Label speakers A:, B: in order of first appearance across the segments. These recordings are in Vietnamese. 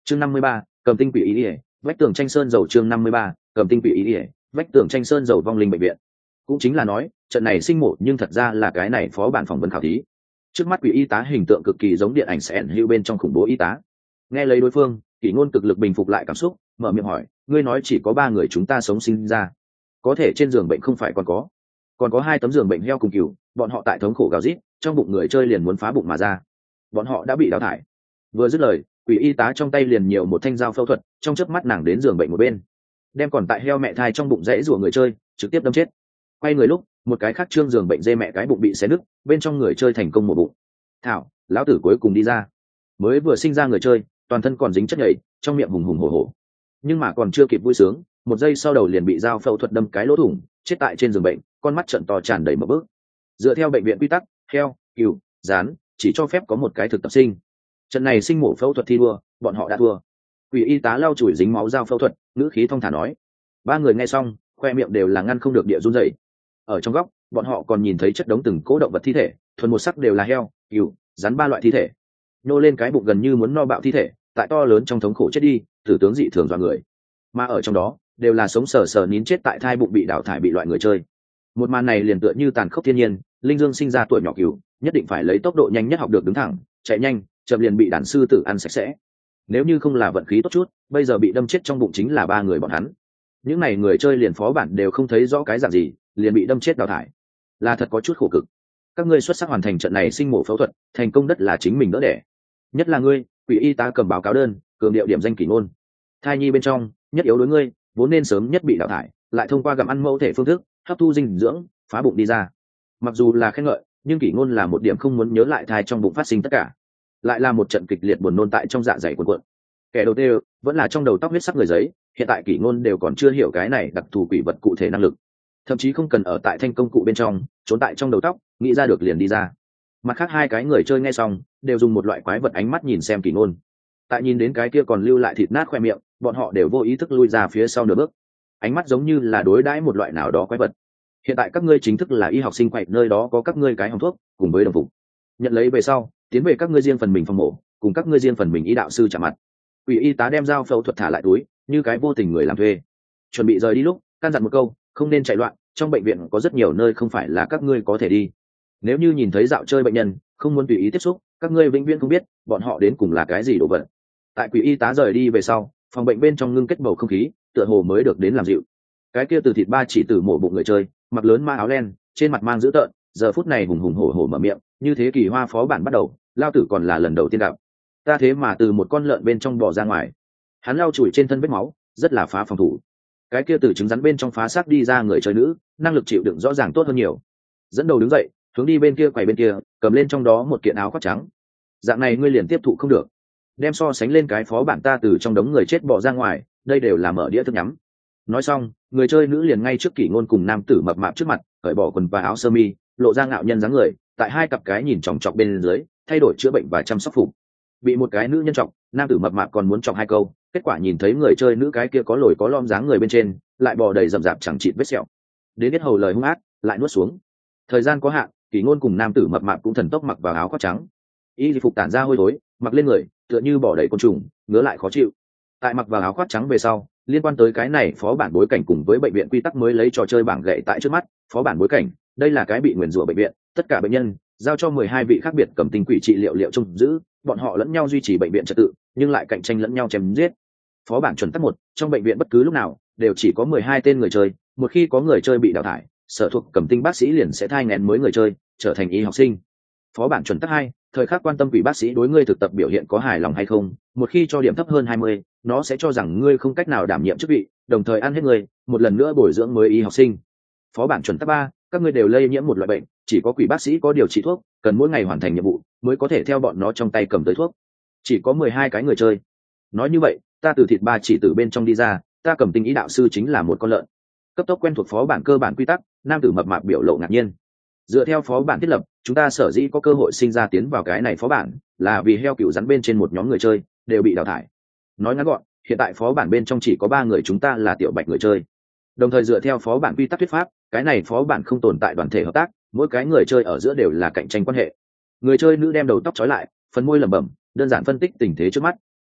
A: chương 53, cầm tinh quỷ ý ỉa vách tường tranh sơn dầu. chương 53, cầm tinh quỷ ý ỉa vách tường tranh sơn dầu vong linh bệnh viện. Cũng chính là nói trận này sinh mổ nhưng thật ra là cái này phó bản phỏng vấn khảo thí. Trước mắt quỷ y tá hình tượng cực kỳ giống điện ảnh sẽ hữu bên trong khủng bố y tá. Nghe lấy đối phương, Kỷ Ngôn cực lực bình phục lại cảm xúc, mở miệng hỏi, ngươi nói chỉ có 3 người chúng ta sống sinh ra, có thể trên giường bệnh không phải còn có 2 tấm giường bệnh heo cùng cừu, bọn họ tại thống khổ gào rít, trong bụng người chơi liền muốn phá bụng mà ra, bọn họ đã bị đào thải. Vừa dứt lời, quỷ y tá trong tay liền nhiều một thanh dao phẫu thuật, trong chớp mắt nàng đến giường bệnh một bên, đem còn tại heo mẹ thai trong bụng rẽ rủa người chơi trực tiếp đâm chết. Quay người lúc, một cái khác trương giường bệnh dê mẹ cái bụng bị xé nứt, bên trong người chơi thành công một bụng. Thảo, lão tử cuối cùng đi ra. Mới vừa sinh ra người chơi, toàn thân còn dính chất nhầy, trong miệng hùng hùng hổ hổ. Nhưng mà còn chưa kịp vui sướng, một giây sau đầu liền bị dao phẫu thuật đâm cái lỗ thủng, chết tại trên giường bệnh, con mắt trợn to tràn đầy mờ bước. Dựa theo bệnh viện quy tắc, heo, cừu, rán chỉ cho phép có một cái thực tập sinh. Trận này sinh mổ phẫu thuật thi đua, bọn họ đã thua. Quỷ y tá lau chùi dính máu dao phẫu thuật, ngữ khí thong thả nói. 3 người nghe xong, khoe miệng đều là ngăn không được địa run rẩy. Ở trong góc, bọn họ còn nhìn thấy chất đống từng cố động vật thi thể, thuần một sắc đều là heo, cừu, rắn 3 loại thi thể. Nô lên cái bụng gần như muốn no bạo thi thể, tại to lớn trong thống khổ chết đi, tử tướng dị thường dọa người. Mà ở trong đó, đều là sống sờ sờ nín chết tại thai bụng bị đào thải bị loại người chơi. Một màn này liền tựa như tàn khốc thiên nhiên, linh dương sinh ra tuổi nhỏ cừu, nhất định phải lấy tốc độ nhanh nhất học được đứng thẳng, chạy nhanh, chậm liền bị đàn sư tử ăn sạch sẽ. Nếu như không là vận khí tốt chút, bây giờ bị đâm chết trong bụng chính là 3 người bọn hắn. Những này người chơi liền phó bản đều không thấy rõ cái dạng gì, liền bị đâm chết đào thải, là thật có chút khổ cực. Các ngươi xuất sắc hoàn thành trận này sinh mổ phẫu thuật, thành công đất là chính mình đỡ đẻ. Nhất là ngươi, quỷ y tá cầm báo cáo đơn, cường điệu điểm danh Kỷ Ngôn. Thai nhi bên trong, nhất yếu đối ngươi, vốn nên sớm nhất bị đào thải, lại thông qua gặm ăn mẫu thể phương thức, hấp thu dinh dưỡng, phá bụng đi ra. Mặc dù là khen ngợi, nhưng Kỷ Ngôn là một điểm không muốn nhớ lại thai trong bụng phát sinh tất cả, lại là một trận kịch liệt buồn nôn tại trong dạ dày cuộn cuộn. Kẻ đầu tiên vẫn là trong đầu tóc huyết sắc người giấy, hiện tại Kỷ Ngôn đều còn chưa hiểu cái này đặc thù quỷ vật cụ thể năng lực, thậm chí không cần ở tại thanh công cụ bên trong, trốn tại trong đầu tóc, nghĩ ra được liền đi ra. Mặt khác 2 cái người chơi nghe xong, đều dùng một loại quái vật ánh mắt nhìn xem Kỷ Ngôn. Tại nhìn đến cái kia còn lưu lại thịt nát khoe miệng, bọn họ đều vô ý thức lui ra phía sau nửa bước, ánh mắt giống như là đối đãi một loại nào đó quái vật. Hiện tại các ngươi chính thức là y học sinh quậy, nơi đó có các ngươi cái hòm thuốc cùng với đồng phục, nhận lấy về sau, tiến về các ngươi riêng phần mình phòng mổ, cùng các ngươi riêng phần mình y đạo sư chạm mặt. Quỷ y tá đem dao phẫu thuật thả lại túi, như cái vô tình người làm thuê. Chuẩn bị rời đi lúc, căn dặn một câu, không nên chạy loạn, trong bệnh viện có rất nhiều nơi không phải là các ngươi có thể đi. Nếu như nhìn thấy dạo chơi bệnh nhân, không muốn tùy ý tiếp xúc, các ngươi vĩnh viễn không biết bọn họ đến cùng là cái gì đồ vật. Tại quỷ y tá rời đi về sau, phòng bệnh bên trong ngưng kết bầu không khí, tựa hồ mới được đến làm dịu. Cái kia từ thịt ba chỉ từ mổ bụng người chơi, mặc lớn ma áo len, trên mặt mang dữ tợn, giờ phút này hùng hùng hổ hổ mở miệng, như thế Kỳ Hoa phó bản bắt đầu, lao tử còn là lần đầu tiên gặp. Ta thế mà từ một con lợn bên trong bò ra ngoài. Hắn lau chùi trên thân vết máu, rất là phá phòng thủ. Cái kia từ trứng rắn bên trong phá xác đi ra người chơi nữ, năng lực chịu đựng rõ ràng tốt hơn nhiều. Dẫn đầu đứng dậy, hướng đi bên kia quầy bên kia, cầm lên trong đó một kiện áo khoác trắng. Dạng này ngươi liền tiếp thụ không được. Đem so sánh lên cái phó bản ta từ trong đống người chết bò ra ngoài, đây đều là mở đĩa thức nhắm. Nói xong, người chơi nữ liền ngay trước Kỷ Ngôn cùng nam tử mập mạp trước mặt, cởi bỏ quần và áo sơ mi, lộ ra ngạo nhân dáng người, tại 2 cặp cái nhìn chòng chọc bên dưới, thay đổi chữa bệnh và chăm sóc phục. Bị một cái nữ nhân chọc, nam tử mập mạp còn muốn chọc 2 câu, kết quả nhìn thấy người chơi nữ cái kia có lồi có lõm dáng người bên trên, lại bò đầy rậm rạp chẳng chịt vết sẹo. Đến biết hầu lời hung ác, lại nuốt xuống. Thời gian có hạn, Kỷ Ngôn cùng nam tử mập mạp cũng thần tốc mặc vào áo khoác trắng. Y phục tản ra hôi thối, mặc lên người, tựa như bỏ đầy côn trùng, ngứa lại khó chịu. Tại mặc vào áo khoác trắng về sau, liên quan tới cái này phó bản bối cảnh cùng với bệnh viện quy tắc mới lấy trò chơi bảng gậy tại trước mắt. Phó bản bối cảnh, đây là cái bị nguyền rủa bệnh viện, tất cả bệnh nhân giao cho 12 vị khác biệt cầm tinh quỷ trị liệu trông giữ, bọn họ lẫn nhau duy trì bệnh viện trật tự, nhưng lại cạnh tranh lẫn nhau chém giết. Phó bản chuẩn tắc 1, trong bệnh viện bất cứ lúc nào đều chỉ có 12 tên người chơi, một khi có người chơi bị đào thải, sở thuộc cầm tinh bác sĩ liền sẽ thai nghén mới người chơi, trở thành y học sinh. Phó bản chuẩn tắc 2, thời khắc quan tâm quỷ bác sĩ đối ngươi thực tập biểu hiện có hài lòng hay không, một khi cho điểm thấp hơn 20, nó sẽ cho rằng ngươi không cách nào đảm nhiệm chức vị, đồng thời ăn hết ngươi, một lần nữa bồi dưỡng mới y học sinh. Phó bản chuẩn tắc 3, các ngươi đều lây nhiễm một loại bệnh, chỉ có quỷ bác sĩ có điều trị thuốc, cần mỗi ngày hoàn thành nhiệm vụ mới có thể theo bọn nó trong tay cầm tới thuốc. Chỉ có 12 cái người chơi. Nói như vậy, ta từ thịt ba chỉ từ bên trong đi ra, ta cầm tinh ý đạo sư chính là một con lợn. Cấp tốc quen thuộc phó bản cơ bản quy tắc, nam tử mập mạp biểu lộ ngạc nhiên. Dựa theo phó bản thiết lập, chúng ta sở dĩ có cơ hội sinh ra tiến vào cái này phó bản, là vì heo cừu rắn bên trên một nhóm người chơi đều bị đào thải. Nói ngắn gọn, hiện tại phó bản bên trong chỉ có 3 người chúng ta là tiểu bạch người chơi. Đồng thời dựa theo phó bản quy tắc thuyết pháp, cái này phó bản không tồn tại đoàn thể hợp tác, mỗi cái người chơi ở giữa đều là cạnh tranh quan hệ. Người chơi nữ đem đầu tóc trói lại, phần môi lẩm bẩm, đơn giản phân tích tình thế trước mắt.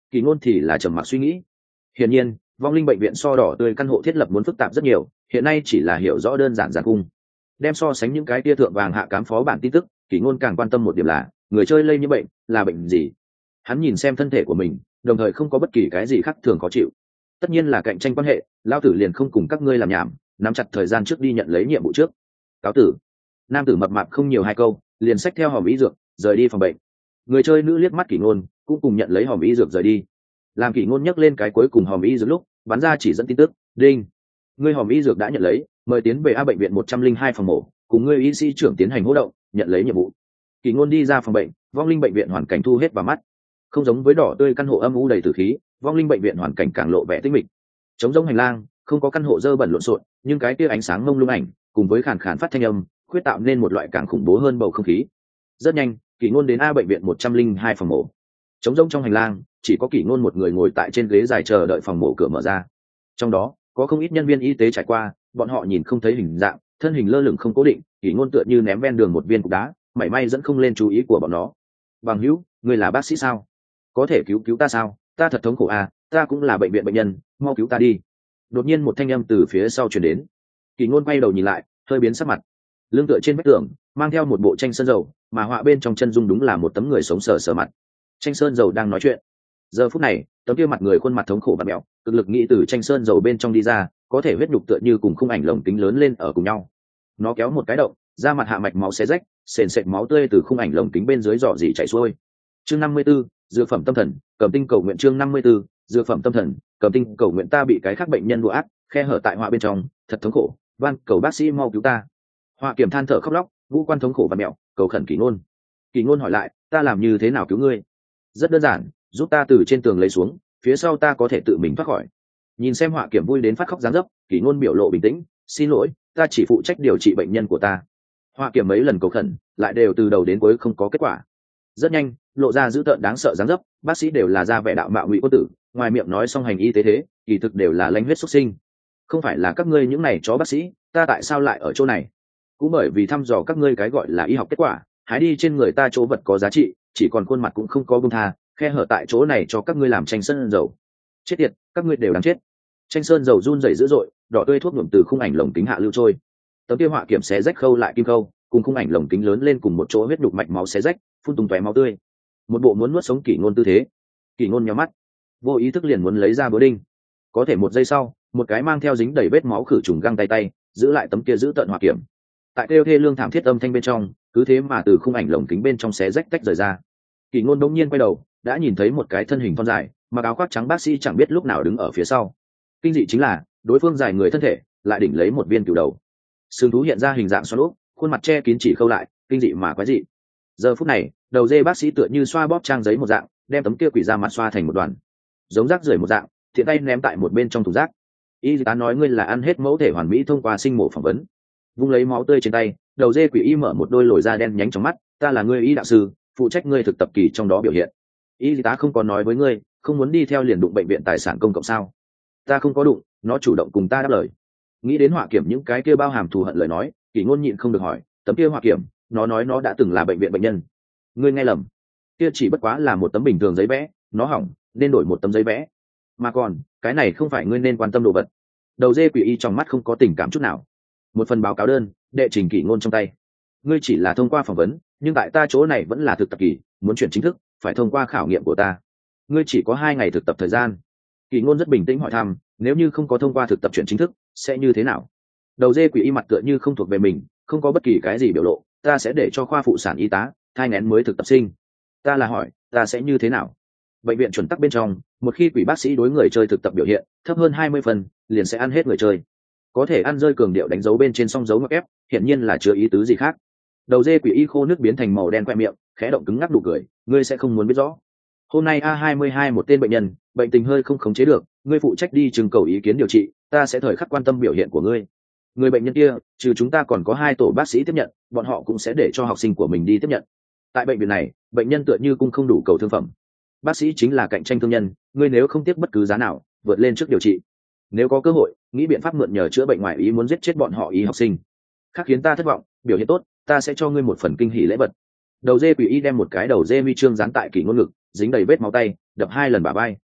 A: Kỳ Ngôn thì là trầm mặc suy nghĩ. Hiển nhiên, vong linh bệnh viện so đỏ tươi căn hộ thiết lập muốn phức tạp rất nhiều, hiện nay chỉ là hiểu rõ đơn giản giản cung. Đem so sánh những cái tia thượng vàng hạ cám phó bản tin tức, Kỳ Ngôn càng quan tâm một điểm là người chơi lây nhiễm bệnh là bệnh gì. Hắn nhìn xem thân thể của mình, đồng thời không có bất kỳ cái gì khác thường khó chịu. Tất nhiên là cạnh tranh quan hệ, lao tử liền không cùng các ngươi làm nhảm, nắm chặt thời gian trước đi nhận lấy nhiệm vụ trước. Cáo tử. Nam tử mập mạp không nhiều hai câu, liền xách theo hòm y dược rời đi phòng bệnh. Người chơi nữ liếc mắt Kỳ Ngôn, cũng cùng nhận lấy hòm y dược rời đi. Làm Kỳ Ngôn nhấc lên cái cuối cùng hòm y dược lúc bắn ra chỉ dẫn tin tức: đinh, ngươi hòm y dược đã nhận lấy, mời tiến về A bệnh viện 102 phòng mổ, cùng ngươi y sĩ trưởng tiến hành hỗ động, nhận lấy nhiệm vụ. Kỳ Ngôn đi ra phòng bệnh, vong linh bệnh viện hoàn cảnh thu hết vào mắt. Không giống với đỏ tươi căn hộ âm u đầy tử khí, vong linh bệnh viện hoàn cảnh càng lộ vẻ tĩnh mịch. Trống rỗng hành lang, không có căn hộ dơ bẩn lộn xộn, nhưng cái kia ánh sáng mông lung ảnh cùng với khàn khàn phát thanh âm khuyết tạo nên một loại càng khủng bố hơn bầu không khí. Rất nhanh, Kỳ Ngôn đến A bệnh viện 102 phòng mổ. Trống rỗng trong hành lang, chỉ có Kỳ Ngôn một người ngồi tại trên ghế dài chờ đợi phòng mổ cửa mở ra. Trong đó, có không ít nhân viên y tế trải qua, bọn họ nhìn không thấy hình dạng, thân hình lơ lửng không cố định, Kỳ Ngôn tựa như ném ven đường một viên cục đá, mảy may dẫn không lên chú ý của bọn nó. Bằng hữu, ngươi là bác sĩ sao? Có thể cứu ta sao? Ta thật thống khổ à, ta cũng là bệnh viện bệnh nhân, mau cứu ta đi. Đột nhiên một thanh âm từ phía sau truyền đến. Kỳ Ngôn quay đầu nhìn lại, hơi biến sắc mặt. Lưng tựa trên vách tường, mang theo một bộ tranh sơn dầu, mà họa bên trong chân dung đúng là một tấm người sống sờ sờ mặt. Tranh sơn dầu đang nói chuyện. Giờ phút này, tấm kia mặt người khuôn mặt thống khổ và mẹo, cực lực nghĩ từ tranh sơn dầu bên trong đi ra, có thể huyết nhục tựa như cùng khung ảnh lồng kính lớn lên ở cùng nhau. Nó kéo một cái động, da mặt hạ mạch máu xé rách, sền sệt máu tươi từ khung ảnh lồng kính bên dưới rọ rỉ chảy xuôi. Chương 54, dược phẩm tâm thần, cầm tinh cầu nguyện. Chương 54, dược phẩm tâm thần, cầm tinh cầu nguyện. Ta bị cái khác bệnh nhân đùa ác, khe hở tại họa bên trong, thật thống khổ, van cầu bác sĩ mau cứu ta. Họa kiểm than thở khóc lóc, ngũ quan thống khổ và mẹo, cầu khẩn Kỳ Ngôn. Kỳ Ngôn hỏi lại, ta làm như thế nào cứu ngươi? Rất đơn giản, giúp ta từ trên tường lấy xuống, phía sau ta có thể tự mình thoát khỏi. Nhìn xem họa kiểm vui đến phát khóc dáng dấp, Kỳ Ngôn biểu lộ bình tĩnh, xin lỗi, ta chỉ phụ trách điều trị bệnh nhân của ta. Họa kiểm mấy lần cầu khẩn, lại đều từ đầu đến cuối không có kết quả. Rất nhanh, lộ ra dữ tợn đáng sợ dáng dấp, bác sĩ đều là ra vẻ đạo mạo ngụy quân tử, ngoài miệng nói xong hành y tế thế, kỳ thực đều là lanh huyết xuất sinh. Không phải là các ngươi những này chó bác sĩ, ta tại sao lại ở chỗ này? Cũng bởi vì thăm dò các ngươi cái gọi là y học kết quả, hái đi trên người ta chỗ vật có giá trị, chỉ còn khuôn mặt cũng không có buông tha, khe hở tại chỗ này cho các ngươi làm tranh sơn dầu. Chết tiệt, các ngươi đều đáng chết. Tranh sơn dầu run rẩy dữ dội, đỏ tươi thuốc nhuộm từ khung ảnh lồng kính hạ lưu trôi. Tấm kia họa kiểm xé rách khâu lại kim khâu, cùng khung ảnh lồng kính lớn lên cùng một chỗ huyết nhục mạch máu xé rách, phun tung tóe máu tươi. Một bộ muốn nuốt sống Kỳ Ngôn tư thế. Kỳ Ngôn nhắm mắt, vô ý thức liền muốn lấy ra búa đinh. Có thể một giây sau, một cái mang theo dính đầy vết máu khử trùng găng tay giữ lại tấm kia giữ tận họa kiểm. Tại kêu thê lương thảm thiết âm thanh bên trong, cứ thế mà từ khung ảnh lồng kính bên trong xé rách tách rời ra. Kỳ Ngôn đống nhiên quay đầu, đã nhìn thấy một cái thân hình thon dài, mặc áo khoác trắng bác sĩ chẳng biết lúc nào đứng ở phía sau. Kinh dị chính là, đối phương dài người thân thể, lại đỉnh lấy một viên cửu đầu. Xương thú hiện ra hình dạng xoắn ốc, khuôn mặt che kín chỉ khâu lại, kinh dị mà quái dị. Giờ phút này, đầu dê bác sĩ tựa như xoa bóp trang giấy một dạng, đem tấm kia quỷ da mặt xoa thành một đoàn, giống rác rưởi một dạng, thiện tay ném tại một bên trong thùng rác. Y tá nói ngươi là ăn hết mẫu thể hoàn mỹ thông qua sinh mổ phỏng vấn. Vung lấy máu tươi trên tay, đầu dê quỷ y mở một đôi lồi da đen nhánh trong mắt, ta là ngươi y đạo sư, phụ trách ngươi thực tập kỳ trong đó biểu hiện. Y tá không có nói với ngươi, không muốn đi theo liền đụng bệnh viện tài sản công cộng sao? Ta không có đụng, nó chủ động cùng ta đáp lời. Nghĩ đến họa kiểm những cái kia bao hàm thù hận lời nói, Kỳ Ngôn nhịn không được hỏi, tấm kia họa kiểm, nó nói nó đã từng là bệnh viện bệnh nhân. Ngươi nghe lầm, kia chỉ bất quá là một tấm bình thường giấy vẽ, nó hỏng nên đổi một tấm giấy vẽ. Mà còn, cái này không phải ngươi nên quan tâm đồ vật. Đầu dê quỷ y trong mắt không có tình cảm chút nào. Một phần báo cáo đơn, đệ trình Kỳ Ngôn trong tay. Ngươi chỉ là thông qua phỏng vấn, nhưng tại ta chỗ này vẫn là thực tập kỳ, muốn chuyển chính thức, phải thông qua khảo nghiệm của ta. Ngươi chỉ có 2 ngày thực tập thời gian. Kỳ Ngôn rất bình tĩnh hỏi thăm, nếu như không có thông qua thực tập chuyển chính thức, sẽ như thế nào? Đầu dê quỷ y mặt tựa như không thuộc về mình, không có bất kỳ cái gì biểu lộ, ta sẽ để cho khoa phụ sản y tá thai nghén mới thực tập sinh. Ta là hỏi, ta sẽ như thế nào? Bệnh viện chuẩn tắc bên trong, một khi quỷ bác sĩ đối người chơi thực tập biểu hiện thấp hơn 20 phần, liền sẽ ăn hết người chơi. Có thể ăn rơi cường điệu đánh dấu bên trên song dấu ngoặc ép, hiển nhiên là chưa ý tứ gì khác. Đầu dê quỷ y khô nước biến thành màu đen quẹ miệng, khẽ động cứng ngắc nụ cười, ngươi sẽ không muốn biết rõ. Hôm nay A22 một tên bệnh nhân, bệnh tình hơi không khống chế được, ngươi phụ trách đi trưng cầu ý kiến điều trị, ta sẽ thời khắc quan tâm biểu hiện của ngươi. Người bệnh nhân kia, trừ chúng ta còn có 2 tổ bác sĩ tiếp nhận, bọn họ cũng sẽ để cho học sinh của mình đi tiếp nhận. Tại bệnh viện này, bệnh nhân tựa như cung không đủ cầu thương phẩm. Bác sĩ chính là cạnh tranh thương nhân, ngươi nếu không tiếc bất cứ giá nào, vượt lên trước điều trị. Nếu có cơ hội, nghĩ biện pháp mượn nhờ chữa bệnh ngoại ý muốn giết chết bọn họ y học sinh. Khác khiến ta thất vọng, biểu hiện tốt, ta sẽ cho ngươi một phần kinh hỉ lễ vật. Đầu dê quỷ y đem một cái đầu dê huy chương dán tại Kỳ Ngôn ngực, dính đầy vết máu tay, đập 2 lần bả vai.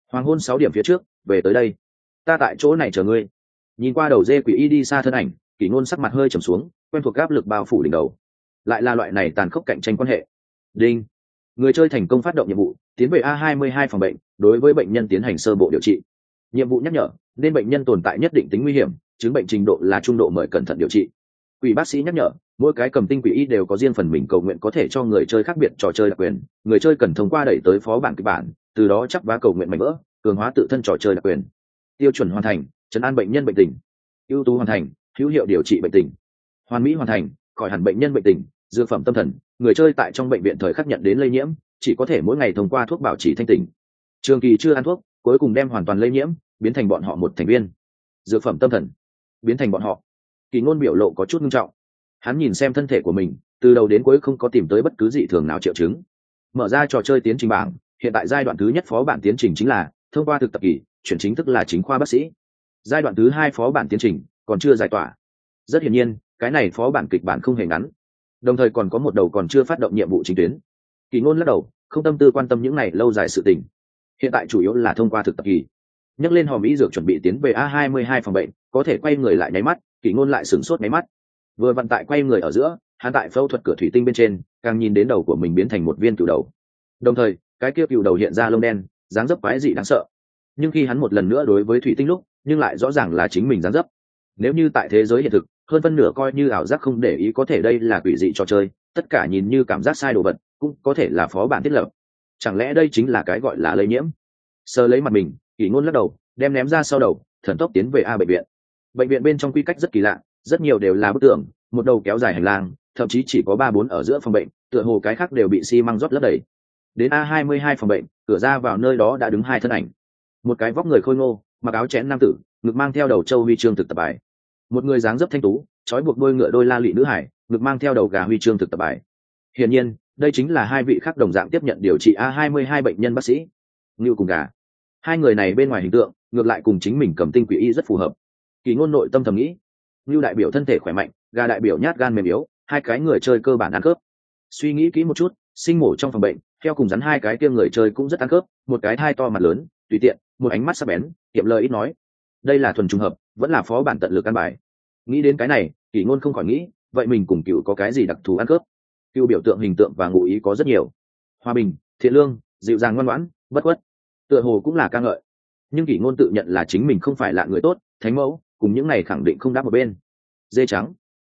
A: Hoàng hôn 6 điểm phía trước về tới đây, ta tại chỗ này chờ ngươi. Nhìn qua đầu dê quỷ y đi xa thân ảnh, Kỷ Ngôn sắc mặt hơi trầm xuống, quen thuộc áp lực bao phủ đỉnh đầu. Lại là loại này tàn khốc cạnh tranh quan hệ. Đinh, người chơi thành công phát động nhiệm vụ, tiến về A22 phòng bệnh, đối với bệnh nhân tiến hành sơ bộ điều trị. Nhiệm vụ nhắc nhở, nên bệnh nhân tồn tại nhất định tính nguy hiểm, chứng bệnh trình độ là trung độ, mời cẩn thận điều trị. Quỷ bác sĩ nhắc nhở, mỗi cái cầm tinh quỷ y đều có riêng phần mình cầu nguyện có thể cho người chơi khác biệt trò chơi đặc quyền, người chơi cần thông qua đẩy tới phó bản kịch bản, từ đó chắp vá cầu nguyện mảnh vỡ, cường hóa tự thân trò chơi đặc quyền. Tiêu chuẩn hoàn thành, trấn an bệnh nhân bệnh tình. Ưu tú hoàn thành, hữu hiệu điều trị bệnh tình. Hoàn mỹ hoàn thành, khỏi hẳn bệnh nhân bệnh tình. Dược phẩm tâm thần, người chơi tại trong bệnh viện thời khắc nhận đến lây nhiễm, chỉ có thể mỗi ngày thông qua thuốc bảo trì thanh tỉnh. Trường kỳ chưa ăn thuốc, cuối cùng đem hoàn toàn lây nhiễm, biến thành bọn họ một thành viên. Dược phẩm tâm thần, biến thành bọn họ. Kỷ Ngôn biểu lộ có chút nghiêm trọng. Hắn nhìn xem thân thể của mình, từ đầu đến cuối không có tìm tới bất cứ dị thường nào triệu chứng. Mở ra trò chơi tiến trình bảng, hiện tại giai đoạn thứ nhất phó bản tiến trình chính là thông qua thực tập kỳ, chuyển chính thức là chính khoa bác sĩ. Giai đoạn thứ hai phó bản tiến trình còn chưa giải tỏa. Rất hiển nhiên, cái này phó bản kịch bản không hề ngắn, đồng thời còn có một đầu còn chưa phát động nhiệm vụ chính tuyến. Kỷ Ngôn lắc đầu, không tâm tư quan tâm những này lâu dài sự tình. Hiện tại chủ yếu là thông qua thực tập kỳ. Nhắc lên hòm ý dược chuẩn bị tiến về A22 phòng bệnh, có thể quay người lại nháy mắt, Kỷ Ngôn lại sửng sốt nháy mắt. Vừa vận tại quay người ở giữa, hắn tại phẫu thuật cửa thủy tinh bên trên, càng nhìn đến đầu của mình biến thành một viên cừu đầu. Đồng thời, cái kia cừu đầu hiện ra lông đen, dáng dấp quái dị đáng sợ. Nhưng khi hắn một lần nữa đối với thủy tinh lúc, nhưng lại rõ ràng là chính mình dáng dấp. Nếu như tại thế giới hiện thực, hơn phân nửa coi như ảo giác không để ý có thể đây là quỷ dị trò chơi, tất cả nhìn như cảm giác sai đồ vật, cũng có thể là phó bản thiết lập. Chẳng lẽ đây chính là cái gọi là lây nhiễm? Sờ lấy mặt mình, Kỷ Ngôn lắc đầu, đem ném ra sau đầu, thần tốc tiến về A bệnh viện. Bệnh viện bên trong quy cách rất kỳ lạ, rất nhiều đều là bức tường, một đầu kéo dài hành lang, thậm chí chỉ có 3-4 ở giữa phòng bệnh, tựa hồ cái khác đều bị xi măng rót lấp đầy. Đến A22 phòng bệnh, cửa ra vào nơi đó đã đứng hai thân ảnh. Một cái vóc người khôi ngô, mặc áo chẽn nam tử, ngực mang theo đầu châu huy chương thực tập bài. Một người dáng dấp thanh tú, trói buộc đôi ngựa đôi la lị nữ hải, ngực mang theo đầu gà huy chương thực tập bài. Hiển nhiên, đây chính là hai vị khác đồng dạng tiếp nhận điều trị A22 bệnh nhân bác sĩ. Ngưu cùng gà. Hai người này bên ngoài hình tượng, ngược lại cùng chính mình cầm tinh quỷ y rất phù hợp. Kỷ Ngôn nội tâm thầm nghĩ, Ngưu đại biểu thân thể khỏe mạnh, gà đại biểu nhát gan mềm yếu, hai cái người chơi cơ bản ăn khớp. Suy nghĩ kỹ một chút, sinh mổ trong phòng bệnh, theo cùng rắn hai cái kia người chơi cũng rất ăn khớp, một cái thai to mặt lớn, tùy tiện, một ánh mắt sắc bén, kiệm lời ít nói. Đây là thuần trùng hợp, vẫn là phó bản tận lực ăn bài. Nghĩ đến cái này, Kỷ Ngôn không khỏi nghĩ, vậy mình cùng Cựu có cái gì đặc thù ăn khớp? Cựu biểu tượng hình tượng và ngụ ý có rất nhiều, hòa bình, thiện lương, dịu dàng ngoan ngoãn, bất khuất, tựa hồ cũng là ca ngợi. Nhưng Kỷ Ngôn tự nhận là chính mình không phải là người tốt, thánh mẫu, cùng những này khẳng định không đáp một bên. Dê trắng,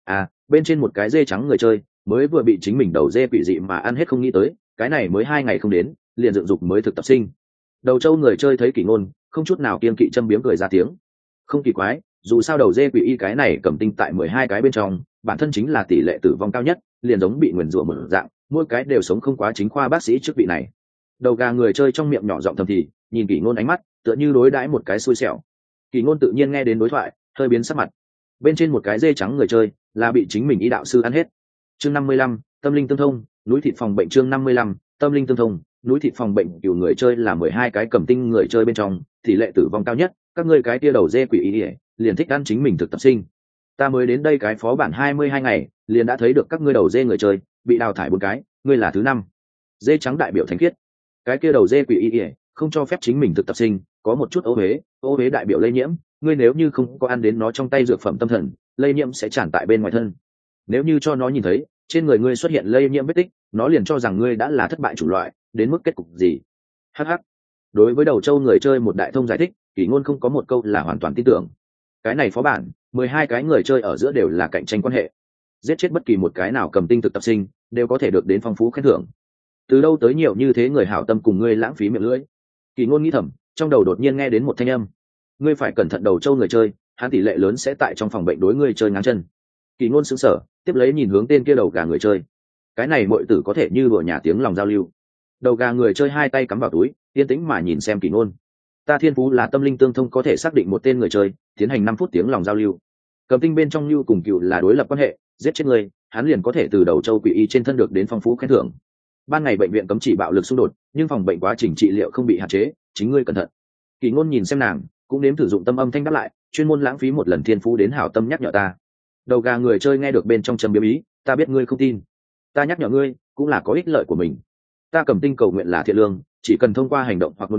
A: bên trên một cái dê trắng người chơi mới vừa bị chính mình đầu dê quỷ dị mà ăn hết không nghĩ tới, cái này mới 2 ngày không đến, liền dựng dục mới thực tập sinh. Đầu trâu người chơi thấy Kỷ Ngôn, không chút nào kiêng kỵ châm biếm cười ra tiếng. Không kỳ quái, dù sao đầu dê quỷ y cái này cầm tinh tại 12 cái bên trong, bản thân chính là tỷ lệ tử vong cao nhất, liền giống bị nguyền rủa mở dạng, mỗi cái đều sống không quá chính khoa bác sĩ chức vị này. Đầu gà người chơi trong miệng nhỏ giọng thầm thì, nhìn Kỷ Ngôn ánh mắt, tựa như đối đãi một cái xui xẻo. Kỷ Ngôn tự nhiên nghe đến đối thoại, hơi biến sắc mặt. Bên trên một cái dê trắng người chơi, là bị chính mình y đạo sư ăn hết. Chương 55, tâm linh tương thông, núi thịt phòng bệnh. Chương 55, tâm linh tương thông, núi thịt phòng bệnh. Cửu người chơi là 12 cái cầm tinh người chơi bên trong, tỷ lệ tử vong cao nhất, các ngươi cái tia đầu dê quỷ y liền thích ăn chính mình thực tập sinh. Ta mới đến đây cái phó bản 22 ngày, liền đã thấy được các ngươi đầu dê người chơi bị đào thải 4 cái, ngươi là thứ 5. Dê trắng đại biểu thánh khiết. Cái kia đầu dê quỷ y không cho phép chính mình thực tập sinh, có một chút ô huế đại biểu lây nhiễm, ngươi nếu như không có ăn đến nó trong tay dược phẩm tâm thần, lây nhiễm sẽ tràn tại bên ngoài thân. Nếu như cho nó nhìn thấy trên người ngươi xuất hiện lây nhiễm vết tích, nó liền cho rằng ngươi đã là thất bại chủng loại, đến mức kết cục gì. Hắc hắc. Đối với đầu châu người chơi một đại thông giải thích, Kỷ Ngôn không có một câu là hoàn toàn tin tưởng. Cái này phó bản, 12 cái người chơi ở giữa đều là cạnh tranh quan hệ, giết chết bất kỳ một cái nào cầm tinh thực tập sinh đều có thể được đến phong phú khen thưởng. Từ đâu tới nhiều như thế người hảo tâm cùng ngươi lãng phí miệng lưỡi? Kỷ Ngôn nghĩ thầm, trong đầu đột nhiên nghe đến một thanh âm. Ngươi phải cẩn thận đầu châu người chơi, hắn tỷ lệ lớn sẽ tại trong phòng bệnh đối ngươi chơi ngáng chân. Kỷ Ngôn sững sờ, tiếp lấy nhìn hướng tên kia đầu gà người chơi. Cái này muội tử có thể như đùa nhà tiếng lòng giao lưu. Đầu gà người chơi hai tay cắm vào túi, yên tĩnh mà nhìn xem Kỷ Ngôn. Ta thiên phú là tâm linh tương thông, có thể xác định một tên người chơi, tiến hành 5 phút tiếng lòng giao lưu. Cầm tinh bên trong lưu cùng Cựu là đối lập quan hệ, giết chết người, hắn liền có thể từ đầu châu quỷ y trên thân được đến phong phú khen thưởng. Ban ngày bệnh viện cấm chỉ bạo lực xung đột, nhưng phòng bệnh quá trình trị liệu không bị hạn chế, chính ngươi cẩn thận. Kỷ Ngôn nhìn xem nàng, cũng nếm thử dụng tâm âm thanh đáp lại, chuyên môn lãng phí một lần thiên phú đến hảo tâm nhắc nhở ta. Đầu gà người chơi nghe được bên trong trầm biếm ý, ta biết ngươi không tin, ta nhắc nhở ngươi cũng là có ích lợi của mình. Ta cầm tinh cầu nguyện là thiện lương, chỉ cần thông qua hành động hoặc ngôn ngữ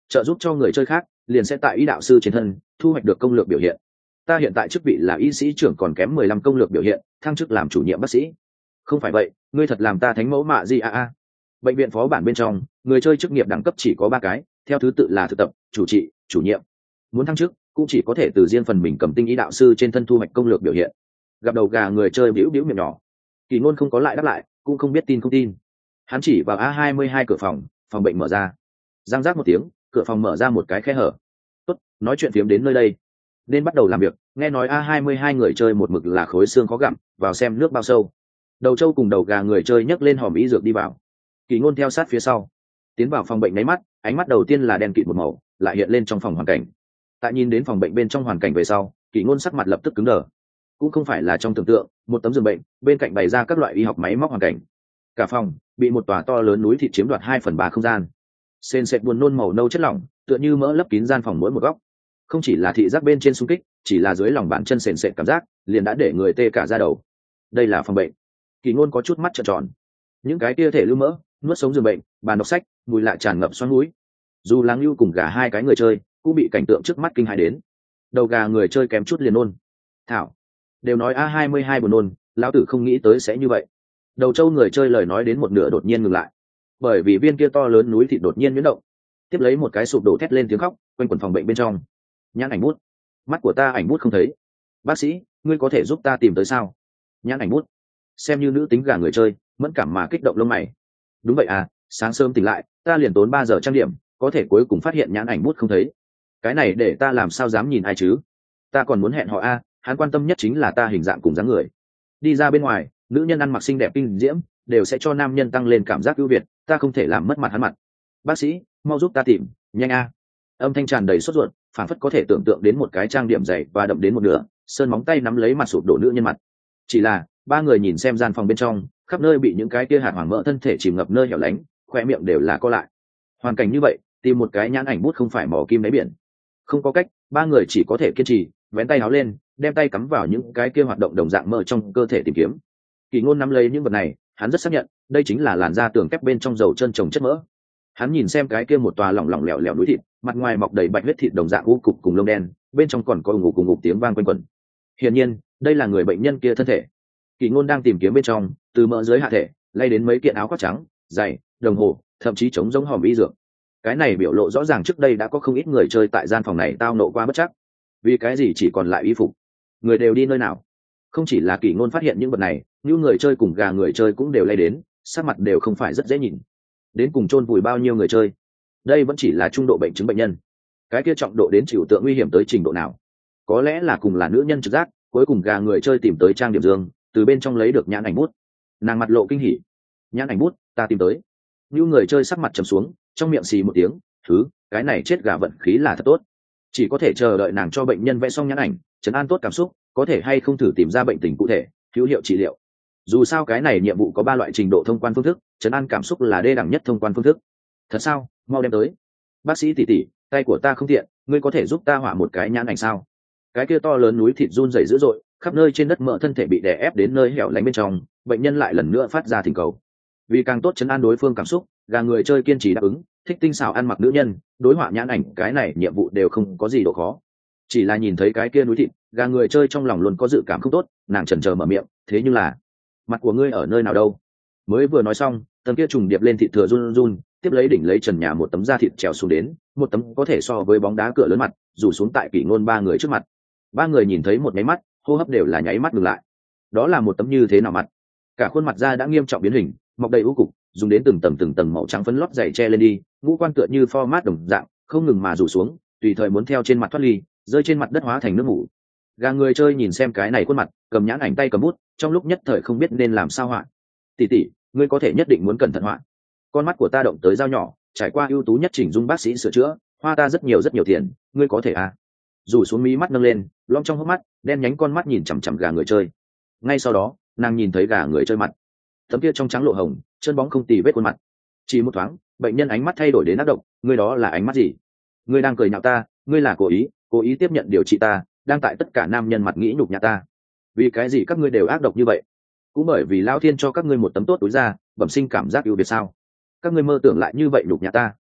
A: trợ giúp cho người chơi khác liền sẽ tại y đạo sư trên thân thu hoạch được công lược biểu hiện. Ta hiện tại chức vị là y sĩ trưởng, còn kém 15 công lược biểu hiện thăng chức làm chủ nhiệm bác sĩ. Không phải vậy, ngươi thật làm ta thánh mẫu mạ gì a. Bệnh viện phó bản bên trong, người chơi chức nghiệp đẳng cấp chỉ có 3 cái, theo thứ tự là thực tập, chủ trị, chủ nhiệm. Muốn thăng chức cũng chỉ có thể từ riêng phần mình cầm tinh y đạo sư trên thân thu hoạch công lược biểu hiện. Gặp đầu gà người chơi bĩu bĩu miệng nhỏ. Kỳ Ngôn không có lại đáp lại, cũng không biết tin không tin. Hắn chỉ vào A22 cửa phòng, phòng bệnh mở ra. Răng rác một tiếng, cửa phòng mở ra một cái khe hở. Tốt, nói chuyện phiếm đến nơi đây, nên bắt đầu làm việc. Nghe nói A22 người chơi một mực là khối xương khó gặm, vào xem nước bao sâu. Đầu trâu cùng đầu gà người chơi nhấc lên hòm y dược đi vào. Kỳ Ngôn theo sát phía sau, tiến vào phòng bệnh nháy mắt, ánh mắt đầu tiên là đen kịt một màu, lại hiện lên trong phòng hoàn cảnh. Tại nhìn đến phòng bệnh bên trong hoàn cảnh về sau, Kỳ Ngôn sắc mặt lập tức cứng đờ. Cũng không phải là trong tưởng tượng, một tấm giường bệnh, bên cạnh bày ra các loại y học máy móc hoàn cảnh. Cả phòng bị một tòa to lớn núi thịt chiếm đoạt 2/3 không gian. Sền sệt buồn nôn màu nâu chất lỏng, tựa như mỡ lấp kín gian phòng mỗi một góc. Không chỉ là thị giác bên trên xung kích, chỉ là dưới lòng bàn chân sền sệt cảm giác, liền đã để người tê cả da đầu. Đây là phòng bệnh. Kỳ Ngôn có chút mắt trợn tròn. Những cái kia thể lưu mỡ, nuốt sống giường bệnh, bàn đọc sách, mùi lạ tràn ngập xoắn mũi. Dù Láng Lưu cùng gà hai cái người chơi, cũng bị cảnh tượng trước mắt kinh hãi đến. Đầu gà người chơi kém chút liền nôn. Thảo, đều nói A22 buồn nôn, lão tử không nghĩ tới sẽ như vậy. Đầu trâu người chơi lời nói đến một nửa đột nhiên ngừng lại, bởi vì viên kia to lớn núi thịt đột nhiên biến động, tiếp lấy một cái sụp đổ thét lên tiếng khóc quanh quần phòng bệnh bên trong. Nhãn ảnh bút, mắt của ta ảnh bút không thấy, bác sĩ ngươi có thể giúp ta tìm tới sao? Nhãn ảnh bút, xem như nữ tính gà người chơi mẫn cảm mà kích động lông mày. Đúng vậy à, sáng sớm tỉnh lại ta liền tốn 3 giờ trang điểm, có thể cuối cùng phát hiện nhãn ảnh bút không thấy, cái này để ta làm sao dám nhìn ai chứ? Ta còn muốn hẹn họ a, hắn quan tâm nhất chính là ta hình dạng cùng dáng người. Đi ra bên ngoài, nữ nhân ăn mặc xinh đẹp kinh diễm đều sẽ cho nam nhân tăng lên cảm giác ưu việt, ta không thể làm mất mặt hắn mặt. Bác sĩ mau giúp ta tìm, nhanh a. Âm thanh tràn đầy sốt ruột, phảng phất có thể tưởng tượng đến một cái trang điểm dày và đậm đến một nửa, sơn móng tay nắm lấy mặt sụp đổ nữ nhân mặt. Chỉ là ba người nhìn xem gian phòng bên trong, khắp nơi bị những cái kia hạt hoàng mỡ thân thể chìm ngập nơi hẻo lánh, khoe miệng đều là co lại. Hoàn cảnh như vậy, tìm một cái nhãn ảnh bút không phải mò kim đáy biển. Không có cách, ba người chỉ có thể kiên trì, vén tay áo lên, đem tay cắm vào những cái kia hoạt động đồng dạng mỡ trong cơ thể tìm kiếm. Kỳ Ngôn nắm lấy những vật này, hắn rất xác nhận, đây chính là làn da tường kép bên trong dầu chân trồng chất mỡ. Hắn nhìn xem cái kia một tòa lỏng lỏng lẻo lẻo núi thịt, mặt ngoài mọc đầy bạch huyết thịt đồng dạng u cục cùng lông đen, bên trong còn có ủng ngục tiếng vang quanh quẩn. Hiển nhiên, đây là người bệnh nhân kia thân thể. Kỳ Ngôn đang tìm kiếm bên trong, từ mỡ dưới hạ thể, lay đến mấy kiện áo khoác trắng, giày, đồng hồ, thậm chí trống giống hòm y dược. Cái này biểu lộ rõ ràng trước đây đã có không ít người chơi tại gian phòng này tao nộ qua bất trắc. Vì cái gì chỉ còn lại y phục? Người đều đi nơi nào? Không chỉ là Kỳ Ngôn phát hiện những vật này, như người chơi cùng gà người chơi cũng đều lay đến, sắc mặt đều không phải rất dễ nhìn. Đến cùng chôn vùi bao nhiêu người chơi? Đây vẫn chỉ là trung độ bệnh chứng bệnh nhân. Cái kia trọng độ đến chịu tượng nguy hiểm tới trình độ nào? Có lẽ là cùng là nữ nhân trực giác, cuối cùng gà người chơi tìm tới trang điểm dương, từ bên trong lấy được nhãn ảnh bút. Nàng mặt lộ kinh hỉ. Nhãn ảnh bút, ta tìm tới. Như người chơi sắc mặt trầm xuống, trong miệng xì một tiếng, thứ, cái này chết gà vận khí là thật tốt. Chỉ có thể chờ đợi nàng cho bệnh nhân vẽ xong nhãn ảnh, trấn an tốt cảm xúc, có thể hay không thử tìm ra bệnh tình cụ thể, hữu hiệu trị liệu. Dù sao cái này nhiệm vụ có 3 loại trình độ thông quan phương thức, trấn an cảm xúc là đê đẳng nhất thông quan phương thức. Thật sao? Mau đem tới. Bác sĩ tỷ tỷ, tay của ta không tiện, ngươi có thể giúp ta họa một cái nhãn ảnh sao? Cái kia to lớn núi thịt run rẩy dữ dội, khắp nơi trên đất mỡ thân thể bị đè ép đến nơi hẻo lánh bên trong, bệnh nhân lại lần nữa phát ra thỉnh cầu. Vì càng tốt trấn an đối phương cảm xúc, gà người chơi kiên trì đáp ứng, thích tinh xảo ăn mặc nữ nhân, đối họa nhãn ảnh cái này nhiệm vụ đều không có gì độ khó. Chỉ là nhìn thấy cái kia núi thịt, gà người chơi trong lòng luôn có dự cảm không tốt, nàng chần chờ mở miệng, thế nhưng là mặt của ngươi ở nơi nào đâu? Mới vừa nói xong, tấm kia trùng điệp lên thịt thừa run run, tiếp lấy đỉnh lấy trần nhà một tấm da thịt trèo xuống đến, một tấm có thể so với bóng đá cửa lớn mặt, rủ xuống tại Kỷ Ngôn ba người trước mặt. Ba người nhìn thấy một nháy mắt, hô hấp đều là nháy mắt ngừng lại. Đó là một tấm như thế nào mặt? Cả khuôn mặt da đã nghiêm trọng biến hình, mọc đầy u cục, dùng đến từng tầng màu trắng phấn lót dày che lên đi, ngũ quan tựa như format đồng dạng, không ngừng mà rủ xuống, tùy thời muốn theo trên mặt thoát ly, rơi trên mặt đất hóa thành nước mủ. Gà người chơi nhìn xem cái này khuôn mặt, cầm nhãn ảnh tay cầm bút, trong lúc nhất thời không biết nên làm sao họa. Tỷ tỷ, ngươi có thể nhất định muốn cẩn thận họa. Con mắt của ta động tới dao nhỏ, trải qua ưu tú nhất chỉnh dung bác sĩ sửa chữa, hoa ta rất nhiều tiền, ngươi có thể à? Rủ xuống mí mắt nâng lên, lõm trong hốc mắt, đen nhánh con mắt nhìn chằm chằm gà người chơi. Ngay sau đó, nàng nhìn thấy gà người chơi mặt, tấm kia trong trắng lộ hồng, chân bóng không tì vết khuôn mặt. Chỉ một thoáng, bệnh nhân ánh mắt thay đổi đến ác độc, ngươi đó là ánh mắt gì? Ngươi đang cười nhạo ta, ngươi là cố ý tiếp nhận điều trị ta, đang tại tất cả nam nhân mặt nghĩ nhục nhã ta. Vì cái gì các ngươi đều ác độc như vậy? Cũng bởi vì Lão Thiên cho các ngươi một tấm tốt túi ra, bẩm sinh cảm giác ưu việt sao? Các ngươi mơ tưởng lại như vậy nhục nhã ta.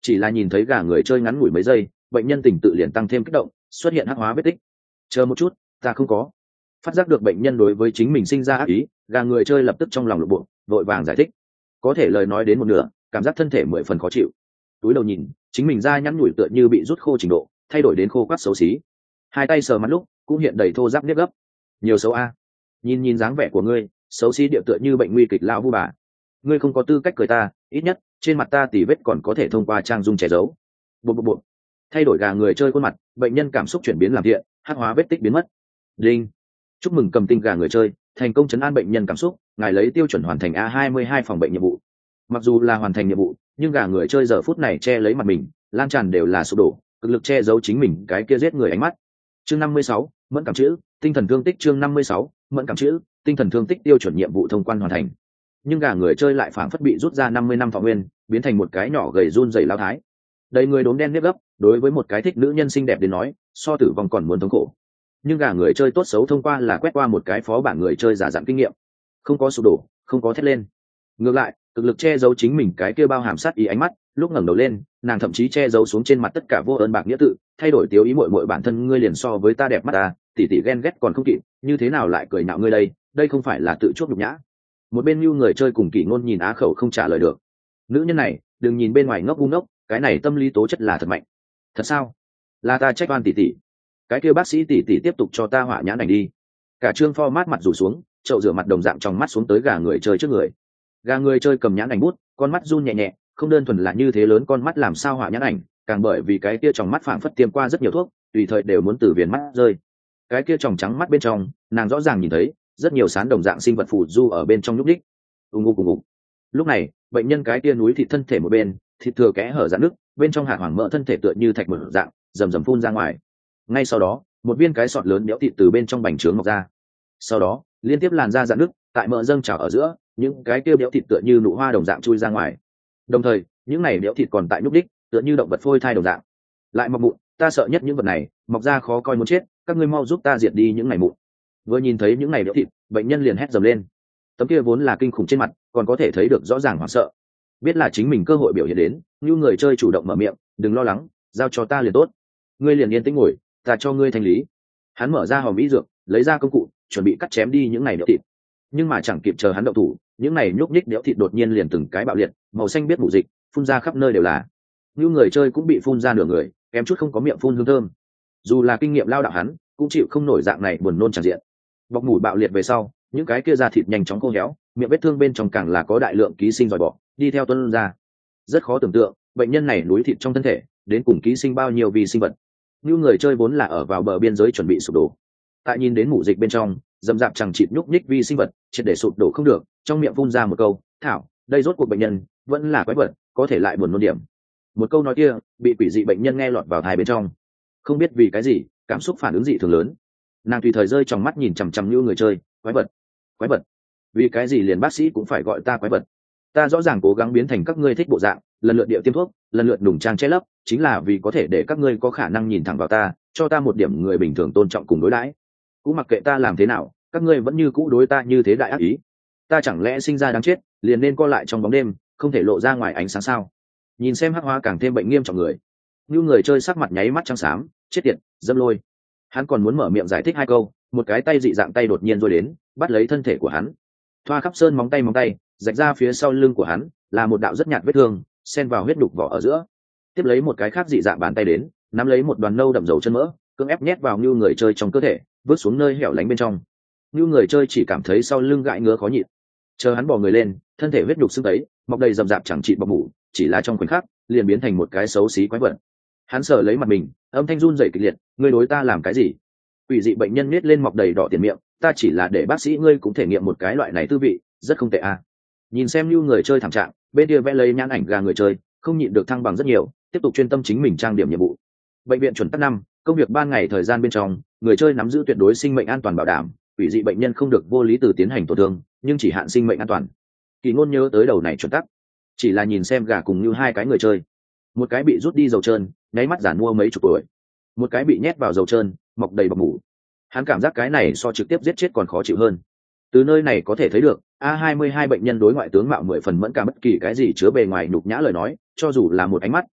A: Chỉ là nhìn thấy gà người chơi ngắn ngủi mấy giây, bệnh nhân tình tự liền tăng thêm kích động, xuất hiện hắc hóa vết tích. Chờ một chút, ta không có. Phát giác được bệnh nhân đối với chính mình sinh ra ác ý, gà người chơi lập tức trong lòng lục bộ, vội vàng giải thích. Có thể lời nói đến một nửa, cảm giác thân thể 10 phần khó chịu. Túi đầu nhìn, chính mình da nhăn nhủi tựa như bị rút khô trình độ, thay đổi đến khô quắt xấu xí. Hai tay sờ mặt lúc, cũng hiện đầy thô ráp nếp gấp. Nhiều xấu a. Nhìn dáng vẻ của ngươi, xấu xí địa tựa như bệnh nguy kịch lão vu bà. Ngươi không có tư cách cười ta, ít nhất trên mặt ta tỉ vết còn có thể thông qua trang dung che giấu. Bộ. Thay đổi gà người chơi khuôn mặt, bệnh nhân cảm xúc chuyển biến làm thiện, hắc hóa vết tích biến mất. Đinh. Chúc mừng cầm tinh gà người chơi thành công chấn an bệnh nhân cảm xúc, ngài lấy tiêu chuẩn hoàn thành A22 phòng bệnh nhiệm vụ. Mặc dù là hoàn thành nhiệm vụ, nhưng gà người chơi giờ phút này che lấy mặt mình, lan tràn đều là sụp đổ, cực lực che giấu chính mình cái kia giết người ánh mắt. Chương 56, mẫn cảm chữ, tinh thần thương tích. Chương 56, mẫn cảm chữ, tinh thần thương tích tiêu chuẩn nhiệm vụ thông quan hoàn thành. Nhưng gà người chơi lại phảng phất bị rút ra 50 năm thọ nguyên, biến thành một cái nhỏ gầy run rẩy lao thái. Đầy người đốm đen nếp gấp, đối với một cái thích nữ nhân xinh đẹp đến nói, so tử vong còn muốn thống khổ. Nhưng gà người chơi tốt xấu thông qua là quét qua một cái phó bản người chơi giả dặn kinh nghiệm, không có sụp đổ, không có thét lên. Ngược lại, cực lực che giấu chính mình cái kia bao hàm sát ý ánh mắt, lúc ngẩng đầu lên, nàng thậm chí che giấu xuống trên mặt tất cả vô ơn bạc nghĩa tự, thay đổi tiêu ý muội muội bản thân ngươi liền so với ta đẹp mắt ta, tỷ tỷ ghen ghét còn không kịp, như thế nào lại cười nhạo ngươi đây không phải là tự chuốc nhục nhã. Một bên Nưu người chơi cùng Kỷ Ngôn nhìn á khẩu không trả lời được. Nữ nhân này, đừng nhìn bên ngoài ngốc ngu ngốc, cái này tâm lý tố chất là thật mạnh. Thật sao? Là ta trách oan tỷ tỷ. Cái kia bác sĩ tỷ tỷ tiếp tục cho ta họa nhãn ảnh đi. Cả Trương format mặt rủ xuống, chậu rửa mặt đồng dạng trong mắt xuống tới gà người chơi trước người. Gà người chơi cầm nhãn ảnh bút, con mắt run nhẹ nhẹ, không đơn thuần là như thế lớn con mắt làm sao họa nhãn ảnh, càng bởi vì cái kia trong mắt phảng phất tiêm qua rất nhiều thuốc, tùy thời đều muốn từ viền mắt rơi. Cái kia tròng trắng mắt bên trong, nàng rõ ràng nhìn thấy rất nhiều sán đồng dạng sinh vật phù du ở bên trong nhúc đích. Ung ung. Lúc này, bệnh nhân cái kia núi thịt thân thể một bên, thịt thừa kẽ hở rạn nứt, bên trong hạt hoàng mỡ thân thể tựa như thạch một dạng, rầm phun ra ngoài. Ngay sau đó, một viên cái sọt lớn béo thịt từ bên trong bành trướng mọc ra. Sau đó, liên tiếp làn da rạn nứt, tại mỡ dâng trào ở giữa, những cái kia béo thịt tựa như nụ hoa đồng dạng chui ra ngoài. Đồng thời, những này béo thịt còn tại nhúc đích, tựa như động vật phôi thai đồng dạng. Lại mọc mụn, ta sợ nhất những vật này, mọc ra khó coi muốn chết, các ngươi mau giúp ta diệt đi những này mụn. Vừa nhìn thấy những này béo thịt, bệnh nhân liền hét dầm lên. Tấm kia vốn là kinh khủng trên mặt, còn có thể thấy được rõ ràng hoảng sợ. Biết là chính mình cơ hội biểu hiện đến, như người chơi chủ động mở miệng, đừng lo lắng, giao cho ta liền tốt. Ngươi liền yên tĩnh ngồi, ta cho ngươi thanh lý. Hắn mở ra hòm mỹ dược, lấy ra công cụ, chuẩn bị cắt chém đi những này béo thịt. Nhưng mà chẳng kịp chờ hắn động thủ, những này nhúc nhích béo thịt đột nhiên liền từng cái bạo liệt, màu xanh biết mủ dịch, phun ra khắp nơi đều là. Như người chơi cũng bị phun ra nửa người, kém chút không có miệng phun hương thơm. Dù là kinh nghiệm lao đạo hắn, cũng chịu không nổi dạng này buồn nôn tràn diện. Bọc mủ bạo liệt về sau, những cái kia da thịt nhanh chóng khô héo, miệng vết thương bên trong càng là có đại lượng ký sinh giòi bọ đi theo tuôn ra. Rất khó tưởng tượng, bệnh nhân này núi thịt trong thân thể, đến cùng ký sinh bao nhiêu vi sinh vật. Như người chơi vốn là ở vào bờ biên giới chuẩn bị sụp đổ. Tại nhìn đến mủ dịch bên trong, dầm dạp chẳng chịt nhúc nhích vi sinh vật, triệt để sụp đổ không được, trong miệng phun ra một câu, "Thảo, đây rốt cuộc bệnh nhân, vẫn là quái vật, có thể lại buồn nôn điểm." Một câu nói kia, bị quỷ dị bệnh nhân nghe lọt vào tai bên trong. Không biết vì cái gì, cảm xúc phản ứng dị thường lớn. Nàng tùy thời rơi trong mắt nhìn chằm chằm Như người chơi, "Quái vật, quái vật, vì cái gì liền bác sĩ cũng phải gọi ta quái vật? Ta rõ ràng cố gắng biến thành các ngươi thích bộ dạng, lần lượt điệu tiêm thuốc, lần lượt đùng trang che lấp, chính là vì có thể để các ngươi có khả năng nhìn thẳng vào ta, cho ta một điểm người bình thường tôn trọng cùng đối đãi. Cũng mặc kệ ta làm thế nào, các ngươi vẫn như cũ đối ta như thế đại ác ý. Ta chẳng lẽ sinh ra đáng chết, liền nên co lại trong bóng đêm, không thể lộ ra ngoài ánh sáng sao?" Nhìn xem hắc hóa càng thêm bệnh nghiêm trọng người, Như người chơi sắc mặt nháy mắt trắng xám, chết tiệt, dâm lôi. Hắn còn muốn mở miệng giải thích hai câu, một cái tay dị dạng tay đột nhiên rồi đến, bắt lấy thân thể của hắn. Thoa khắp sơn móng tay, rạch ra phía sau lưng của hắn, là một đạo rất nhạt vết thương, xen vào huyết đục vỏ ở giữa. Tiếp lấy một cái khác dị dạng bàn tay đến, nắm lấy một đoàn nâu đậm dầu chân mỡ, cưỡng ép nhét vào Như người chơi trong cơ thể, vứt xuống nơi hẻo lánh bên trong. Như người chơi chỉ cảm thấy sau lưng gãi ngứa khó nhịn. Chờ hắn bò người lên, thân thể huyết đục sưng tấy, mọc đầy rậm rạp chẳng trị bọc mủ, chỉ là trong khoảnh khắc, liền biến thành một cái xấu xí quái vật. Hắn sờ lấy mặt mình, âm thanh run rẩy kịch liệt, "Ngươi đối ta làm cái gì?" Quỷ dị bệnh nhân nhếch lên mọc đầy đỏ tiền miệng, "Ta chỉ là để bác sĩ ngươi cũng thể nghiệm một cái loại này tư vị, rất không tệ à." Nhìn xem Như người chơi thảm trạng, bên kia vẽ lấy nhãn ảnh gà người chơi, không nhịn được thăng bằng rất nhiều, tiếp tục chuyên tâm chính mình trang điểm nhiệm vụ. Bệnh viện chuẩn tắc 5, công việc ban ngày thời gian bên trong, người chơi nắm giữ tuyệt đối sinh mệnh an toàn bảo đảm, quỷ dị bệnh nhân không được vô lý từ tiến hành tổn thương, nhưng chỉ hạn sinh mệnh an toàn. Kỳ Ngôn nhớ tới đầu này chuẩn tắc, chỉ là nhìn xem gà cùng Như hai cái người chơi, một cái bị rút đi dầu trơn, nháy mắt giản mua mấy chục tuổi, một cái bị nhét vào dầu trơn, mọc đầy bọc mủ. Hắn cảm giác cái này so trực tiếp giết chết còn khó chịu hơn. Từ nơi này có thể thấy được, A22 bệnh nhân đối ngoại tướng mạo 10 phần mẫn cảm, bất kỳ cái gì chứa bề ngoài nhục nhã lời nói, cho dù là một ánh mắt,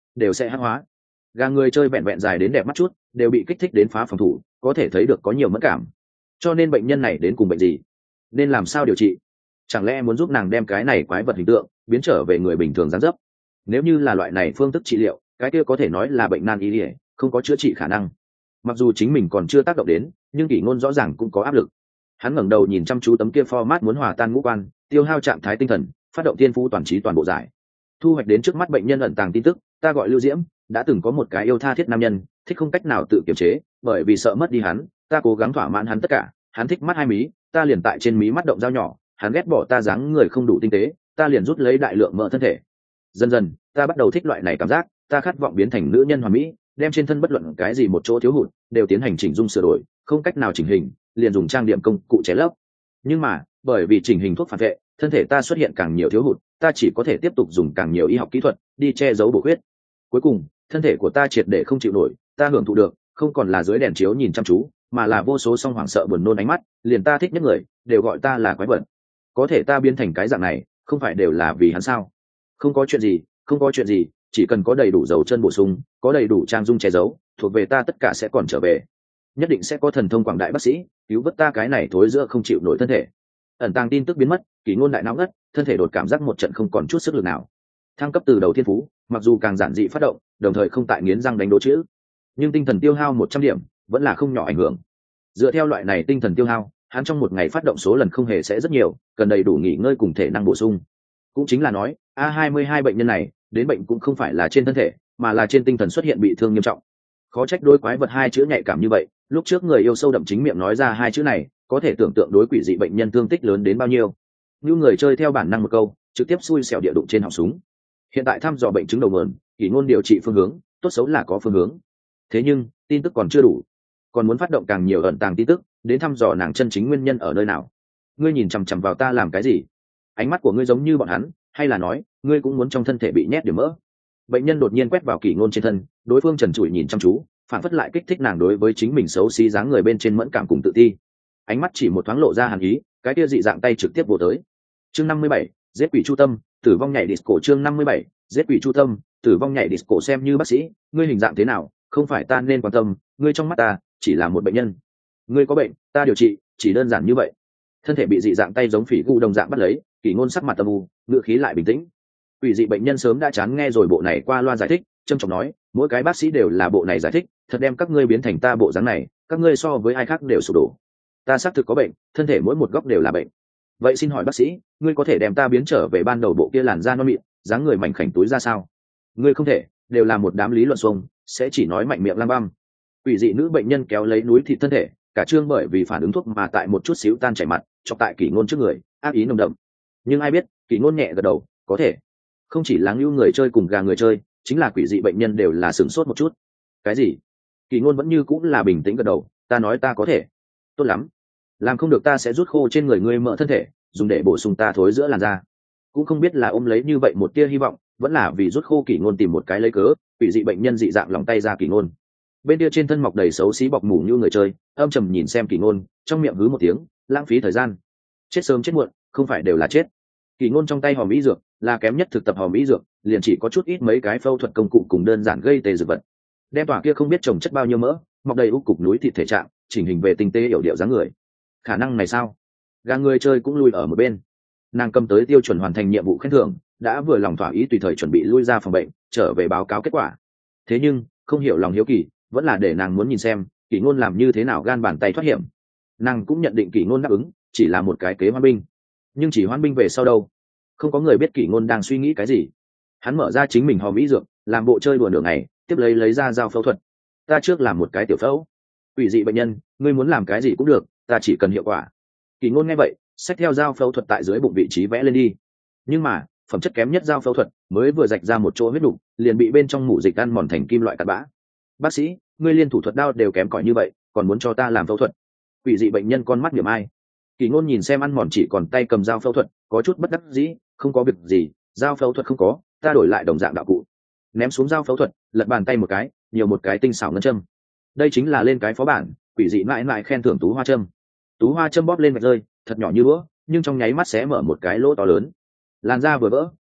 A: đều sẽ hắc hóa. Gà người chơi vẹn vẹn dài đến đẹp mắt chút đều bị kích thích đến phá phòng thủ, có thể thấy được có nhiều mất cảm. Cho nên bệnh nhân này đến cùng bệnh gì, nên làm sao điều trị? Chẳng lẽ muốn giúp nàng đem cái này quái vật hình tượng biến trở về người bình thường dáng dấp? Nếu như là loại này phương thức trị liệu, cái kia có thể nói là bệnh nan y liệt, không có chữa trị khả năng. Mặc dù chính mình còn chưa tác động đến, nhưng Kỷ Ngôn rõ ràng cũng có áp lực. Hắn ngẩng đầu nhìn chăm chú tấm kia format muốn hòa tan ngũ quan, tiêu hao trạng thái tinh thần, phát động thiên phú toàn trí toàn bộ giải. Thu hoạch đến trước mắt bệnh nhân ẩn tàng tin tức, ta gọi Lưu Diễm, đã từng có một cái yêu tha thiết nam nhân, thích không cách nào tự kiềm chế, bởi vì sợ mất đi hắn, ta cố gắng thỏa mãn hắn tất cả, hắn thích mắt hai mí, ta liền tại trên mí mắt động dao nhỏ, hắn ghét bỏ ta dáng người không đủ tinh tế, ta liền rút lấy đại lượng mỡ thân thể. Dần dần, ta bắt đầu thích loại này cảm giác, ta khát vọng biến thành nữ nhân hoàn mỹ, đem trên thân bất luận cái gì một chỗ thiếu hụt đều tiến hành chỉnh dung sửa đổi, không cách nào chỉnh hình, liền dùng trang điểm công cụ che lấp. Nhưng mà, bởi vì chỉnh hình thuốc phản vệ, thân thể ta xuất hiện càng nhiều thiếu hụt, ta chỉ có thể tiếp tục dùng càng nhiều y học kỹ thuật đi che giấu bổ khuyết. Cuối cùng, thân thể của ta triệt để không chịu nổi, ta hưởng thụ được, không còn là dưới đèn chiếu nhìn chăm chú, mà là vô số song hoảng sợ buồn nôn ánh mắt, liền ta thích nhất người đều gọi ta là quái vật. Có thể ta biến thành cái dạng này, không phải đều là vì hắn sao? Không có chuyện gì, không có chuyện gì, chỉ cần có đầy đủ dầu chân bổ sung, có đầy đủ trang dung che giấu, thuộc về ta tất cả sẽ còn trở về. Nhất định sẽ có thần thông quảng đại bác sĩ cứu vớt ta cái này thối giữa không chịu nổi thân thể. Ẩn tàng tin tức biến mất, Kỷ Ngôn đại não ngất, thân thể đột cảm giác một trận không còn chút sức lực nào. Thăng cấp từ đầu thiên phú, mặc dù càng giản dị phát động, đồng thời không tại nghiến răng đánh đố chữ, nhưng tinh thần tiêu hao 100 điểm vẫn là không nhỏ ảnh hưởng. Dựa theo loại này tinh thần tiêu hao, hắn trong một ngày phát động số lần không hề sẽ rất nhiều, cần đầy đủ nghỉ ngơi cùng thể năng bổ sung. Cũng chính là nói, A22 bệnh nhân này, đến bệnh cũng không phải là trên thân thể, mà là trên tinh thần xuất hiện bị thương nghiêm trọng. Khó trách đối quái vật hai chữ nhạy cảm như vậy, lúc trước người yêu sâu đậm chính miệng nói ra hai chữ này, có thể tưởng tượng đối quỷ dị bệnh nhân thương tích lớn đến bao nhiêu. Như người chơi theo bản năng một câu, trực tiếp xui xẻo địa đụng trên họng súng. Hiện tại thăm dò bệnh chứng đầu nguồn, Kỷ Ngôn điều trị phương hướng, tốt xấu là có phương hướng. Thế nhưng, tin tức còn chưa đủ, còn muốn phát động càng nhiều ẩn tàng tin tức, đến thăm dò nàng chân chính nguyên nhân ở nơi nào. Ngươi nhìn chằm chằm vào ta làm cái gì? Ánh mắt của ngươi giống như bọn hắn, hay là nói, ngươi cũng muốn trong thân thể bị nhét điểm mỡ? Bệnh nhân đột nhiên quét vào Kỷ Ngôn trên thân, đối phương trần trụi nhìn chăm chú, phản phất lại kích thích nàng đối với chính mình xấu xí dáng người bên trên mẫn cảm cùng tự ti. Ánh mắt chỉ một thoáng lộ ra hàn ý, cái kia dị dạng tay trực tiếp vồ tới. Chương 57, giết quỷ chu tâm, tử vong nhảy disco. Chương 57, giết quỷ chu tâm, tử vong nhảy disco. Xem như bác sĩ, ngươi hình dạng thế nào, không phải ta nên quan tâm, ngươi trong mắt ta chỉ là một bệnh nhân. Ngươi có bệnh, ta điều trị, chỉ đơn giản như vậy. Thân thể bị dị dạng tay giống phỉ gu đồng dạng bắt lấy, Kỷ Ngôn sắc mặt âm u, ngữ khí lại bình tĩnh. Quỷ dị bệnh nhân sớm đã chán nghe rồi bộ này qua loa giải thích, trầm trọng nói, mỗi cái bác sĩ đều là bộ này giải thích, thật đem các ngươi biến thành ta bộ dáng này, các ngươi so với ai khác đều sụp đổ. Ta xác thực có bệnh, thân thể mỗi một góc đều là bệnh. Vậy xin hỏi bác sĩ, ngươi có thể đem ta biến trở về ban đầu bộ kia làn da non mịn, dáng người mảnh khảnh túi ra sao? Ngươi không thể, đều là một đám lý luận xuông, sẽ chỉ nói mạnh miệng lang băm. Quỷ dị nữ bệnh nhân kéo lấy núi thịt thân thể, cả trương bởi vì phản ứng thuốc mà tại một chút xíu tan chảy mặt, chọc tại Kỷ Ngôn trước người, ác ý nồng đậm. Nhưng ai biết, Kỷ Ngôn nhẹ gật đầu, có thể. Không chỉ là Ngưu người chơi cùng gà người chơi, chính là quỷ dị bệnh nhân đều là sửng sốt một chút. Cái gì? Kỷ Ngôn vẫn như cũng là bình tĩnh gật đầu, ta nói ta có thể. Tốt lắm, làm không được ta sẽ rút khô trên người ngươi mỡ thân thể, dùng để bổ sung ta thối giữa làn da. Cũng không biết là ôm lấy như vậy một tia hy vọng, vẫn là vì rút khô Kỷ Ngôn tìm một cái lấy cớ, quỷ dị bệnh nhân dị dạng lòng tay ra Kỷ Ngôn. Bên kia trên thân mọc đầy xấu xí bọc mủ như người chơi, âm trầm nhìn xem Kỷ Ngôn, trong miệng hứ một tiếng, lãng phí thời gian. Chết sớm chết muộn, không phải đều là chết. Kỷ Ngôn trong tay hòm y dược là kém nhất thực tập hòm y dược, liền chỉ có chút ít mấy cái phẫu thuật công cụ cùng đơn giản gây tê dược vật. Đem tòa kia không biết trồng chất bao nhiêu mỡ, mọc đầy u cục núi thịt thể trạng, chỉnh hình về tinh tế yểu điệu dáng người. Khả năng này sao? Gà người chơi cũng lui ở một bên. Nàng cầm tới tiêu chuẩn hoàn thành nhiệm vụ khen thưởng, đã vừa lòng thỏa ý tùy thời chuẩn bị lui ra phòng bệnh, trở về báo cáo kết quả. Thế nhưng, không hiểu lòng hiếu kỳ, vẫn là để nàng muốn nhìn xem Kỷ Ngôn làm như thế nào gan bàn tay thoát hiểm. Nàng cũng nhận định Kỷ Ngôn đáp ứng, chỉ là một cái kế hoan binh. Nhưng chỉ hoan binh về sau đâu? Không có người biết Kỷ Ngôn đang suy nghĩ cái gì. Hắn mở ra chính mình hòm y dược, làm bộ chơi đùa nửa ngày, tiếp lấy ra dao phẫu thuật. Ta trước làm một cái tiểu phẫu. Quỷ dị bệnh nhân, ngươi muốn làm cái gì cũng được, ta chỉ cần hiệu quả. Kỷ Ngôn nghe vậy, xách theo dao phẫu thuật tại dưới bụng vị trí vẽ lên đi. Nhưng mà, phẩm chất kém nhất dao phẫu thuật mới vừa rạch ra một chỗ huyết đục, liền bị bên trong mủ dịch ăn mòn thành kim loại cặn bã. Bác sĩ, ngươi liên thủ thuật đao đều kém cỏi như vậy, còn muốn cho ta làm phẫu thuật? Quỷ dị bệnh nhân con mắt niệm ai. Kỷ Ngôn nhìn xem ăn mòn chỉ còn tay cầm dao phẫu thuật, có chút bất đắc dĩ, không có việc gì, dao phẫu thuật không có, ta đổi lại đồng dạng đạo cụ. Ném xuống dao phẫu thuật, lật bàn tay một cái, nhiều một cái tinh xảo ngân châm. Đây chính là lên cái phó bản, quỷ dị mãi mãi khen thưởng tú hoa châm. Tú hoa châm bóp lên vạch rơi, thật nhỏ như bữa, nhưng trong nháy mắt sẽ mở một cái lỗ to lớn. Làn da vừa vỡ,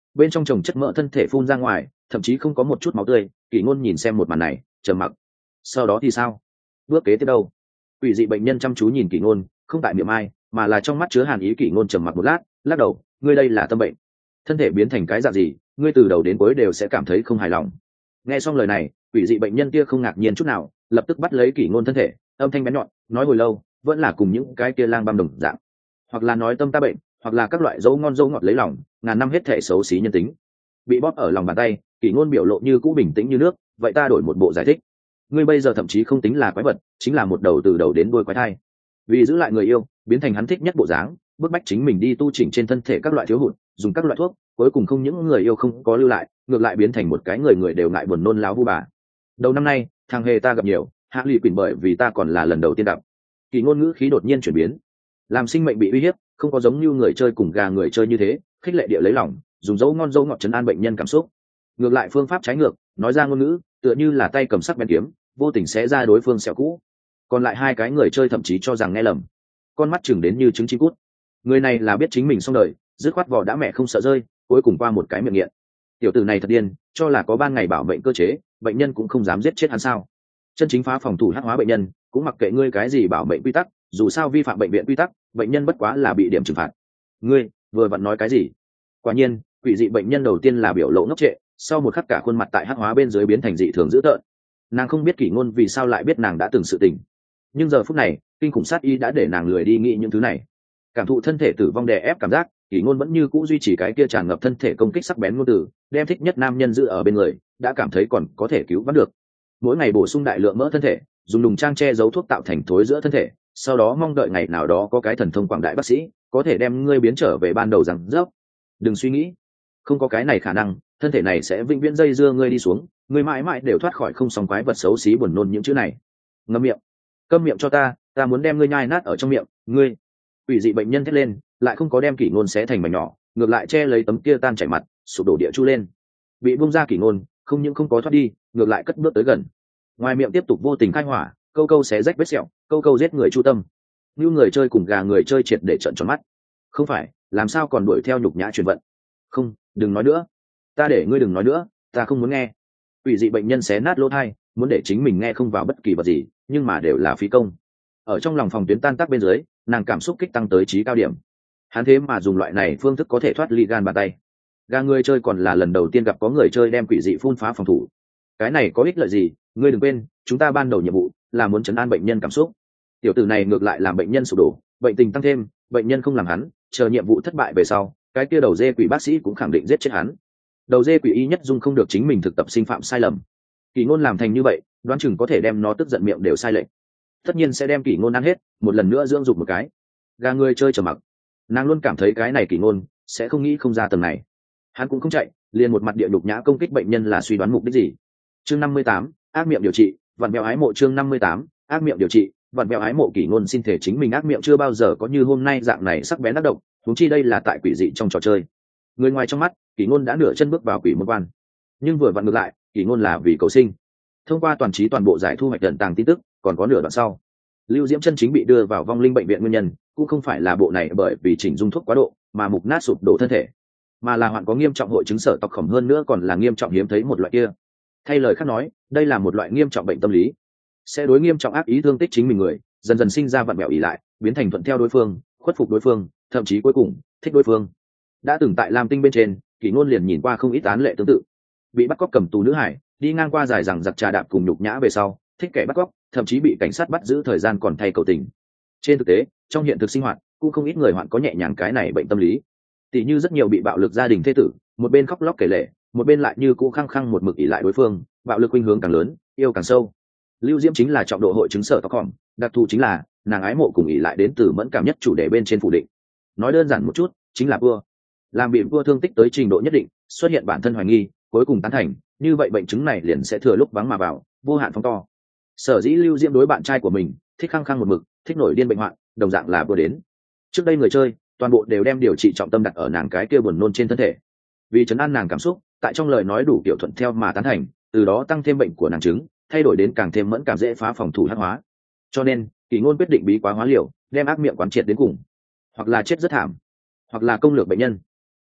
A: bên trong chồng chất mỡ thân thể phun ra ngoài, thậm chí không có một chút máu tươi. Kỷ Ngôn nhìn xem một màn này, trầm mặc. Sau đó thì sao? Bước kế tiếp đâu? Quỷ dị bệnh nhân chăm chú nhìn Kỷ Ngôn, không tại miệng ai, mà là trong mắt chứa hàn ý. Kỷ Ngôn trầm mặc một lát, lắc đầu, ngươi đây là tâm bệnh. Thân thể biến thành cái dạng gì, ngươi từ đầu đến cuối đều sẽ cảm thấy không hài lòng. Nghe xong lời này, quỷ dị bệnh nhân kia không ngạc nhiên chút nào, lập tức bắt lấy Kỷ Ngôn thân thể, âm thanh bén nhọn, nói hồi lâu, vẫn là cùng những cái kia lang băm đồng dạng, hoặc là nói tâm ta bệnh, hoặc là các loại dấu ngon dấu ngọt lấy lòng, ngàn năm hết thể xấu xí nhân tính. Bị bóp ở lòng bàn tay, Kỷ Ngôn biểu lộ như cũ bình tĩnh như nước, vậy ta đổi một bộ giải thích. Ngươi bây giờ thậm chí không tính là quái vật, chính là một đầu từ đầu đến đuôi quái thai. Vì giữ lại người yêu, biến thành hắn thích nhất bộ dáng, bức bách chính mình đi tu chỉnh trên thân thể các loại thiếu hụt, dùng các loại thuốc, cuối cùng không những người yêu không có lưu lại, ngược lại biến thành một cái người người đều ngại buồn nôn láo vu bà. Đầu năm nay, thằng hề ta gặp nhiều, hạ lụy quỷ bởi vì ta còn là lần đầu tiên gặp. Kỳ ngôn ngữ khí đột nhiên chuyển biến, làm sinh mệnh bị uy hiếp, không có giống như người chơi cùng gà người chơi như thế, khích lệ địa lấy lòng, dùng dấu ngon dấu ngọt trấn an bệnh nhân cảm xúc. Ngược lại phương pháp trái ngược, nói ra ngôn ngữ, tựa như là tay cầm sắc bén kiếm, vô tình sẽ ra đối phương sẹo cũ. Còn lại hai cái người chơi thậm chí cho rằng nghe lầm, con mắt chừng đến như trứng chim cút. Người này là biết chính mình xong đời, dứt khoát vỏ đã mẹ không sợ rơi, cuối cùng qua một cái miệng nghiện. Tiểu tử này thật điên, cho là có ban ngày bảo mệnh cơ chế, bệnh nhân cũng không dám giết chết hắn sao? Chân chính phá phòng thủ hắc hóa bệnh nhân, cũng mặc kệ ngươi cái gì bảo mệnh quy tắc, dù sao vi phạm bệnh viện quy tắc, bệnh nhân bất quá là bị điểm trừng phạt. Ngươi vừa vặn nói cái gì? Quả nhiên, quỷ dị bệnh nhân đầu tiên là biểu lộ ngốc trệ, sau một khắc cả khuôn mặt tại hắc hóa bên dưới biến thành dị thường dữ tợn. Nàng không biết Kỷ Ngôn vì sao lại biết nàng đã từng sự tình, nhưng giờ phút này, kinh khủng sát ý đã để nàng lười đi nghĩ những thứ này. Cảm thụ thân thể tử vong đè ép cảm giác, Kỷ Ngôn vẫn như cũ duy trì cái kia tràn ngập thân thể công kích sắc bén ngôn từ, đem thích nhất nam nhân giữ ở bên người, đã cảm thấy còn có thể cứu vãn được. Mỗi ngày bổ sung đại lượng mỡ thân thể, dùng đùng trang che giấu thuốc tạo thành thối giữa thân thể, sau đó mong đợi ngày nào đó có cái thần thông quảng đại bác sĩ có thể đem ngươi biến trở về ban đầu rằng dốc. Đừng suy nghĩ, không có cái này khả năng, thân thể này sẽ vĩnh viễn dây dưa ngươi đi xuống, ngươi mãi mãi đều thoát khỏi không sóng quái vật xấu xí buồn nôn những chữ này. Ngậm miệng, câm miệng cho ta, ta muốn đem ngươi nhai nát ở trong miệng. Ngươi quỷ dị bệnh nhân thét lên, lại không có đem Kỷ Ngôn xé thành mảnh nhỏ, ngược lại che lấy tấm kia tan chảy mặt, sụp đổ địa chu lên. Bị buông ra Kỷ Ngôn, không những không có thoát đi, ngược lại cất bước tới gần. Ngoài miệng tiếp tục vô tình khai hỏa, câu câu xé rách vết sẹo, câu câu giết người chu tâm. Như người chơi cùng gà người chơi triệt để trợn tròn mắt. Không phải, làm sao còn đuổi theo nhục nhã truyền vận? Không, đừng nói nữa. Ta để ngươi đừng nói nữa, ta không muốn nghe. Quỷ dị bệnh nhân xé nát lỗ tai, muốn để chính mình nghe không vào bất kỳ vật gì, nhưng mà đều là phí công. Ở trong lòng phòng tuyến tan tác bên dưới, nàng cảm xúc kích tăng tới trí cao điểm. Hắn thế mà dùng loại này phương thức có thể thoát ly gan bàn tay. Gà người chơi còn là lần đầu tiên gặp có người chơi đem quỷ dị phun phá phòng thủ. Cái này có ích lợi gì? Ngươi đừng quên, chúng ta ban đầu nhiệm vụ là muốn trấn an bệnh nhân cảm xúc. Tiểu tử này ngược lại làm bệnh nhân sụp đổ, bệnh tình tăng thêm, bệnh nhân không làm hắn, chờ nhiệm vụ thất bại về sau, cái kia đầu dê quỷ bác sĩ cũng khẳng định giết chết hắn. Đầu dê quỷ y nhất dung không được chính mình thực tập sinh phạm sai lầm. Kỷ Ngôn làm thành như vậy, đoán chừng có thể đem nó tức giận miệng đều sai lệch. Tất nhiên sẽ đem Kỷ Ngôn ăn hết, một lần nữa dưỡng dục một cái. Gà người chơi trầm mặc, nàng luôn cảm thấy cái này Kỷ Ngôn sẽ không nghĩ không ra tầng này. Hắn cũng không chạy, liền một mặt địa nhục nhã công kích bệnh nhân là suy đoán mục đích gì. Chương 58, ác miệng điều trị, vặn vẹo ái mộ. Chương 58, ác miệng điều trị, vặn vẹo ái mộ. Kỷ Ngôn xin thể chính mình ác miệng chưa bao giờ có như hôm nay dạng này sắc bén ác độc, huống chi đây là tại quỷ dị trong trò chơi. Người ngoài trong mắt, Kỷ Ngôn đã nửa chân bước vào quỷ môn quan, nhưng vừa vặn ngược lại, Kỷ Ngôn là vì cầu sinh. Thông qua toàn trí toàn bộ giải thu hoạch tận tàng tin tức, còn có nửa đoạn sau, Lưu Diễm chân chính bị đưa vào vong linh bệnh viện nguyên nhân, cũng không phải là bộ này bởi vì chỉnh dung thuốc quá độ mà mục nát sụp đổ thân thể, mà là hoạn có nghiêm trọng hội chứng sở tộc khổng, hơn nữa còn là nghiêm trọng hiếm thấy một loại kia. Thay lời khác nói, đây là một loại nghiêm trọng bệnh tâm lý, sẽ đối nghiêm trọng ác ý thương tích chính mình người, dần dần sinh ra vặn vẹo ỷ lại, biến thành thuận theo đối phương, khuất phục đối phương, thậm chí cuối cùng thích đối phương. Đã từng tại Lam Tinh bên trên, Kỷ Ngôn liền nhìn qua không ít án lệ tương tự, bị bắt cóc cầm tù nữ hải, đi ngang qua dài rằng giặc trà đạp cùng nhục nhã về sau, thích kẻ bắt cóc, thậm chí bị cảnh sát bắt giữ thời gian còn thay cầu tình. Trên thực tế, trong hiện thực sinh hoạt, cũng không ít người hoạn có nhẹ nhàng cái này bệnh tâm lý. Tỷ như rất nhiều bị bạo lực gia đình thê tử, một bên khóc lóc kể lể, một bên lại như cũ khăng khăng một mực ỷ lại đối phương, bạo lực khuynh hướng càng lớn, yêu càng sâu. Lưu Diễm chính là trọng độ hội chứng sở tóc hỏng, đặc thù chính là nàng ái mộ cùng ỷ lại đến từ mẫn cảm nhất chủ đề bên trên phủ định. Nói đơn giản một chút, chính là vua làm bị vua thương tích tới trình độ nhất định, xuất hiện bản thân hoài nghi, cuối cùng tán thành, như vậy bệnh chứng này liền sẽ thừa lúc vắng mà vào, vô hạn phóng to. Sở dĩ Lưu Diễm đối bạn trai của mình thích khăng khăng một mực, thích nổi điên bệnh hoạn, đồng dạng là vừa đến. Trước đây người chơi toàn bộ đều đem điều trị trọng tâm đặt ở nàng cái kia buồn nôn trên thân thể, vì trấn an nàng cảm xúc, tại trong lời nói đủ kiểu thuận theo mà tán thành, từ đó tăng thêm bệnh của nàng chứng, thay đổi đến càng thêm mẫn cảm dễ phá phòng thủ hắc hóa. Cho nên Kỷ Ngôn quyết định bí quá hóa liều, đem ác miệng quán triệt đến cùng, hoặc là chết rất thảm, hoặc là công lược bệnh nhân.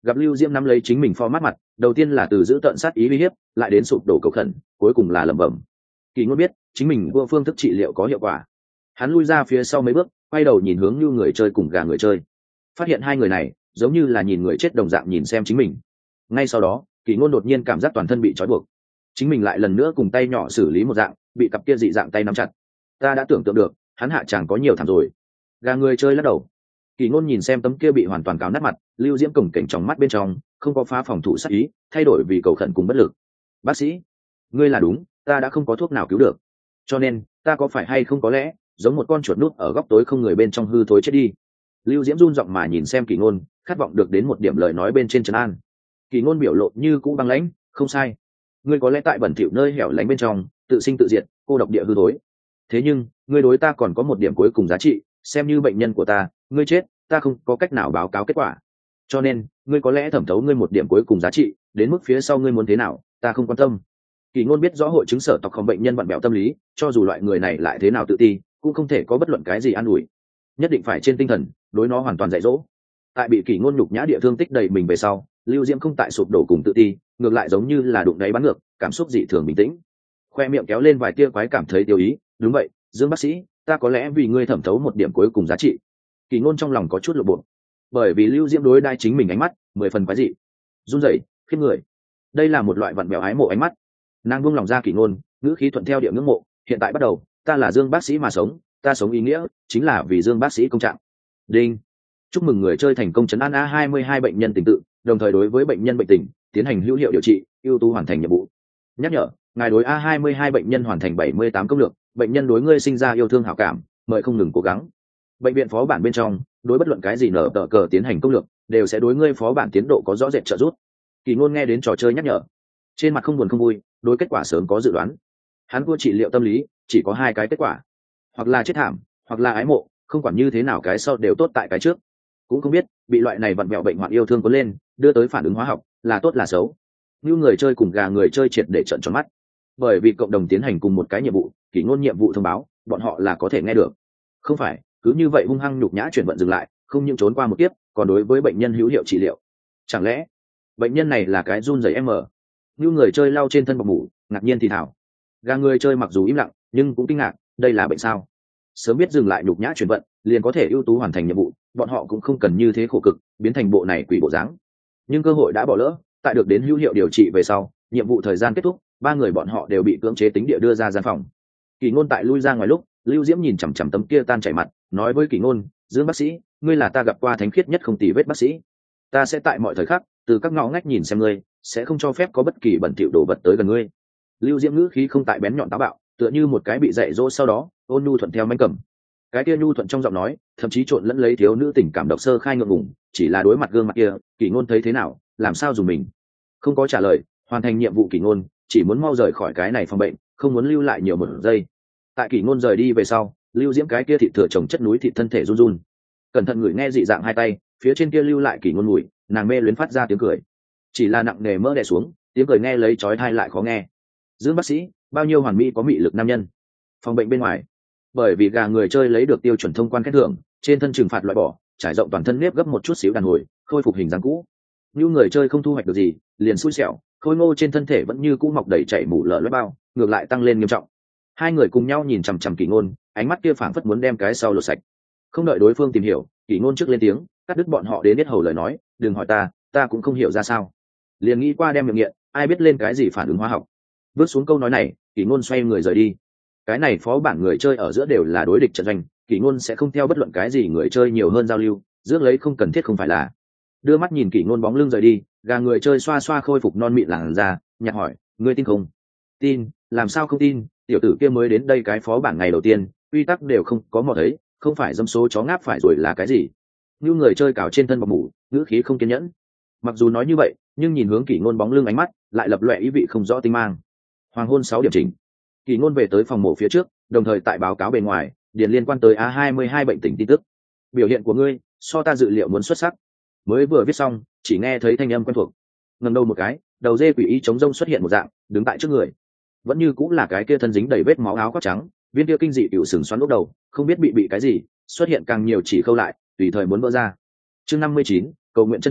A: Gặp Lưu Diễm nắm lấy chính mình pho mát mặt, đầu tiên là từ giữ tận sát ý uy hiếp, lại đến sụp đổ cầu khẩn, cuối cùng là lẩm bẩm. Kỳ Ngôn biết chính mình vô phương thức trị liệu có hiệu quả. Hắn lui ra phía sau mấy bước, quay đầu nhìn hướng Nưu người chơi cùng gà người chơi, phát hiện hai người này giống như là nhìn người chết đồng dạng nhìn xem chính mình. Ngay sau đó, Kỳ Ngôn đột nhiên cảm giác toàn thân bị trói buộc, chính mình lại lần nữa cùng tay nhỏ xử lý một dạng, bị cặp kia dị dạng tay nắm chặt. Ta đã tưởng tượng được, hắn hạ chàng có nhiều thảm rồi. Gà người chơi lắc đầu. Kỳ Ngôn nhìn xem tấm kia bị hoàn toàn cào nát mặt, Lưu Diễm cổng cảnh trong mắt bên trong không có phá phòng thủ sát ý, thay đổi vì cầu khẩn cùng bất lực. Bác sĩ, ngươi là đúng, ta đã không có thuốc nào cứu được, cho nên ta có phải hay không có lẽ giống một con chuột nút ở góc tối không người bên trong hư thối chết đi. Lưu Diễm run giọng mà nhìn xem Kỳ Ngôn, khát vọng được đến một điểm lời nói bên trên trấn an. Kỳ Ngôn biểu lộ như cũ băng lãnh, không sai, ngươi có lẽ tại bẩn thỉu nơi hẻo lánh bên trong tự sinh tự diệt, cô độc địa hư thối, thế nhưng ngươi đối ta còn có một điểm cuối cùng giá trị, xem như bệnh nhân của ta, ngươi chết ta không có cách nào báo cáo kết quả, cho nên ngươi có lẽ thẩm thấu ngươi một điểm cuối cùng giá trị, đến mức phía sau ngươi muốn thế nào ta không quan tâm. Kỳ Ngôn biết rõ hội chứng sở tộc không bệnh nhân vặn vẹo tâm lý, cho dù loại người này lại thế nào tự ti cũng không thể có bất luận cái gì an ủi, nhất định phải trên tinh thần đối nó hoàn toàn dạy dỗ. Tại bị Kỳ Ngôn nhục nhã địa thương tích đầy mình về sau, Lưu Diễm không tại sụp đổ cùng tự ti, ngược lại giống như là đụng đáy bắn ngược, cảm xúc dị thường bình tĩnh, khoe miệng kéo lên vài tia quái cảm thấy tiêu ý. Đúng vậy, Dương bác sĩ, ta có lẽ vì ngươi thẩm thấu một điểm cuối cùng giá trị. Kỳ Ngôn trong lòng có chút lộ bộ, bởi vì Lưu Diễm đối đai chính mình ánh mắt 10 phần quái dị, run rẩy, khiếp người. Đây là một loại vặn vẹo ái mộ ánh mắt. Nàng buông lòng ra Kỳ Ngôn, ngữ khí thuận theo địa ngưỡng mộ. Hiện tại bắt đầu, ta là Dương bác sĩ mà sống, ta sống ý nghĩa chính là vì Dương bác sĩ công trạng. Đinh. Chúc mừng người chơi thành công trấn an A22 bệnh nhân tình tự, đồng thời đối với bệnh nhân bệnh tình tiến hành hữu hiệu điều trị, ưu tú hoàn thành nhiệm vụ. Nhắc nhở, ngài đối A22 bệnh nhân hoàn thành 78 công lược, bệnh nhân đối ngươi sinh ra yêu thương hảo cảm, mời không ngừng cố gắng. Bệnh viện phó bản bên trong, đối bất luận cái gì nở tờ cờ tiến hành công lược, đều sẽ đối ngươi phó bản tiến độ có rõ rệt trợ giúp. Kỳ Ngôn nghe đến trò chơi nhắc nhở, trên mặt không buồn không vui, đối kết quả sớm có dự đoán. Hắn cua trị liệu tâm lý, chỉ có hai cái kết quả, hoặc là chết thảm, hoặc là ái mộ, không quản như thế nào cái sau đều tốt tại cái trước. Cũng không biết bị loại này vặn vẹo bệnh hoạn yêu thương cuốn lên, đưa tới phản ứng hóa học, là tốt là xấu. Như người chơi cùng gà người chơi triệt để trợn tròn mắt, bởi vì cộng đồng tiến hành cùng một cái nhiệm vụ, Kỳ Ngôn nhiệm vụ thông báo, bọn họ là có thể nghe được. Không phải cứ như vậy hung hăng nhục nhã chuyển vận dừng lại, không những trốn qua một kiếp, còn đối với bệnh nhân hữu hiệu trị liệu. Chẳng lẽ bệnh nhân này là cái run rẩy em ở? Như người chơi lau trên thân bọc mủ, ngạc nhiên thì thảo. Gà người chơi mặc dù im lặng, nhưng cũng kinh ngạc, đây là bệnh sao? Sớm biết dừng lại nhục nhã chuyển vận, liền có thể ưu tú hoàn thành nhiệm vụ, bọn họ cũng không cần như thế khổ cực, biến thành bộ này quỷ bộ dáng. Nhưng cơ hội đã bỏ lỡ, tại được đến hữu hiệu điều trị về sau, nhiệm vụ thời gian kết thúc, ba người bọn họ đều bị cưỡng chế tính địa đưa ra gian phòng. Kỳ Ngôn tại lui ra ngoài lúc, Lưu Diễm nhìn chằm chằm tấm kia tan chảy mặt, nói với Kỳ Ngôn, Dương bác sĩ, ngươi là ta gặp qua thánh khiết nhất không tì vết bác sĩ, ta sẽ tại mọi thời khắc từ các ngõ ngách nhìn xem ngươi, sẽ không cho phép có bất kỳ bẩn thỉu đồ vật tới gần ngươi. Lưu Diễm ngữ khí không tại bén nhọn táo bạo, tựa như một cái bị dạy dỗ sau đó ôn nhu thuận theo manh cầm. Cái kia nhu thuận trong giọng nói thậm chí trộn lẫn lấy thiếu nữ tình cảm độc sơ khai ngượng ngùng. Chỉ là đối mặt gương mặt kia, Kỳ Ngôn thấy thế nào, làm sao dùng mình. Không có trả lời, hoàn thành nhiệm vụ Kỳ Ngôn chỉ muốn mau rời khỏi cái này phòng bệnh, không muốn lưu lại nhiều một giây. Tại Kỳ Ngôn rời đi về sau, Lưu Diễm cái kia thịt thừa chồng chất núi thịt thân thể run run, cẩn thận ngửi nghe dị dạng hai tay phía trên kia lưu lại Kỳ Ngôn mùi, nàng mê luyến phát ra tiếng cười, chỉ là nặng nề mỡ đè xuống, tiếng cười nghe lấy chói tai lại khó nghe. Dương bác sĩ, bao nhiêu hoàn mỹ có mị lực nam nhân. Phòng bệnh bên ngoài, bởi vì gà người chơi lấy được tiêu chuẩn thông quan khen thưởng, trên thân trừng phạt loại bỏ, trải rộng toàn thân nếp gấp một chút xíu đàn hồi, khôi phục hình dáng cũ. Như người chơi không thu hoạch được gì, liền xui xẻo, khôi ngô trên thân thể vẫn như cũ mọc đầy chảy mủ lở loét bao, ngược lại tăng lên nghiêm trọng. Hai người cùng nhau nhìn chằm chằm Kỳ Ngôn, ánh mắt kia phảng phất muốn đem cái sau lột sạch. Không đợi đối phương tìm hiểu, Kỳ Ngôn trước lên tiếng, cắt đứt bọn họ đến biết hầu lời nói, đừng hỏi ta cũng không hiểu ra sao. Liền nghĩ qua đem miệng nghiện, ai biết lên cái gì phản ứng hóa học. Bước xuống câu nói này, Kỳ Ngôn xoay người rời đi. Cái này phó bản người chơi ở giữa đều là đối địch trận doanh, Kỳ Ngôn sẽ không theo bất luận cái gì người chơi nhiều hơn giao lưu, rước lấy không cần thiết không phải là. Đưa mắt nhìn Kỳ Ngôn bóng lưng rời đi, gà người chơi xoa xoa khôi phục non mịn làn da, nhạt hỏi, ngươi tin không? Tin, làm sao không tin, tiểu tử kia mới đến đây cái phó bản ngày đầu tiên, quy tắc đều không có mò thấy, không phải dâm số chó ngáp phải rồi là cái gì? Như người chơi cào trên thân bọc mủ, ngữ khí không kiên nhẫn. Mặc dù nói như vậy, nhưng nhìn hướng Kỳ Ngôn bóng lưng ánh mắt, lại lập loè ý vị không rõ tinh mang. Hoàng hôn 6 điểm chỉnh, Kỳ Ngôn về tới phòng mổ phía trước, đồng thời tại báo cáo bên ngoài điền liên quan tới A22 bệnh tình tin tức. Biểu hiện của ngươi so ta dự liệu muốn xuất sắc. Mới vừa viết xong, chỉ nghe thấy thanh âm quen thuộc. Ngẩng đầu một cái, đầu dê quỷ y chống rông xuất hiện một dạng, đứng tại trước người. Vẫn như cũng là cái kia thân dính đầy vết máu áo khoác trắng, viên kia kinh dị tiểu sừng xoắn lúc đầu, không biết bị cái gì, xuất hiện càng nhiều chỉ khâu lại, tùy thời muốn vỡ ra. Chương 59, cầu nguyện chân thành,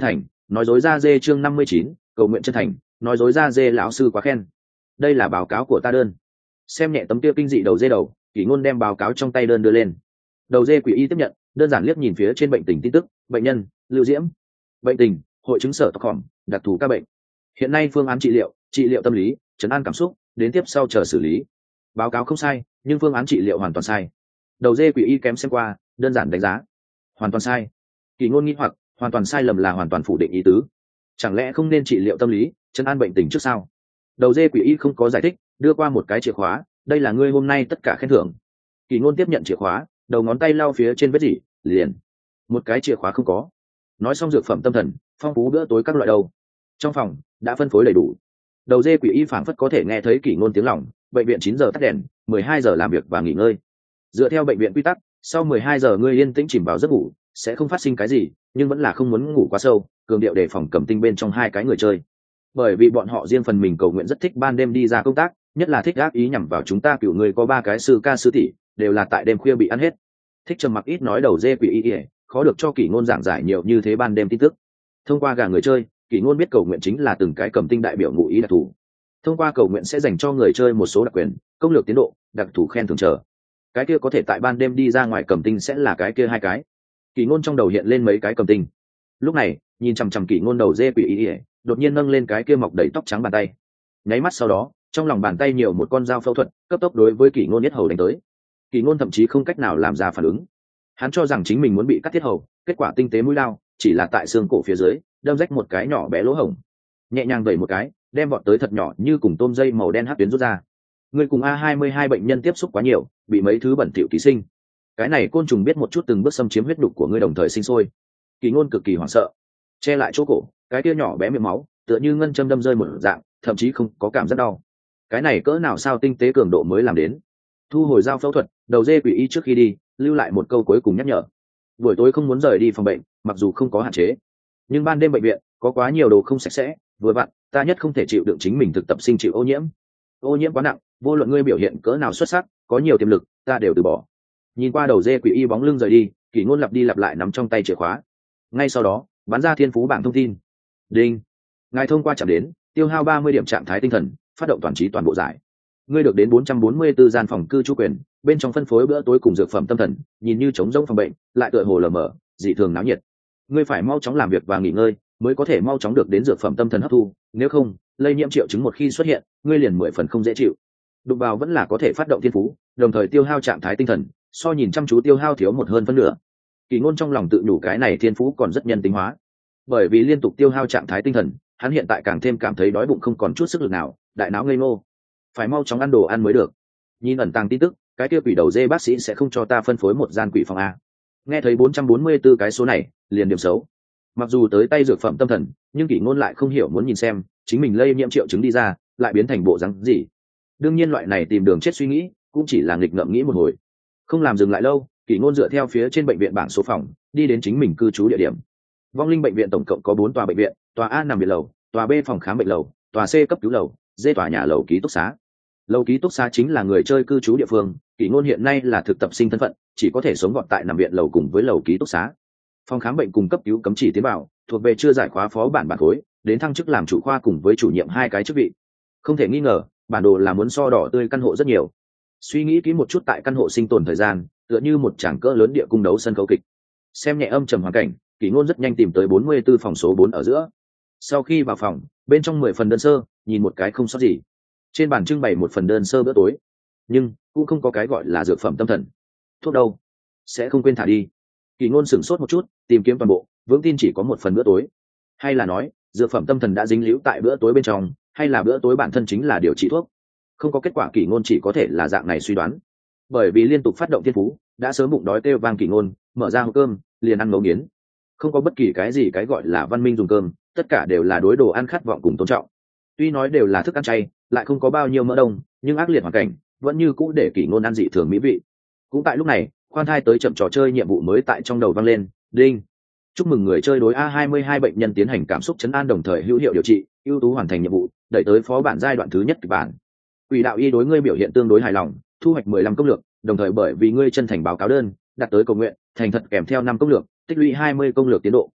A: nói dối ra dê chương 59, cầu nguyện chân thành, nói dối ra dê lão sư quá khen. Đây là báo cáo của ta đơn. Xem nhẹ tấm kia kinh dị đầu dê đầu, Kỷ Ngôn đem báo cáo trong tay đơn đưa lên. Đầu dê quỷ y tiếp nhận, đơn giản liếc nhìn phía trên bệnh tình tin tức, bệnh nhân Lưu Diễm, bệnh tình hội chứng sở tóc hỏng, đặc thù các bệnh, hiện nay phương án trị liệu tâm lý, trấn an cảm xúc, đến tiếp sau chờ xử lý. Báo cáo không sai, nhưng phương án trị liệu hoàn toàn sai. Đầu dê quỷ y kém xem qua, đơn giản đánh giá, hoàn toàn sai. Kỷ Ngôn nghi hoặc, hoàn toàn sai lầm là hoàn toàn phủ định ý tứ, chẳng lẽ không nên trị liệu tâm lý, trấn an bệnh tình trước sao? Đầu dê quỷ y không có giải thích, đưa qua một cái chìa khóa, đây là ngươi hôm nay tất cả khen thưởng. Kỷ Ngôn tiếp nhận chìa khóa, đầu ngón tay lau phía trên vết dỉ, liền một cái chìa khóa không có. Nói xong dược phẩm tâm thần, phong phú bữa tối các loại đầu trong phòng đã phân phối đầy đủ. Đầu dê quỷ y phảng phất có thể nghe thấy Kỷ Ngôn tiếng lòng, bệnh viện 9 giờ tắt đèn, 12 giờ làm việc và nghỉ ngơi. Dựa theo bệnh viện quy tắc, sau 12 giờ ngươi yên tĩnh chìm vào giấc ngủ, sẽ không phát sinh cái gì, nhưng vẫn là không muốn ngủ quá sâu, cường điệu đề phòng Cẩm Tinh bên trong hai cái người chơi. Bởi vì bọn họ riêng phần mình cầu nguyện rất thích ban đêm đi ra công tác, nhất là thích ác ý nhằm vào chúng ta, cựu người có 3 cái sư ca sư tỷ, đều là tại đêm khuya bị ăn hết. Thích trầm mặc ít nói đầu dê quỷ y, khó được cho Kỷ Ngôn giảng giải nhiều như thế ban đêm tin tức. Thông qua gà người chơi, Kỷ Ngôn biết cầu nguyện chính là từng cái Cẩm Tinh đại biểu ngụ ý đặc thù. Thông qua cầu nguyện sẽ dành cho người chơi một số đặc quyền, công lược tiến độ, đặc thù khen thưởng chờ. Cái kia có thể tại ban đêm đi ra ngoài Cẩm Tinh sẽ là cái kia hai cái. Kỷ Ngôn trong đầu hiện lên mấy cái Cẩm Tinh. Lúc này, nhìn chằm chằm Kỷ Ngôn đầu dê quỷ y, đột nhiên nâng lên cái kia mọc đầy tóc trắng bàn tay. Nháy mắt sau đó, trong lòng bàn tay nhiều một con dao phẫu thuật, cấp tốc đối với Kỷ Ngôn yết hầu đánh tới. Kỷ Ngôn thậm chí không cách nào làm ra phản ứng. Hắn cho rằng chính mình muốn bị cắt thiết hầu, kết quả tinh tế mũi lao, chỉ là tại xương cổ phía dưới, đâm rách một cái nhỏ bé lỗ hổng. Nhẹ nhàng vẩy một cái, đem vọt tới thật nhỏ như cùng tôm dây màu đen hắc tuyến rút ra. Người cùng A22 bệnh nhân tiếp xúc quá nhiều, bị mấy thứ bẩn thỉu ký sinh. Cái này côn trùng biết một chút từng bước xâm chiếm huyết đục của ngươi đồng thời sinh sôi. Kỷ Ngôn cực kỳ hoảng sợ, che lại chỗ cổ, cái kia nhỏ bé miệng máu, tựa như ngân châm đâm rơi một dạng, thậm chí không có cảm giác đau. Cái này cỡ nào sao tinh tế cường độ mới làm đến. Thu hồi dao phẫu thuật, đầu dê quỷ y trước khi đi, lưu lại một câu cuối cùng nhắc nhở. Buổi tối không muốn rời đi phòng bệnh, mặc dù không có hạn chế, nhưng ban đêm bệnh viện có quá nhiều đồ không sạch sẽ, vừa vặn, ta nhất không thể chịu đựng chính mình thực tập sinh chịu ô nhiễm. Ô nhiễm quá nặng, vô luận ngươi biểu hiện cỡ nào xuất sắc, có nhiều tiềm lực, ta đều từ bỏ. Nhìn qua đầu dê quỷ y bóng lưng rời đi, Kỷ Ngôn lặp đi lặp lại nắm trong tay chìa khóa. Ngay sau đó, bắn ra thiên phú bảng thông tin. Đinh. Ngài thông qua chạm đến, tiêu hao 30 điểm trạng thái tinh thần, phát động toàn trí toàn bộ giải. Ngươi được đến 444 gian phòng cư trú quyền, bên trong phân phối bữa tối cùng dược phẩm tâm thần, nhìn như trống rỗng phòng bệnh, lại tựa hồ lờ mờ, dị thường náo nhiệt. Ngươi phải mau chóng làm việc và nghỉ ngơi, mới có thể mau chóng được đến dược phẩm tâm thần hấp thu, nếu không, lây nhiễm triệu chứng một khi xuất hiện, ngươi liền 10 phần không dễ chịu. Đụng vào vẫn là có thể phát động thiên phú, đồng thời tiêu hao trạng thái tinh thần, so nhìn chăm chú tiêu hao thiếu một hơn phân nửa. Kỷ Ngôn trong lòng tự nhủ cái này thiên phú còn rất nhân tính hóa. Bởi vì liên tục tiêu hao trạng thái tinh thần, hắn hiện tại càng thêm cảm thấy đói bụng không còn chút sức lực nào, đại não ngây ngô, phải mau chóng ăn đồ ăn mới được. Nhìn ẩn tàng tin tức, cái kia quỷ đầu dê bác sĩ sẽ không cho ta phân phối một gian quỷ phòng a. Nghe thấy 444 cái số này, liền điểm xấu. Mặc dù tới tay dược phẩm tâm thần, nhưng Kỷ Ngôn lại không hiểu muốn nhìn xem chính mình lây nhiễm triệu chứng đi ra, lại biến thành bộ dáng gì. Đương nhiên loại này tìm đường chết suy nghĩ, cũng chỉ là nghịch ngợm nghĩ một hồi. Không làm dừng lại lâu, Kỷ Ngôn dựa theo phía trên bệnh viện bảng số phòng, đi đến chính mình cư trú địa điểm. Vong Linh bệnh viện tổng cộng có 4 tòa bệnh viện, tòa A nằm viện lầu, tòa B phòng khám bệnh lầu, tòa C cấp cứu lầu, D tòa nhà lầu ký túc xá. Lầu ký túc xá chính là người chơi cư trú địa phương, Kỷ Ngôn hiện nay là thực tập sinh thân phận, chỉ có thể sống gọn tại nằm viện lầu cùng với lầu ký túc xá. Phòng khám bệnh cùng cấp cứu cấm chỉ tiến vào, thuộc về chưa giải khóa phó bản khối, đến thăng chức làm chủ khoa cùng với chủ nhiệm 2 cái chức vị. Không thể nghi ngờ, bản đồ là muốn so đỏ tươi căn hộ rất nhiều. Suy nghĩ kỹ một chút tại căn hộ sinh tồn thời gian, tựa như một tràng cỡ lớn địa cung đấu sân khấu kịch. Xem nhẹ âm trầm hoàn cảnh, Kỷ Ngôn rất nhanh tìm tới 44 phòng số 4 ở giữa. Sau khi vào phòng, bên trong 10 phần đơn sơ, nhìn một cái không sót gì. Trên bàn trưng bày một phần đơn sơ bữa tối, nhưng cũng không có cái gọi là dược phẩm tâm thần. Thuốc đâu? Sẽ không quên thả đi. Kỷ Ngôn sửng sốt một chút, tìm kiếm toàn bộ, vững tin chỉ có một phần bữa tối. Hay là nói, dược phẩm tâm thần đã dính líu tại bữa tối bên trong, hay là bữa tối bản thân chính là điều trị thuốc? Không có kết quả, Kỷ Ngôn chỉ có thể là dạng này suy đoán. Bởi vì liên tục phát động thiên phú, đã sớm bụng đói kêu vang, Kỷ Ngôn mở ra hộp cơm, liền ăn ngấu nghiến. Không có bất kỳ cái gì cái gọi là văn minh dùng cơm, tất cả đều là đối đồ ăn khát vọng cùng tôn trọng. Tuy nói đều là thức ăn chay, lại không có bao nhiêu mỡ đông, nhưng ác liệt hoàn cảnh vẫn như cũ để Kỷ Ngôn ăn dị thường mỹ vị. Cũng tại lúc này, khoan thai tới chậm trò chơi nhiệm vụ mới tại trong đầu vang lên. Đinh, chúc mừng người chơi đối A22 bệnh nhân tiến hành cảm xúc trấn an đồng thời hữu hiệu điều trị, ưu tú hoàn thành nhiệm vụ, đẩy tới phó bản giai đoạn thứ nhất kịch bản. Quỷ đạo y đối ngươi biểu hiện tương đối hài lòng, thu hoạch 15 công lược, đồng thời bởi vì ngươi chân thành báo cáo đơn, đạt tới cầu nguyện, thành thật kèm theo 5 công lược, tích lũy 20 công lược tiến độ.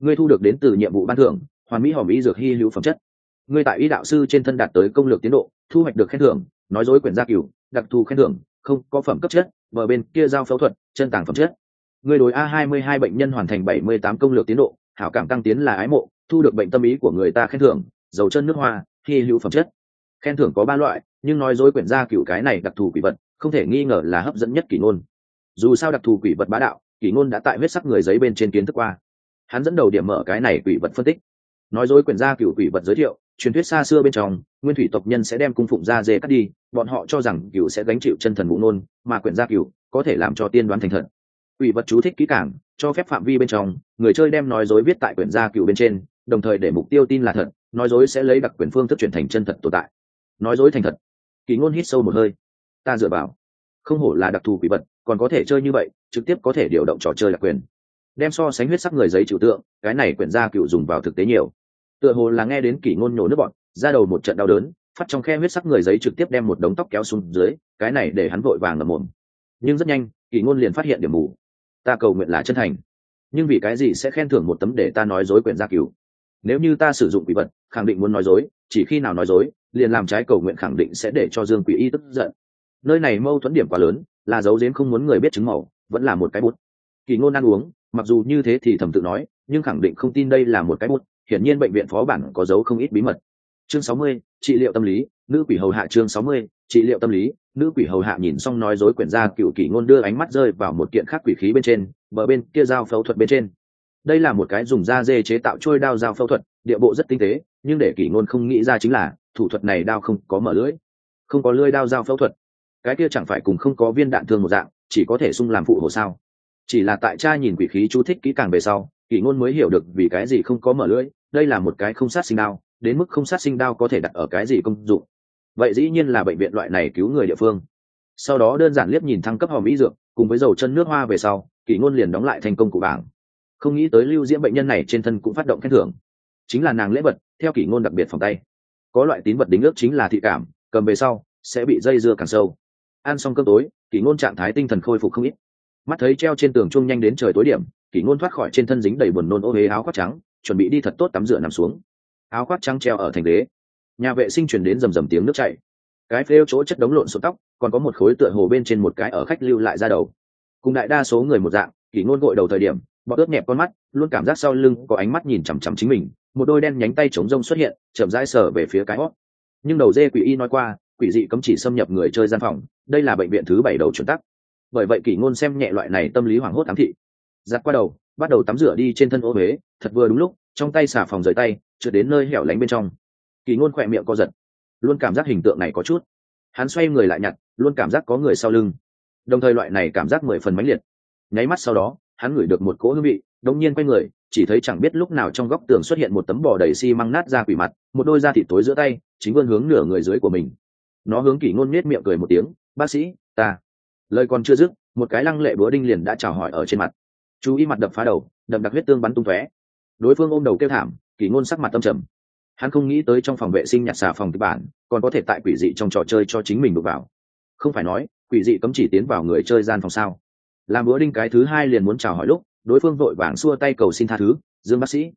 A: ngươi thu được đến từ nhiệm vụ ban thưởng hoàn mỹ hòm y dược hy hữu phẩm chất. Ngươi tại y đạo sư trên thân đạt tới công lược tiến độ, thu hoạch được khen thưởng nói dối quyển gia cửu, đặc thù khen thưởng không có phẩm cấp chất, bờ bên kia giao phẫu thuật chân tàng phẩm chất. Ngươi đối A22 bệnh nhân hoàn thành 78 công lược tiến độ, hảo cảm tăng tiến là ái mộ, thu được bệnh tâm ý của người ta khen thưởng dầu chân nước hoa hy hữu phẩm chất. Khen thưởng có 3 loại, nhưng nói dối quyển gia cửu cái này đặc thù quỷ vật không thể nghi ngờ là hấp dẫn nhất Kỷ Ngôn. Dù sao đặc thù quỷ vật bá đạo, Kỷ Ngôn đã tại huyết sắc người giấy bên trên kiến thức qua. Hắn dẫn đầu điểm mở cái này quỷ vật phân tích. Nói dối quyển gia cửu quỷ vật giới thiệu, truyền thuyết xa xưa bên trong, nguyên thủy tộc nhân sẽ đem cung phụng da dê cắt đi, bọn họ cho rằng cửu sẽ gánh chịu chân thần ngũ nôn, mà quyển gia cửu có thể làm cho tiên đoán thành thật. Quỷ vật chú thích kỹ càng, cho phép phạm vi bên trong, người chơi đem nói dối viết tại quyển gia cửu bên trên, đồng thời để mục tiêu tin là thật, nói dối sẽ lấy đặc quyền phương thức chuyển thành chân thật tồn tại. Nói dối thành thật. Kỷ Ngôn hít sâu một hơi. Ta dựa vào, không hổ là đặc thù quỷ vật, còn có thể chơi như vậy, trực tiếp có thể điều động trò chơi đặc quyền. Đem so sánh huyết sắc người giấy trừu tượng, cái này quyển gia cửu dùng vào thực tế nhiều. Tựa hồ là nghe đến Kỷ Ngôn nhổ nước bọt, ra đầu một trận đau đớn, phát trong khe huyết sắc người giấy trực tiếp đem một đống tóc kéo xuống dưới, cái này để hắn vội vàng ngậm mồm. Nhưng rất nhanh, Kỷ Ngôn liền phát hiện điểm mù. Ta cầu nguyện là chân thành, nhưng vì cái gì sẽ khen thưởng một tấm để ta nói dối quyển gia cửu? Nếu như ta sử dụng quỷ vật, khẳng định muốn nói dối, chỉ khi nào nói dối, liền làm trái cầu nguyện khẳng định sẽ để cho Dương Quỷ Y tức giận. Nơi này mâu thuẫn điểm quá lớn, là giấu giếm không muốn người biết chứng màu, vẫn là một cái bút. Kỷ Ngôn ăn uống, mặc dù như thế thì thầm tự nói, nhưng khẳng định không tin đây là một cái bút, hiển nhiên bệnh viện phó bản có giấu không ít bí mật. Chương 60, trị liệu tâm lý, nữ quỷ hầu hạ. Chương 60, trị liệu tâm lý, nữ quỷ hầu hạ. Nhìn xong nói dối quyển gia cửu, Kỷ Ngôn đưa ánh mắt rơi vào một kiện khác quỷ khí bên trên, bờ bên kia dao phẫu thuật bên trên. Đây là một cái dùng da dê chế tạo trôi đao dao phẫu thuật, địa bộ rất tinh tế, nhưng để Kỷ Ngôn không nghĩ ra chính là, thủ thuật này đao không có mở lưỡi, không có lưỡi đao dao phẫu thuật. Cái kia chẳng phải cùng không có viên đạn thương một dạng, chỉ có thể sung làm phụ hộ sao? Chỉ là tại cha nhìn quỷ khí chú thích kỹ càng về sau, Kỷ Ngôn mới hiểu được vì cái gì không có mở lưỡi, đây là một cái không sát sinh đao, đến mức không sát sinh đao có thể đặt ở cái gì công dụng. Vậy dĩ nhiên là bệnh viện loại này cứu người địa phương. Sau đó đơn giản liếc nhìn thăng cấp hòm y dược, cùng với dầu chân nước hoa về sau, Kỷ Ngôn liền đóng lại thành công của bảng. Không nghĩ tới Lưu Diễm bệnh nhân này trên thân cũng phát động khen thưởng, chính là nàng lễ vật, theo Kỷ Ngôn đặc biệt phòng tay. Có loại tín vật đính ước chính là thị cảm, cầm về sau sẽ bị dây dưa càng sâu. Ăn xong cơm tối, Kỷ Ngôn trạng thái tinh thần khôi phục không ít. Mắt thấy treo trên tường chuông nhanh đến trời tối điểm, Kỷ Ngôn thoát khỏi trên thân dính đầy buồn nôn ô uế áo khoác trắng, chuẩn bị đi thật tốt tắm rửa nằm xuống. Áo khoác trắng treo ở thành ghế, nhà vệ sinh truyền đến rầm rầm tiếng nước chảy. Cái phêu chỗ chất đống lộn xộn tóc, còn có một khối tựa hồ bên trên một cái ở khách lưu lại ra đầu. Cùng đại đa số người một dạng, Kỷ Ngôn gội đầu thời điểm, bọt ướt nhẹp con mắt, luôn cảm giác sau lưng có ánh mắt nhìn chằm chằm chính mình, một đôi đen nhánh tay chống rông xuất hiện, chậm rãi sờ về phía cái hót. Nhưng đầu dê quỷ y nói qua, quỷ dị cấm chỉ xâm nhập người chơi gian phòng, đây là bệnh viện thứ 7 đầu chuẩn tắc. Bởi vậy Kỷ Ngôn xem nhẹ loại này tâm lý hoảng hốt ám thị, giặt qua đầu, bắt đầu tắm rửa đi trên thân ô uế, thật vừa đúng lúc, trong tay xà phòng rời tay, trượt đến nơi hẻo lánh bên trong. Kỷ Ngôn khỏe miệng co giật, luôn cảm giác hình tượng này có chút. Hắn xoay người lại nhặt, luôn cảm giác có người sau lưng. Đồng thời loại này cảm giác 10 phần mãnh liệt. Nháy mắt sau đó, hắn ngửi được một cỗ hương vị, đột nhiên quay người, chỉ thấy chẳng biết lúc nào trong góc tường xuất hiện một tấm bò đầy xi măng nát ra quỷ mặt, một đôi da thịt tối giữa tay, chính vươn hướng nửa người dưới của mình. Nó hướng Kỷ Ngôn nhếch miệng cười một tiếng, "Bác sĩ, ta." Lời còn chưa dứt, một cái lăng lệ búa đinh liền đã chào hỏi ở trên mặt. Chú ý mặt đập phá đầu, đậm đặc huyết tương bắn tung tóe. Đối phương ôm đầu kêu thảm, Kỷ Ngôn sắc mặt tâm trầm. Hắn không nghĩ tới trong phòng vệ sinh nhặt xà phòng kịch bản, còn có thể tại quỷ dị trong trò chơi cho chính mình đụng vào. Không phải nói, quỷ dị cấm chỉ tiến vào người chơi gian phòng sao? Làm búa đinh cái thứ hai liền muốn chào hỏi lúc, đối phương vội vàng xua tay cầu xin tha thứ, "Dương bác sĩ,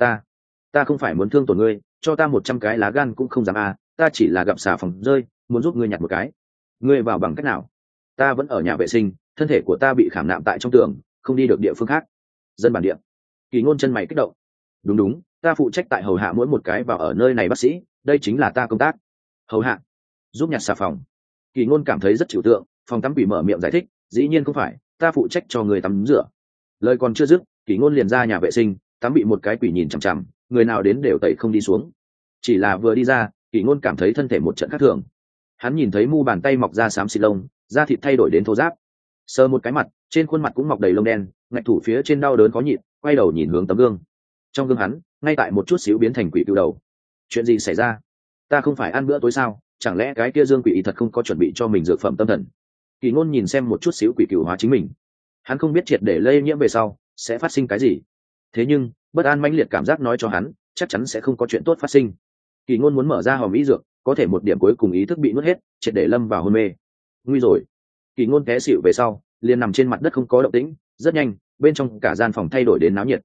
A: ta không phải muốn thương tổn ngươi, cho ta 100 cái lá gan cũng không dám à, ta chỉ là gặp xà phòng rơi, muốn giúp ngươi nhặt một cái. Ngươi vào bằng cách nào? Ta vẫn ở nhà vệ sinh, thân thể của ta bị khảm nạm tại trong tường, không đi được địa phương khác." Dân bản địa. Kỷ Ngôn chân mày kích động. Đúng, ta phụ trách tại hầu hạ mỗi một cái vào ở nơi này bác sĩ, đây chính là ta công tác. Hầu hạ, giúp nhặt xà phòng. Kỷ Ngôn cảm thấy rất trừu tượng, phòng tắm quỷ mở miệng giải thích, "Dĩ nhiên không phải, ta phụ trách cho người tắm rửa." Lời còn chưa dứt, Kỷ Ngôn liền ra nhà vệ sinh, tắm bị một cái quỷ nhìn chằm chằm, người nào đến đều tẩy không đi xuống. Chỉ là vừa đi ra, Kỷ Ngôn cảm thấy thân thể một trận khác thường. Hắn nhìn thấy mu bàn tay mọc ra xám xịt lông, da thịt thay đổi đến thô ráp. Sờ một cái mặt, trên khuôn mặt cũng mọc đầy lông đen, ngạch thủ phía trên đau đớn khó nhịn, quay đầu nhìn hướng tấm gương. Trong gương hắn, ngay tại một chút xíu biến thành quỷ cựu đầu. Chuyện gì xảy ra? Ta không phải ăn bữa tối sao? Chẳng lẽ cái kia Dương quỷ thật không có chuẩn bị cho mình dược phẩm tâm thần? Kỷ Ngôn nhìn xem một chút xíu quỷ cựu hóa chính mình. Hắn không biết triệt để lây nhiễm về sau sẽ phát sinh cái gì. Thế nhưng, bất an mãnh liệt cảm giác nói cho hắn, chắc chắn sẽ không có chuyện tốt phát sinh. Kỷ Ngôn muốn mở ra hòm y dược, có thể một điểm cuối cùng ý thức bị nuốt hết, triệt để lâm vào hôn mê. Nguy rồi. Kỷ Ngôn té xỉu về sau, liền nằm trên mặt đất không có động tĩnh, rất nhanh, bên trong cả gian phòng thay đổi đến náo nhiệt.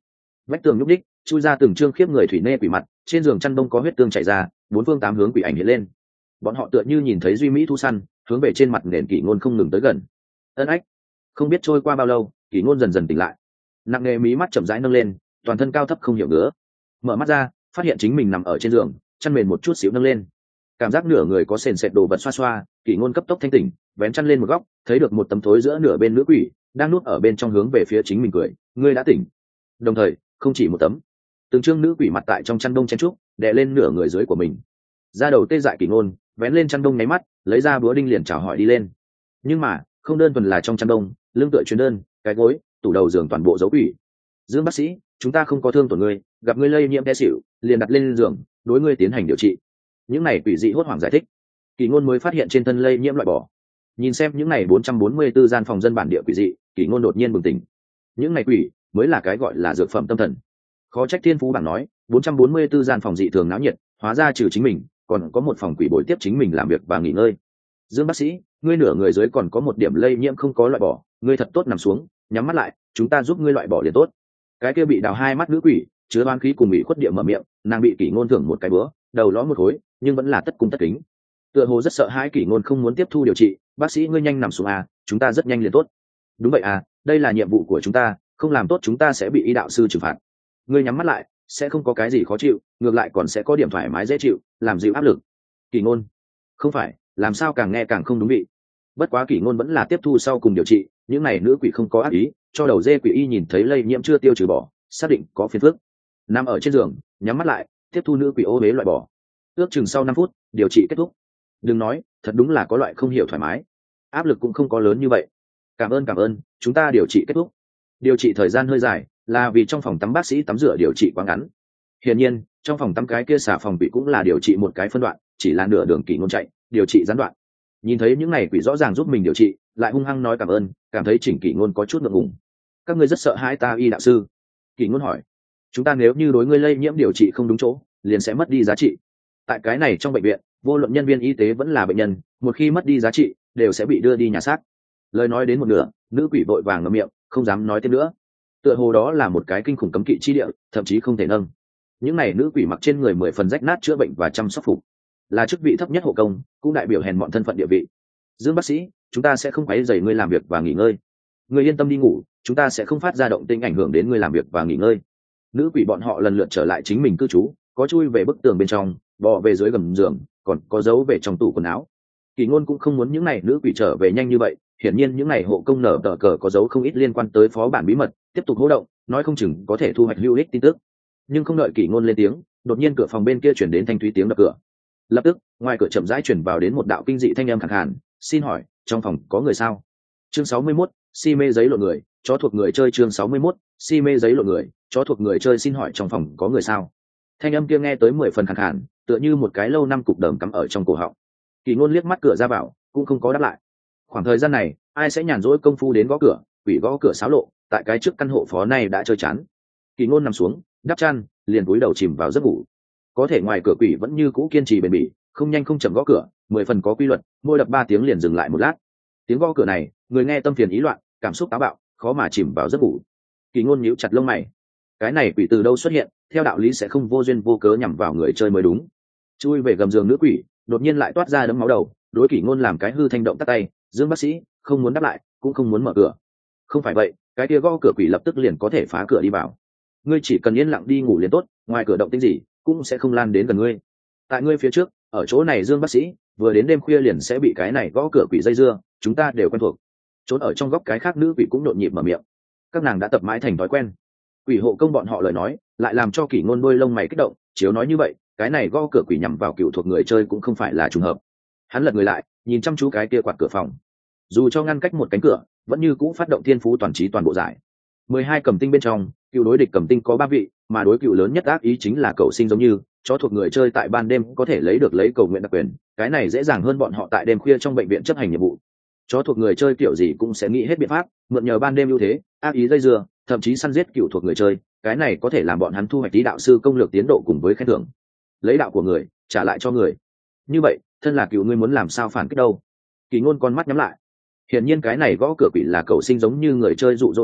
A: Vách tường nhúc đích, chui ra từng trương khiếp người thủy nê quỷ mặt, trên giường chăn đông có huyết tương chảy ra, bốn phương tám hướng quỷ ảnh hiện lên. Bọn họ tựa như nhìn thấy duy mỹ thu săn, hướng về trên mặt nền Kỷ Ngôn không ngừng tới gần. Ân ách. Không biết trôi qua bao lâu, Kỷ Ngôn dần dần tỉnh lại. Nặng nề mí mắt chậm rãi nâng lên, toàn thân cao thấp không hiểu ngứa. Mở mắt ra, phát hiện chính mình nằm ở trên giường, chăn mền một chút xíu nâng lên. Cảm giác nửa người có sền sệt đồ vật xoa xoa, Kỷ Ngôn cấp tốc thanh tỉnh, vén chăn lên một góc, thấy được một tấm thối giữa nửa bên nữ quỷ, đang nuốt ở bên trong hướng về phía chính mình cười, ngươi đã tỉnh. Đồng thời, không chỉ một tấm, từng trương nữ quỷ mặt tại trong chăn đông chen trúc, đè lên nửa người dưới của mình. Da đầu tê dại Kỷ Ngôn, vén lên chăn đông nháy mắt, lấy ra búa đinh liền chào hỏi đi lên. Nhưng mà, không đơn thuần là trong chăn đông, lưng tựa chuyến đơn, cái gối, tủ đầu giường toàn bộ dấu quỷ. Dương bác sĩ, chúng ta không có thương tổn ngươi, gặp ngươi lây nhiễm té xỉu, liền đặt lên giường, đối ngươi tiến hành điều trị. Những này quỷ dị hốt hoảng giải thích. Kỷ Ngôn mới phát hiện trên thân lây nhiễm loại bỏ. Nhìn xem những này 444 gian phòng dân bản địa quỷ dị, Kỷ Ngôn đột nhiên bừng tỉnh. Những này quỷ mới là cái gọi là dược phẩm tâm thần. Khó trách thiên phú bảng nói, 444 gian phòng dị thường náo nhiệt, hóa ra trừ chính mình, còn có một phòng quỷ bồi tiếp chính mình làm việc và nghỉ ngơi. Dương bác sĩ, ngươi nửa người dưới còn có một điểm lây nhiễm không có loại bỏ, ngươi thật tốt nằm xuống, nhắm mắt lại, chúng ta giúp ngươi loại bỏ liền tốt. Cái kia bị đào hai mắt nữ quỷ, chứa oán khí cùng ủy khuất địa mở miệng, nàng bị Kỷ Ngôn thưởng một cái bữa, đầu lõ một khối, nhưng vẫn là tất cung tất kính. Tựa hồ rất sợ hãi Kỷ Ngôn không muốn tiếp thu điều trị, bác sĩ ngươi nhanh nằm xuống à, chúng ta rất nhanh liền tốt. Đúng vậy à, đây là nhiệm vụ của chúng ta, không làm tốt chúng ta sẽ bị y đạo sư trừng phạt. Ngươi nhắm mắt lại, sẽ không có cái gì khó chịu, ngược lại còn sẽ có điểm thoải mái dễ chịu, làm dịu áp lực. Kỷ Ngôn, không phải, làm sao càng nghe càng không đúng vị. Bất quá Kỷ Ngôn vẫn là tiếp thu sau cùng điều trị, những này nữ quỷ không có ác ý, cho đầu dê quỷ y nhìn thấy lây nhiễm chưa tiêu trừ bỏ, xác định có phiền phức. Nằm ở trên giường, nhắm mắt lại, tiếp thu nữ quỷ ô bế loại bỏ. Ước chừng sau 5 phút, điều trị kết thúc. Đừng nói, thật đúng là có loại không hiểu thoải mái. Áp lực cũng không có lớn như vậy. Cảm ơn, chúng ta điều trị kết thúc. Điều trị thời gian hơi dài, là vì trong phòng tắm bác sĩ tắm rửa điều trị quá ngắn. Hiển nhiên, trong phòng tắm cái kia xà phòng quỷ cũng là điều trị một cái phân đoạn, chỉ là nửa đường Kỷ Ngôn chạy, điều trị gián đoạn. Nhìn thấy những này quỷ rõ ràng giúp mình điều trị, lại hung hăng nói cảm ơn, cảm thấy chỉnh Kỷ Ngôn có chút ngượng ngùng. Các ngươi rất sợ hãi ta y đạo sư? Kỷ Ngôn hỏi. Chúng ta nếu như đối ngươi lây nhiễm điều trị không đúng chỗ, liền sẽ mất đi giá trị. Tại cái này trong bệnh viện, vô luận nhân viên y tế vẫn là bệnh nhân, một khi mất đi giá trị, đều sẽ bị đưa đi nhà xác. Lời nói đến một nửa, nữ quỷ vội vàng ngậm miệng, không dám nói tiếp nữa. Tựa hồ đó là một cái kinh khủng cấm kỵ chi địa, thậm chí không thể nâng. Những này nữ quỷ mặc trên người 10 phần rách nát chữa bệnh và chăm sóc phục, là chức vị thấp nhất hộ công, cũng đại biểu hèn mọn thân phận địa vị. Dương bác sĩ, chúng ta sẽ không quấy rầy ngươi làm việc và nghỉ ngơi. Ngươi yên tâm đi ngủ, chúng ta sẽ không phát ra động tĩnh ảnh hưởng đến ngươi làm việc và nghỉ ngơi. Nữ quỷ bọn họ lần lượt trở lại chính mình cư trú, có chui về bức tường bên trong, bò về dưới gầm giường, còn có giấu về trong tủ quần áo. Kỷ Ngôn cũng không muốn những này nữ quỷ trở về nhanh như vậy, hiển nhiên những này hộ công nở tờ cờ có dấu không ít liên quan tới phó bản bí mật, tiếp tục hô động, nói không chừng có thể thu hoạch hữu ích tin tức. Nhưng không đợi Kỷ Ngôn lên tiếng, đột nhiên cửa phòng bên kia truyền đến thanh thúy tiếng đập cửa. Lập tức, ngoài cửa chậm rãi truyền vào đến một đạo kinh dị thanh âm khàn khàn, "Xin hỏi, trong phòng có người sao?" Chương 61, si mê giấy lộn người, chó thuộc người chơi. Chương 61, si mê giấy lộn người, chó thuộc người chơi. Xin hỏi trong phòng có người sao? Thanh âm kia nghe tới 10 phần khàn khàn, tựa như một cái lâu năm cục đờm cắm ở trong cổ họng. Kỷ Ngôn liếc mắt cửa ra vào, cũng không có đáp lại. Khoảng thời gian này, ai sẽ nhàn rỗi công phu đến gõ cửa, quỷ gõ cửa xáo lộ, tại cái trước căn hộ phó này đã chơi chán. Kỷ Ngôn nằm xuống, đắp chăn, liền cúi đầu chìm vào giấc ngủ. Có thể ngoài cửa quỷ vẫn như cũ kiên trì bền bỉ, không nhanh không chậm gõ cửa, 10 phần có quy luật, mỗi đập 3 tiếng liền dừng lại một lát. Tiếng gõ cửa này, người nghe tâm phiền ý loạn, cảm xúc táo bạo, khó mà chìm vào giấc ngủ. Kỷ Ngôn nhíu chặt lông mày. Cái này quỷ từ đâu xuất hiện, theo đạo lý sẽ không vô duyên vô cớ nhằm vào người chơi mới đúng. Chui về gầm giường nữ quỷ, đột nhiên lại toát ra đấm máu đầu, đối Kỷ Ngôn làm cái hư thanh động tắt tay, "Dương bác sĩ, không muốn đáp lại, cũng không muốn mở cửa." Không phải vậy, cái kia gõ cửa quỷ lập tức liền có thể phá cửa đi vào. Ngươi chỉ cần yên lặng đi ngủ liền tốt, ngoài cửa động tĩnh gì cũng sẽ không lan đến gần ngươi. Tại ngươi phía trước, ở chỗ này Dương bác sĩ, vừa đến đêm khuya liền sẽ bị cái này gõ cửa quỷ dây dưa, chúng ta đều quen thuộc. Trốn ở trong góc cái khác nữ quỷ cũng nhộn nhịp mở miệng. Các nàng đã tập mãi thành thói quen. Quỷ hộ công bọn họ lời nói, lại làm cho Kỷ Ngôn đôi lông mày kích động, chiếu nói như vậy, cái này gõ cửa quỷ nhằm vào cựu thuộc người chơi cũng không phải là trùng hợp. Hắn lật người lại, nhìn chăm chú cái kia quạt cửa phòng. Dù cho ngăn cách một cánh cửa, vẫn như cũ phát động thiên phú toàn trí toàn bộ giải. 12 cầm tinh bên trong, cựu đối địch cầm tinh có 3 vị, mà đối cựu lớn nhất ác ý chính là cầu sinh giống như, chó thuộc người chơi tại ban đêm có thể lấy cầu nguyện đặc quyền, cái này dễ dàng hơn bọn họ tại đêm khuya trong bệnh viện chấp hành nhiệm vụ. Chó thuộc người chơi kiểu gì cũng sẽ nghĩ hết biện pháp, mượn nhờ ban đêm ưu thế, ác ý dây dưa, thậm chí săn giết cựu thuộc người chơi, cái này có thể làm bọn hắn thu hoạch tí đạo sư công lược tiến độ cùng với khen thưởng. Lấy đạo của người, trả lại cho người. Như vậy, thân là cựu ngươi muốn làm sao phản kích đâu? Kỷ Ngôn con mắt nhắm lại. Hiển nhiên cái này gõ cửa quỷ là cầu sinh giống như người chơi dụ dỗ đến,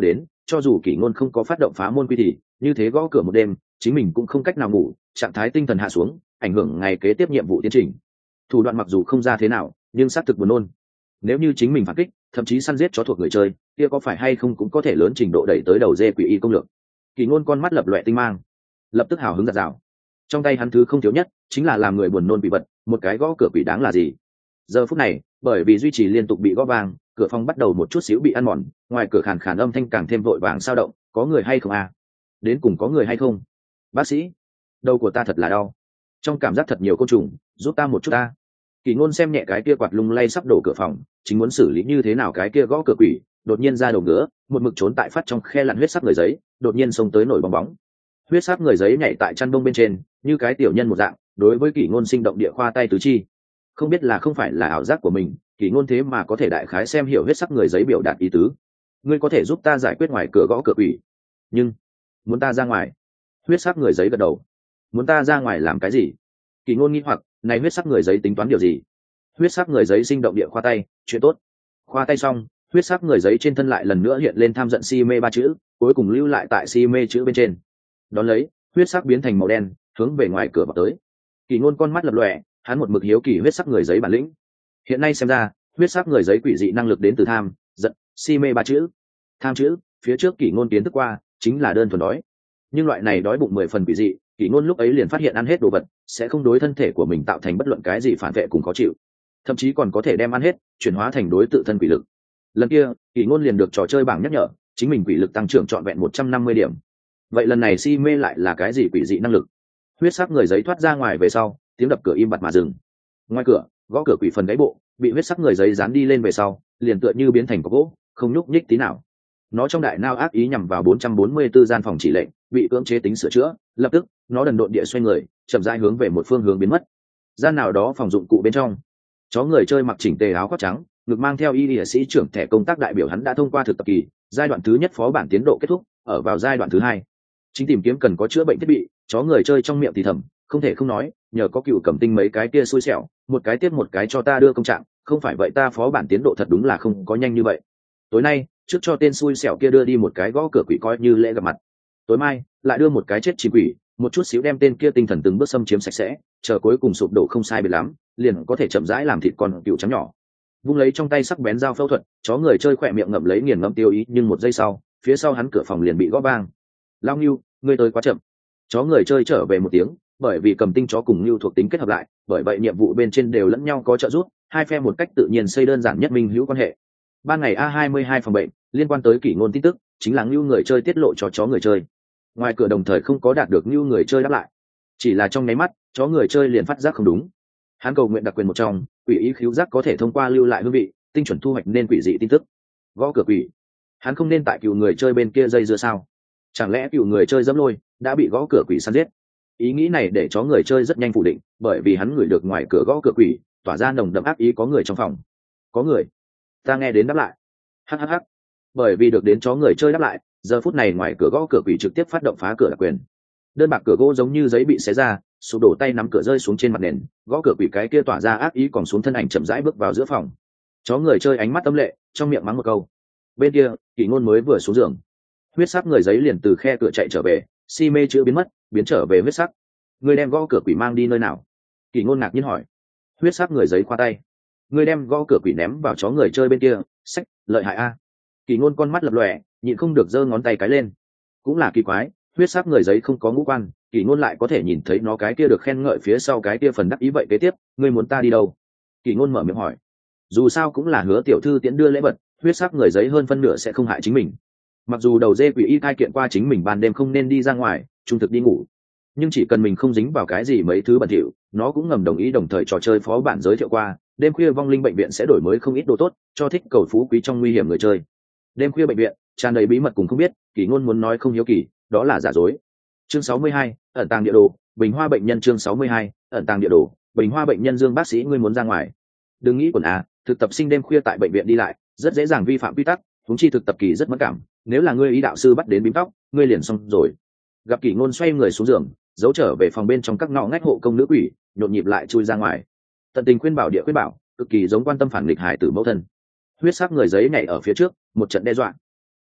A: cho dù kỷ ngôn không có phát động phá môn quy thì như thế gõ cửa một đêm chính mình cũng không cách nào ngủ, trạng thái tinh thần hạ xuống, ảnh hưởng ngày kế tiếp nhiệm vụ tiến trình. Thủ đoạn mặc dù không ra thế nào nhưng xác thực buồn nôn. Nếu như chính mình phản kích, thậm chí săn giết chó thuộc người chơi, kia có phải hay không cũng có thể lớn trình độ đẩy tới đầu dê quỷ y công lược. Kỷ ngôn con mắt lập loè tinh mang, lập tức hào hứng giạt rào. Trong tay hắn thứ không thiếu nhất chính là làm người buồn nôn bị vật, một cái gõ cửa quỷ đáng là gì. Giờ phút này bởi vì duy trì liên tục bị gõ vang, cửa phòng bắt đầu một chút xíu bị ăn mòn, ngoài cửa khàn khàn âm thanh càng thêm vội vàng sao động. Có người hay không à? Đến cùng có người hay không? Bác sĩ, đầu của ta thật là đau, trong cảm giác thật nhiều côn trùng, giúp ta một chút ta. Kỷ ngôn xem nhẹ cái kia quạt lung lay sắp đổ cửa phòng, chính muốn xử lý như thế nào cái kia gõ cửa quỷ, đột nhiên ra đầu ngứa, một mực trốn tại phát trong khe lặn huyết sắc người giấy, đột nhiên xông tới nổi bong bóng. Huyết sắc người giấy nhảy tại chăn bông bên trên, như cái tiểu nhân một dạng, đối với Kỷ ngôn sinh động địa khoa tay tứ chi. Không biết là không phải là ảo giác của mình, Kỷ ngôn thế mà có thể đại khái xem hiểu huyết sắc người giấy biểu đạt ý tứ. Ngươi có thể giúp ta giải quyết ngoài cửa gõ cửa quỷ, nhưng muốn ta ra ngoài. Huyết sắc người giấy gật đầu. Muốn ta ra ngoài làm cái gì? Kỷ ngôn nghi hoặc, này huyết sắc người giấy tính toán điều gì? Huyết sắc người giấy sinh động địa khoa tay, chuyện tốt. Khoa tay xong, huyết sắc người giấy trên thân lại lần nữa hiện lên tham giận si mê ba chữ, cuối cùng lưu lại tại si mê chữ bên trên. Đón lấy, huyết sắc biến thành màu đen, hướng về ngoài cửa vào tới. Kỷ ngôn con mắt lập lòe, hắn một mực hiếu kỳ huyết sắc người giấy bản lĩnh. Hiện nay xem ra, huyết sắc người giấy quỷ dị năng lực đến từ tham, giận, si mê ba chữ. Tham chữ, phía trước Kỷ ngôn kiến thức qua, chính là đơn thuần đói. Nhưng loại này đói bụng 10 phần quỷ dị, Kỷ ngôn lúc ấy liền phát hiện ăn hết đồ vật sẽ không đối thân thể của mình tạo thành bất luận cái gì phản vệ cùng khó chịu, thậm chí còn có thể đem ăn hết chuyển hóa thành đối tự thân quỷ lực. Lần kia Kỷ ngôn liền được trò chơi bảng nhắc nhở chính mình quỷ lực tăng trưởng trọn vẹn 150 điểm. Vậy lần này si mê lại là cái gì quỷ dị năng lực? Huyết sắc người giấy thoát ra ngoài về sau, tiếng đập cửa im bặt mà dừng. Ngoài cửa, gõ cửa quỷ phần gáy bộ bị huyết sắc người giấy dán đi lên về sau, liền tựa như biến thành cọc gỗ, không nhúc nhích tí nào. Nó trong đại nao ác ý nhằm vào 444 gian phòng chỉ lệnh, bị cưỡng chế tính sửa chữa, lập tức nó đần độn địa xoay người, chậm rãi hướng về một phương hướng biến mất. Gian nào đó phòng dụng cụ bên trong, chó người chơi mặc chỉnh tề áo khoác trắng, ngực mang theo y địa sĩ trưởng thẻ công tác đại biểu hắn đã thông qua thực tập kỳ, giai đoạn thứ nhất phó bản tiến độ kết thúc, ở vào giai đoạn thứ hai chính tìm kiếm cần có chữa bệnh thiết bị. Chó người chơi trong miệng thì thầm, không thể không nói, nhờ có Cựu Cẩm Tinh mấy cái kia xui xẻo, một cái tiếp một cái cho ta đưa công trạng, không phải vậy ta phó bản tiến độ thật đúng là không có nhanh như vậy. Tối nay trước cho tên xui xẻo kia đưa đi một cái gõ cửa quỷ coi như lễ gặp mặt, tối mai lại đưa một cái chết chìm quỷ, một chút xíu đem tên kia tinh thần từng bước xâm chiếm sạch sẽ, chờ cuối cùng sụp đổ không sai biệt lắm, liền có thể chậm rãi làm thịt con cựu trắng nhỏ. Vung lấy trong tay sắc bén dao phẫu thuật, chó người chơi khỏe miệng ngậm lấy nghiền ngẫm tiêu ý, nhưng một giây sau, phía sau hắn cửa phòng liền bị gõ vang. Lao Ngưu, ngươi tới quá chậm. Chó người chơi trở về một tiếng, bởi vì Cầm Tinh chó cùng Ngưu thuộc tính kết hợp lại, bởi vậy nhiệm vụ bên trên đều lẫn nhau có trợ giúp, hai phe một cách tự nhiên xây đơn giản nhất minh hữu quan hệ. Ban ngày A22 phòng bệnh liên quan tới Kỷ ngôn tin tức, chính là Ngưu người chơi tiết lộ cho chó người chơi. Ngoài cửa đồng thời không có đạt được Ngưu người chơi đáp lại, chỉ là trong nháy mắt, chó người chơi liền phát giác không đúng. Hắn cầu nguyện đặc quyền một trong, quỷ ý khứu giác có thể thông qua lưu lại hương vị, tinh chuẩn thu hoạch nên quỷ dị tin tức. Gõ cửa quỷ, hắn không nên tại cựu người chơi bên kia dây dưa sao? Chẳng lẽ cựu người chơi dẫm lôi đã bị gõ cửa quỷ săn giết? Ý nghĩ này để chó người chơi rất nhanh phủ định, bởi vì hắn ngửi được ngoài cửa gõ cửa quỷ tỏa ra nồng đậm ác ý, có người trong phòng. Có người, ta nghe đến đáp lại. Hhh. Bởi vì được đến chó người chơi đáp lại, giờ phút này ngoài cửa gõ cửa quỷ trực tiếp phát động phá cửa đặc quyền. Đơn bạc cửa gỗ giống như giấy bị xé ra, sụp đổ tay nắm cửa rơi xuống trên mặt nền, gõ cửa quỷ cái kia tỏa ra ác ý còn xuống thân ảnh chậm rãi bước vào giữa phòng. Chó người chơi ánh mắt tâm lệ, trong miệng mắng một câu. Bên kia Kỷ ngôn mới vừa xuống giường, huyết sắc người giấy liền từ khe cửa chạy trở về, si mê chữa biến mất, biến trở về huyết sắc. Người đem gõ cửa quỷ mang đi nơi nào? Kỷ ngôn ngạc nhiên hỏi. Huyết sắc người giấy khoa tay. Người đem gõ cửa quỷ ném vào chó người chơi bên kia, sách, lợi hại a. Kỷ ngôn con mắt lập lòe, nhịn không được giơ ngón tay cái lên. Cũng là kỳ quái, huyết sắc người giấy không có ngũ quan, Kỷ ngôn lại có thể nhìn thấy nó cái kia được khen ngợi phía sau cái kia phần đắc ý. Vậy kế tiếp ngươi muốn ta đi đâu? Kỷ ngôn mở miệng hỏi. Dù sao cũng là Hứa tiểu thư tiễn đưa lễ vật, huyết sắc người giấy hơn phân nửa sẽ không hại chính mình. Mặc dù đầu dê quỷ y cai kiện qua chính mình ban đêm không nên đi ra ngoài, trung thực đi ngủ, nhưng chỉ cần mình không dính vào cái gì mấy thứ bẩn thỉu, nó cũng ngầm đồng ý. Đồng thời trò chơi phó bản giới thiệu qua, đêm khuya vong linh bệnh viện sẽ đổi mới không ít đồ tốt cho thích cầu phú quý trong nguy hiểm người chơi. Đêm khuya bệnh viện tràn đầy bí mật cùng không biết, Kỷ ngôn muốn nói không hiếu kỳ, đó là giả dối. Chương 62, ẩn tàng địa đồ, Bình Hoa bệnh nhân. Chương 62, ẩn tàng địa đồ, Bình Hoa bệnh nhân. Dương bác sĩ, ngươi muốn ra ngoài? Đừng nghĩ quần thực tập sinh đêm khuya tại bệnh viện đi lại rất dễ dàng vi phạm quy tắc, huống chi thực tập kỳ rất mất cảm, nếu là ngươi ý đạo sư bắt đến bím tóc, ngươi liền xong rồi. Gặp Kỷ ngôn xoay người xuống giường, giấu trở về phòng bên trong các ngõ ngách hộ công nữ quỷ, nhộn nhịp lại chui ra ngoài. Tận tình khuyên bảo địa khuyên bảo, cực kỳ giống quan tâm phản nghịch hài tử mẫu thân. Huyết sắc người giấy nhảy ở phía trước, một trận đe dọa.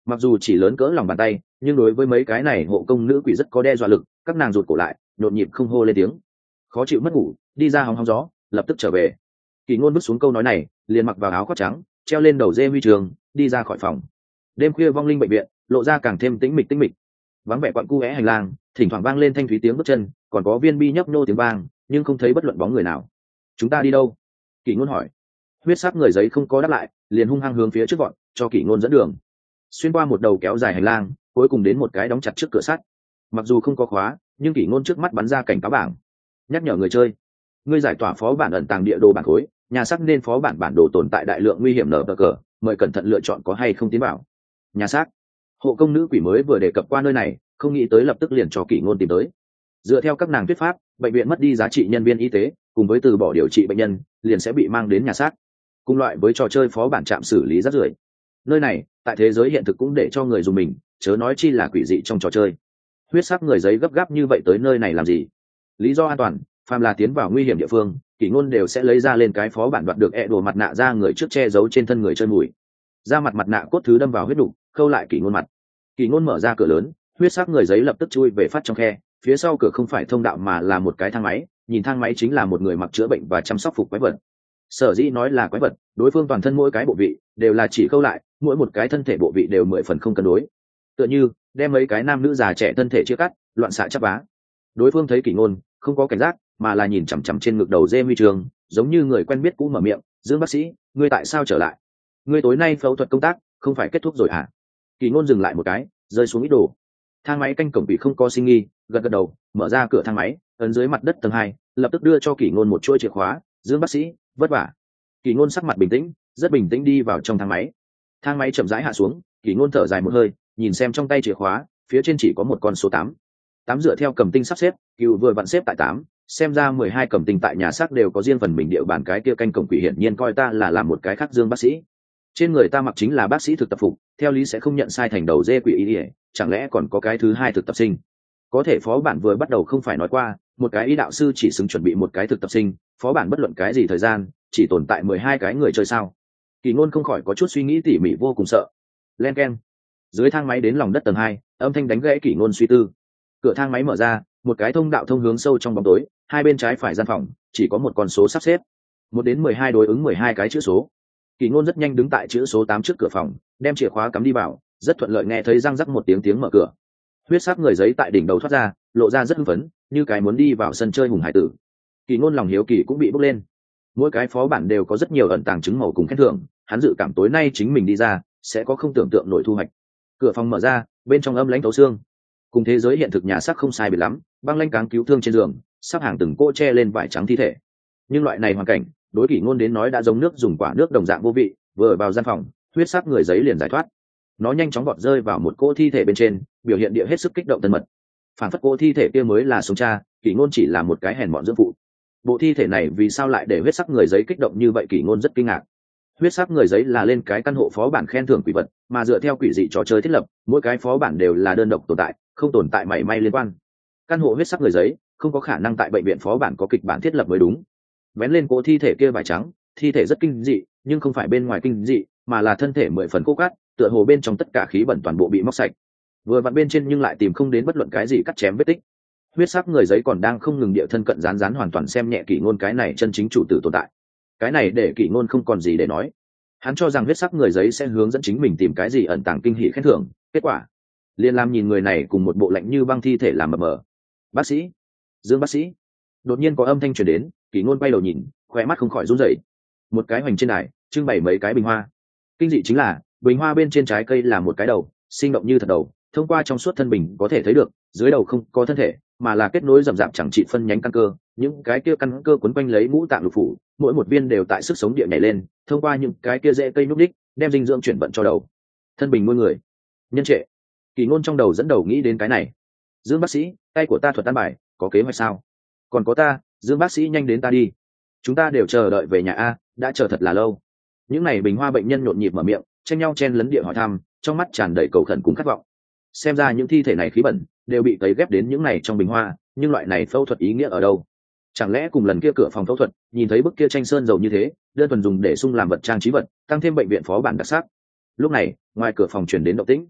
A: mặc dù chỉ lớn cỡ lòng bàn tay nhưng đối với mấy cái này hộ công nữ quỷ rất có đe dọa lực, các nàng rụt cổ lại nhộn nhịp không hô lên tiếng. Khó chịu mất ngủ đi ra hóng hóng gió, lập tức trở về. Kỳ Ngôn bước xuống câu nói này liền mặc vào áo khoác trắng, treo lên đầu dê huy trường, đi ra khỏi phòng. Đêm khuya vong linh bệnh viện lộ ra càng thêm tĩnh mịch. Vắng vẻ quặn cu é hành lang, thỉnh thoảng vang lên thanh thúy tiếng bước chân, còn có viên bi nhấp nô tiếng vang, nhưng không thấy bất luận bóng người nào. Chúng ta đi đâu? Kỳ Ngôn hỏi. Huyết sắc người giấy không có đáp lại, liền hung hăng hướng phía trước vọt, cho Kỳ Ngôn dẫn đường. Xuyên qua một đầu kéo dài hành lang, cuối cùng đến một cái đóng chặt trước cửa sắt. Mặc dù không có khóa, nhưng Kỳ Ngôn trước mắt bắn ra cảnh cáo bảng, nhắc nhở người chơi: ngươi giải tỏa phó bản ẩn tàng địa đồ bản khối, nhà xác nên phó bản bản đồ tồn tại đại lượng nguy hiểm nở cờ, mời cẩn thận lựa chọn có hay không tiến vào. Nhà xác. Hộ công nữ quỷ mới vừa đề cập qua nơi này, không nghĩ tới lập tức liền cho Kỳ Ngôn tìm tới. Dựa theo các nàng thuyết pháp, bệnh viện mất đi giá trị nhân viên y tế, cùng với từ bỏ điều trị bệnh nhân, liền sẽ bị mang đến nhà xác. Cùng loại với trò chơi phó bản trạm xử lý rác rưởi. Nơi này, tại thế giới hiện thực cũng để cho người dùng mình, chớ nói chi là quỷ dị trong trò chơi. Huyết sắc người giấy gấp gáp như vậy tới nơi này làm gì? Lý do an toàn, phàm là tiến vào nguy hiểm địa phương, Kỳ Ngôn đều sẽ lấy ra lên cái phó bản đoạt được đồ mặt nạ ra người trước che giấu trên thân người chơi mùi. Ra mặt nạ cốt thứ đâm vào huyết đục, khâu lại Kỳ Ngôn mặt. Kỳ Ngôn mở ra cửa lớn, huyết sắc người giấy lập tức chui về phát trong khe, phía sau cửa không phải thông đạo mà là một cái thang máy, nhìn thang máy chính là một người mặc chữa bệnh và chăm sóc phục quái vật. Sở dĩ nói là quái vật, đối phương toàn thân mỗi cái bộ vị đều là chỉ khâu lại, mỗi một cái thân thể bộ vị đều 10 phần không cân đối, tựa như đem mấy cái nam nữ già trẻ thân thể chia cắt, loạn xạ chắp vá. Đối phương thấy Kỳ Ngôn không có cảnh giác, mà là nhìn chằm chằm trên ngực đầu dê huy trường, giống như người quen biết cũ mở miệng: Dương bác sĩ, ngươi tại sao trở lại? Ngươi tối nay phẫu thuật công tác không phải kết thúc rồi hả? Kỳ Ngôn dừng lại một cái, rơi xuống ít đồ. Thang máy canh cổng bị không có sinh nghi, gật đầu, mở ra cửa thang máy, ấn dưới mặt đất tầng 2, lập tức đưa cho Kỳ Ngôn một chuỗi chìa khóa. Dương bác sĩ, vất vả. Kỳ Ngôn sắc mặt bình tĩnh, rất bình tĩnh đi vào trong thang máy. Thang máy chậm rãi hạ xuống, Kỳ Ngôn thở dài một hơi, nhìn xem trong tay chìa khóa, phía trên chỉ có một con số 8. 8 dựa theo cầm tinh sắp xếp, cựu vừa vặn xếp tại 8, xem ra 12 cầm tinh tại nhà xác đều có riêng phần mình địa bàn, cái kia canh cổng quỷ hiển nhiên coi ta là làm một cái khác Dương bác sĩ. Trên người ta mặc chính là bác sĩ thực tập phục, theo lý sẽ không nhận sai thành đầu dê quỷ y, chẳng lẽ còn có cái thứ hai thực tập sinh? Có thể phó bản vừa bắt đầu không phải nói qua, một cái y đạo sư chỉ xứng chuẩn bị một cái thực tập sinh, phó bản bất luận cái gì thời gian, chỉ tồn tại 12 cái người chơi sao? Kỳ Ngôn không khỏi có chút suy nghĩ tỉ mỉ vô cùng sợ. Len keng. Dưới thang máy đến lòng đất tầng 2, âm thanh đánh gãy Kỳ Ngôn suy tư. Cửa thang máy mở ra, một cái thông đạo thông hướng sâu trong bóng tối, hai bên trái phải gian phòng chỉ có một con số sắp xếp, 1 đến 12 đối ứng 12 cái chữ số. Kỳ Ngôn rất nhanh đứng tại chữ số 8 trước cửa phòng, đem chìa khóa cắm đi vào, rất thuận lợi nghe thấy răng rắc một tiếng mở cửa. Huyết sắc người giấy tại đỉnh đầu thoát ra, lộ ra rất hưng phấn, như cái muốn đi vào sân chơi hùng hải tử. Kỳ Ngôn lòng hiếu kỳ cũng bị bốc lên. Mỗi cái phó bản đều có rất nhiều ẩn tàng chứng màu cùng khen thưởng, hắn dự cảm tối nay chính mình đi ra sẽ có không tưởng tượng nổi thu hoạch. Cửa phòng mở ra, bên trong âm lãnh thấu xương, cùng thế giới hiện thực nhà xác không sai biệt lắm, băng lanh cáng cứu thương trên giường, sắp hàng từng cỗ che lên vải trắng thi thể. Nhưng loại này hoàn cảnh, đối Kỳ Ngôn đến nói đã giống nước dùng quả nước đồng dạng vô vị. Vừa vào gian phòng, huyết sắc người giấy liền giải thoát, nó nhanh chóng vọt rơi vào một cỗ thi thể bên trên, biểu hiện địa hết sức kích động tân mật. Phản phất cỗ thi thể kia mới là sống cha, Kỳ Ngôn chỉ là một cái hèn mọn dưỡng phụ. Bộ thi thể này vì sao lại để huyết sắc người giấy kích động như vậy? Kỳ Ngôn rất kinh ngạc. Huyết sắc người giấy là lên cái căn hộ phó bản khen thưởng quỷ vật, mà dựa theo quỷ dị trò chơi thiết lập, mỗi cái phó bản đều là đơn độc tồn tại, không tồn tại mảy may liên quan. Căn hộ huyết sắc người giấy không có khả năng tại bệnh viện phó bản có kịch bản thiết lập mới đúng. Vén lên cỗ thi thể kia vải trắng, thi thể rất kinh dị, nhưng không phải bên ngoài kinh dị, mà là thân thể 10 phần khô cát, tựa hồ bên trong tất cả khí bẩn toàn bộ bị móc sạch. Vừa vặn bên trên nhưng lại tìm không đến bất luận cái gì cắt chém vết tích. Huyết sắc người giấy còn đang không ngừng địa thân cận rán hoàn toàn xem nhẹ Kỳ Ngôn cái này chân chính chủ tử tồn tại. Cái này để Kỳ Ngôn không còn gì để nói. Hắn cho rằng huyết sắc người giấy sẽ hướng dẫn chính mình tìm cái gì ẩn tàng kinh hỉ khen thưởng, kết quả liền làm nhìn người này cùng một bộ lạnh như băng thi thể làm mờ mờ. Bác sĩ, Dương bác sĩ. Đột nhiên có âm thanh truyền đến, Kỳ Ngôn quay đầu nhìn, khóe mắt không khỏi run rẩy. Một cái hoành trên đài, trưng bày mấy cái bình hoa. Kinh dị chính là, bình hoa bên trên trái cây là một cái đầu, sinh động như thật đầu, thông qua trong suốt thân bình có thể thấy được, dưới đầu không có thân thể, mà là kết nối rậm rạp chẳng trị phân nhánh căn cơ, những cái kia căn cơ quấn quanh lấy ngũ tạng lục phủ, mỗi một viên đều tại sức sống địa nhảy lên, thông qua những cái kia rễ cây núp đích, đem dinh dưỡng chuyển vận cho đầu. Thân bình nuôi người. Nhân trệ. Kỳ Ngôn trong đầu dẫn đầu nghĩ đến cái này. Dương bác sĩ, tay của ta thuật tan bài, có kế hoạch sao? Còn có ta, Dương bác sĩ nhanh đến ta đi. Chúng ta đều chờ đợi về nhà a, đã chờ thật là lâu. Những này bình hoa bệnh nhân nhộn nhịp mở miệng, tranh nhau chen lấn địa hỏi thăm, trong mắt tràn đầy cầu khẩn cùng khát vọng. Xem ra những thi thể này khí bẩn đều bị tấy ghép đến những này trong bình hoa, nhưng loại này phẫu thuật ý nghĩa ở đâu? Chẳng lẽ cùng lần kia cửa phòng phẫu thuật nhìn thấy bức kia tranh sơn dầu như thế, đơn thuần dùng để sung làm vật trang trí vật, tăng thêm bệnh viện phó bản đặc sắc? Lúc này, ngoài cửa phòng truyền đến động tĩnh,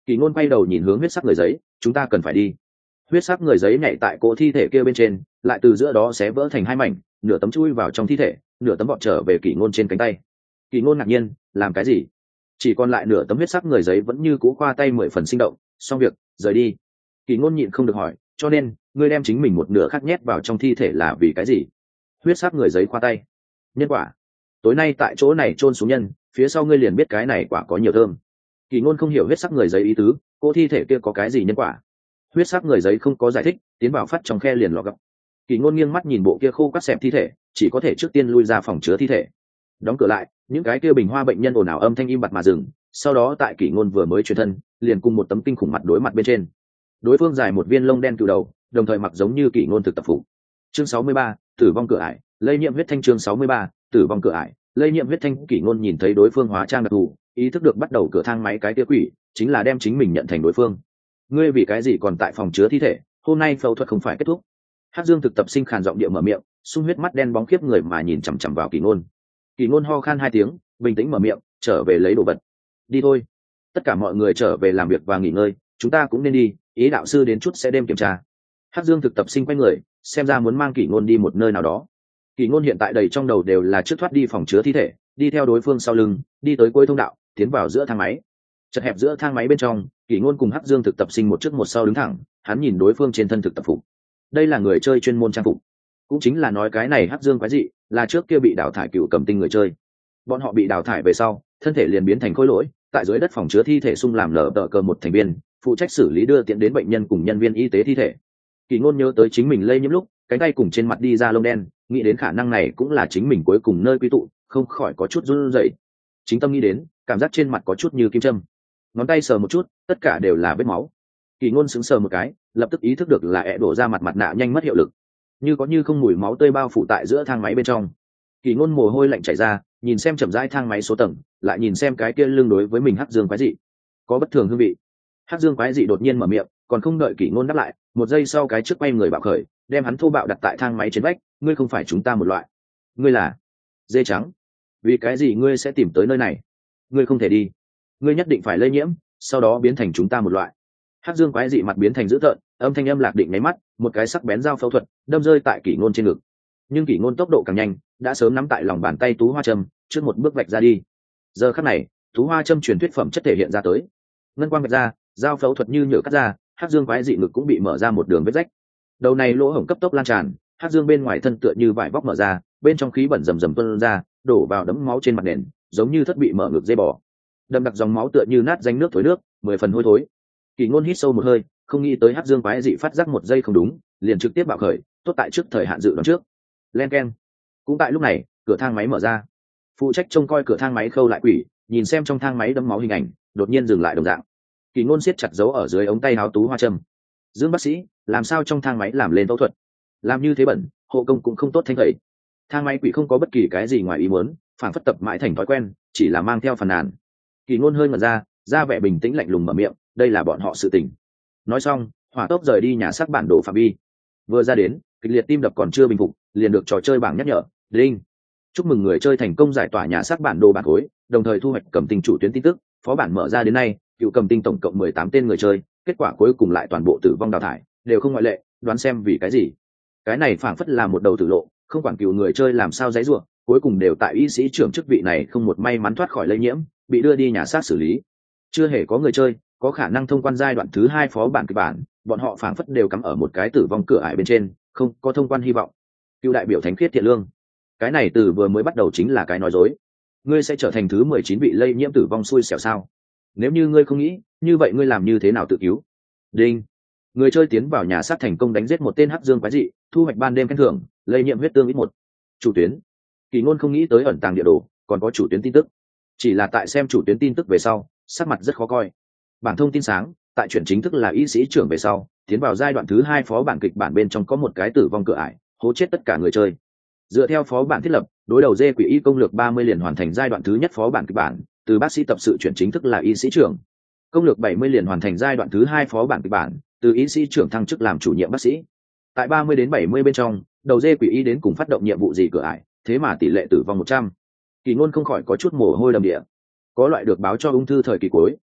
A: Kỳ ngôn quay đầu nhìn hướng huyết sắc người giấy, chúng ta cần phải đi. Huyết sắc người giấy nhảy tại cỗ thi thể kia bên trên, lại từ giữa đó xé vỡ thành hai mảnh, nửa tấm chui vào trong thi thể, nửa tấm vọt trở về Kỳ ngôn trên cánh tay. Kỳ ngôn ngạc nhiên, làm cái gì? Chỉ còn lại nửa tấm huyết sắc người giấy vẫn như cũ khoa tay 10 phần sinh động. Xong việc, rời đi. Kỳ ngôn nhịn không được hỏi, cho nên ngươi đem chính mình một nửa khác nhét vào trong thi thể là vì cái gì? Huyết sắc người giấy khoa tay. Nhân quả. Tối nay tại chỗ này chôn xuống nhân, phía sau ngươi liền biết cái này quả có nhiều thơm. Kỳ ngôn không hiểu huyết sắc người giấy ý tứ, cô thi thể kia có cái gì nhân quả? Huyết sắc người giấy không có giải thích, tiến vào phát trong khe liền lọt gấp. Kỳ ngôn nghiêng mắt nhìn bộ kia khô quắt xẹp thi thể, chỉ có thể trước tiên lui ra phòng chứa thi thể. Đóng cửa lại, những cái kia bình hoa bệnh nhân ồn ào âm thanh im bặt mà dừng. Sau đó tại Kỳ ngôn vừa mới chuyển thân, liền cùng một tấm kinh khủng mặt đối mặt bên trên. Đối phương dài một viên lông đen cừu đầu, đồng thời mặc giống như Kỳ ngôn thực tập phục. Chương 63, tử vong cửa ải, lây nhiễm huyết thanh. Chương 63, tử vong cửa ải, lây nhiễm huyết thanh. Kỳ ngôn nhìn thấy đối phương hóa trang đặc thù, ý thức được bắt đầu cửa thang máy cái kia quỷ chính là đem chính mình nhận thành đối phương. Ngươi vì cái gì còn tại phòng chứa thi thể? Hôm nay phẫu thuật không phải kết thúc? Hắc Dương thực tập sinh khàn giọng địa mở miệng, sung huyết mắt đen bóng khiếp người mà nhìn chằm chằm vào Kỳ ngôn. Kỳ ngôn ho khan hai tiếng, bình tĩnh mở miệng, trở về lấy đồ vật. Đi thôi. Tất cả mọi người trở về làm việc và nghỉ ngơi, chúng ta cũng nên đi, ý đạo sư đến chút sẽ đêm kiểm tra. Hắc Dương thực tập sinh quay người, xem ra muốn mang Kỳ ngôn đi một nơi nào đó. Kỳ ngôn hiện tại đầy trong đầu đều là trước thoát đi phòng chứa thi thể, đi theo đối phương sau lưng, đi tới cuối thông đạo, tiến vào giữa thang máy. Chật hẹp giữa thang máy bên trong, Kỳ ngôn cùng Hắc Dương thực tập sinh một trước một sau đứng thẳng, hắn nhìn đối phương trên thân thực tập phục. Đây là người chơi chuyên môn trang phục, cũng chính là nói cái này Hắc Dương quái dị là trước kia bị đào thải cựu cầm tinh người chơi. Bọn họ bị đào thải về sau, thân thể liền biến thành khối lỗi, tại dưới đất phòng chứa thi thể xung làm nở tờ cờ một thành viên, phụ trách xử lý đưa tiện đến bệnh nhân cùng nhân viên y tế thi thể. Kỳ ngôn nhớ tới chính mình lây nhiễm lúc cánh tay cùng trên mặt đi ra lông đen, nghĩ đến khả năng này cũng là chính mình cuối cùng nơi quy tụ, không khỏi có chút run rẩy. Chính tâm nghĩ đến, cảm giác trên mặt có chút như kim châm, ngón tay sờ một chút, tất cả đều là vết máu. Kỳ ngôn sững sờ một cái, lập tức ý thức được là đổ ra mặt nạ nhanh mất hiệu lực, như có như không mùi máu tươi bao phủ tại giữa thang máy bên trong. Kỳ ngôn mồ hôi lạnh chảy ra, nhìn xem chậm rãi thang máy số tầng, lại nhìn xem cái kia lưng đối với mình Hắc Dương quái dị, có bất thường hương vị. Hắc Dương quái dị đột nhiên mở miệng, còn không đợi Kỳ ngôn đáp lại, một giây sau cái trước quay người bạo khởi, đem hắn thô bạo đặt tại thang máy trên vách. Ngươi không phải chúng ta một loại, ngươi là dê trắng, vì cái gì ngươi sẽ tìm tới nơi này? Ngươi không thể đi, ngươi nhất định phải lây nhiễm, sau đó biến thành chúng ta một loại. Hắc Dương quái dị mặt biến thành dữ tợn, âm thanh âm lạc định nháy mắt, một cái sắc bén dao phẫu thuật đâm rơi tại Kỳ ngôn trên ngực. Nhưng Kỳ ngôn tốc độ càng nhanh, đã sớm nắm tại lòng bàn tay tú hoa châm, trước một bước vạch ra đi. Giờ khắc này, tú hoa châm truyền thuyết phẩm chất thể hiện ra tới, ngân quang vạch ra, dao phẫu thuật như nhựa cắt ra, Hắc Dương quái dị ngực cũng bị mở ra một đường vết rách. Đầu này lỗ hổng cấp tốc lan tràn, Hắc Dương bên ngoài thân tựa như vải vóc mở ra, bên trong khí bẩn rầm rầm tuôn ra, đổ vào đấm máu trên mặt nền, giống như thất bị mở ngực dây bò. Đậm đặc dòng máu tựa như nát danh nước thối nước, 10 phần hôi thối. Kỳ ngôn hít sâu một hơi, không nghĩ tới Hắc Dương quái dị phát giác một giây không đúng, liền trực tiếp bạo khởi, tốt tại trước thời hạn dự đoán trước. Len keng. Cũng tại lúc này, cửa thang máy mở ra. Phụ trách trông coi cửa thang máy Khâu Lại Quỷ, nhìn xem trong thang máy đẫm máu hình ảnh, đột nhiên dừng lại đồng dạng. Kỳ ngôn siết chặt dấu ở dưới ống tay áo tú hoa châm. Dương bác sĩ, làm sao trong thang máy làm lên phẫu thuật? Làm như thế bẩn, hộ công cũng không tốt thanh tẩy. Thang máy quỷ không có bất kỳ cái gì ngoài ý muốn, phản phất tập mãi thành thói quen, chỉ là mang theo phàn nàn. Kỳ ngôn hơi ngẩn ra vẻ bình tĩnh lạnh lùng mở miệng, đây là bọn họ sự tình. Nói xong, hỏa tốc rời đi nhà xác bản đồ phạm vi. Vừa ra đến, kịch liệt tim đập còn chưa bình phục, liền được trò chơi bảng nhắc nhở, đinh. Chúc mừng người chơi thành công giải tỏa nhà xác bản đồ bản khối, đồng thời thu hoạch cầm tinh chủ tuyến tin tức, phó bản mở ra đến nay, cựu cầm tinh tổng cộng 18 tên người chơi, kết quả cuối cùng lại toàn bộ tử vong đào thải, đều không ngoại lệ, đoán xem vì cái gì. Cái này phảng phất là một đầu tử lộ, không quản cựu người chơi làm sao giãy giụa, cuối cùng đều tại y sĩ trưởng chức vị này không một may mắn thoát khỏi lây nhiễm, bị đưa đi nhà xác xử lý. Chưa hề có người chơi có khả năng thông quan giai đoạn thứ 2 phó bản kịch bản, bọn họ phảng phất đều cắm ở một cái tử vong cửa ải bên trên, không có thông quan hy vọng. Cựu đại biểu thánh khiết thiện lương, cái này từ vừa mới bắt đầu chính là cái nói dối. Ngươi sẽ trở thành thứ 19 bị lây nhiễm tử vong xui xẻo sao? Nếu như ngươi không nghĩ, như vậy ngươi làm như thế nào tự cứu? Đinh. Người chơi tiến vào nhà xác thành công đánh giết một tên Hắc Dương quái dị, thu hoạch ban đêm khen thưởng, lây nhiễm huyết tương ít 1. Chủ tuyến. Kỳ ngôn không nghĩ tới ẩn tàng địa đồ còn có chủ tuyến tin tức, chỉ là tại xem chủ tuyến tin tức về sau, sắc mặt rất khó coi. Bản thông tin sáng, tại chuyển chính thức là y sĩ trưởng về sau, tiến vào giai đoạn thứ 2 phó bản kịch bản bên trong có một cái tử vong cửa ải, hố chết tất cả người chơi. Dựa theo phó bản thiết lập, đối đầu dê quỷ y công lược 30 liền hoàn thành giai đoạn thứ nhất phó bản kịch bản, từ bác sĩ tập sự chuyển chính thức là y sĩ trưởng. Công lược 70 liền hoàn thành giai đoạn thứ 2 phó bản kịch bản, từ y sĩ trưởng thăng chức làm chủ nhiệm bác sĩ. Tại 30 đến 70 bên trong, đầu dê quỷ y đến cùng phát động nhiệm vụ gì cửa ải, thế mà tỷ lệ tử vong 100. Kỳ ngôn không khỏi có chút mồ hôi đầm địa. Có loại được báo cho ung thư thời kỳ cuối,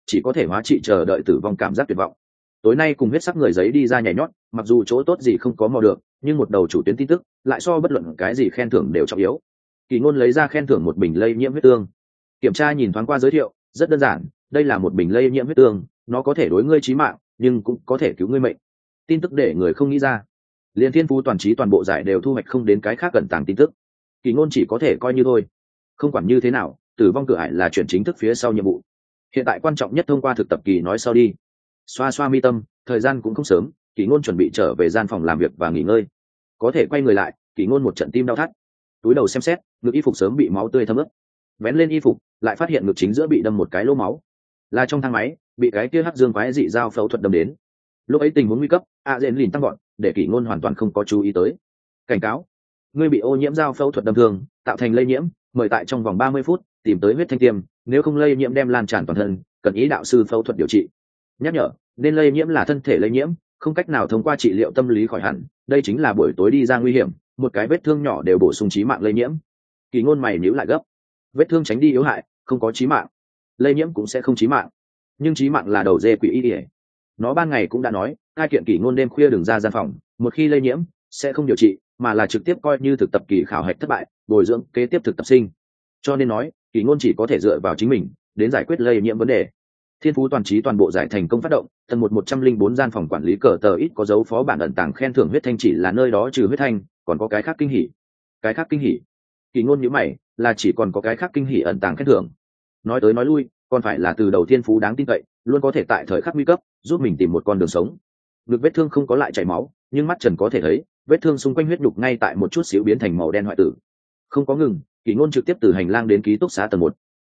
A: chỉ có thể hóa trị chờ đợi tử vong cảm giác tuyệt vọng. Tối nay cùng huyết sắc người giấy đi ra nhảy nhót, mặc dù chỗ tốt gì không có mò được, nhưng một đầu chủ tuyến tin tức lại so bất luận cái gì khen thưởng đều trọng yếu. Kỳ Ngôn lấy ra khen thưởng một bình lây nhiễm huyết tương, kiểm tra nhìn thoáng qua giới thiệu, rất đơn giản, đây là một bình lây nhiễm huyết tương, nó có thể đối ngươi chí mạng, nhưng cũng có thể cứu ngươi mệnh. Tin tức để người không nghĩ ra, liên thiên phú toàn trí toàn bộ giải đều thu hoạch không đến cái khác cẩn tàng tin tức. Kỳ Ngôn chỉ có thể coi như thôi. Không quản như thế nào, tử vong cửa ải là chuyển chính thức phía sau nhiệm vụ. Hiện tại quan trọng nhất thông qua thực tập kỳ nói sau đi. Xoa xoa mi tâm, thời gian cũng không sớm, Kỳ Ngôn chuẩn bị trở về gian phòng làm việc và nghỉ ngơi. Có thể quay người lại, Kỳ Ngôn một trận tim đau thắt. Túi đầu xem xét, ngực y phục sớm bị máu tươi thấm ướt. Vén lên y phục, lại phát hiện ngực chính giữa bị đâm một cái lỗ máu. Là trong thang máy, bị cái kia hắc dương quái dị dao phẫu thuật đâm đến. Lúc ấy tình huống nguy cấp, adrenaline tăng vọt, để Kỳ Ngôn hoàn toàn không có chú ý tới. Cảnh cáo: ngươi bị ô nhiễm dao phẫu thuật đâm thương, tạo thành lây nhiễm, mời tại trong vòng 30 phút tìm tới huyết thanh tiêm, nếu không lây nhiễm đem lan tràn toàn thân, cần ý đạo sư phẫu thuật điều trị. Nhắc nhở: nên lây nhiễm là thân thể lây nhiễm, không cách nào thông qua trị liệu tâm lý khỏi hẳn, đây chính là buổi tối đi ra nguy hiểm, một cái vết thương nhỏ đều bổ sung chí mạng lây nhiễm. Kỳ Ngôn mày nhíu lại gấp. Vết thương tránh đi yếu hại, không có chí mạng, lây nhiễm cũng sẽ không chí mạng, nhưng chí mạng là đầu dê quỷ y. Nó ban ngày cũng đã nói, hai kiện Kỳ Ngôn đêm khuya đừng ra gian phòng, một khi lây nhiễm sẽ không điều trị, mà là trực tiếp coi như thực tập kỳ khảo hạch thất bại, bồi dưỡng kế tiếp thực tập sinh. Cho nên nói, Kỳ Ngôn chỉ có thể dựa vào chính mình đến giải quyết lây nhiễm vấn đề. Thiên phú toàn trí toàn bộ giải thành công phát động, tầng 104 gian phòng quản lý cờ tờ ít có dấu phó bản ẩn tàng khen thưởng huyết thanh, chỉ là nơi đó trừ huyết thanh, còn có cái khác kinh hỉ. Cái khác kinh hỉ? Kỳ Ngôn nhíu mày, là chỉ còn có cái khác kinh hỉ ẩn tàng khen thưởng. Nói tới nói lui, còn phải là từ đầu thiên phú đáng tin cậy, luôn có thể tại thời khắc nguy cấp giúp mình tìm một con đường sống. Ngực vết thương không có lại chảy máu, nhưng mắt trần có thể thấy, vết thương xung quanh huyết nhục ngay tại một chút xíu biến thành màu đen hoại tử. Không có ngừng, Kỳ Ngôn trực tiếp từ hành lang đến ký túc xá tầng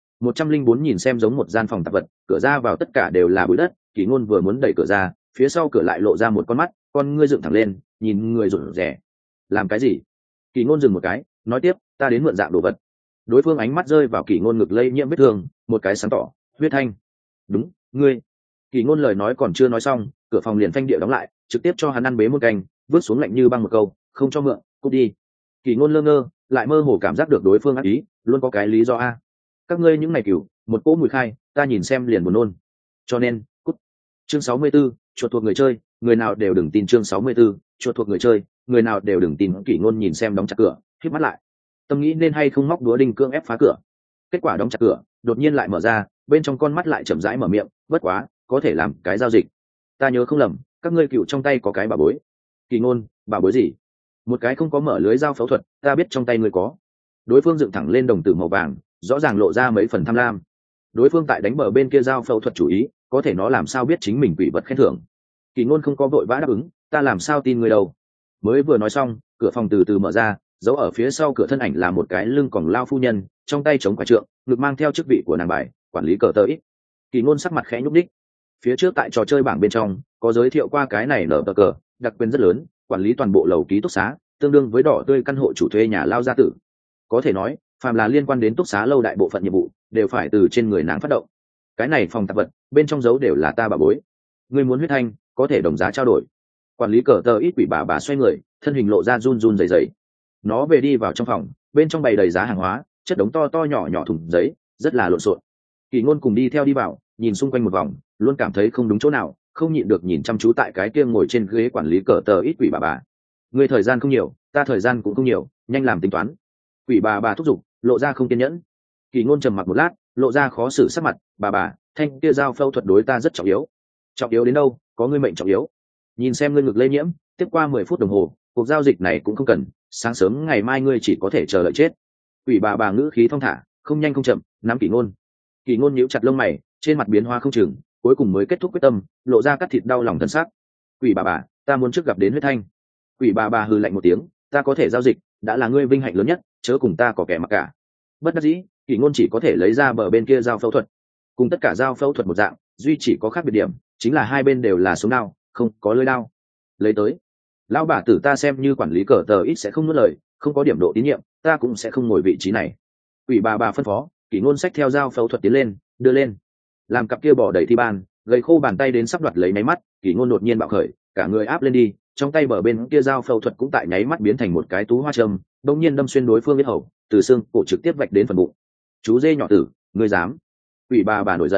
A: 104 nhìn xem giống một gian phòng tạp vật, cửa ra vào tất cả đều là bụi đất. Kỳ Ngôn vừa muốn đẩy cửa ra, phía sau cửa lại lộ ra một con mắt, con ngươi dựng thẳng lên, nhìn người rụt rè. Làm cái gì? Kỳ Ngôn dừng một cái, nói tiếp, ta đến mượn dạng đồ vật. Đối phương ánh mắt rơi vào Kỳ Ngôn ngực lây nhiễm vết thương, một cái sáng tỏ, huyết thanh. Đúng, ngươi. Kỳ Ngôn lời nói còn chưa nói xong, cửa phòng liền phanh địa đóng lại, trực tiếp cho hắn ăn bế một canh, vứt xuống lạnh như băng một câu, không cho mượn, cút đi. Kỳ Ngôn lơ ngơ, lại mơ hồ cảm giác được đối phương ác ý, luôn có cái lý do a. Các ngươi những ngày cửu, một cỗ mùi khai, ta nhìn xem liền buồn nôn. Cho nên, cút. Chương 64, chuột thuộc người chơi, người nào đều đừng tin. Chương 64, chuột thuộc người chơi, người nào đều đừng tin. Kỳ Ngôn nhìn xem đóng chặt cửa, khép mắt lại. Tâm nghĩ nên hay không móc đũa đinh cương ép phá cửa. Kết quả đóng chặt cửa, đột nhiên lại mở ra, bên trong con mắt lại chậm rãi mở miệng, bất quá, có thể làm cái giao dịch. Ta nhớ không lầm, các ngươi cựu trong tay có cái bảo bối. Kỳ Ngôn, bảo bối gì? Một cái không có mở lưới dao phẫu thuật, ta biết trong tay ngươi có. Đối phương dựng thẳng lên đồng tử màu vàng, rõ ràng lộ ra mấy phần tham lam. Đối phương tại đánh bờ bên kia dao phẫu thuật chủ ý, có thể nó làm sao biết chính mình quỷ vật khen thưởng. Kỳ Ngôn không có vội vã đáp ứng, ta làm sao tin ngươi đâu. Mới vừa nói xong, cửa phòng từ từ mở ra, giấu ở phía sau cửa thân ảnh là một cái lưng còng lao phu nhân, trong tay chống quả trượng, ngực mang theo chức vị của nàng bài quản lý cờ tờ ít. Kỳ Ngôn sắc mặt khẽ nhúc đích. Phía trước tại trò chơi bảng bên trong có giới thiệu qua cái này nở cờ, đặc quyền rất lớn, quản lý toàn bộ lầu ký túc xá, tương đương với đỏ tươi căn hộ chủ thuê nhà lao gia tử. Có thể nói, phàm là liên quan đến túc xá lâu đại bộ phận nhiệm vụ đều phải từ trên người nàng phát động. Cái này phòng tạp vật bên trong giấu đều là ta bà bối. Ngươi muốn huyết thanh, có thể đồng giá trao đổi. Quản lý cờ tờ ít quỷ bà xoay người, thân hình lộ ra run run rẩy rẩy. Nó về đi vào trong phòng, bên trong bày đầy giá hàng hóa, chất đống to to nhỏ nhỏ thùng giấy, rất là lộn xộn. Kỳ Ngôn cùng đi theo đi vào, nhìn xung quanh một vòng, luôn cảm thấy không đúng chỗ nào, không nhịn được nhìn chăm chú tại cái kia ngồi trên ghế quản lý cờ tờ ít quỷ bà. Ngươi thời gian không nhiều, ta thời gian cũng không nhiều, nhanh làm tính toán. Quỷ bà thúc giục, lộ ra không kiên nhẫn. Kỳ Ngôn trầm mặc một lát, lộ ra khó xử sắc mặt, bà, thanh kia dao phẫu thuật đối ta rất trọng yếu. Trọng yếu đến đâu? Có ngươi mệnh trọng yếu. Nhìn xem ngươi ngực lây nhiễm, tiếp qua 10 phút đồng hồ, cuộc giao dịch này cũng không cần, sáng sớm ngày mai ngươi chỉ có thể chờ đợi chết. Quỷ bà ngữ khí thong thả, không nhanh không chậm, nắm Kỳ Ngôn. Kỳ Ngôn nhíu chặt lông mày, trên mặt biến hóa không chừng, cuối cùng mới kết thúc quyết tâm, lộ ra cắt thịt đau lòng thân xác. Quỷ bà, ta muốn trước gặp đến huyết thanh. Quỷ bà hừ lạnh một tiếng, ta có thể giao dịch, đã là ngươi vinh hạnh lớn nhất, chớ cùng ta có kẻ mặc cả. Bất đắc dĩ, Kỳ Ngôn chỉ có thể lấy ra bờ bên kia dao phẫu thuật. Cùng tất cả dao phẫu thuật một dạng, duy chỉ có khác biệt điểm, chính là hai bên đều là sống đao, không có lưỡi đao. Lấy tới. Lão bà tử ta xem như quản lý cờ tờ ít sẽ không nuốt lời, không có điểm độ tín nhiệm, ta cũng sẽ không ngồi vị trí này. Quỷ bà phân phó, Kỳ Ngôn xách theo dao phẫu thuật tiến lên, đưa lên. Làm cặp kia bỏ đầy thi ban, gầy khô bàn tay đến sắp đoạt lấy máy mắt, Kỳ Ngôn đột nhiên bạo khởi, cả người áp lên đi, trong tay bờ bên kia dao phẫu thuật cũng tại nháy mắt biến thành một cái tú hoa châm, đột nhiên đâm xuyên đối phương huyết hầu, từ xương cổ trực tiếp vạch đến phần bụng. Chú dê nhỏ tử, ngươi dám? Quỷ bà nổi giận.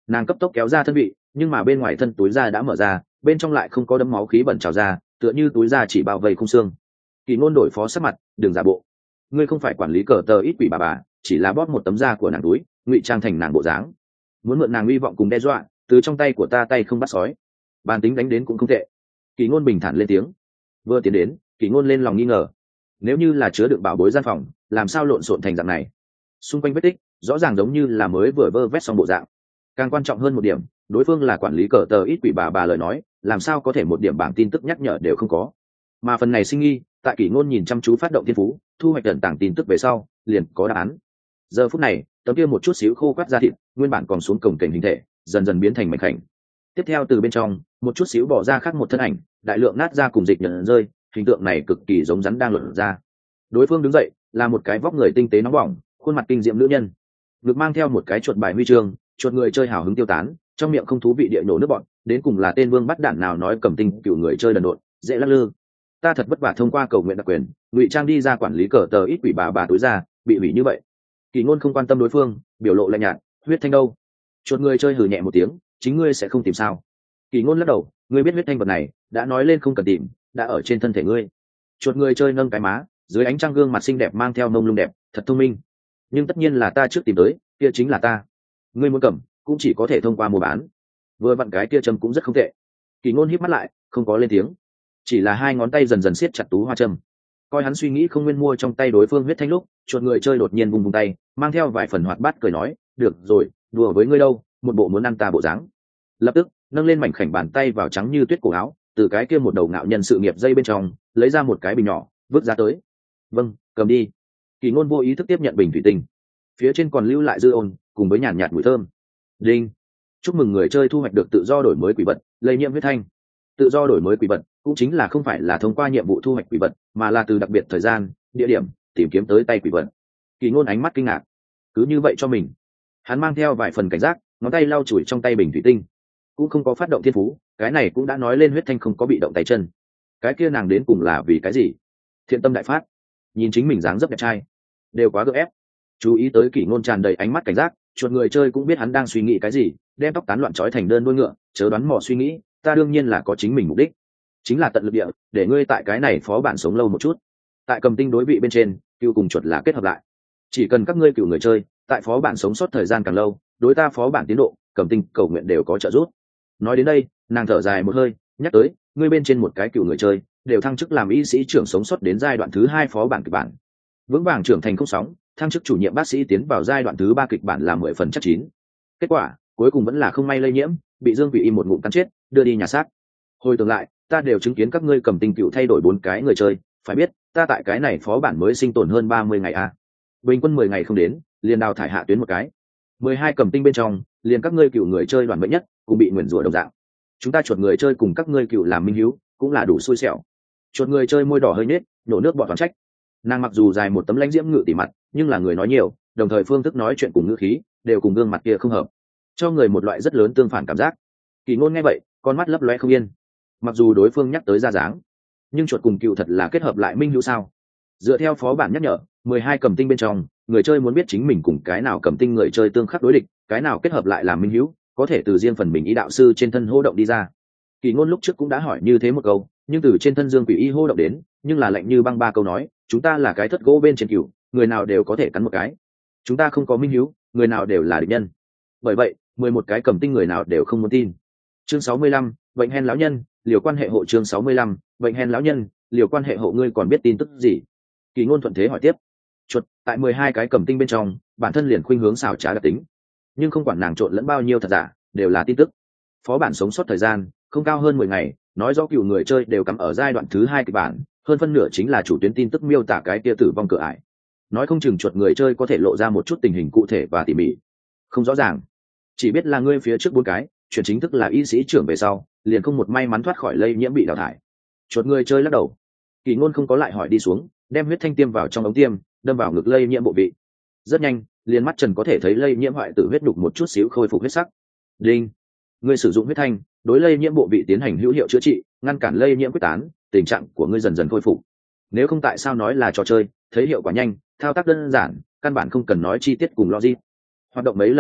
A: Nàng cấp tốc kéo ra thân vị, nhưng mà bên ngoài thân túi da đã mở ra, bên trong lại không có đấm máu khí bẩn trào ra, tựa như túi da chỉ bao vây khung xương. Kỳ Ngôn đổi phó sắc mặt, đừng giả bộ. Ngươi không phải quản lý cờ tờ ít quỷ bà, chỉ là bóp một tấm da của nàng túi, ngụy trang thành nàng bộ dáng. Muốn mượn nàng uy vọng cùng đe dọa, từ trong tay của ta tay không bắt sói. Bản tính đánh đến cũng không tệ. Kỳ Ngôn bình thản lên tiếng. Vừa tiến đến, Kỳ Ngôn lên lòng nghi ngờ. Nếu như là chứa đựng bảo bối gian phòng, làm sao lộn xộn thành dạng này? Xung quanh vết tích, rõ ràng giống như là mới vừa vơ vét xong bộ dạng. Càng quan trọng hơn một điểm, đối phương là quản lý cờ tờ ít quỷ bà lời nói, làm sao có thể một điểm bảng tin tức nhắc nhở đều không có. Mà phần này sinh nghi, tại Kỷ Ngôn nhìn chăm chú phát động thiên phú, thu hoạch ẩn tàng tin tức về sau, liền có đáp án. Giờ phút này, tấm kia một chút xíu khô quắt da thịt, nguyên bản còn xuống cổng cảnh hình thể, dần dần biến thành mảnh khảnh. Tiếp theo từ bên trong, một chút xíu bỏ ra khác một thân ảnh, đại lượng nát ra cùng dịch nhận rơi, hình tượng này cực kỳ giống rắn đang luồn ra. Đối phương đứng dậy, là một cái vóc người tinh tế nóng bỏng, khuôn mặt kinh diệm nữ nhân, ngực mang theo một cái chuột bài huy chương, chuột người chơi hào hứng tiêu tán, trong miệng không thú vị địa nổ nước bọn, đến cùng là tên vương bắt đạn nào nói cầm tinh cựu người chơi đần độn, dễ lắc lư. Ta thật vất vả thông qua cầu nguyện đặc quyền, ngụy trang đi ra quản lý cờ tờ ít quỷ bà tối ra, bị hủy như vậy. Kỳ Ngôn không quan tâm đối phương, biểu lộ lạnh nhạt, huyết thanh đâu? Chuột người chơi hừ nhẹ một tiếng, chính ngươi sẽ không tìm sao? Kỳ Ngôn lắc đầu, ngươi biết huyết thanh vật này, đã nói lên không cần tìm, đã ở trên thân thể ngươi. Chuột người chơi nâng cái má, dưới ánh trăng gương mặt xinh đẹp mang theo mông lung đẹp, thật thông minh. Nhưng tất nhiên là ta trước tìm tới, kia chính là ta. Ngươi muốn cầm, cũng chỉ có thể thông qua mua bán. Vừa vặn cái kia châm cũng rất không tệ. Kỳ Ngôn híp mắt lại, không có lên tiếng, chỉ là hai ngón tay dần dần siết chặt tú hoa châm. Coi hắn suy nghĩ không nguyên mua trong tay đối phương huyết thanh lúc, chuột người chơi đột nhiên vung vung tay, mang theo vài phần hoạt bát cười nói, được rồi, đùa với ngươi đâu, một bộ muốn ăn ta bộ dáng. Lập tức nâng lên mảnh khảnh bàn tay vào trắng như tuyết cổ áo, từ cái kia một đầu ngạo nhân sự nghiệp dây bên trong lấy ra một cái bình nhỏ, vứt ra tới. Vâng, cầm đi. Kỳ Ngôn vô ý thức tiếp nhận bình thủy tinh, phía trên còn lưu lại dư ôn cùng với nhàn nhạt mùi thơm. Đinh, chúc mừng người chơi thu hoạch được tự do đổi mới quỷ vật, lây nhiễm huyết thanh. Tự do đổi mới quỷ vật cũng chính là không phải là thông qua nhiệm vụ thu hoạch quỷ vật, mà là từ đặc biệt thời gian, địa điểm tìm kiếm tới tay quỷ vật. Kỳ Ngôn ánh mắt kinh ngạc, cứ như vậy cho mình. Hắn mang theo vài phần cảnh giác, ngón tay lau chùi trong tay bình thủy tinh, cũng không có phát động thiên phú, cái này cũng đã nói lên huyết thanh không có bị động tay chân. Cái kia nàng đến cùng là vì cái gì? Thiện tâm đại phát, nhìn chính mình dáng dấp đẹp trai, đều quá gượng ép. Chú ý tới Kỷ Ngôn tràn đầy ánh mắt cảnh giác, chuột người chơi cũng biết hắn đang suy nghĩ cái gì, đem tóc tán loạn trói thành đơn đuôi ngựa, chớ đoán mò suy nghĩ, ta đương nhiên là có chính mình mục đích, chính là tận lực địa để ngươi tại cái này phó bản sống lâu một chút. Tại cầm tinh đối vị bên trên, cựu cùng chuột là kết hợp lại, chỉ cần các ngươi cựu người chơi tại phó bản sống sót thời gian càng lâu, đối ta phó bản tiến độ, cầm tinh cầu nguyện đều có trợ giúp. Nói đến đây, nàng thở dài một hơi, nhắc tới, ngươi bên trên một cái cựu người chơi đều thăng chức làm y sĩ trưởng sống sót đến giai đoạn thứ 2 phó bản kịch bản, vững vàng trưởng thành không sóng, thăng chức chủ nhiệm bác sĩ tiến vào giai đoạn thứ 3 kịch bản là 10 phần chắc chín. Kết quả cuối cùng vẫn là không may lây nhiễm, bị Dương Vị Y một ngụm cắn chết, đưa đi nhà xác. Hồi tưởng lại, ta đều chứng kiến các ngươi cầm tinh cựu thay đổi 4 cái người chơi, phải biết ta tại cái này phó bản mới sinh tồn hơn 30 ngày a. Bình quân 10 ngày không đến, liền đào thải hạ tuyến một cái. 12 cầm tinh bên trong, liền các ngươi cựu người chơi đoàn mệnh nhất, cũng bị nguyền rủa đồng dạng. Chúng ta chuột người chơi cùng các ngươi cựu làm minh hiếu, cũng là đủ xui xẻo. Chuột người chơi môi đỏ hơi nết, nổ nước bọt toán trách. Nàng mặc dù dài một tấm lãnh diễm ngự tỉ mặt, nhưng là người nói nhiều, đồng thời phương thức nói chuyện cùng ngữ khí đều cùng gương mặt kia không hợp, cho người một loại rất lớn tương phản cảm giác. Kỳ Ngôn nghe vậy, con mắt lấp loe không yên. Mặc dù đối phương nhắc tới ra dáng, nhưng chuột cùng cựu thật là kết hợp lại minh hữu sao? Dựa theo phó bản nhắc nhở, 12 cầm tinh bên trong, người chơi muốn biết chính mình cùng cái nào cầm tinh người chơi tương khắc đối địch, cái nào kết hợp lại làm minh hữu, có thể từ riêng phần mình ý đạo sư trên thân hô động đi ra. Kỳ Ngôn lúc trước cũng đã hỏi như thế một câu, nhưng từ trên thân Dương Quỷ Y hô động đến, nhưng là lạnh như băng ba câu nói, chúng ta là cái thất gỗ bên trên cựu, người nào đều có thể cắn một cái. Chúng ta không có minh hữu, người nào đều là địch nhân. Bởi vậy, 11 cái cầm tinh người nào đều không muốn tin. Chương 65, bệnh hen lão nhân, liều quan hệ hộ. Chương 65, bệnh hen lão nhân, liều quan hệ hộ. Ngươi còn biết tin tức gì? Kỳ Ngôn thuận thế hỏi tiếp. Chuột, tại 12 cái cầm tinh bên trong, bản thân liền khuynh hướng xảo trá đặc tính, nhưng không quản nàng trộn lẫn bao nhiêu thật giả, đều là tin tức. Phó bản sống sót thời gian không cao hơn 10 ngày, nói rõ cựu người chơi đều cắm ở giai đoạn thứ 2 kịch bản, hơn phân nửa chính là chủ tuyến tin tức miêu tả cái kia tử vong cửa ải. Nói không chừng chuột người chơi có thể lộ ra một chút tình hình cụ thể và tỉ mỉ, không rõ ràng, chỉ biết là ngươi phía trước 4 cái chuyển chính thức là y sĩ trưởng về sau, liền không một may mắn thoát khỏi lây nhiễm bị đào thải. Chuột người chơi lắc đầu. Kỳ Ngôn không có lại hỏi đi xuống, đem huyết thanh tiêm vào trong ống tiêm, đâm vào ngực lây nhiễm bộ vị. Rất nhanh, liền mắt trần có thể thấy lây nhiễm hoại tử huyết đục một chút xíu khôi phục huyết sắc. Đinh, ngươi sử dụng huyết thanh đối lây nhiễm bộ vị tiến hành hữu hiệu chữa trị, ngăn cản lây nhiễm quyết tán, tình trạng của ngươi dần dần khôi phục. Nếu không tại sao nói là trò chơi, thấy hiệu quả nhanh, thao tác đơn giản, căn bản không cần nói chi tiết cùng logic. Hoạt động mấy lần gân cốt,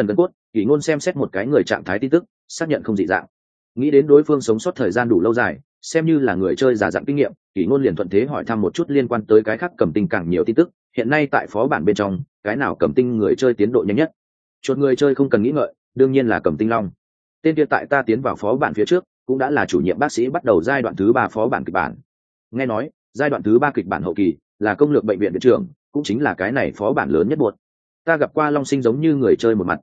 A: Kỷ Ngôn xem xét một cái người trạng thái tin tức, xác nhận không dị dạng. Nghĩ đến đối phương sống sót thời gian đủ lâu dài, xem như là người chơi già dặn kinh nghiệm, Kỷ Ngôn liền thuận thế hỏi thăm một chút liên quan tới cái khác cầm tinh càng nhiều tin tức. Hiện nay tại phó bản bên trong, cái nào cầm tinh người chơi tiến độ nhanh nhất? Chuột người chơi không cần nghĩ ngợi, đương nhiên là cầm tinh long. Tên kia tại ta tiến vào phó bản phía trước, cũng đã là chủ nhiệm bác sĩ bắt đầu giai đoạn thứ 3 phó bản kịch bản. Nghe nói, giai đoạn thứ 3 kịch bản hậu kỳ là công lược bệnh viện viện trưởng, cũng chính là cái này phó bản lớn nhất buộc. Ta gặp qua Long Sinh giống như người chơi một mặt,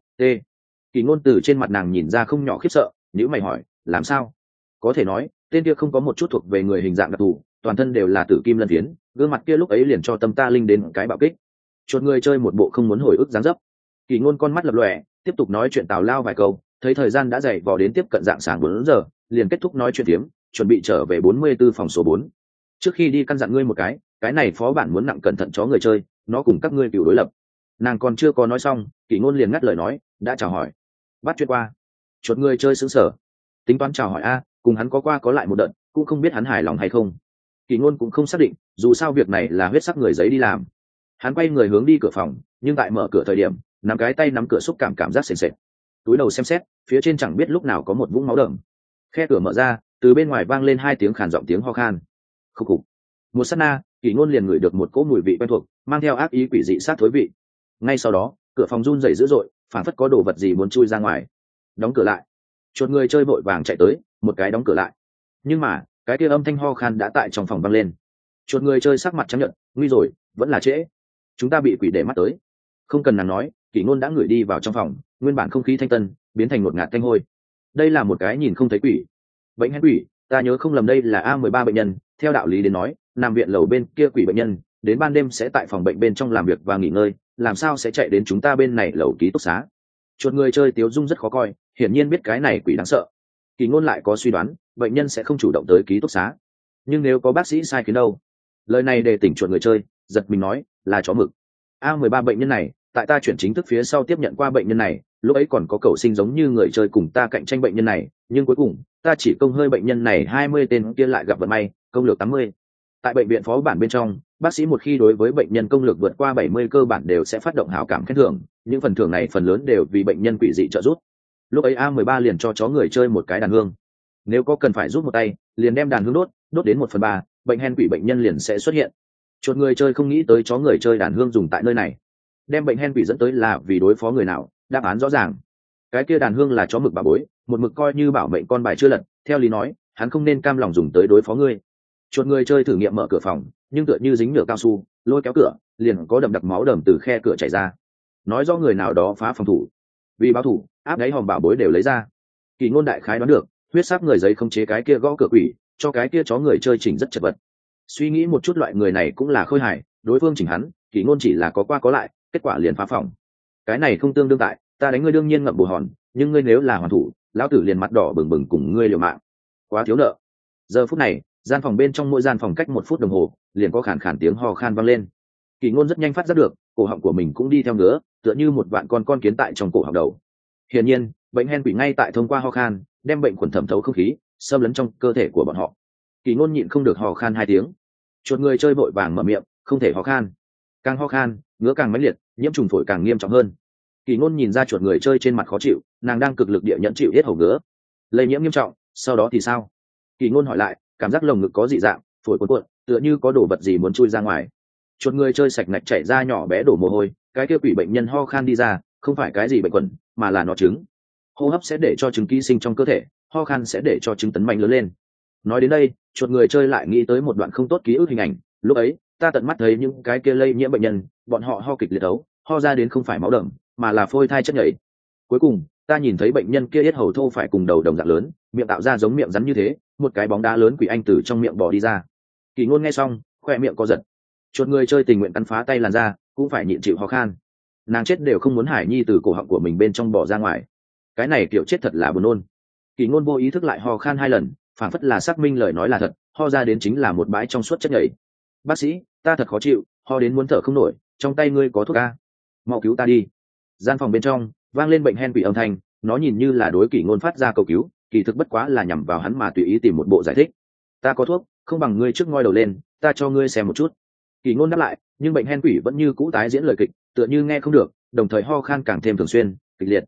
A: Kỷ Ngôn từ trên mặt nàng nhìn ra không nhỏ khiếp sợ, nếu mày hỏi, làm sao? Có thể nói, tên kia không có một chút thuộc về người hình dạng đặc thù, toàn thân đều là tử kim lân phiến, gương mặt kia lúc ấy liền cho tâm ta linh đến cái bạo kích. Chuột người chơi một bộ không muốn hồi ức dáng dấp. Kỷ Ngôn con mắt lập lòe, tiếp tục nói chuyện tào lao vài câu, thấy thời gian đã dày vò đến tiếp cận dạng sáng 4 giờ, liền kết thúc nói chuyện tiếm, chuẩn bị trở về 44 phòng số 4. Trước khi đi căn dặn ngươi một cái này phó bản muốn nặng cẩn thận chó người chơi, nó cùng các ngươi cựu đối lập. Nàng còn chưa có nói xong, Kỷ Ngôn liền ngắt lời nói, đã chào hỏi. Bắt chuyện qua. Chuột người chơi sững sờ, tính toán chào hỏi a, cùng hắn có qua có lại một đợt, cũng không biết hắn hài lòng hay không. Kỷ Ngôn cũng không xác định, dù sao việc này là huyết sắc người giấy đi làm. Hắn quay người hướng đi cửa phòng, nhưng tại mở cửa thời điểm, nắm cái tay nắm cửa xúc cảm giác sền sệt. Túi đầu xem xét, phía trên chẳng biết lúc nào có một vũng máu đầm. Khe cửa mở ra, từ bên ngoài vang lên 2 tiếng khàn giọng tiếng ho khan. Khục khục. Một sát na, Kỷ Ngôn liền ngửi được một cỗ mùi vị quen thuộc, mang theo ác ý quỷ dị sát thối vị. Ngay sau đó, cửa phòng run rẩy dữ dội, phản phất có đồ vật gì muốn chui ra ngoài. Đóng cửa lại. Chuột người chơi vội vàng chạy tới, một cái đóng cửa lại. Nhưng mà, cái kia âm thanh ho khan đã tại trong phòng vang lên. Chuột người chơi sắc mặt trắng nhợt, nguy rồi, vẫn là trễ. Chúng ta bị quỷ để mắt tới. Không cần nàng nói, Kỷ Ngôn đã ngửi đi vào trong phòng, nguyên bản không khí thanh tân biến thành ngột ngạt thanh hôi. Đây là một cái nhìn không thấy quỷ. Bệnh hen quỷ, ta nhớ không lầm đây là A13 bệnh nhân, theo đạo lý đến nói, nằm viện lầu bên kia quỷ bệnh nhân, đến ban đêm sẽ tại phòng bệnh bên trong làm việc và nghỉ ngơi, làm sao sẽ chạy đến chúng ta bên này lầu ký túc xá? Chuột người chơi tiếu dung rất khó coi, hiển nhiên biết cái này quỷ đáng sợ. Kỷ Ngôn lại có suy đoán, bệnh nhân sẽ không chủ động tới ký túc xá. Nhưng nếu có bác sĩ sai khiến đâu? Lời này để tỉnh chuột người chơi, giật mình nói, là chó mực. A13 bệnh nhân này, tại ta chuyển chính thức phía sau tiếp nhận qua bệnh nhân này, lúc ấy còn có cậu sinh giống như người chơi cùng ta cạnh tranh bệnh nhân này, nhưng cuối cùng ta chỉ công hơi bệnh nhân này 20 tên kia lại gặp vận may, công lược 80. Tại bệnh viện phó bản bên trong, bác sĩ một khi đối với bệnh nhân công lược vượt qua 70 cơ bản đều sẽ phát động hảo cảm khen thưởng, những phần thưởng này phần lớn đều vì bệnh nhân quỷ dị trợ giúp. Lúc ấy A13 liền cho chó người chơi một cái đàn hương. Nếu có cần phải giúp một tay, liền đem đàn hương đốt đến 1/3, bệnh hen quỷ bệnh nhân liền sẽ xuất hiện. Chuột người chơi không nghĩ tới chó người chơi đàn hương dùng tại nơi này. Đem bệnh hen quỷ dẫn tới là vì đối phó người nào, đáp án rõ ràng. Cái kia đàn hương là chó mực bà bối, một mực coi như bảo mệnh con bài chưa lật, theo lý nói, hắn không nên cam lòng dùng tới đối phó ngươi. Chuột người chơi thử nghiệm mở cửa phòng, nhưng tựa như dính nhựa cao su, lôi kéo cửa, liền có đậm đặc máu đầm từ khe cửa chảy ra. Nói rõ người nào đó phá phòng thủ. Vì báo thủ, áp đáy hòm bảo bối đều lấy ra. Kỷ Ngôn đại khái đoán được, huyết sắc người giấy không chế cái kia gõ cửa quỷ, cho cái kia chó người chơi chỉnh rất chật vật. Suy nghĩ một chút loại người này cũng là khôi hài, đối phương chỉnh hắn, Kỷ Ngôn chỉ là có qua có lại, kết quả liền phá phòng. Cái này không tương đương tại, ta đánh ngươi đương nhiên ngậm bù hòn, nhưng ngươi nếu là hoàn thủ, lão tử liền mặt đỏ bừng bừng cùng ngươi liều mạng. Quá thiếu nợ. Giờ phút này, gian phòng bên trong mỗi gian phòng cách 1 phút đồng hồ, liền có khàn khàn tiếng ho khan vang lên. Kỷ Ngôn rất nhanh phát giác được, cổ họng của mình cũng đi theo ngứa, tựa như một vạn con kiến tại trong cổ họng đầu. Hiển nhiên, bệnh hen quỷ ngay tại thông qua ho khan, đem bệnh khuẩn thẩm thấu không khí, xâm lấn trong cơ thể của bọn họ. Kỷ Ngôn nhịn không được ho khan 2 tiếng. Chuột người chơi vội vàng mở miệng, không thể ho khan. Càng ho khan, ngứa càng mãnh liệt, nhiễm trùng phổi càng nghiêm trọng hơn. Kỷ Ngôn nhìn ra chuột người chơi trên mặt khó chịu, nàng đang cực lực địa nhẫn chịu hết hầu ngứa. Lây nhiễm nghiêm trọng, sau đó thì sao? Kỷ Ngôn hỏi lại, cảm giác lồng ngực có dị dạng, phổi cuộn cuộn, tựa như có đồ vật gì muốn chui ra ngoài. Chuột người chơi sạch nạch chảy ra nhỏ bé đổ mồ hôi, cái kia quỷ bệnh nhân ho khan đi ra, không phải cái gì bệnh quẩn, mà là nó trứng. Hô hấp sẽ để cho trứng ký sinh trong cơ thể, ho khan sẽ để cho trứng tấn mạnh lớn lên. Nói đến đây, chuột người chơi lại nghĩ tới một đoạn không tốt ký ức hình ảnh, lúc ấy, ta tận mắt thấy những cái kia lây nhiễm bệnh nhân, bọn họ ho kịch liệt ấu, ho ra đến không phải máu đầm, mà là phôi thai chất nhầy. Cuối cùng, ta nhìn thấy bệnh nhân kia yết hầu thô phải cùng đầu đồng dạng lớn, miệng tạo ra giống miệng rắn như thế, một cái bóng đá lớn quỷ anh từ trong miệng bò đi ra. Kỷ Ngôn nghe xong, khoe miệng co giật. Chuột người chơi tình nguyện cắn phá tay làn ra, cũng phải nhịn chịu ho khan. Nàng chết đều không muốn Hải Nhi từ cổ họng của mình bên trong bò ra ngoài. Cái này kiểu chết thật là buồn nôn. Kỷ Ngôn vô ý thức lại ho khan 2 lần, phản phất là xác minh lời nói là thật, ho ra đến chính là một bãi trong suốt chất nhầy. Bác sĩ, ta thật khó chịu, ho đến muốn thở không nổi, trong tay ngươi có thuốc a? Mau cứu ta đi. Gian phòng bên trong vang lên bệnh hen quỷ âm thanh, nó nhìn như là đối Kỷ Ngôn phát ra cầu cứu, kỳ thực bất quá là nhằm vào hắn mà tùy ý tìm một bộ giải thích. Ta có thuốc, không bằng ngươi trước ngoi đầu lên, ta cho ngươi xem một chút. Kỷ Ngôn đáp lại, nhưng bệnh hen quỷ vẫn như cũ tái diễn lời kịch, tựa như nghe không được, đồng thời ho khan càng thêm thường xuyên, kịch liệt.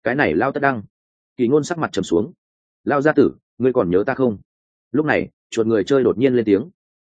A: cái này lao tất đăng. Kỳ ngôn sắc mặt trầm xuống. Lao gia tử, ngươi còn nhớ ta không? Lúc này chuột người chơi đột nhiên lên tiếng.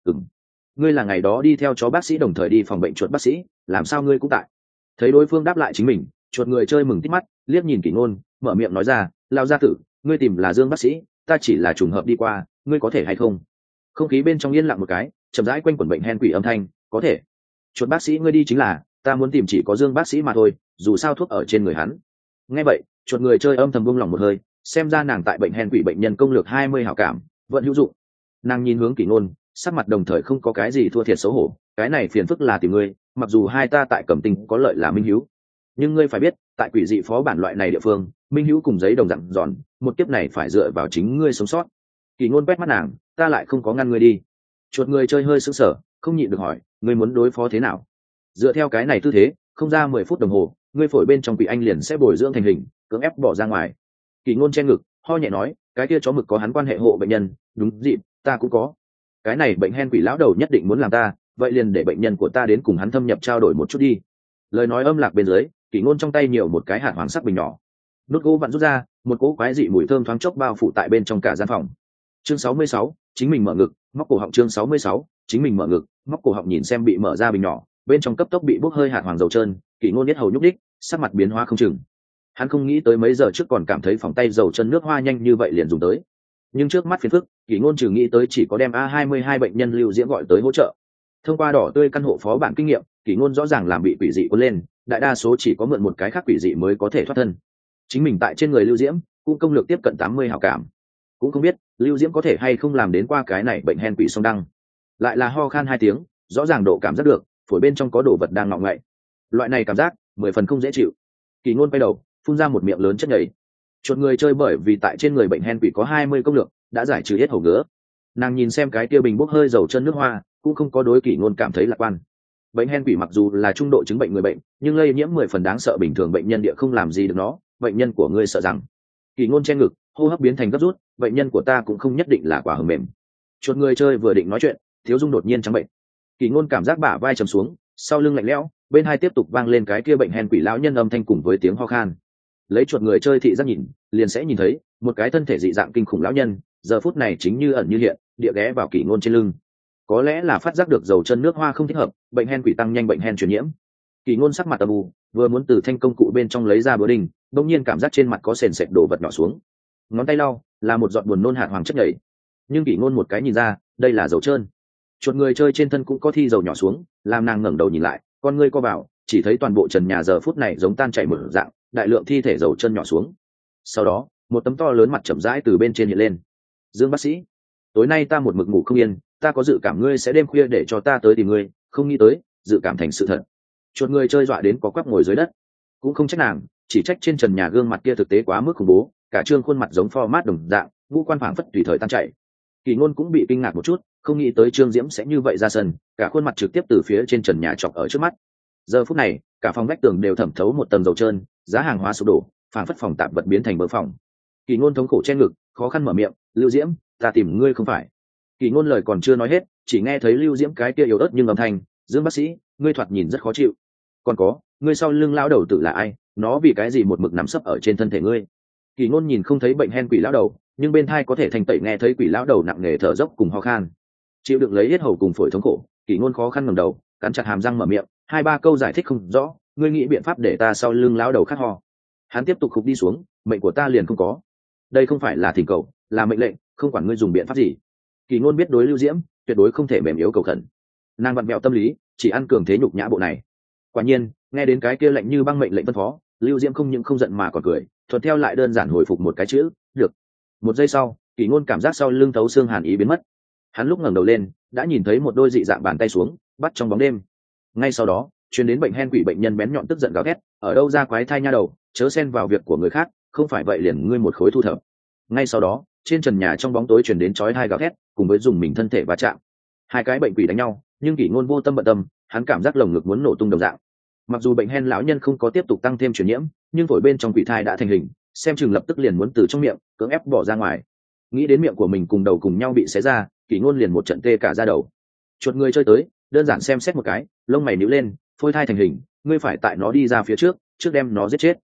A: Ngươi là ngày đó đi theo chó bác sĩ đồng thời đi phòng bệnh chuột bác sĩ, làm sao ngươi cũng tại? Thấy đối phương đáp lại chính mình, chuột người chơi mừng tít mắt, liếc nhìn Kỷ ngôn, mở miệng nói ra, Lao gia tử, ngươi tìm là Dương bác sĩ, ta chỉ là trùng hợp đi qua, ngươi có thể hay không? Không khí bên trong yên lặng một cái, chậm rãi quanh quẩn bệnh hen quỷ âm thanh, có thể. Chuột bác sĩ ngươi đi chính là, ta muốn tìm chỉ có Dương bác sĩ mà thôi, dù sao thuốc ở trên người hắn. Nghe vậy chuột người chơi âm thầm buông lòng một hơi, xem ra nàng tại bệnh hen quỷ bệnh nhân công lược 20 hảo cảm vẫn hữu dụng. Nàng nhìn hướng Kỷ ngôn, sắc mặt đồng thời không có cái gì thua thiệt xấu hổ, cái này phiền phức là tìm ngươi, mặc dù hai ta tại Cẩm Tinh có lợi là minh hữu, nhưng ngươi phải biết tại quỷ dị phó bản loại này địa phương, minh hữu cùng giấy đồng dặn dọn, một kiếp này phải dựa vào chính ngươi sống sót. Kỷ ngôn quét mắt nàng, ta lại không có ngăn ngươi đi. Chuột người chơi hơi sững sờ, không nhịn được hỏi, ngươi muốn đối phó thế nào? Dựa theo cái này tư thế, không ra 10 phút đồng hồ, ngươi phổi bên trong quỷ anh liền sẽ bồi dưỡng thành hình, cưỡng ép bỏ ra ngoài. Kỷ ngôn che ngực, ho nhẹ nói, cái kia chó mực có hắn quan hệ hộ bệnh nhân, đúng dịp, ta cũng có. Cái này bệnh hen quỷ lão đầu nhất định muốn làm ta, vậy liền để bệnh nhân của ta đến cùng hắn thâm nhập trao đổi một chút đi. Lời nói âm lạc bên dưới, Kỷ ngôn trong tay nhiều một cái hạt hoàng sắc bình nhỏ, nút gỗ vặn rút ra, một cỗ quái dị mùi thơm thoáng chốc bao phủ tại bên trong cả gian phòng. Chương 66, chính mình mở ngực, móc cổ họng. Chương 66, chính mình mở ngực, móc cổ họng. Nhìn xem bị mở ra bình nhỏ, bên trong cấp tốc bị bốc hơi hạt hoàng dầu trơn, Kỷ ngôn biết hầu nhúc đích, sắc mặt biến hóa không chừng. Hắn không nghĩ tới mấy giờ trước còn cảm thấy phòng tay dầu chân nước hoa nhanh như vậy liền dùng tới, nhưng trước mắt phiền phức, Kỷ ngôn trừ nghĩ tới chỉ có đem A22 bệnh nhân lưu diễm gọi tới hỗ trợ. Thông qua đỏ tươi căn hộ phó bản kinh nghiệm, Kỷ ngôn rõ ràng làm bị quỷ dị cuốn lên, đại đa số chỉ có mượn một cái khác quỷ dị mới có thể thoát thân. Chính mình tại trên người lưu diễm cũng công lược tiếp cận 80 hảo cảm, cũng không biết lưu diễm có thể hay không làm đến qua cái này bệnh hen quỷ song đăng. Lại là ho khan 2 tiếng, rõ ràng độ cảm giác được phổi bên trong có đồ vật đang ngọng ngậy, loại này cảm giác 10 phần không dễ chịu. Kỷ ngôn quay đầu phun ra một miệng lớn chất nhầy. Chuột người chơi bởi vì tại trên người bệnh hen quỷ có 20 công lược đã giải trừ hết hầu ngứa. Nàng nhìn xem cái kia bình bốc hơi dầu chân nước hoa, cũng không có đối Kỷ ngôn cảm thấy lạc quan. Bệnh hen quỷ mặc dù là trung độ chứng bệnh người bệnh, nhưng lây nhiễm 10 phần đáng sợ, bình thường bệnh nhân địa không làm gì được nó. Bệnh nhân của ngươi sợ rằng. Kỷ ngôn che ngực, hô hấp biến thành gấp rút, bệnh nhân của ta cũng không nhất định là quả hầm mềm. Chuột người chơi vừa định nói chuyện, Thiếu Dung đột nhiên trắng bệnh. Kỷ ngôn cảm giác bả vai trầm xuống, sau lưng lạnh lẽo, bên hai tiếp tục vang lên cái kia bệnh hen quỷ lão nhân âm thanh cùng với tiếng ho khan. Lấy chuột người chơi thị giác nhìn, liền sẽ nhìn thấy một cái thân thể dị dạng kinh khủng lão nhân, giờ phút này chính như ẩn như hiện, địa ghé vào Kỷ ngôn trên lưng. Có lẽ là phát giác được dầu chân nước hoa không thích hợp, bệnh hen quỷ tăng nhanh bệnh hen truyền nhiễm. Kỷ ngôn sắc mặt âm u, vừa muốn từ thanh công cụ bên trong lấy ra búa đinh, đột nhiên cảm giác trên mặt có sền sệt đổ vật nhỏ xuống. Ngón tay lau, là một giọt buồn nôn hạt hoàng chất nhảy. Nhưng Kỷ ngôn một cái nhìn ra, đây là dầu trơn. Chuột người chơi trên thân cũng có thi dầu nhỏ xuống, làm nàng ngẩng đầu nhìn lại, con ngươi co vào, chỉ thấy toàn bộ trần nhà giờ phút này giống tan chảy mở dạng, đại lượng thi thể dầu chân nhỏ xuống. Sau đó, một tấm to lớn mặt chậm rãi từ bên trên hiện lên. Dương bác sĩ, tối nay ta một mực ngủ không yên, ta có dự cảm ngươi sẽ đêm khuya để cho ta tới tìm ngươi, không nghĩ tới dự cảm thành sự thật. Chuột người chơi dọa đến có quắp ngồi dưới đất. Cũng không trách nàng, chỉ trách trên trần nhà gương mặt kia thực tế quá mức khủng bố, cả trương khuôn mặt giống format đồng dạng, ngũ quan phảng phất tùy thời tan chảy. Kỷ ngôn cũng bị kinh ngạc một chút, không nghĩ tới Trương Diễm sẽ như vậy ra sân, cả khuôn mặt trực tiếp từ phía trên trần nhà chọc ở trước mắt. Giờ phút này, cả phòng vách tường đều thẩm thấu một tầng dầu trơn, giá hàng hóa sụp đổ, phảng phất phòng tạm vật biến thành bờ phòng. Kỷ ngôn thống khổ che ngực, khó khăn mở miệng, Lưu Diễm, ta tìm ngươi không phải. Kỷ ngôn lời còn chưa nói hết, chỉ nghe thấy Lưu Diễm cái kia yếu ớt nhưng âm thanh, Dương bác sĩ, ngươi thoạt nhìn rất khó chịu. Còn có, ngươi sau lưng lão đầu tử là ai, nó vì cái gì một mực nằm sấp ở trên thân thể ngươi? Kỷ ngôn nhìn không thấy bệnh hen quỷ lão đầu, nhưng bên tai có thể thành tẩy nghe thấy quỷ lão đầu nặng nề thở dốc cùng ho khan. Chịu đựng lấy hết hầu cùng phổi thống khổ, Kỷ ngôn khó khăn ngẩng đầu, cắn chặt hàm răng mở miệng, 2-3 câu giải thích không rõ, ngươi nghĩ biện pháp để ta sau lưng lão đầu khát ho. Hắn tiếp tục khục đi xuống, mệnh của ta liền không có. Đây không phải là thỉnh cầu, là mệnh lệnh, không quản ngươi dùng biện pháp gì. Kỷ ngôn biết đối Lưu Diễm, tuyệt đối không thể mềm yếu cầu khẩn. Nàng vặn vẹo tâm lý, chỉ ăn cường thế nhục nhã bộ này. Quả nhiên, nghe đến cái kia lạnh như băng mệnh lệnh phân phó, Lưu Diễm không những không giận mà còn cười, thuận theo lại đơn giản hồi phục một cái chữ, được. Một giây sau, Kỷ ngôn cảm giác sau lưng thấu xương hàn ý biến mất. Hắn lúc ngẩng đầu lên, đã nhìn thấy một đôi dị dạng bàn tay xuống, bắt trong bóng đêm. Ngay sau đó, truyền đến bệnh hen quỷ bệnh nhân bén nhọn tức giận gào thét, ở đâu ra quái thai nha đầu, chớ xen vào việc của người khác, không phải vậy liền ngươi một khối thu thập. Ngay sau đó, trên trần nhà trong bóng tối truyền đến chói tai gào thét, cùng với dùng mình thân thể va chạm. Hai cái bệnh quỷ đánh nhau, nhưng Kỷ ngôn vô tâm bận tâm, hắn cảm giác lồng ngực muốn nổ tung đồng dạng. Mặc dù bệnh hen lão nhân không có tiếp tục tăng thêm truyền nhiễm, nhưng phổi bên trong quỷ thai đã thành hình, xem chừng lập tức liền muốn từ trong miệng cưỡng ép bỏ ra ngoài. Nghĩ đến miệng của mình cùng đầu cùng nhau bị xé ra, Kỷ ngôn liền một trận tê cả da đầu. Chuột người chơi tới, đơn giản xem xét một cái, lông mày nhíu lên, phôi thai thành hình, ngươi phải tại nó đi ra phía trước, trước đem nó giết chết.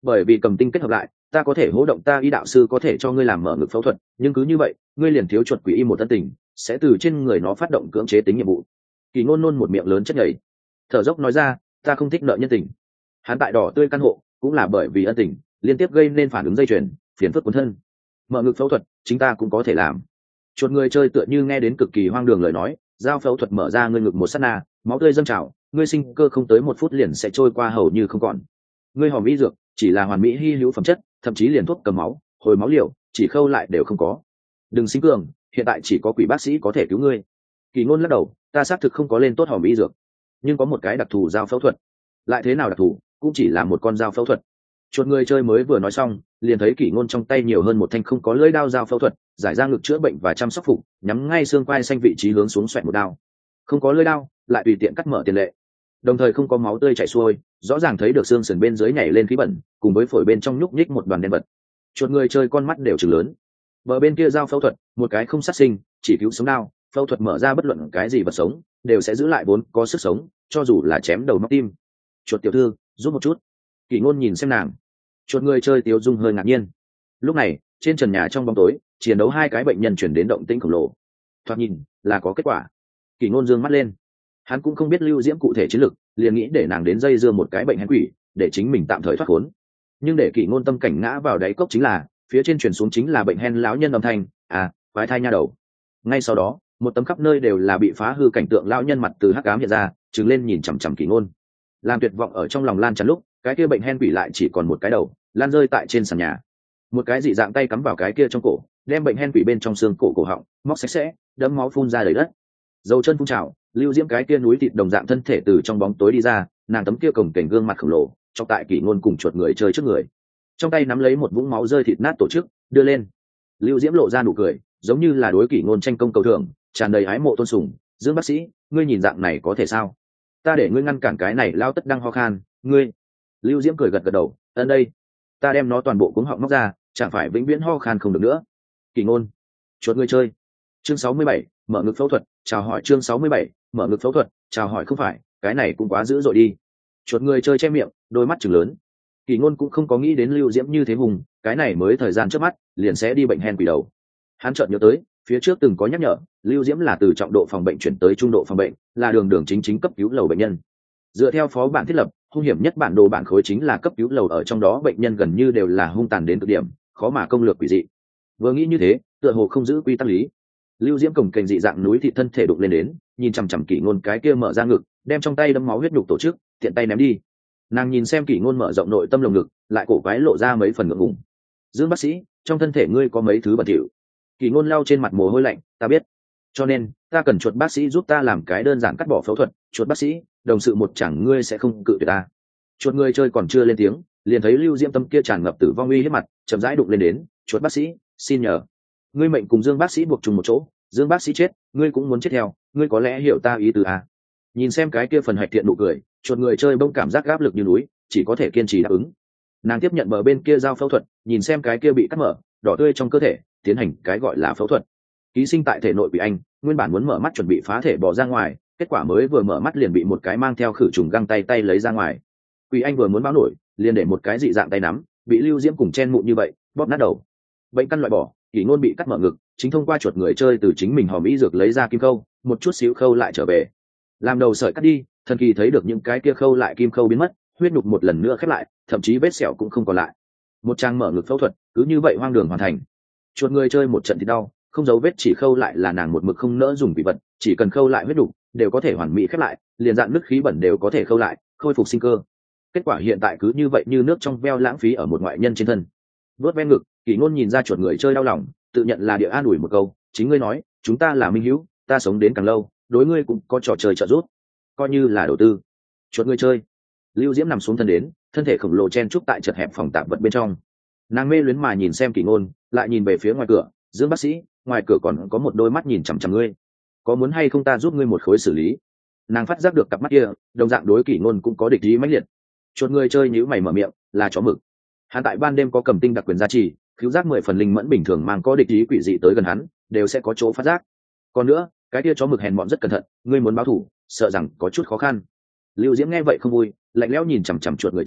A: bởi vì cầm tinh kết hợp lại, ta có thể hỗ động ta y đạo sư có thể cho ngươi làm mở ngực phẫu thuật, nhưng cứ như vậy ngươi liền thiếu chuột quỷ y một tân tình, sẽ từ trên người nó phát động cưỡng chế tính nhiệm vụ. Kỳ Ngôn nôn một miệng lớn chất nhầy, thở dốc nói ra, ta không thích nợ nhân tình. Hắn tại đỏ tươi căn hộ cũng là bởi vì ân tình liên tiếp gây nên phản ứng dây chuyền, phiền phức cuốn thân. Mở ngực phẫu thuật chính ta cũng có thể làm. Chuột người chơi tựa như nghe đến cực kỳ hoang đường lời nói, giao phẫu thuật mở ra ngươi ngực một sát na, máu tươi dâng trào, ngươi sinh cơ không tới 1 phút liền sẽ trôi qua hầu như không còn. Ngươi hòm y dược chỉ là hoàn mỹ hy hữu phẩm chất, thậm chí liền thuốc cầm máu, hồi máu liều, chỉ khâu lại đều không có. Đừng sinh cường, hiện tại chỉ có quỷ bác sĩ có thể cứu ngươi. Kỳ Ngôn lắc đầu, ta xác thực không có lên tốt hòm y dược, nhưng có một cái đặc thù giao phẫu thuật. Lại thế nào đặc thù, cũng chỉ là một con dao phẫu thuật. Chuột người chơi mới vừa nói xong, liền thấy Kỷ Ngôn trong tay nhiều hơn một thanh không có lưỡi đao dao phẫu thuật, giải ra ngực chữa bệnh và chăm sóc phục, nhắm ngay xương quai xanh vị trí hướng xuống xoẹt một đao. Không có lưỡi đao, lại tùy tiện cắt mở tiền lệ. Đồng thời không có máu tươi chảy xuôi, rõ ràng thấy được xương sườn bên dưới nhảy lên khí bẩn, cùng với phổi bên trong nhúc nhích một đoàn đen vật. Chuột người chơi con mắt đều trừng lớn. Bờ bên kia dao phẫu thuật, một cái không sát sinh, chỉ cứu sống đao, phẫu thuật mở ra bất luận cái gì vật sống, đều sẽ giữ lại vốn có sức sống, cho dù là chém đầu móc tim. Chuột tiểu thư, giúp một chút. Kỷ Ngôn nhìn xem nàng. Chuột người chơi Tiếu Dung hơi ngạc nhiên. Lúc này, trên trần nhà trong bóng tối, chiến đấu 2 cái bệnh nhân chuyển đến động tĩnh khổng lồ. Thoạt nhìn là có kết quả. Kỷ Ngôn dương mắt lên. Hắn cũng không biết Lưu Diễm cụ thể chiến lực, liền nghĩ để nàng đến dây dưa một cái bệnh hen quỷ, để chính mình tạm thời thoát khốn. Nhưng để Kỷ Ngôn tâm cảnh ngã vào đáy cốc chính là, phía trên truyền xuống chính là bệnh hen lão nhân âm thanh, quái thai nha đầu. Ngay sau đó, một tấm khắp nơi đều là bị phá hư cảnh tượng lão nhân mặt từ hắc ám hiện ra, trừng lên nhìn chằm chằm Kỷ Ngôn. Làm tuyệt vọng ở trong lòng lan tràn lúc, cái kia bệnh hen quỷ lại chỉ còn một cái đầu, lan rơi tại trên sàn nhà. Một cái dị dạng tay cắm vào cái kia trong cổ, đem bệnh hen quỷ bên trong xương cổ cổ họng móc sạch sẽ, đẫm máu phun ra đầy đất. Dầu chân phun trào, Lưu Diễm cái kia núi thịt đồng dạng thân thể từ trong bóng tối đi ra, nàng tấm kia cổng cảnh gương mặt khổng lồ, chọc tại Kỷ Ngôn cùng chuột người chơi trước người. Trong tay nắm lấy một vũng máu rơi thịt nát tổ chức, đưa lên. Lưu Diễm lộ ra nụ cười, giống như là đối Kỷ Ngôn tranh công cầu thưởng, tràn đầy ái mộ tôn sùng. Dương bác sĩ, ngươi nhìn dạng này có thể sao? Ta để ngươi ngăn cản cái này lao tất đang ho khan, ngươi. Lưu Diễm cười gật gật đầu, ân đây, ta đem nó toàn bộ cuống họng móc ra, chẳng phải vĩnh viễn ho khan không được nữa. Kỷ Ngôn, chuột người chơi. Chương 67, mở ngực phẫu thuật, chào hỏi. Chương 67, mở ngực phẫu thuật, chào hỏi. Không phải, cái này cũng quá dữ dội đi. Chuột người chơi che miệng, đôi mắt trừng lớn. Kỷ Ngôn cũng không có nghĩ đến Lưu Diễm như thế hùng, cái này mới thời gian trước mắt, liền sẽ đi bệnh hen quỷ đầu. Hắn chợt nhớ tới, phía trước từng có nhắc nhở, Lưu Diễm là từ trọng độ phòng bệnh chuyển tới trung độ phòng bệnh, là đường đường chính chính cấp cứu lầu bệnh nhân. Dựa theo phó bản thiết lập, hung hiểm nhất bản đồ bản khối chính là cấp cứu lầu, ở trong đó bệnh nhân gần như đều là hung tàn đến cực điểm, khó mà công lược quỷ dị. Vừa nghĩ như thế, tựa hồ không giữ quy tắc lý. Lưu Diễm cổng kềnh dị dạng núi thịt thân thể đụng lên đến, nhìn chằm chằm Kỷ Ngôn cái kia mở ra ngực, đem trong tay đấm máu huyết nhục tổ chức, tiện tay ném đi. Nàng nhìn xem Kỷ Ngôn mở rộng nội tâm lồng ngực, lại cổ quái lộ ra mấy phần ngượng ngùng. Dương bác sĩ, trong thân thể ngươi có mấy thứ bẩn thỉu. Kỷ Ngôn lau trên mặt mồ hôi lạnh, ta biết. Cho nên, ta cần chuột bác sĩ giúp ta làm cái đơn giản cắt bỏ phẫu thuật. Chuột bác sĩ, đồng sự một chẳng ngươi sẽ không cự tuyệt ta. Chuột người chơi còn chưa lên tiếng, liền thấy Lưu Diễm tâm kia tràn ngập tử vong uy hiếp mặt, chậm rãi đụng lên đến. Chuột bác sĩ, xin nhờ, ngươi mệnh cùng Dương bác sĩ buộc chung một chỗ, Dương bác sĩ chết, ngươi cũng muốn chết theo, ngươi có lẽ hiểu ta ý tứ à? Nhìn xem cái kia phần hạch thiện nụ cười, chuột người chơi bỗng cảm giác áp lực như núi, chỉ có thể kiên trì đáp ứng. Nàng tiếp nhận bờ bên kia dao phẫu thuật, nhìn xem cái kia bị cắt mở, đỏ tươi trong cơ thể, tiến hành cái gọi là phẫu thuật. Ký sinh tại thể nội bị anh, nguyên bản muốn mở mắt chuẩn bị phá thể bỏ ra ngoài, kết quả mới vừa mở mắt liền bị một cái mang theo khử trùng găng tay lấy ra ngoài. Quỷ anh vừa muốn báo nổi, liền để một cái dị dạng tay nắm, bị Lưu Diễm cùng chen mụn như vậy, bóp nát đầu. Bệnh căn loại bỏ, Kỷ Ngôn bị cắt mở ngực, chính thông qua chuột người chơi từ chính mình hòm y dược lấy ra kim khâu, một chút xíu khâu lại trở về. Làm đầu sợi cắt đi, thần kỳ thấy được những cái kia khâu lại kim khâu biến mất, huyết nhục một lần nữa khép lại, thậm chí vết sẹo cũng không còn lại. Một trang mở ngực phẫu thuật, cứ như vậy hoang đường hoàn thành. Chuột người chơi một trận thì đau, không dấu vết chỉ khâu lại là nàng một mực không nỡ dùng bị vật, chỉ cần khâu lại huyết nhục, đều có thể hoàn mỹ khép lại, liền dạn nứt khí bẩn đều có thể khâu lại, khôi phục sinh cơ. Kết quả hiện tại cứ như vậy như nước trong veo lãng phí ở một ngoại nhân trên thân. Vớt ven ngực, Kỷ Ngôn nhìn ra chuột người chơi đau lòng, tự nhận là địa an ủi một câu, chính ngươi nói, chúng ta là minh hữu, ta sống đến càng lâu, đối ngươi cũng có trò chơi trợ giúp, coi như là đầu tư. Chuột người chơi. Lưu Diễm nằm xuống thân đến, thân thể khổng lồ chen trúc tại chật hẹp phòng tạp vật bên trong. Nàng mê luyến mà nhìn xem Kỷ Ngôn, lại nhìn về phía ngoài cửa, Dương bác sĩ, ngoài cửa còn có một đôi mắt nhìn chằm chằm ngươi, có muốn hay không ta giúp ngươi một khối xử lý? Nàng phát giác được cặp mắt kia, đồng dạng đối Kỷ Ngôn cũng có địch ý mãnh liệt. Chuột người chơi nhíu mày mở miệng, là chó mực. Hắn tại ban đêm có cầm tinh đặc quyền gia trì, khiếu giác 10 phần linh mẫn, bình thường mang có địch ý quỷ dị tới gần hắn, đều sẽ có chỗ phát giác. Còn nữa, cái kia chó mực hèn mọn rất cẩn thận, ngươi muốn báo thù, sợ rằng có chút khó khăn. Lưu Diễm nghe vậy không vui, lạnh lẽo nhìn chằm chằm chuột người chơi,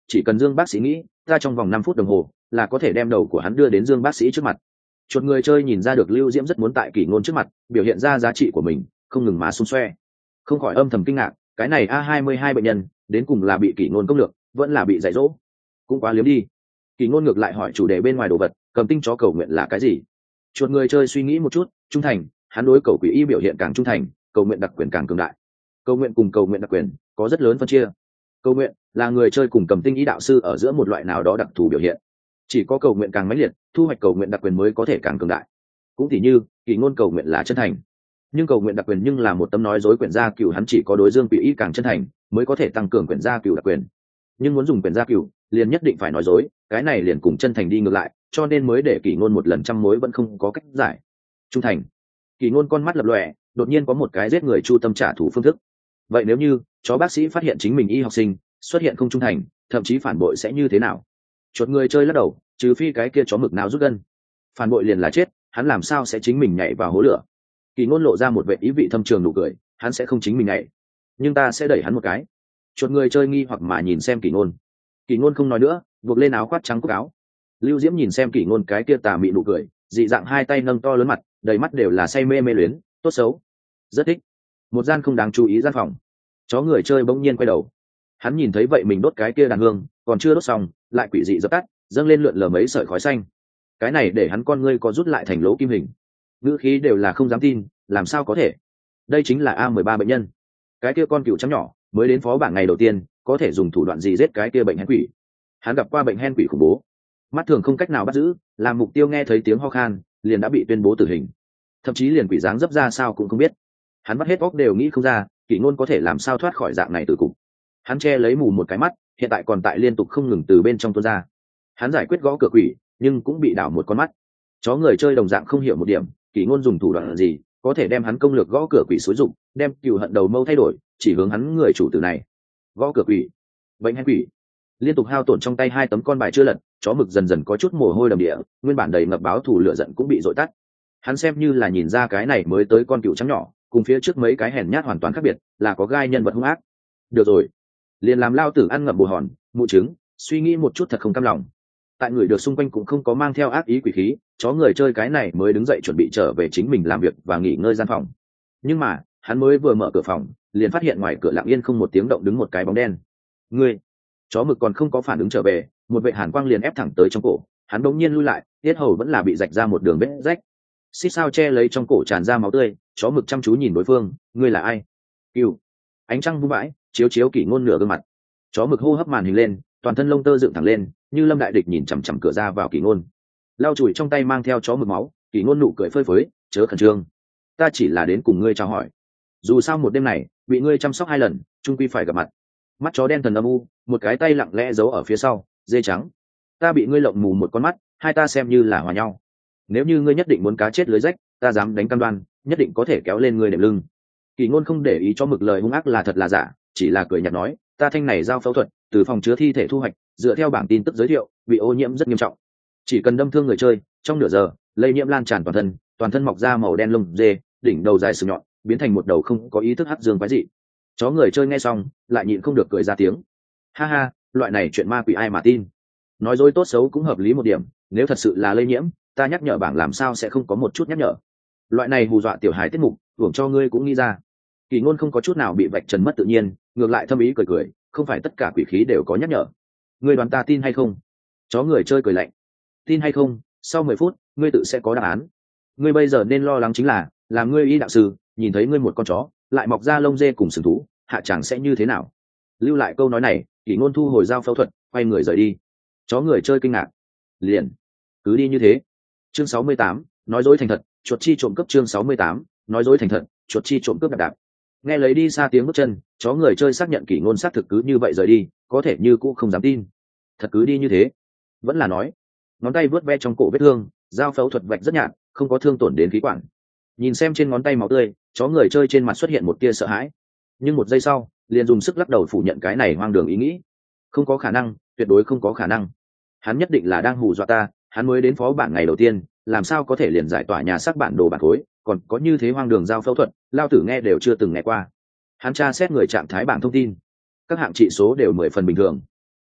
A: chỉ cần Dương bác sĩ nghĩ, ta trong vòng 5 phút đồng hồ là có thể đem đầu của hắn đưa đến Dương bác sĩ trước mặt. Chuột người chơi nhìn ra được Lưu Diễm rất muốn tại Kỷ Ngôn trước mặt biểu hiện ra giá trị của mình, không ngừng mà xung xoe, không khỏi âm thầm kinh ngạc, cái này A22 bệnh nhân đến cùng là bị Kỷ Ngôn công lược, vẫn là bị dạy dỗ, cũng quá liếm đi. Kỷ Ngôn ngược lại hỏi chủ đề bên ngoài đồ vật, cầm tinh chó cầu nguyện là cái gì? Chuột người chơi suy nghĩ một chút, trung thành, hắn đối cầu quỷ y biểu hiện càng trung thành, cầu nguyện đặc quyền càng cường đại. Cầu nguyện cùng cầu nguyện đặc quyền có rất lớn phân chia. Cầu nguyện là người chơi cùng cầm tinh y đạo sư ở giữa một loại nào đó đặc thù biểu hiện, chỉ có cầu nguyện càng mãnh liệt, thu hoạch cầu nguyện đặc quyền mới có thể càng cường đại. Cũng tỉ như Kỷ Ngôn cầu nguyện là chân thành, nhưng cầu nguyện đặc quyền nhưng là một tấm nói dối quyển gia cửu, hắn chỉ có đối Dương quỷ y càng chân thành mới có thể tăng cường quyển gia cửu đặc quyền, nhưng muốn dùng quyển gia cửu liền nhất định phải nói dối, cái này liền cùng chân thành đi ngược lại, cho nên mới để Kỷ Ngôn một lần trăm mối vẫn không có cách giải. Trung thành. Kỷ Ngôn con mắt lập lòe, đột nhiên có một cái giết người chu tâm trả thù phương thức. Vậy nếu như chó bác sĩ phát hiện chính mình y học sinh xuất hiện không trung thành, thậm chí phản bội sẽ như thế nào? Chuột người chơi lắc đầu, trừ phi cái kia chó mực nào rút gân, phản bội liền là chết, hắn làm sao sẽ chính mình nhảy vào hố lửa? Kỷ Ngôn lộ ra một vẻ ý vị thâm trường nụ cười, hắn sẽ không chính mình nhảy, nhưng ta sẽ đẩy hắn một cái. Chuột người chơi nghi hoặc mà nhìn xem Kỷ Ngôn. Kỷ Ngôn không nói nữa, buộc lên áo khoác trắng cúc áo. Lưu Diễm nhìn xem Kỷ Ngôn cái kia tà mị nụ cười, dị dạng hai tay nâng to lớn mặt, đầy mắt đều là say mê mê luyến, tốt xấu, rất thích. Một gian không đáng chú ý gian phòng, chó người chơi bỗng nhiên quay đầu, hắn nhìn thấy vậy mình đốt cái kia đàn hương còn chưa đốt xong, lại quỷ dị dập tắt, dâng lên lượn lờ mấy sợi khói xanh. Cái này để hắn con ngươi có rút lại thành lỗ kim hình, ngữ khí đều là không dám tin, làm sao có thể? Đây chính là A13 bệnh nhân, cái kia con cừu trắng nhỏ mới đến phó bảng ngày đầu tiên, có thể dùng thủ đoạn gì giết cái kia bệnh hen quỷ? Hắn gặp qua bệnh hen quỷ khủng bố, mắt thường không cách nào bắt giữ, làm mục tiêu nghe thấy tiếng ho khan liền đã bị tuyên bố tử hình, thậm chí liền quỷ dáng dấp ra sao cũng không biết. Hắn bắt hết óc đều nghĩ không ra Kỷ Ngôn có thể làm sao thoát khỏi dạng này tử cục. Hắn che lấy mù một cái mắt, hiện tại còn tại liên tục không ngừng từ bên trong tuôn ra. Hắn giải quyết gõ cửa quỷ nhưng cũng bị đảo một con mắt. Chó người chơi đồng dạng không hiểu một điểm, Kỷ Ngôn dùng thủ đoạn gì có thể đem hắn công lược gõ cửa quỷ xúi dụng, đem cừu hận đầu mâu thay đổi chỉ hướng hắn người chủ tử này. Gõ cửa quỷ, bệnh hen quỷ, liên tục hao tổn trong tay hai tấm con bài chưa lật, chó mực dần dần có chút mồ hôi đầm địa, nguyên bản đầy ngập báo thù lửa giận cũng bị dội tắt. Hắn xem như là nhìn ra cái này mới tới con cừu trắng nhỏ cùng phía trước mấy cái hèn nhát hoàn toàn khác biệt, là có gai nhân vật hung ác. Được rồi, liền làm lao tử ăn ngậm bồ hòn mụ trứng, suy nghĩ một chút thật không cam lòng. Tại người được xung quanh cũng không có mang theo ác ý quỷ khí, chó người chơi cái này mới đứng dậy chuẩn bị trở về chính mình làm việc và nghỉ ngơi gian phòng. Nhưng mà hắn mới vừa mở cửa phòng liền phát hiện ngoài cửa lặng yên không một tiếng động đứng một cái bóng đen. Ngươi! Chó mực còn không có phản ứng trở về, một vệ hàn quang liền ép thẳng tới trong cổ, hắn đột nhiên lui lại, tiết hầu vẫn là bị rạch ra một đường vết rách, xích sao che lấy trong cổ tràn ra máu tươi. Chó mực chăm chú nhìn đối phương, ngươi là ai? Cừu. Ánh trăng vung vãi chiếu chiếu Kỷ Ngôn nửa gương mặt. Chó mực hô hấp màn hình lên, toàn thân lông tơ dựng thẳng lên, như lâm đại địch nhìn chằm chằm cửa ra vào Kỷ Ngôn. Lau chùi trong tay mang theo chó mực máu, Kỷ Ngôn nụ cười phơi phới, chớ khẩn trương, ta chỉ là đến cùng ngươi chào hỏi, dù sao một đêm này bị ngươi chăm sóc 2 lần, chung quy phải gặp mặt. Mắt chó đen thần âm u, một cái tay lặng lẽ giấu ở phía sau, dê trắng, ta bị ngươi lộng mù một con mắt, hai ta xem như là hòa nhau. Nếu như ngươi nhất định muốn cá chết lưới rách, ta dám đánh cam đoan, nhất định có thể kéo lên ngươi đệm lưng. Kỷ Ngôn không để ý cho mực lời hung ác là thật là giả, chỉ là cười nhạt nói, ta thanh này giao phẫu thuật từ phòng chứa thi thể thu hoạch, dựa theo bảng tin tức giới thiệu, bị ô nhiễm rất nghiêm trọng, chỉ cần đâm thương người chơi trong nửa giờ, lây nhiễm lan tràn toàn thân mọc ra màu đen lông dê, đỉnh đầu dài sừng nhọn, biến thành một đầu không có ý thức hắc dương quái dị. Chó người chơi nghe xong lại nhịn không được cười ra tiếng, ha ha, loại này chuyện ma quỷ ai mà tin. Nói dối tốt xấu cũng hợp lý một điểm, nếu thật sự là lây nhiễm, ta nhắc nhở bảng làm sao sẽ không có một chút nhắc nhở. Loại này hù dọa tiểu hài tiết mục, hưởng cho ngươi cũng nghĩ ra. Kỷ Ngôn không có chút nào bị vạch trần mất tự nhiên, ngược lại thâm ý cười cười, không phải tất cả quỷ khí đều có nhắc nhở. Ngươi đoán ta tin hay không? Chó người chơi cười lạnh, tin hay không, sau 10 phút ngươi tự sẽ có đáp án. Ngươi bây giờ nên lo lắng chính là, làm ngươi y đạo sư nhìn thấy ngươi một con chó lại mọc ra lông dê cùng sừng thú, hạ chẳng sẽ như thế nào? Lưu lại câu nói này, Kỷ Ngôn thu hồi dao phẫu thuật, quay người rời đi. Chó người chơi kinh ngạc, liền cứ đi như thế. Chương 68, nói dối thành thật, chuột chi trộm cướp. Chương 68, nói dối thành thật, chuột chi trộm cướp. Đạp nghe lấy đi xa tiếng bước chân, chó người chơi xác nhận Kỷ Ngôn xác thực cứ như vậy rời đi, có thể như cũng không dám tin. Thật cứ đi như thế? Vẫn là nói. Ngón tay vớt ve trong cổ vết thương, dao phẫu thuật vạch rất nhạt, không có thương tổn đến khí quản. Nhìn xem trên ngón tay máu tươi, chó người chơi trên mặt xuất hiện một tia sợ hãi, nhưng một giây sau liền dùng sức lắc đầu phủ nhận cái này hoang đường ý nghĩ. Không có khả năng, tuyệt đối không có khả năng. Hắn nhất định là đang hù dọa ta, hắn mới đến phó bản ngày đầu tiên, làm sao có thể liền giải tỏa nhà xác bản đồ bản khối, còn có như thế hoang đường giao phẫu thuật, lao tử nghe đều chưa từng nghe qua. Hắn tra xét người trạng thái bảng thông tin, các hạng trị số đều 10 phần bình thường.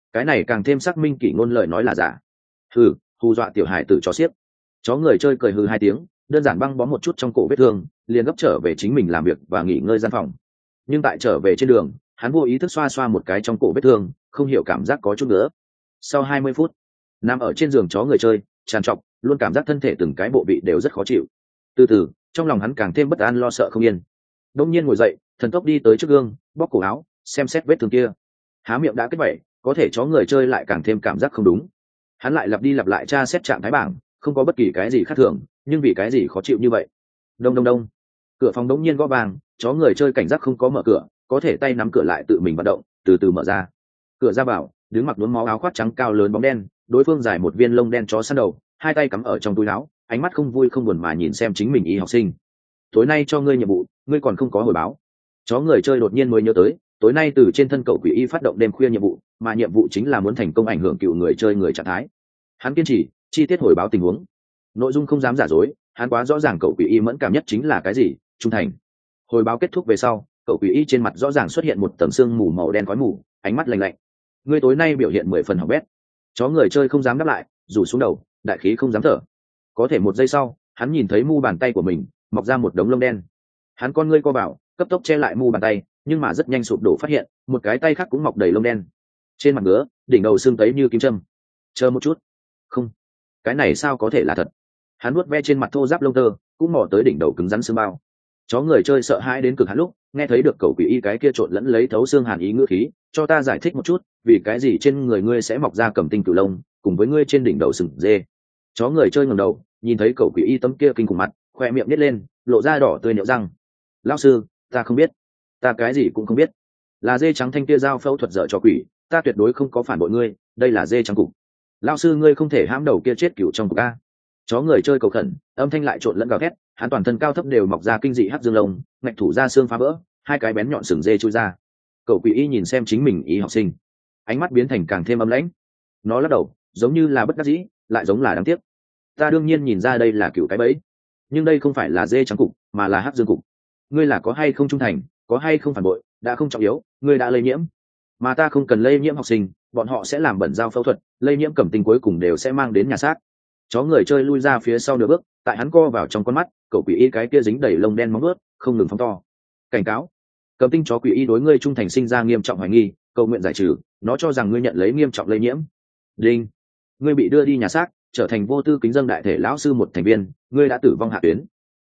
A: cái này càng thêm xác minh kỷ ngôn lời nói là giả. Hừ, hù dọa tiểu hải tử cho xiếc. Chó người chơi cười hừ hai tiếng, đơn giản băng bó một chút trong cổ vết thương, liền gấp trở về chính mình làm việc và nghỉ ngơi gian phòng. Nhưng tại trở về trên đường, hắn vô ý thức xoa xoa một cái trong cổ vết thương, không hiểu cảm giác có chút nữa. Sau 20 phút, nằm ở trên giường chó người chơi tràn trọc, luôn cảm giác thân thể từng cái bộ vị đều rất khó chịu. Từ từ, trong lòng hắn càng thêm bất an lo sợ không yên. Đông nhiên ngồi dậy, thần tốc đi tới trước gương, bóc cổ áo, xem xét vết thương kia. Há miệng đã kết vẩy, có thể chó người chơi lại càng thêm cảm giác không đúng. Hắn lại lặp đi lặp lại tra xét trạng thái bảng, không có bất kỳ cái gì khác thường, nhưng vì cái gì khó chịu như vậy. Đông đông đông, cửa phòng đống nhiên gõ vang, chó người chơi cảnh giác không có mở cửa, có thể tay nắm cửa lại tự mình vận động, từ từ mở ra. Cửa ra vào, đứng mặc nhuốm máu áo khoác trắng cao lớn bóng đen, đối phương dài một viên lông đen chó săn đầu, hai tay cắm ở trong túi áo, ánh mắt không vui không buồn mà nhìn xem chính mình y học sinh. Tối nay cho ngươi nhiệm vụ, ngươi còn không có hồi báo. Chó người chơi đột nhiên mới nhớ tới, tối nay từ trên thân cậu quỷ y phát động đêm khuya nhiệm vụ, mà nhiệm vụ chính là muốn thành công ảnh hưởng cựu người chơi người trạng thái. Hắn kiên trì chi tiết hồi báo tình huống, nội dung không dám giả dối, hắn quá rõ ràng cậu quỷ y mẫn cảm nhất chính là cái gì, trung thành. Hồi báo kết thúc về sau, cậu quỷ y trên mặt rõ ràng xuất hiện một tầng sương mù màu đen khói mù, ánh mắt lạnh lạnh. Ngươi tối nay biểu hiện 10 phần hỏng bét. Chó người chơi không dám đáp lại, rủ xuống đầu, đại khí không dám thở. Có thể một giây sau, hắn nhìn thấy mu bàn tay của mình mọc ra một đống lông đen. Hắn con ngươi co vào, cấp tốc che lại mu bàn tay, nhưng mà rất nhanh sụp đổ phát hiện một cái tay khác cũng mọc đầy lông đen. Trên mặt ngứa, đỉnh đầu xương tấy như kim châm. Chờ một chút, không, cái này sao có thể là thật? Hắn nuốt ve trên mặt thô ráp lông tơ, cũng mò tới đỉnh đầu cứng rắn xương bao. Chó người chơi sợ hãi đến cực hạn lúc nghe thấy được cậu quỷ y cái kia trộn lẫn lấy thấu xương hàn ý ngữ khí, cho ta giải thích một chút, vì cái gì trên người ngươi sẽ mọc ra cầm tinh cửu lông, cùng với ngươi trên đỉnh đầu sừng dê. Chó người chơi ngẩng đầu, nhìn thấy cậu quỷ y tấm kia kinh khủng mặt, khoe miệng nít lên, lộ ra đỏ tươi nhợt răng. Lão sư, ta không biết, ta cái gì cũng không biết, là dê trắng thanh kia giao phẫu thuật dở cho quỷ, ta tuyệt đối không có phản bội ngươi, đây là dê trắng cục. Lão sư ngươi không thể hãm đầu kia chết cửu trong cục a. Chó người chơi cầu khẩn, âm thanh lại trộn lẫn gào thét, hắn toàn thân cao thấp đều mọc ra kinh dị hắc dương lông, ngạch thủ ra xương phá vỡ, hai cái bén nhọn sừng dê chui ra. Cậu quỷ y nhìn xem chính mình y học sinh, ánh mắt biến thành càng thêm âm lãnh. Nó lắc đầu, giống như là bất đắc dĩ, lại giống là đáng tiếc. Ta đương nhiên nhìn ra đây là cựu cái bẫy, nhưng đây không phải là dê trắng cục, mà là hắc dương cục. Ngươi là có hay không trung thành, có hay không phản bội, đã không trọng yếu, ngươi đã lây nhiễm, mà ta không cần lây nhiễm học sinh, bọn họ sẽ làm bẩn giao phẫu thuật, lây nhiễm cẩm tinh cuối cùng đều sẽ mang đến nhà xác. Chó người chơi lui ra phía sau nửa bước, tại hắn co vào trong con mắt, cậu quỷ y cái kia dính đầy lông đen móng ướt, không ngừng phóng to. Cảnh cáo, cẩm tinh chó quỷ y đối ngươi trung thành sinh ra nghiêm trọng hoài nghi, cầu nguyện giải trừ, nó cho rằng ngươi nhận lấy nghiêm trọng lây nhiễm. Đinh, ngươi bị đưa đi nhà xác, trở thành vô tư kính dâng đại thể lão sư một thành viên, ngươi đã tử vong hạ tuyến.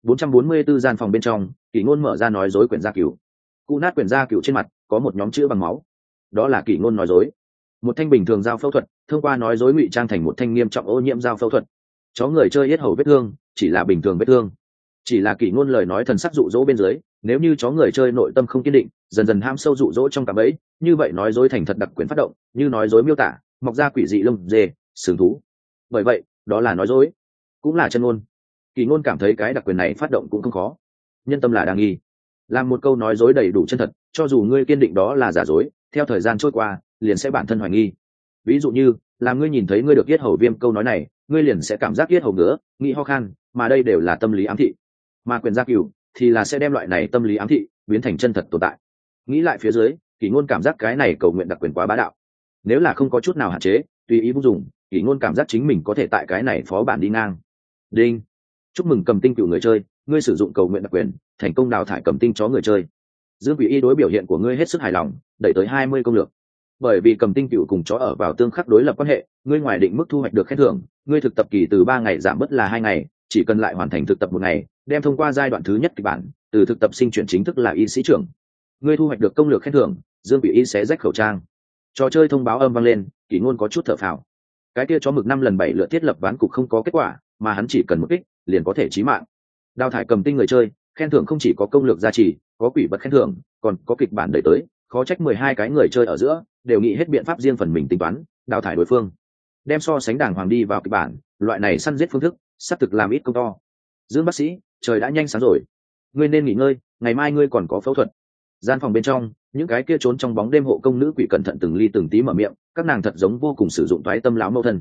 A: 444 gian phòng bên trong, Kỷ Ngôn mở ra nói dối quyển gia cửu. Cụ nát quyển gia cửu trên mặt có một nhóm chữ bằng máu, đó là Kỷ Ngôn nói dối. Một thanh bình thường dao phẫu thuật, thông qua nói dối ngụy trang thành một thanh nghiêm trọng ô nhiễm dao phẫu thuật. Chó người chơi yết hầu vết thương chỉ là bình thường vết thương, chỉ là Kỷ Ngôn lời nói thần sắc dụ dỗ bên dưới, nếu như chó người chơi nội tâm không kiên định, dần dần ham sâu dụ dỗ trong cạm bẫy, như vậy nói dối thành thật đặc quyền phát động, như nói dối miêu tả mọc ra quỷ dị lông dê sừng thú. Bởi vậy đó là nói dối, cũng là chân ngôn. Kỷ Ngôn cảm thấy cái đặc quyền này phát động cũng không khó. Nhân tâm là đa nghi, làm một câu nói dối đầy đủ chân thật, cho dù ngươi kiên định đó là giả dối, theo thời gian trôi qua liền sẽ bản thân hoài nghi. Ví dụ như là ngươi nhìn thấy ngươi được yết hầu viêm câu nói này, ngươi liền sẽ cảm giác yết hầu ngứa, nghĩ ho khan, mà đây đều là tâm lý ám thị. Mà quyền gia cửu thì là sẽ đem loại này tâm lý ám thị biến thành chân thật tồn tại. Nghĩ lại phía dưới, Kỷ Ngôn cảm giác cái này cầu nguyện đặc quyền quá bá đạo. Nếu là không có chút nào hạn chế, tùy ý bung dùng, Kỷ Ngôn cảm giác chính mình có thể tại cái này phó bản đi ngang. Đinh, chúc mừng cầm tinh cựu người chơi, ngươi sử dụng cầu nguyện đặc quyền, thành công đào thải cầm tinh chó người chơi. Dương Quỷ Y đối biểu hiện của ngươi hết sức hài lòng, đẩy tới 20 công lược. Bởi vì cầm tinh cựu cùng chó ở vào tương khắc đối lập quan hệ, ngươi ngoài định mức thu hoạch được khen thưởng, ngươi thực tập kỳ từ 3 ngày giảm bớt là 2 ngày, chỉ cần lại hoàn thành thực tập 1 ngày, đem thông qua giai đoạn thứ nhất kịch bản, từ thực tập sinh chuyển chính thức là y sĩ trưởng. Ngươi thu hoạch được công lược khen thưởng, Dương Quỷ Y xé rách khẩu trang. Trò chơi thông báo âm vang lên, Kỷ Ngôn có chút thở phào. Cái kia chó mực 5 lần 7 lượt thiết lập ván cục không có kết quả, mà hắn chỉ cần một kích, liền có thể chí mạng. Đào thải cầm tinh người chơi, khen thưởng không chỉ có công lược gia trì, có quỷ vật khen thưởng, còn có kịch bản đẩy tới, khó trách 12 cái người chơi ở giữa đều nghĩ hết biện pháp riêng phần mình tính toán, đào thải đối phương. Đem so sánh đàng hoàng đi vào kịch bản, loại này săn giết phương thức, sắp thực làm ít công to. Dương bác sĩ, trời đã nhanh sáng rồi, ngươi nên nghỉ ngơi, ngày mai ngươi còn có phẫu thuật. Gian phòng bên trong, những cái kia trốn trong bóng đêm hộ công nữ quỷ cẩn thận từng ly từng tí mở miệng, các nàng thật giống vô cùng sử dụng toái tâm lão mâu thân.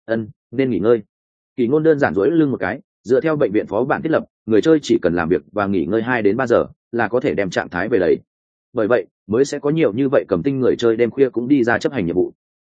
A: Nên nghỉ ngơi. Kỷ Ngôn đơn giản duỗi lưng một cái, dựa theo bệnh viện phó bản thiết lập, người chơi chỉ cần làm việc và nghỉ ngơi 2 đến 3 giờ là có thể đem trạng thái về lấy. Bởi vậy mới sẽ có nhiều như vậy cầm tinh người chơi đêm khuya cũng đi ra chấp hành nhiệm vụ.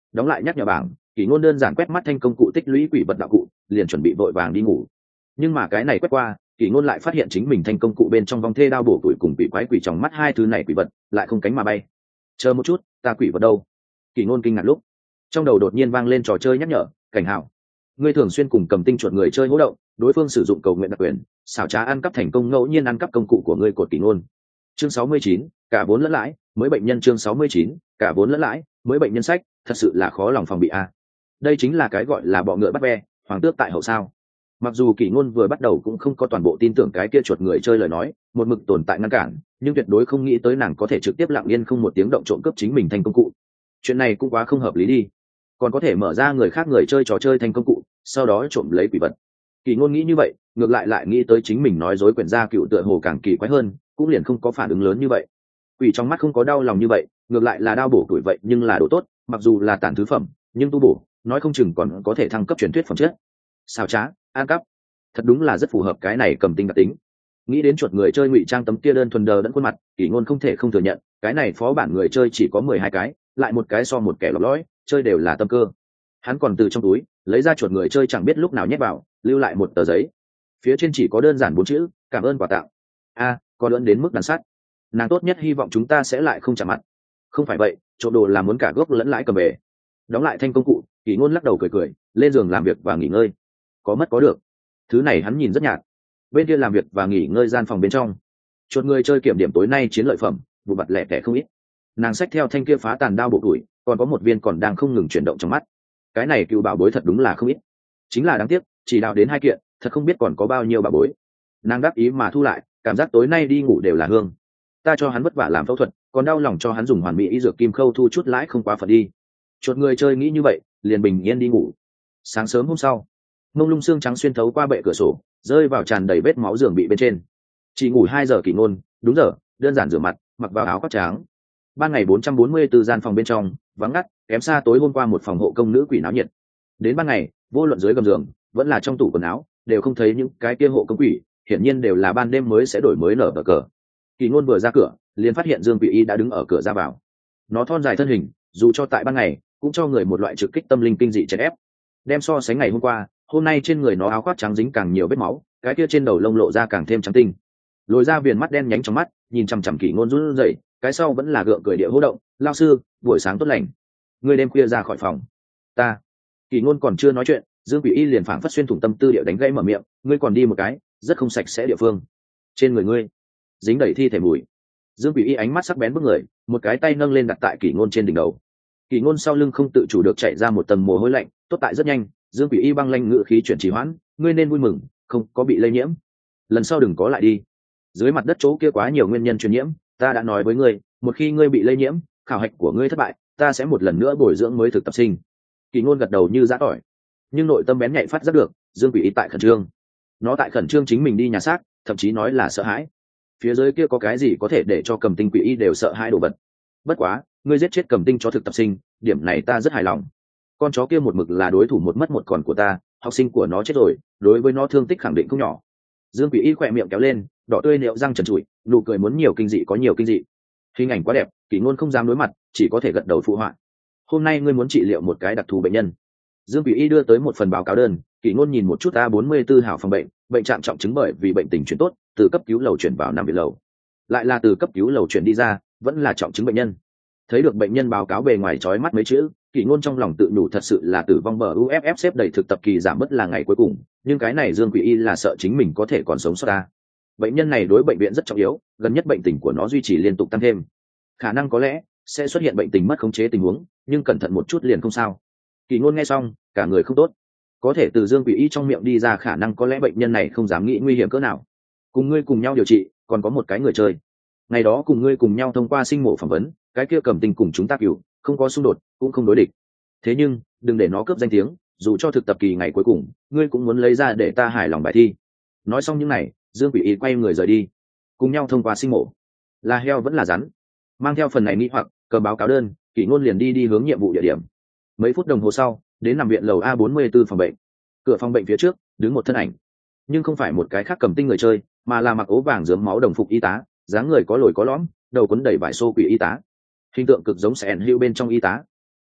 A: Đóng lại nhắc nhở bảng, Kỷ Ngôn đơn giản quét mắt thanh công cụ tích lũy quỷ vật đạo cụ, liền chuẩn bị vội vàng đi ngủ. Nhưng mà cái này quét qua, Kỷ Ngôn lại phát hiện chính mình thanh công cụ bên trong vong thê đao bổ tuổi cùng quỷ quái quỷ trong mắt hai thứ này quỷ vật lại không cánh mà bay. Chờ một chút, ta quỷ vật đâu? Kỷ Ngôn kinh ngạc lúc, trong đầu đột nhiên vang lên trò chơi nhắc nhở, cảnh hảo. Ngươi thường xuyên cùng cầm tinh chuột người chơi hỗ động, đối phương sử dụng cầu nguyện đặc quyền, xảo trá ăn cắp thành công ngẫu nhiên ăn cắp công cụ của ngươi cột Kỷ Ngôn. Chương 69, cả vốn lẫn lãi, mới bệnh nhân chương 69, cả vốn lẫn lãi, mới bệnh nhân sách, thật sự là khó lòng phòng bị a. Đây chính là cái gọi là bọ ngựa bắt ve, hoàng tước tại hậu sao. Mặc dù Kỷ Ngôn vừa bắt đầu cũng không có toàn bộ tin tưởng cái kia chuột người chơi lời nói, một mực tồn tại ngăn cản, nhưng tuyệt đối không nghĩ tới nàng có thể trực tiếp lặng yên không một tiếng động trộm cướp chính mình thành công cụ. Chuyện này cũng quá không hợp lý đi. Còn có thể mở ra người khác người chơi trò chơi thành công cụ, sau đó trộm lấy quỷ vật. Kỷ Ngôn nghĩ như vậy, ngược lại nghĩ tới chính mình nói dối quyển gia cựu tựa hồ càng kỳ quái hơn, cũng liền không có phản ứng lớn như vậy. Quỷ trong mắt không có đau lòng như vậy, ngược lại là đau bổ tuổi vậy nhưng là đồ tốt, mặc dù là tản thứ phẩm, nhưng tu bổ, nói không chừng còn có thể thăng cấp truyền thuyết phẩm chất. Sao trá, an cắp, thật đúng là rất phù hợp cái này cầm tinh đặc tính. Nghĩ đến chuột người chơi ngụy trang tấm kia đơn thuần đờ đẫn khuôn mặt, Kỷ Ngôn không thể không thừa nhận, cái này phó bản người chơi chỉ có 12 cái, lại một cái so một kẻ lọc lõi, chơi đều là tâm cơ. Hắn còn từ trong túi lấy ra chuột người chơi chẳng biết lúc nào nhét vào, lưu lại một tờ giấy, phía trên chỉ có đơn giản 4 chữ, cảm ơn quà tặng. A, có lẫn đến mức đàn sắt. Nàng tốt nhất hy vọng chúng ta sẽ lại không chạm mặt. Không phải vậy, trộm đồ là muốn cả gốc lẫn lãi cầm về. Đóng lại thanh công cụ, Kỷ Ngôn lắc đầu cười, lên giường làm việc và nghỉ ngơi. Có mất có được, thứ này hắn nhìn rất nhạt. Bên kia làm việc và nghỉ ngơi gian phòng bên trong, chuột người chơi kiểm điểm tối nay chiến lợi phẩm, vụ vặt lẻ tẻ không ít. Nàng xách theo thanh kia phá tàn đao bộ tuổi, còn có một viên còn đang không ngừng chuyển động trong mắt. Cái này cựu bảo bối thật đúng là không ít. Chính là đáng tiếc, chỉ đào đến 2 kiện, thật không biết còn có bao nhiêu bảo bối. Nàng đáp ý mà thu lại, cảm giác tối nay đi ngủ đều là hương. Ta cho hắn vất vả làm phẫu thuật, còn đau lòng cho hắn dùng hoàn mỹ y dược kim khâu thu chút lãi không quá phận đi. Chuột người chơi nghĩ như vậy, liền bình yên đi ngủ. Sáng sớm hôm sau, mông lung xương trắng xuyên thấu qua bệ cửa sổ, rơi vào tràn đầy vết máu giường bị bên trên. Chỉ ngủ 2 giờ Kỷ Ngôn, đúng giờ, đơn giản rửa mặt, mặc vào áo khoác trắng. Ban ngày 444 gian phòng bên trong, vắng ngắt, kém xa tối hôm qua một phòng hộ công nữ quỷ náo nhiệt. Đến ban ngày, vô luận dưới gầm giường, vẫn là trong tủ quần áo, đều không thấy những cái kia hộ công quỷ, hiển nhiên đều là ban đêm mới sẽ đổi mới nở cờ. Kỷ Ngôn vừa ra cửa, liền phát hiện Dương Quỷ Y đã đứng ở cửa ra vào. Nó thon dài thân hình, dù cho tại ban ngày, cũng cho người một loại trực kích tâm linh kinh dị chèn ép. Đem so sánh ngày hôm qua, hôm nay trên người nó áo khoác trắng dính càng nhiều vết máu, cái kia trên đầu lông lộ ra càng thêm trắng tinh. Lồi ra viền mắt đen nhánh trong mắt, nhìn chằm chằm Kỷ Ngôn run rẩy, cái sau vẫn là gượng cười địa hô động, "Lão sư, buổi sáng tốt lành. Ngươi đêm khuya ra khỏi phòng." "Ta." Kỷ Ngôn còn chưa nói chuyện, Dương Quỷ Y liền phảng phất xuyên thủng tâm tư địa đánh gãy mở miệng, "Ngươi còn đi một cái, rất không sạch sẽ địa phương. Trên người ngươi dính đầy thi thể mùi." Dương Quỷ Y ánh mắt sắc bén bước người, một cái tay nâng lên đặt tại Kỷ Ngôn trên đỉnh đầu. Kỷ Ngôn sau lưng không tự chủ được chạy ra một tầng mồ hôi lạnh, tốt tại rất nhanh, Dương Quỷ Y băng lanh ngữ khí chuyển trì hoãn, "Ngươi nên vui mừng, không có bị lây nhiễm. Lần sau đừng có lại đi. Dưới mặt đất chỗ kia quá nhiều nguyên nhân truyền nhiễm, ta đã nói với ngươi, một khi ngươi bị lây nhiễm, khảo hạch của ngươi thất bại, ta sẽ một lần nữa bồi dưỡng mới thực tập sinh." Kỷ Ngôn gật đầu như giã tỏi, nhưng nội tâm bén nhạy phát giác được, Dương Quỷ Y tại khẩn trương. Nó tại khẩn trương chính mình đi nhà xác, thậm chí nói là sợ hãi. Phía dưới kia có cái gì có thể để cho Cầm Tinh Quỷ Y đều sợ hãi đồ vật. Bất quá, ngươi giết chết Cầm Tinh chó thực tập sinh, điểm này ta rất hài lòng. Con chó kia một mực là đối thủ một mất một còn của ta, học sinh của nó chết rồi, đối với nó thương tích khẳng định không nhỏ. Dương Quỷ Y khỏe miệng kéo lên, đỏ tươi nẹo răng trần trụi, nụ cười muốn nhiều kinh dị có nhiều kinh dị. Hình ảnh quá đẹp, Kỷ Ngôn không dám đối mặt, chỉ có thể gật đầu phụ họa. "Hôm nay ngươi muốn trị liệu một cái đặc thù bệnh nhân." Dương Quỷ Y đưa tới một phần báo cáo đơn, Kỷ Ngôn nhìn một chút, A44 hảo phòng bệnh, bệnh trạng trọng chứng bởi vì bệnh tình chuyển tốt, từ cấp cứu lầu chuyển vào nằm viện lầu. Lại là từ cấp cứu lầu chuyển đi ra, vẫn là trọng chứng bệnh nhân. Thấy được bệnh nhân báo cáo bề ngoài chói mắt mấy chữ, Kỷ Ngôn trong lòng tự nhủ thật sự là tử vong bờ UFF xếp đầy thực tập kỳ giảm bớt là ngày cuối cùng, nhưng cái này Dương Quỷ Y là sợ chính mình có thể còn sống sót ta. Bệnh nhân này đối bệnh viện rất trọng yếu, gần nhất bệnh tình của nó duy trì liên tục tăng thêm. Khả năng có lẽ sẽ xuất hiện bệnh tình mất khống chế tình huống, nhưng cẩn thận một chút liền không sao. Kỷ Ngôn nghe xong, cả người không tốt. Có thể từ Dương Quỷ Y trong miệng đi ra khả năng có lẽ bệnh nhân này không dám nghĩ nguy hiểm cỡ nào. Cùng ngươi cùng nhau điều trị, còn có một cái người chơi. Ngày đó cùng ngươi cùng nhau thông qua sinh mổ phỏng vấn, cái kia Cầm Tinh cùng chúng ta cửu, không có xung đột, cũng không đối địch. Thế nhưng, đừng để nó cướp danh tiếng, dù cho thực tập kỳ ngày cuối cùng, ngươi cũng muốn lấy ra để ta hài lòng bài thi. Nói xong những này, Dương Quỷ Y quay người rời đi. Cùng nhau thông qua sinh mổ, là heo vẫn là rắn? Mang theo phần này nghi hoặc, cầm báo cáo đơn, Kỷ Ngôn liền đi hướng nhiệm vụ địa điểm. Mấy phút đồng hồ sau, đến nằm viện lầu A44 phòng bệnh. Cửa phòng bệnh phía trước đứng một thân ảnh, nhưng không phải một cái khác Cầm Tinh người chơi, mà là mặc ố vàng rớm máu đồng phục y tá, dáng người có lồi có lõm, đầu quấn đầy vải xô quỷ y tá. Hình tượng cực giống Sẻn Hữu bên trong y tá.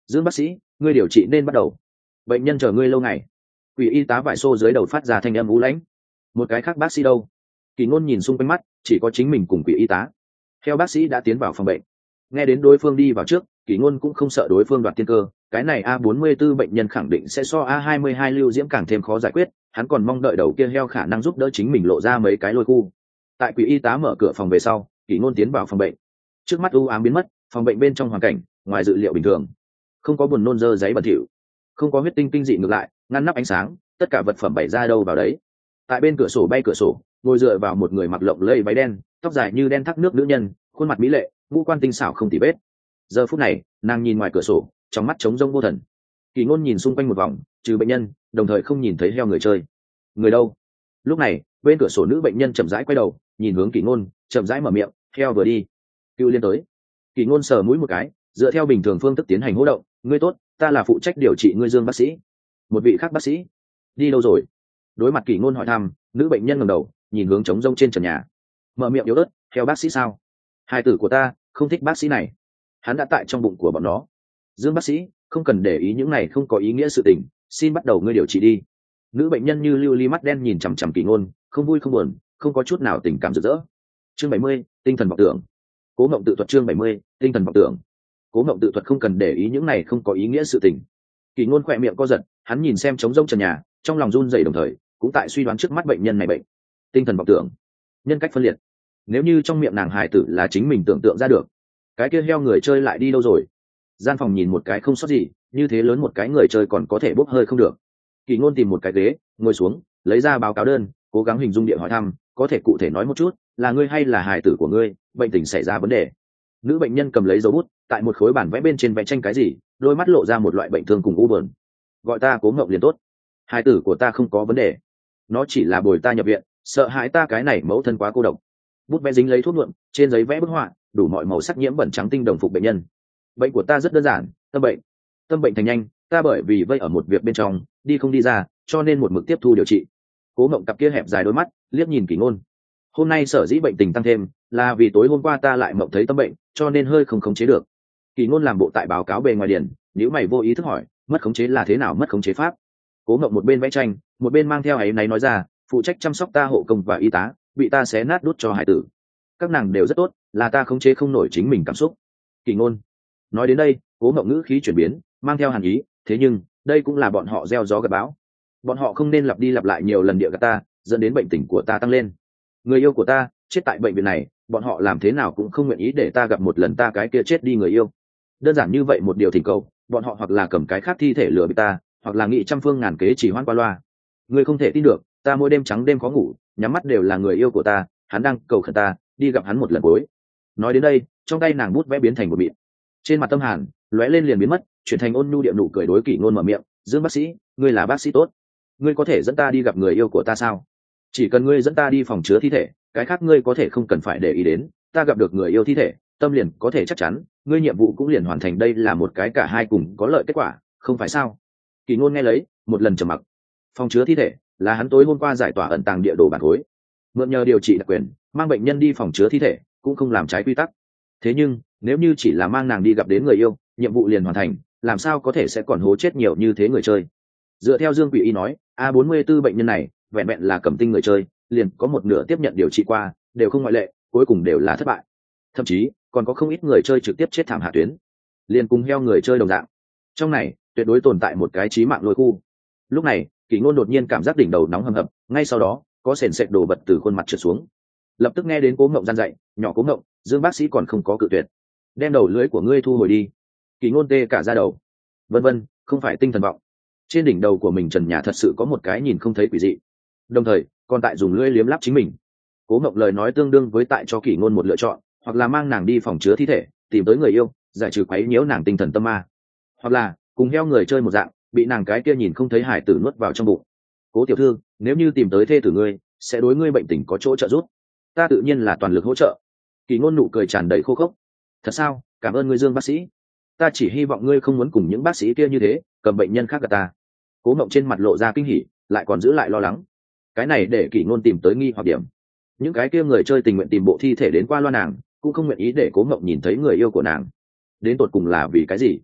A: Dương bác sĩ, ngươi điều trị nên bắt đầu. Bệnh nhân chờ ngươi lâu ngày. Quỷ y tá vải xô dưới đầu phát ra thanh âm u lãnh. Một cái khác bác sĩ đâu? Kỳ Ngôn nhìn xung quanh mắt, chỉ có chính mình cùng quỷ y tá. Theo bác sĩ đã tiến vào phòng bệnh. Nghe đến đối phương đi vào trước, Kỳ Ngôn cũng không sợ đối phương đoạt tiên cơ, cái này A44 bệnh nhân khẳng định sẽ so A22 lưu diễm càng thêm khó giải quyết, hắn còn mong đợi đầu kia heo khả năng giúp đỡ chính mình lộ ra mấy cái lôi khu. Tại quỷ y tá mở cửa phòng về sau, Kỳ Ngôn tiến vào phòng bệnh. Trước mắt u ám biến mất, phòng bệnh bên trong hoàn cảnh ngoài dự liệu bình thường, không có buồn nôn dơ giấy bẩn thỉu, không có huyết tinh kinh dị, ngược lại ngăn nắp ánh sáng, tất cả vật phẩm bày ra đâu vào đấy. Tại bên cửa sổ bay cửa sổ, ngồi dựa vào một người mặc lộng lẫy váy đen, tóc dài như đen thác nước nữ nhân, khuôn mặt mỹ lệ, ngũ quan tinh xảo không tì vết. Giờ phút này, nàng nhìn ngoài cửa sổ, trong mắt trống rỗng vô thần. Kỳ Ngôn nhìn xung quanh một vòng, trừ bệnh nhân, đồng thời không nhìn thấy heo người chơi. Người đâu? Lúc này, bên cửa sổ nữ bệnh nhân chậm rãi quay đầu, nhìn hướng Kỳ Ngôn, chậm rãi mở miệng, heo vừa đi. Cưu Liên tới. Kỳ Ngôn sờ mũi một cái, dựa theo bình thường phương thức tiến hành hô động, ngươi tốt, ta là phụ trách điều trị ngươi Dương bác sĩ. Một vị khác bác sĩ, đi đâu rồi? Đối mặt Kỳ Ngôn hỏi thăm, nữ bệnh nhân ngẩng đầu, nhìn hướng trống rỗng trên trần nhà, mở miệng yếu ớt, theo bác sĩ sao? Hai tử của ta không thích bác sĩ này, hắn đã tại trong bụng của bọn nó. Dương bác sĩ, không cần để ý những này không có ý nghĩa sự tình, xin bắt đầu ngươi điều trị đi. Nữ bệnh nhân như lưu ly mắt đen nhìn chằm chằm Kỳ Ngôn, không vui không buồn, không có chút nào tình cảm rực rỡ. Chương 70, tinh thần vọng tưởng. Cố Ngộng tự thuật. Chương 70, tinh thần vọng tưởng. Cố Ngộng tự thuật không cần để ý những này không có ý nghĩa sự tình. Kỳ Ngôn khỏe miệng co giật, hắn nhìn xem trống rỗng trần nhà, trong lòng run rẩy, đồng thời cũng tại suy đoán trước mắt bệnh nhân này bệnh tinh thần vọng tưởng, nhân cách phân liệt. Nếu như trong miệng nàng hài tử là chính mình tưởng tượng ra được, cái kia heo người chơi lại đi đâu rồi? Gian phòng nhìn một cái không sót gì, như thế lớn một cái người chơi còn có thể bốc hơi không được. Kỳ Ngôn tìm một cái ghế, ngồi xuống, lấy ra báo cáo đơn, cố gắng hình dung địa hỏi thăm, có thể cụ thể nói một chút, là ngươi hay là hài tử của ngươi bệnh tình xảy ra vấn đề? Nữ bệnh nhân cầm lấy dấu bút, tại một khối bản vẽ bên trên vẽ tranh cái gì, đôi mắt lộ ra một loại bệnh thương cùng u buồn. Gọi ta Cố Ngộng liền tốt. Hài tử của ta không có vấn đề, nó chỉ là bồi ta nhập viện, sợ hãi ta cái này mẫu thân quá cô độc. Bút vẽ dính lấy thuốc nhuộm, trên giấy vẽ bức họa, đủ mọi màu sắc nhiễm bẩn trắng tinh đồng phục bệnh nhân. Bệnh của ta rất đơn giản, tâm bệnh. Tâm bệnh thành nhanh, ta bởi vì vây ở một việc bên trong, đi không đi ra, cho nên một mực tiếp thu điều trị. Cố Ngộng cặp kia hẹp dài đôi mắt liếc nhìn Kỳ Ngôn. Hôm nay sở dĩ bệnh tình tăng thêm, là vì tối hôm qua ta lại mộng thấy tâm bệnh, cho nên hơi không khống chế được. Kỳ Ngôn làm bộ tại báo cáo bề ngoài điển, nếu mày vô ý thức hỏi, mất khống chế là thế nào mất khống chế pháp? Cố Ngộng một bên vẽ tranh, một bên mang theo áy náy nói ra, phụ trách chăm sóc ta hộ công và y tá, bị ta xé nát đút cho hải tử. Các nàng đều rất tốt, là ta khống chế không nổi chính mình cảm xúc. Kỳ Ngôn nói đến đây, Cố Ngộng ngữ khí chuyển biến, mang theo hàn ý, thế nhưng đây cũng là bọn họ gieo gió gặt bão. Bọn họ không nên lặp đi lặp lại nhiều lần địa gạt ta, dẫn đến bệnh tình của ta tăng lên. Người yêu của ta chết tại bệnh viện này, bọn họ làm thế nào cũng không nguyện ý để ta gặp một lần ta cái kia chết đi người yêu. Đơn giản như vậy một điều thỉnh cầu, bọn họ hoặc là cầm cái khác thi thể lừa bịp ta, hoặc là nghị trăm phương ngàn kế chỉ hoãn qua loa. Ngươi không thể tin được, ta mỗi đêm trắng đêm khó ngủ, nhắm mắt đều là người yêu của ta, hắn đang cầu khẩn ta đi gặp hắn một lần cuối. Nói đến đây, trong tay nàng bút vẽ biến thành một mịn, trên mặt tâm hàn lóe lên liền biến mất, chuyển thành ôn nhu điệu nụ cười. Đối Kỳ Ngôn mở miệng, Dương bác sĩ, ngươi là bác sĩ tốt, ngươi có thể dẫn ta đi gặp người yêu của ta sao? Chỉ cần ngươi dẫn ta đi phòng chứa thi thể, cái khác ngươi có thể không cần phải để ý đến, ta gặp được người yêu thi thể, tâm liền có thể chắc chắn, ngươi nhiệm vụ cũng liền hoàn thành, đây là một cái cả hai cùng có lợi kết quả, không phải sao? Kỳ Ngôn nghe lấy, một lần trầm mặc. Phòng chứa thi thể là hắn tối hôm qua giải tỏa ẩn tàng địa đồ bản khối, mượn nhờ điều trị đặc quyền, mang bệnh nhân đi phòng chứa thi thể, cũng không làm trái quy tắc. Thế nhưng, nếu như chỉ là mang nàng đi gặp đến người yêu, nhiệm vụ liền hoàn thành, làm sao có thể sẽ còn hố chết nhiều như thế người chơi? Dựa theo Dương Quỷ Y nói, A44 bệnh nhân này, vẹn vẹn là cầm tinh người chơi, liền có một nửa tiếp nhận điều trị qua, đều không ngoại lệ, cuối cùng đều là thất bại. Thậm chí, còn có không ít người chơi trực tiếp chết thảm hạ tuyến, liền cùng heo người chơi đồng dạng. Trong này, tuyệt đối tồn tại một cái chí mạng lôi khu. Lúc này, Kỳ Ngôn đột nhiên cảm giác đỉnh đầu nóng hầm hập, ngay sau đó, có sền sệt đổ vật từ khuôn mặt trượt xuống. Lập tức nghe đến Cố Ngộng gian dạy, nhỏ Cố Ngộng, Dương bác sĩ còn không có cự tuyệt, đem đầu lưới của ngươi thu hồi đi. Kỳ Ngôn tê cả da đầu. Vân vân, không phải tinh thần vọng. Trên đỉnh đầu của mình trần nhà thật sự có một cái nhìn không thấy quỷ dị, đồng thời còn tại dùng lưỡi liếm láp chính mình. Cố Ngộng lời nói tương đương với tại cho Kỳ Ngôn một lựa chọn, hoặc là mang nàng đi phòng chứa thi thể, tìm tới người yêu, giải trừ quấy nhiễu nàng tinh thần tâm ma, hoặc là cùng heo người chơi một dạng, bị nàng cái kia nhìn không thấy hải tử nuốt vào trong bụng. Cố tiểu thư, nếu như tìm tới thê tử ngươi, sẽ đối ngươi bệnh tình có chỗ trợ giúp, ta tự nhiên là toàn lực hỗ trợ. Kỳ Ngôn nụ cười tràn đầy khô khốc. Thật sao? Cảm ơn ngươi Dương bác sĩ, ta chỉ hy vọng ngươi không muốn cùng những bác sĩ kia như thế, cầm bệnh nhân khác gạt ta. Cố Ngộng trên mặt lộ ra kinh hỉ, lại còn giữ lại lo lắng. Cái này để Kỳ Ngôn tìm tới nghi hoặc điểm. Những cái kia người chơi tình nguyện tìm bộ thi thể đến qua loa nàng, cũng không nguyện ý để Cố Ngộng nhìn thấy người yêu của nàng. Đến tột cùng là vì cái gì?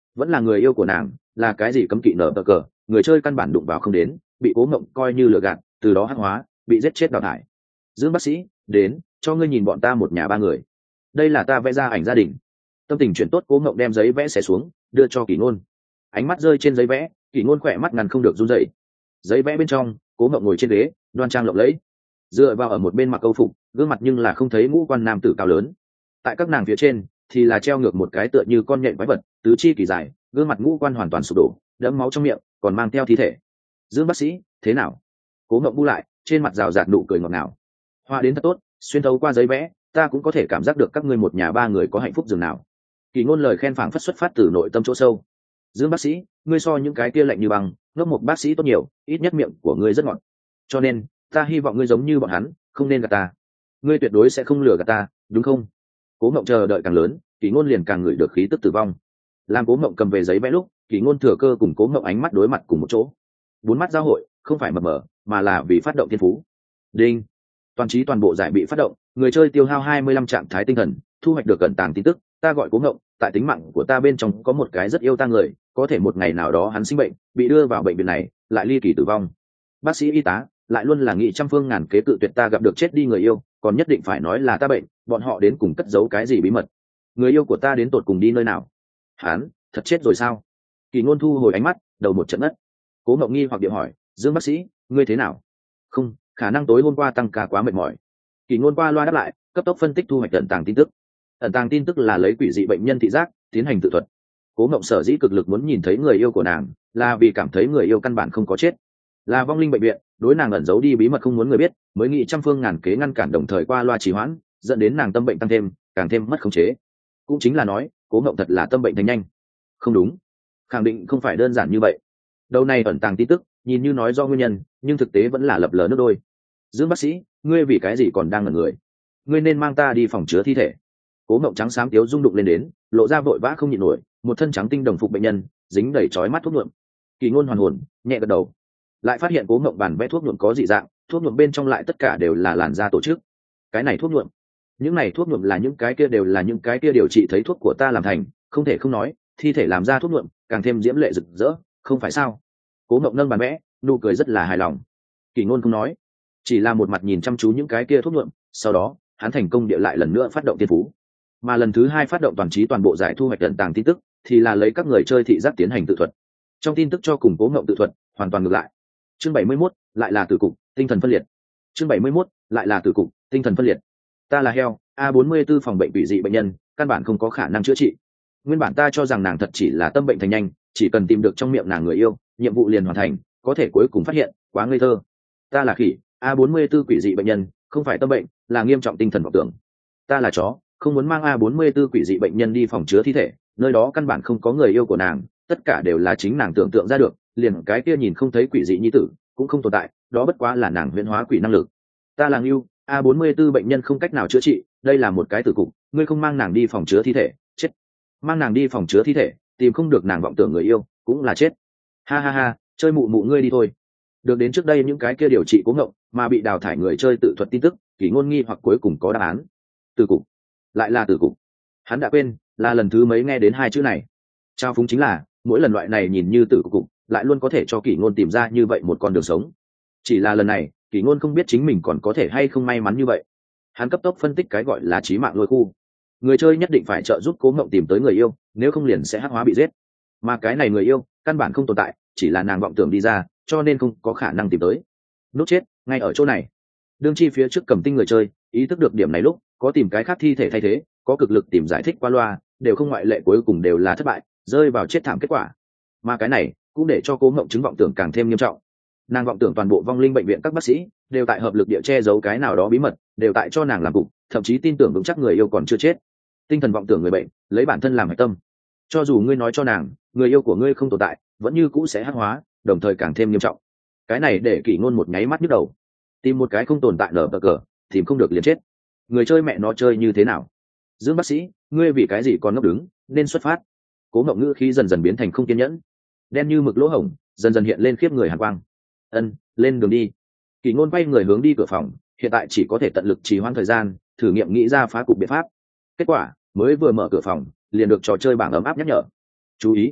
A: vẫn là người yêu của nàng, là cái gì cấm kỵ nở bờ cờ, người chơi căn bản đụng vào không đến, bị Cố Mộng coi như lừa gạt, từ đó hắc hóa, bị giết chết đào thải. Dương bác sĩ, đến, cho ngươi nhìn bọn ta một nhà ba người. Đây là ta vẽ ra ảnh gia đình. Tâm tình chuyển tốt, Cố Mộng đem giấy vẽ xẻ xuống, đưa cho Kỷ Ngôn. Ánh mắt rơi trên giấy vẽ, Kỷ Ngôn khỏe mắt ngăn không được run rẩy. Giấy vẽ bên trong, Cố Mộng ngồi trên ghế, đoan trang lộng lẫy, dựa vào ở một bên mặc câu phục, gương mặt nhưng là không thấy ngũ quan nam tử cao lớn. Tại các nàng phía trên thì là treo ngược một cái tựa như con nhện quái vật, tứ chi kỳ dài, gương mặt ngũ quan hoàn toàn sụp đổ, đẫm máu trong miệng, còn mang theo thi thể. Dương bác sĩ, thế nào? Cố Mộng bu lại, trên mặt rào rạt nụ cười ngọt ngào. Hoa đến thật tốt, xuyên thấu qua giấy vẽ, ta cũng có thể cảm giác được các ngươi một nhà ba người có hạnh phúc dường nào. Kỳ Ngôn lời khen phảng phất xuất phát từ nội tâm chỗ sâu. Dương bác sĩ, ngươi so những cái kia lạnh như băng, ngốc một bác sĩ tốt nhiều, ít nhất miệng của ngươi rất ngọt. Cho nên, ta hy vọng ngươi giống như bọn hắn, không nên gạt ta. Ngươi tuyệt đối sẽ không lừa gạt ta, đúng không? Cố Mộng chờ đợi càng lớn, Kỳ Ngôn liền càng ngửi được khí tức tử vong. Làm Cố Mộng cầm về giấy vẽ lúc, Kỳ Ngôn thừa cơ cùng Cố Mộng ánh mắt đối mặt cùng một chỗ. Bốn mắt giao hội, không phải mập mờ, mà là vì phát động thiên phú. Đinh. Toàn trí toàn bộ giải bị phát động, người chơi tiêu hao 25 trạng thái tinh thần, thu hoạch được cẩn tàng tin tức. Ta gọi Cố Mộng, tại tính mạng của ta bên trong có một cái rất yêu ta người, có thể một ngày nào đó hắn sinh bệnh, bị đưa vào bệnh viện này, lại ly kỳ tử vong. Bác sĩ y tá lại luôn là nghị trăm phương ngàn kế tự tuyệt ta gặp được chết đi người yêu, còn nhất định phải nói là ta bệnh, bọn họ đến cùng cất giấu cái gì bí mật. Người yêu của ta đến tột cùng đi nơi nào? Hắn thật chết rồi sao? Kỳ Ngôn thu hồi ánh mắt, đầu một trận ngất. Cố Mộng nghi hoặc điệu hỏi, Dương bác sĩ, ngươi thế nào? Không, khả năng tối hôm qua tăng ca quá mệt mỏi. Kỳ Ngôn qua loa đáp lại, cấp tốc phân tích thu hoạch ẩn tàng tin tức. Ẩn tàng tin tức là lấy quỷ dị bệnh nhân thị giác tiến hành tự thuật. Cố Mộng sở dĩ cực lực muốn nhìn thấy người yêu của nàng, là vì cảm thấy người yêu căn bản không có chết, là vong linh bệnh viện, đối nàng ẩn giấu đi bí mật không muốn người biết, mới nghĩ trăm phương ngàn kế ngăn cản, đồng thời qua loa trì hoãn, dẫn đến nàng tâm bệnh tăng thêm, càng thêm mất khống chế. Cũng chính là nói, Cố Mộng thật là tâm bệnh thành nhanh. Không đúng, khẳng định không phải đơn giản như vậy. Đầu này ẩn tàng tin tức, nhìn như nói do nguyên nhân, nhưng thực tế vẫn là lập lờ nước đôi. Dương bác sĩ, ngươi vì cái gì còn đang ngẩn người? Ngươi nên mang ta đi phòng chứa thi thể. Cố Mộng trắng xám tiếu rung đụng lên đến, lộ ra vội vã không nhịn nổi, một thân trắng tinh đồng phục bệnh nhân, dính đầy chói mắt thuốc nhuộm. Kỳ Ngôn hoàn hồn, nhẹ gật đầu, lại phát hiện Cố Mộng bàn vẽ thuốc nhuộm có dị dạng, thuốc nhuộm bên trong lại tất cả đều là làn da tổ chức. Cái này thuốc nhuộm, những này thuốc nhuộm là những cái kia đều là những cái kia điều trị thấy thuốc của ta làm thành, không thể không nói, thi thể làm ra thuốc nhuộm càng thêm diễm lệ rực rỡ, không phải sao? Cố Mộng nâng bàn vẽ, nụ cười rất là hài lòng. Kỳ Ngôn không nói, chỉ là một mặt nhìn chăm chú những cái kia thuốc nhuộm, sau đó hắn thành công địa lại lần nữa phát động thiên phú. Mà lần thứ hai phát động toàn trí toàn bộ giải thu hoạch ẩn tàng tin tức, thì là lấy các người chơi thị giác tiến hành tự thuật. Trong tin tức cho cùng Cố Mộng tự thuật hoàn toàn ngược lại. Chương 71, lại là tử cục, tinh thần phân liệt. Chương 71, lại là tử cục, tinh thần phân liệt. Ta là heo, A44 phòng bệnh quỷ dị bệnh nhân, căn bản không có khả năng chữa trị. Nguyên bản ta cho rằng nàng thật chỉ là tâm bệnh thành nhanh, chỉ cần tìm được trong miệng nàng người yêu, nhiệm vụ liền hoàn thành, có thể cuối cùng phát hiện, quá ngây thơ. Ta là khỉ, A44 quỷ dị bệnh nhân, không phải tâm bệnh, là nghiêm trọng tinh thần vọng tưởng. Ta là chó, không muốn mang A44 quỷ dị bệnh nhân đi phòng chứa thi thể, nơi đó căn bản không có người yêu của nàng, tất cả đều là chính nàng tưởng tượng ra được, liền cái kia nhìn không thấy quỷ dị nhi tử cũng không tồn tại, đó bất quá là nàng huyễn hóa quỷ năng lực. Ta là Ngưu, A44 bệnh nhân không cách nào chữa trị, đây là một cái tử cục, ngươi không mang nàng đi phòng chứa thi thể, chết. Mang nàng đi phòng chứa thi thể, tìm không được nàng vọng tưởng người yêu, cũng là chết. Ha ha ha, chơi mụ mụ ngươi đi thôi. Được đến trước đây những cái kia điều trị Cố Ngộng mà bị đào thải người chơi tự thuật tin tức, Kỳ Ngôn nghi hoặc cuối cùng có đáp án. Tử cục, lại là tử cục. Hắn đã quên, là lần thứ mấy nghe đến hai chữ này. Trao phúng chính là, mỗi lần loại này nhìn như tử cục, lại luôn có thể cho Kỳ Ngôn tìm ra như vậy một con đường sống. Chỉ là lần này, Kỳ Ngôn không biết chính mình còn có thể hay không may mắn như vậy. Hắn cấp tốc phân tích cái gọi là chí mạng lôi khu. Người chơi nhất định phải trợ giúp Cố Ngộng tìm tới người yêu, nếu không liền sẽ hắc hóa bị giết. Mà cái này người yêu, căn bản không tồn tại, chỉ là nàng vọng tưởng đi ra, cho nên không có khả năng tìm tới. Nút chết ngay ở chỗ này. Đương chi phía trước cầm tinh người chơi ý thức được điểm này lúc, có tìm cái khác thi thể thay thế, có cực lực tìm giải thích qua loa, đều không ngoại lệ, cuối cùng đều là thất bại, rơi vào chết thảm kết quả. Mà cái này cũng để cho Cố Ngộng chứng vọng tưởng càng thêm nghiêm trọng. Nàng vọng tưởng toàn bộ vong linh bệnh viện các bác sĩ đều tại hợp lực địa che giấu cái nào đó bí mật, đều tại cho nàng làm cục, thậm chí tin tưởng vững chắc người yêu còn chưa chết. Tinh thần vọng tưởng người bệnh, lấy bản thân làm hệ tâm. Cho dù ngươi nói cho nàng người yêu của ngươi không tồn tại, vẫn như cũ sẽ hắc hóa, đồng thời càng thêm nghiêm trọng. Cái này để Kỷ Ngôn một nháy mắt nhức đầu. Tìm một cái không tồn tại nở bờ cờ, tìm không được liền chết. Người chơi mẹ nó chơi như thế nào? Dương bác sĩ, ngươi vì cái gì còn ngốc đứng, nên xuất phát. Cố Ngộng ngữ khí dần dần biến thành không kiên nhẫn, đen như mực lỗ hổng dần dần hiện lên khiếp người hàn quang. Lên đường đi. Kỷ Ngôn quay người hướng đi cửa phòng, hiện tại chỉ có thể tận lực trì hoãn thời gian, thử nghiệm nghĩ ra phá cục biện pháp. Kết quả mới vừa mở cửa phòng, liền được trò chơi bảng ấm áp nhắc nhở. Chú ý,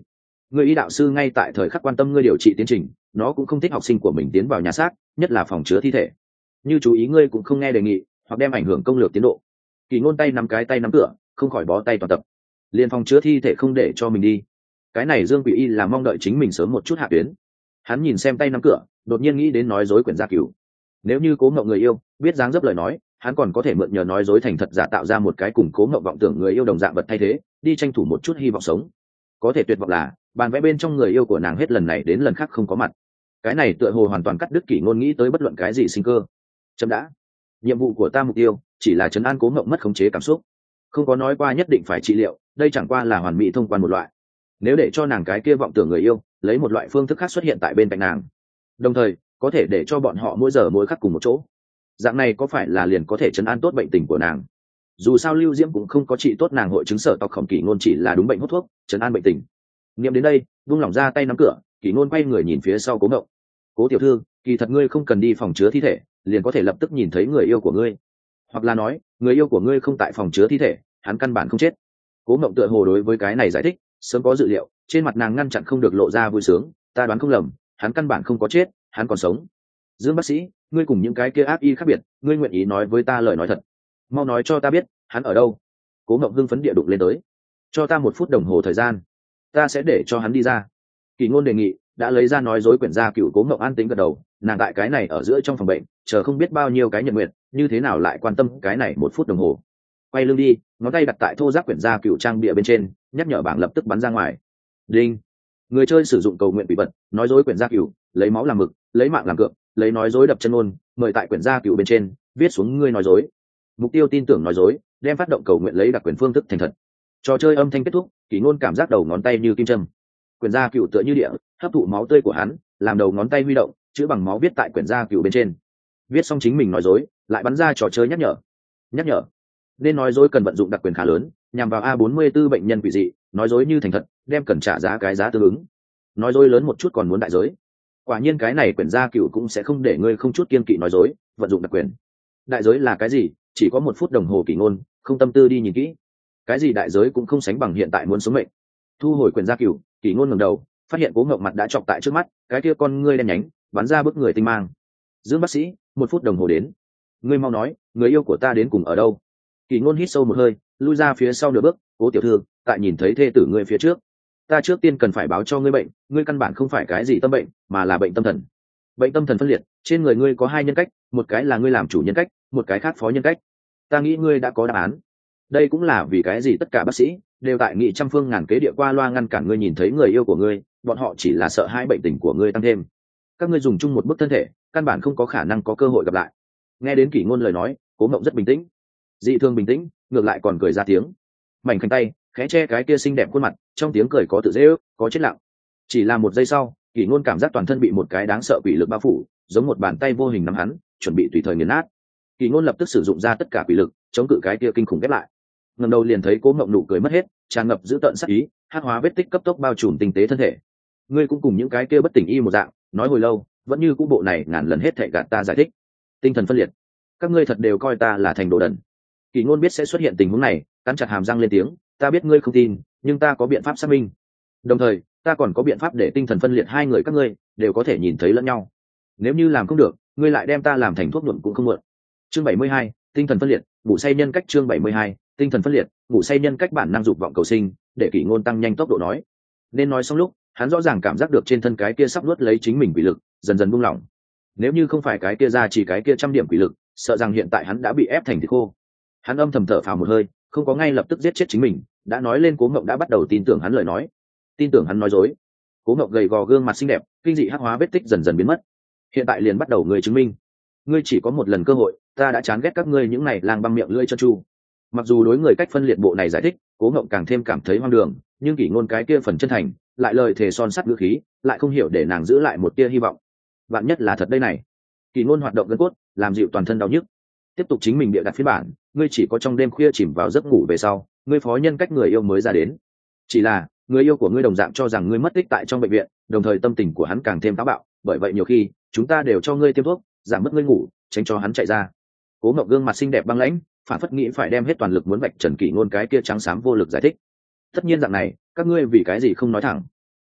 A: người y đạo sư ngay tại thời khắc quan tâm ngươi điều trị tiến trình, nó cũng không thích học sinh của mình tiến vào nhà xác, nhất là phòng chứa thi thể. Như chú ý ngươi cũng không nghe đề nghị hoặc đem ảnh hưởng công lược tiến độ. Kỳ Ngôn tay nắm cửa, không khỏi bó tay toàn tập. Liên phòng chứa thi thể không để cho mình đi. Cái này Dương Quỷ Y là mong đợi chính mình sớm một chút hạ tuyến. Hắn nhìn xem tay nắm cửa, đột nhiên nghĩ đến nói dối quyển gia cửu. Nếu như Cố Ngộng người yêu biết dáng dấp lời nói, hắn còn có thể mượn nhờ nói dối thành thật giả tạo ra một cái cùng Cố Ngộng vọng tưởng người yêu đồng dạng vật thay thế, đi tranh thủ một chút hy vọng sống. Có thể tuyệt vọng là bàn vẽ bên trong người yêu của nàng hết lần này đến lần khác không có mặt. Cái này tựa hồ hoàn toàn cắt đứt Kỷ Ngôn nghĩ tới bất luận cái gì sinh cơ. Chấm đã. Nhiệm vụ của ta mục tiêu chỉ là trấn an Cố Ngộng mất khống chế cảm xúc, không có nói qua nhất định phải trị liệu, đây chẳng qua là hoàn mỹ thông quan một loại. Nếu để cho nàng cái kia vọng tưởng người yêu lấy một loại phương thức khác xuất hiện tại bên cạnh nàng, đồng thời có thể để cho bọn họ mỗi giờ mỗi khắc cùng một chỗ, dạng này có phải là liền có thể trấn an tốt bệnh tình của nàng? Dù sao Lưu Diễm cũng không có trị tốt nàng hội chứng sở tộc khổng, Kỷ Ngôn chỉ là đúng bệnh hút thuốc trấn an bệnh tình. Nghiệm đến đây, buông lỏng ra tay nắm cửa, Kỷ Ngôn quay người nhìn phía sau Cố Ngộng. Cố tiểu thư, kỳ thật ngươi không cần đi phòng chứa thi thể, liền có thể lập tức nhìn thấy người yêu của ngươi, hoặc là nói người yêu của ngươi không tại phòng chứa thi thể, hắn căn bản không chết. Cố Ngộng tựa hồ đối với cái này giải thích sớm có dự liệu, trên mặt nàng ngăn chặn không được lộ ra vui sướng. Ta đoán không lầm, hắn căn bản không có chết, hắn còn sống. Dương bác sĩ, ngươi cùng những cái kia ác y khác biệt, ngươi nguyện ý nói với ta lời nói thật, mau nói cho ta biết hắn ở đâu. Cố Ngộng hưng phấn địa đụng lên tới. Cho ta 1 phút đồng hồ thời gian, ta sẽ để cho hắn đi ra. Kỷ Ngôn đề nghị. Đã lấy ra nói dối quyển gia cửu. Cố Ngộng an tĩnh gật đầu, nàng tại cái này ở giữa trong phòng bệnh chờ không biết bao nhiêu cái nhật nguyệt, như thế nào lại quan tâm cái này 1 phút đồng hồ. Quay lưng đi, ngón tay đặt tại thô giác quyển gia cửu trang bìa bên trên, nhắc nhở bảng lập tức bắn ra ngoài. Đinh. Người chơi sử dụng cầu nguyện quỷ vật nói dối quyển gia cửu, lấy máu làm mực, lấy mạng làm cược, lấy nói dối đập chân ôn, mời tại quyển gia cửu bên trên viết xuống ngươi nói dối. Mục tiêu tin tưởng nói dối, đem phát động cầu nguyện lấy đặc quyền phương thức thành thật. Trò chơi âm thanh kết thúc, Kỷ Ngôn cảm giác đầu ngón tay như kim châm. Quyển gia cửu tựa như địa hấp thụ máu tươi của hắn, làm đầu ngón tay huy động, chữ bằng máu viết tại quyển gia cửu bên trên. Viết xong chính mình nói dối, lại bắn ra trò chơi nhắc nhở. Nên nói dối cần vận dụng đặc quyền khá lớn, nhằm vào A44 bệnh nhân quỷ dị, nói dối như thành thật, đem cần trả giá cái giá tương ứng. Nói dối lớn một chút còn muốn đại giới. Quả nhiên cái này quyển gia cửu cũng sẽ không để ngươi không chút kiêng kỵ nói dối, vận dụng đặc quyền. Đại giới là cái gì? Chỉ có 1 phút đồng hồ. Kỷ Ngôn không tâm tư đi nhìn kỹ. Cái gì đại giới cũng không sánh bằng hiện tại muốn sống mệnh. Thu hồi quyển gia cửu, Kỷ Ngôn ngẩng đầu, phát hiện Cố Ngộng mặt đã chọc tại trước mắt, cái kia con ngươi đen nhánh bắn ra bức người tinh mang. Dương bác sĩ, 1 phút đồng hồ đến, ngươi mau nói người yêu của ta đến cùng ở đâu. Kỷ Ngôn hít sâu một hơi, lui ra phía sau nửa bước. Cố tiểu thư, tại nhìn thấy thê tử ngươi phía trước, ta trước tiên cần phải báo cho ngươi bệnh, ngươi căn bản không phải cái gì tâm bệnh, mà là bệnh tâm thần. Bệnh tâm thần phân liệt, trên người ngươi có 2 nhân cách, một cái là ngươi làm chủ nhân cách, một cái khác phó nhân cách. Ta nghĩ ngươi đã có đáp án. Đây cũng là vì cái gì tất cả bác sĩ đều tại nghị trăm phương ngàn kế địa qua loa ngăn cản ngươi nhìn thấy người yêu của ngươi, bọn họ chỉ là sợ hãi bệnh tình của ngươi tăng thêm. Các ngươi dùng chung một bức thân thể, căn bản không có khả năng có cơ hội gặp lại. Nghe đến Kỷ Ngôn lời nói, Cố Ngộng rất bình tĩnh, dị thường bình tĩnh, ngược lại còn cười ra tiếng. Mảnh khảnh tay khẽ che cái kia xinh đẹp khuôn mặt, trong tiếng cười có tự dễ ước, có chết lặng. Chỉ là 1 giây sau, Kỷ Ngôn cảm giác toàn thân bị một cái đáng sợ quỷ lực bao phủ, giống một bàn tay vô hình nắm hắn, chuẩn bị tùy thời nghiền nát. Kỷ Ngôn lập tức sử dụng ra tất cả quỷ lực, chống cự cái kia kinh khủng ghép lại. Ngẩng đầu liền thấy Cố Ngộng nụ cười mất hết, tràn ngập dữ tợn sát ý, hắc hóa vết tích cấp tốc bao trùm tinh tế thân thể. Ngươi cũng cùng những cái kia bất tỉnh y một dạng, nói hồi lâu, vẫn như cũ bộ này ngàn lần hết thệ gạt ta giải thích. Tinh thần phân liệt, các ngươi thật đều coi ta là thành đồ đần. Kỷ Ngôn biết sẽ xuất hiện tình huống này, cắn chặt hàm răng lên tiếng, ta biết ngươi không tin, nhưng ta có biện pháp xác minh. Đồng thời, ta còn có biện pháp để tinh thần phân liệt hai người các ngươi đều có thể nhìn thấy lẫn nhau. Nếu như làm không được, ngươi lại đem ta làm thành thuốc nhuộm cũng không muộn. Chương 72, tinh thần phân liệt, ngủ say nhân cách. Chương 72, tinh thần phân liệt, ngủ say nhân cách. Bản năng dục vọng cầu sinh, để Kỷ Ngôn tăng nhanh tốc độ nói. Nên nói xong lúc, hắn rõ ràng cảm giác được trên thân cái kia sắp nuốt lấy chính mình quỷ lực dần dần buông lỏng. Nếu như không phải cái kia ra chỉ cái kia 100 điểm quỷ lực, sợ rằng hiện tại hắn đã bị ép thành thịt khô. Hắn âm thầm thở phào một hơi, không có ngay lập tức giết chết chính mình, đã nói lên Cố Ngộng đã bắt đầu tin tưởng hắn lời nói, tin tưởng hắn nói dối. Cố Ngộng gầy gò gương mặt xinh đẹp, kinh dị hắc hóa vết tích dần dần biến mất. Hiện tại liền bắt đầu ngươi chứng minh, ngươi chỉ có một lần cơ hội, ta đã chán ghét các ngươi những này lang băm miệng lưỡi chân chu. Mặc dù đối người cách phân liệt bộ này giải thích, Cố Ngộng càng thêm cảm thấy hoang đường, nhưng Kỷ Ngôn cái kia phần chân thành, lại lời thề son sắt ngữ khí, lại không hiểu để nàng giữ lại một tia hy vọng. Vạn nhất là thật đây này. Kỷ Ngôn hoạt động gân cốt, làm dịu toàn thân đau nhức. Tiếp tục chính mình bịa đặt phiên bản, ngươi chỉ có trong đêm khuya chìm vào giấc ngủ về sau, ngươi phó nhân cách người yêu mới ra đến. Chỉ là người yêu của ngươi đồng dạng cho rằng ngươi mất tích tại trong bệnh viện, đồng thời tâm tình của hắn càng thêm táo bạo, bởi vậy nhiều khi chúng ta đều cho ngươi tiêm thuốc giảm bớt ngươi ngủ, tránh cho hắn chạy ra. Cố Ngộng gương mặt xinh đẹp băng lãnh, phản phất nghĩ phải đem hết toàn lực muốn vạch trần Kỷ Ngôn cái kia trắng xám vô lực giải thích. Tất nhiên dạng này, các ngươi vì cái gì không nói thẳng?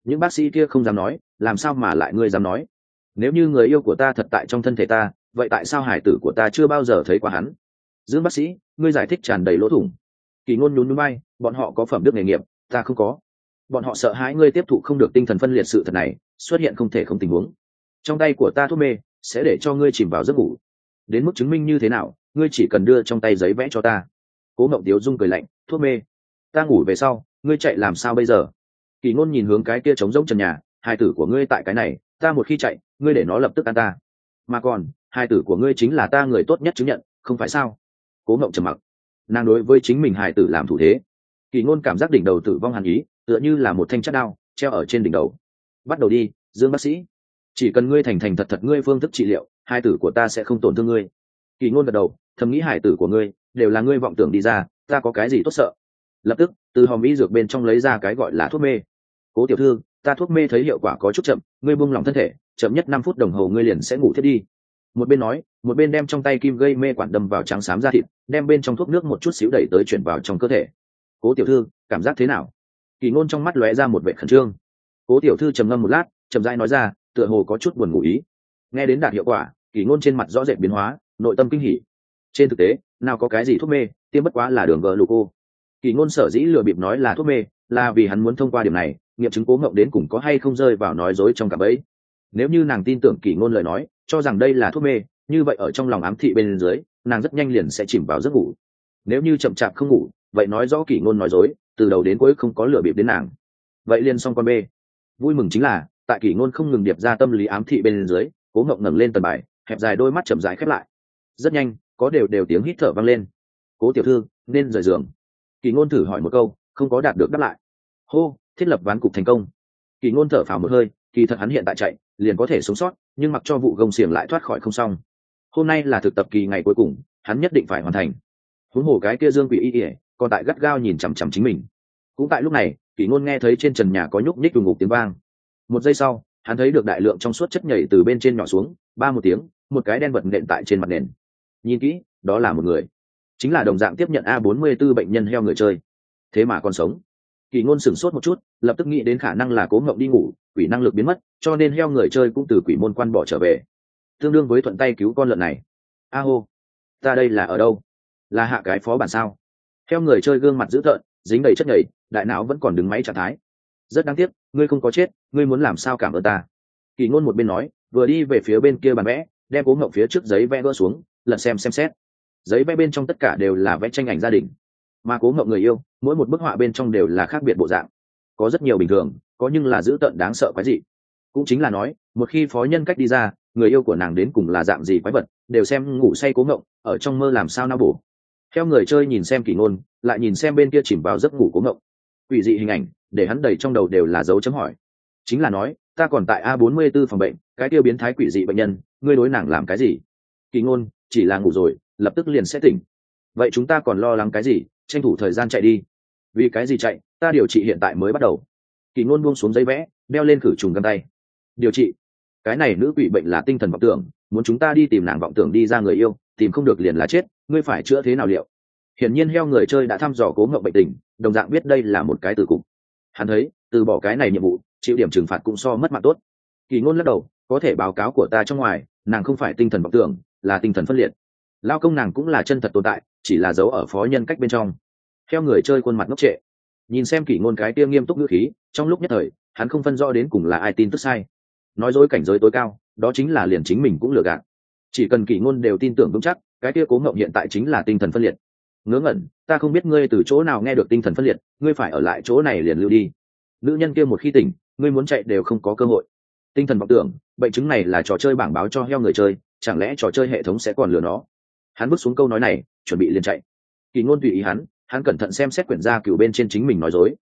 A: những bác sĩ kia không dám nói, làm sao mà lại ngươi dám nói? Nếu như người yêu của ta thật tại trong thân thể ta, vậy tại sao hải tử của ta chưa bao giờ thấy qua hắn? Dương bác sĩ, ngươi giải thích tràn đầy lỗ thủng. Kỳ Ngôn nhún nhún vai, bọn họ có phẩm đức nghề nghiệp, ta không có. Bọn họ sợ hãi ngươi tiếp thụ không được tinh thần phân liệt sự thật này, xuất hiện không thể không tình huống. Trong tay của ta thuốc mê sẽ để cho ngươi chìm vào giấc ngủ. Đến mức chứng minh như thế nào, ngươi chỉ cần đưa trong tay giấy vẽ cho ta. Cố Ngộng Tiếu Dung cười lạnh, thuốc mê, ta ngủ về sau, ngươi chạy làm sao bây giờ? Kỳ Ngôn nhìn hướng cái kia trống rỗng trần nhà, hai tử của ngươi tại cái này, ta một khi chạy, ngươi để nó lập tức ăn ta. Mà còn, hai tử của ngươi chính là ta người tốt nhất chứng nhận, không phải sao? Cố Ngộng trầm mặc, nàng đối với chính mình hài tử làm thủ thế. Kỳ Ngôn cảm giác đỉnh đầu tử vong hàn ý, tựa như là một thanh chát đao treo ở trên đỉnh đầu. Bắt đầu đi, Dương bác sĩ, chỉ cần ngươi thành thành thật thật ngươi phương thức trị liệu, hai tử của ta sẽ không tổn thương ngươi. Kỳ Ngôn gật đầu, thầm nghĩ hài tử của ngươi đều là ngươi vọng tưởng đi ra, ta có cái gì tốt sợ? Lập tức từ hòm y dược bên trong lấy ra cái gọi là thuốc mê. Cố tiểu thư, ta thuốc mê thấy hiệu quả có chút chậm, ngươi buông lỏng thân thể, chậm nhất 5 phút đồng hồ ngươi liền sẽ ngủ thiết đi. Một bên nói, một bên đem trong tay kim gây mê quản đâm vào trắng xám da thịt, đem bên trong thuốc nước một chút xíu đẩy tới chuyển vào trong cơ thể. Cố tiểu thư, cảm giác thế nào? Kỳ Ngôn trong mắt lóe ra một vẻ khẩn trương. Cố tiểu thư trầm ngâm một lát, chậm rãi nói ra, tựa hồ có chút buồn ngủ ý. Nghe đến đạt hiệu quả, Kỳ Ngôn trên mặt rõ rệt biến hóa, nội tâm kinh hỉ. Trên thực tế, nào có cái gì thuốc mê, tiêm bất quá là đường gluco. Kỳ Ngôn sở dĩ lừa bịp nói là thuốc mê, là vì hắn muốn thông qua điểm này, nghiệm chứng Cố Ngộng đến cùng có hay không rơi vào nói dối trong cạm bẫy. Nếu như nàng tin tưởng Kỳ Ngôn lời nói, cho rằng đây là thuốc mê, như vậy ở trong lòng ám thị bên dưới, nàng rất nhanh liền sẽ chìm vào giấc ngủ. Nếu như chậm chạp không ngủ, vậy nói rõ Kỳ Ngôn nói dối, từ đầu đến cuối không có lừa bịp đến nàng. Vậy liền xong con bê. Vui mừng chính là, tại Kỳ Ngôn không ngừng điệp ra tâm lý ám thị bên dưới, Cố Ngộng ngẩng lên tần bài, hẹp dài đôi mắt chậm rãi khép lại. Rất nhanh, có đều tiếng hít thở vang lên. Cố tiểu thư, nên rời giường. Kỳ Ngôn thử hỏi một câu, không có đạt được đáp lại. Hô, thiết lập ván cục thành công. Kỳ Ngôn thở phào một hơi, kỳ thật hắn hiện tại chạy, liền có thể sống sót, nhưng mặc cho vụ gông xiềng lại thoát khỏi không xong. Hôm nay là thực tập kỳ ngày cuối cùng, hắn nhất định phải hoàn thành. Huống hồ cái kia Dương Quỷ Y, còn tại gắt gao nhìn chằm chằm chính mình. Cũng tại lúc này, Kỳ Ngôn nghe thấy trên trần nhà có nhúc nhích đùng ngục tiếng vang. Một giây sau, hắn thấy được đại lượng trong suốt chất nhảy từ bên trên nhỏ xuống, ba một tiếng, một cái đen vật nện tại trên mặt nền. Nhìn kỹ, đó là một người, chính là đồng dạng tiếp nhận A44 bệnh nhân heo người chơi. Thế mà còn sống. Kỳ Ngôn sửng sốt một chút, lập tức nghĩ đến khả năng là Cố Ngộng đi ngủ, quỷ năng lực biến mất, cho nên heo người chơi cũng từ quỷ môn quan bỏ trở về, tương đương với thuận tay cứu con lợn này. A hô, ta đây là ở đâu? Là hạ cái phó bản sao? Heo người chơi gương mặt dữ tợn, dính đầy chất nhầy, đại não vẫn còn đứng máy trạng thái. Rất đáng tiếc, ngươi không có chết, ngươi muốn làm sao cảm ơn ta? Kỳ Ngôn một bên nói, vừa đi về phía bên kia bàn vẽ, đem Cố Ngộng phía trước giấy vẽ gỡ xuống, lật xem xét. Giấy vẽ bên trong tất cả đều là vẽ tranh ảnh gia đình, mà Cố Ngộng người yêu, mỗi một bức họa bên trong đều là khác biệt bộ dạng, có rất nhiều bình thường, có nhưng là dữ tợn đáng sợ quái dị. Cũng chính là nói, một khi phó nhân cách đi ra, người yêu của nàng đến cùng là dạng gì quái vật, đều xem ngủ say Cố Ngộng, ở trong mơ làm sao não bổ. Theo người chơi nhìn xem Kỳ Ngôn, lại nhìn xem bên kia chìm vào giấc ngủ Cố Ngộng, quỷ dị hình ảnh để hắn đầy trong đầu đều là dấu chấm hỏi. Chính là nói, ta còn tại A44 phòng bệnh, cái kia biến thái quỷ dị bệnh nhân, ngươi đối nàng làm cái gì? Kỳ Ngôn, chỉ là ngủ rồi, lập tức liền sẽ tỉnh. Vậy chúng ta còn lo lắng cái gì, tranh thủ thời gian chạy đi. Vì cái gì chạy, ta điều trị hiện tại mới bắt đầu. Kỳ Ngôn buông xuống giấy vẽ, đeo lên khử trùng găng tay. Điều trị? Cái này nữ quỷ bệnh là tinh thần vọng tưởng, muốn chúng ta đi tìm nàng vọng tưởng đi ra người yêu, tìm không được liền là chết, ngươi phải chữa thế nào liệu? Hiển nhiên heo người chơi đã thăm dò Cố Ngộng bệnh tình, đồng dạng biết đây là một cái tử cục. Hắn thấy, từ bỏ cái này nhiệm vụ, chịu điểm trừng phạt cũng so mất mạng tốt. Kỳ Ngôn lắc đầu, có thể báo cáo của ta trong ngoài, nàng không phải tinh thần vọng tưởng, là tinh thần phân liệt. Lao công nàng cũng là chân thật tồn tại, chỉ là giấu ở phó nhân cách bên trong. Theo người chơi khuôn mặt ngốc trệ, nhìn xem Kỳ Ngôn cái kia nghiêm túc ngữ khí, trong lúc nhất thời, hắn không phân rõ đến cùng là ai tin tức sai. Nói dối cảnh giới tối cao, đó chính là liền chính mình cũng lừa gạt. Chỉ cần Kỳ Ngôn đều tin tưởng vững chắc, cái kia Cố Ngộng hiện tại chính là tinh thần phân liệt. Ngớ ngẩn, ta không biết ngươi từ chỗ nào nghe được tinh thần phân liệt, ngươi phải ở lại chỗ này liền lưu đi. Nữ nhân kia một khi tỉnh, ngươi muốn chạy đều không có cơ hội. Tinh thần vọng tưởng, bệnh chứng này là trò chơi bảng báo cho heo người chơi, chẳng lẽ trò chơi hệ thống sẽ còn lừa nó? Hắn bước xuống câu nói này, chuẩn bị liền chạy. Kỳ Ngôn tùy ý hắn cẩn thận xem xét quyển gia cửu bên trên chính mình nói dối.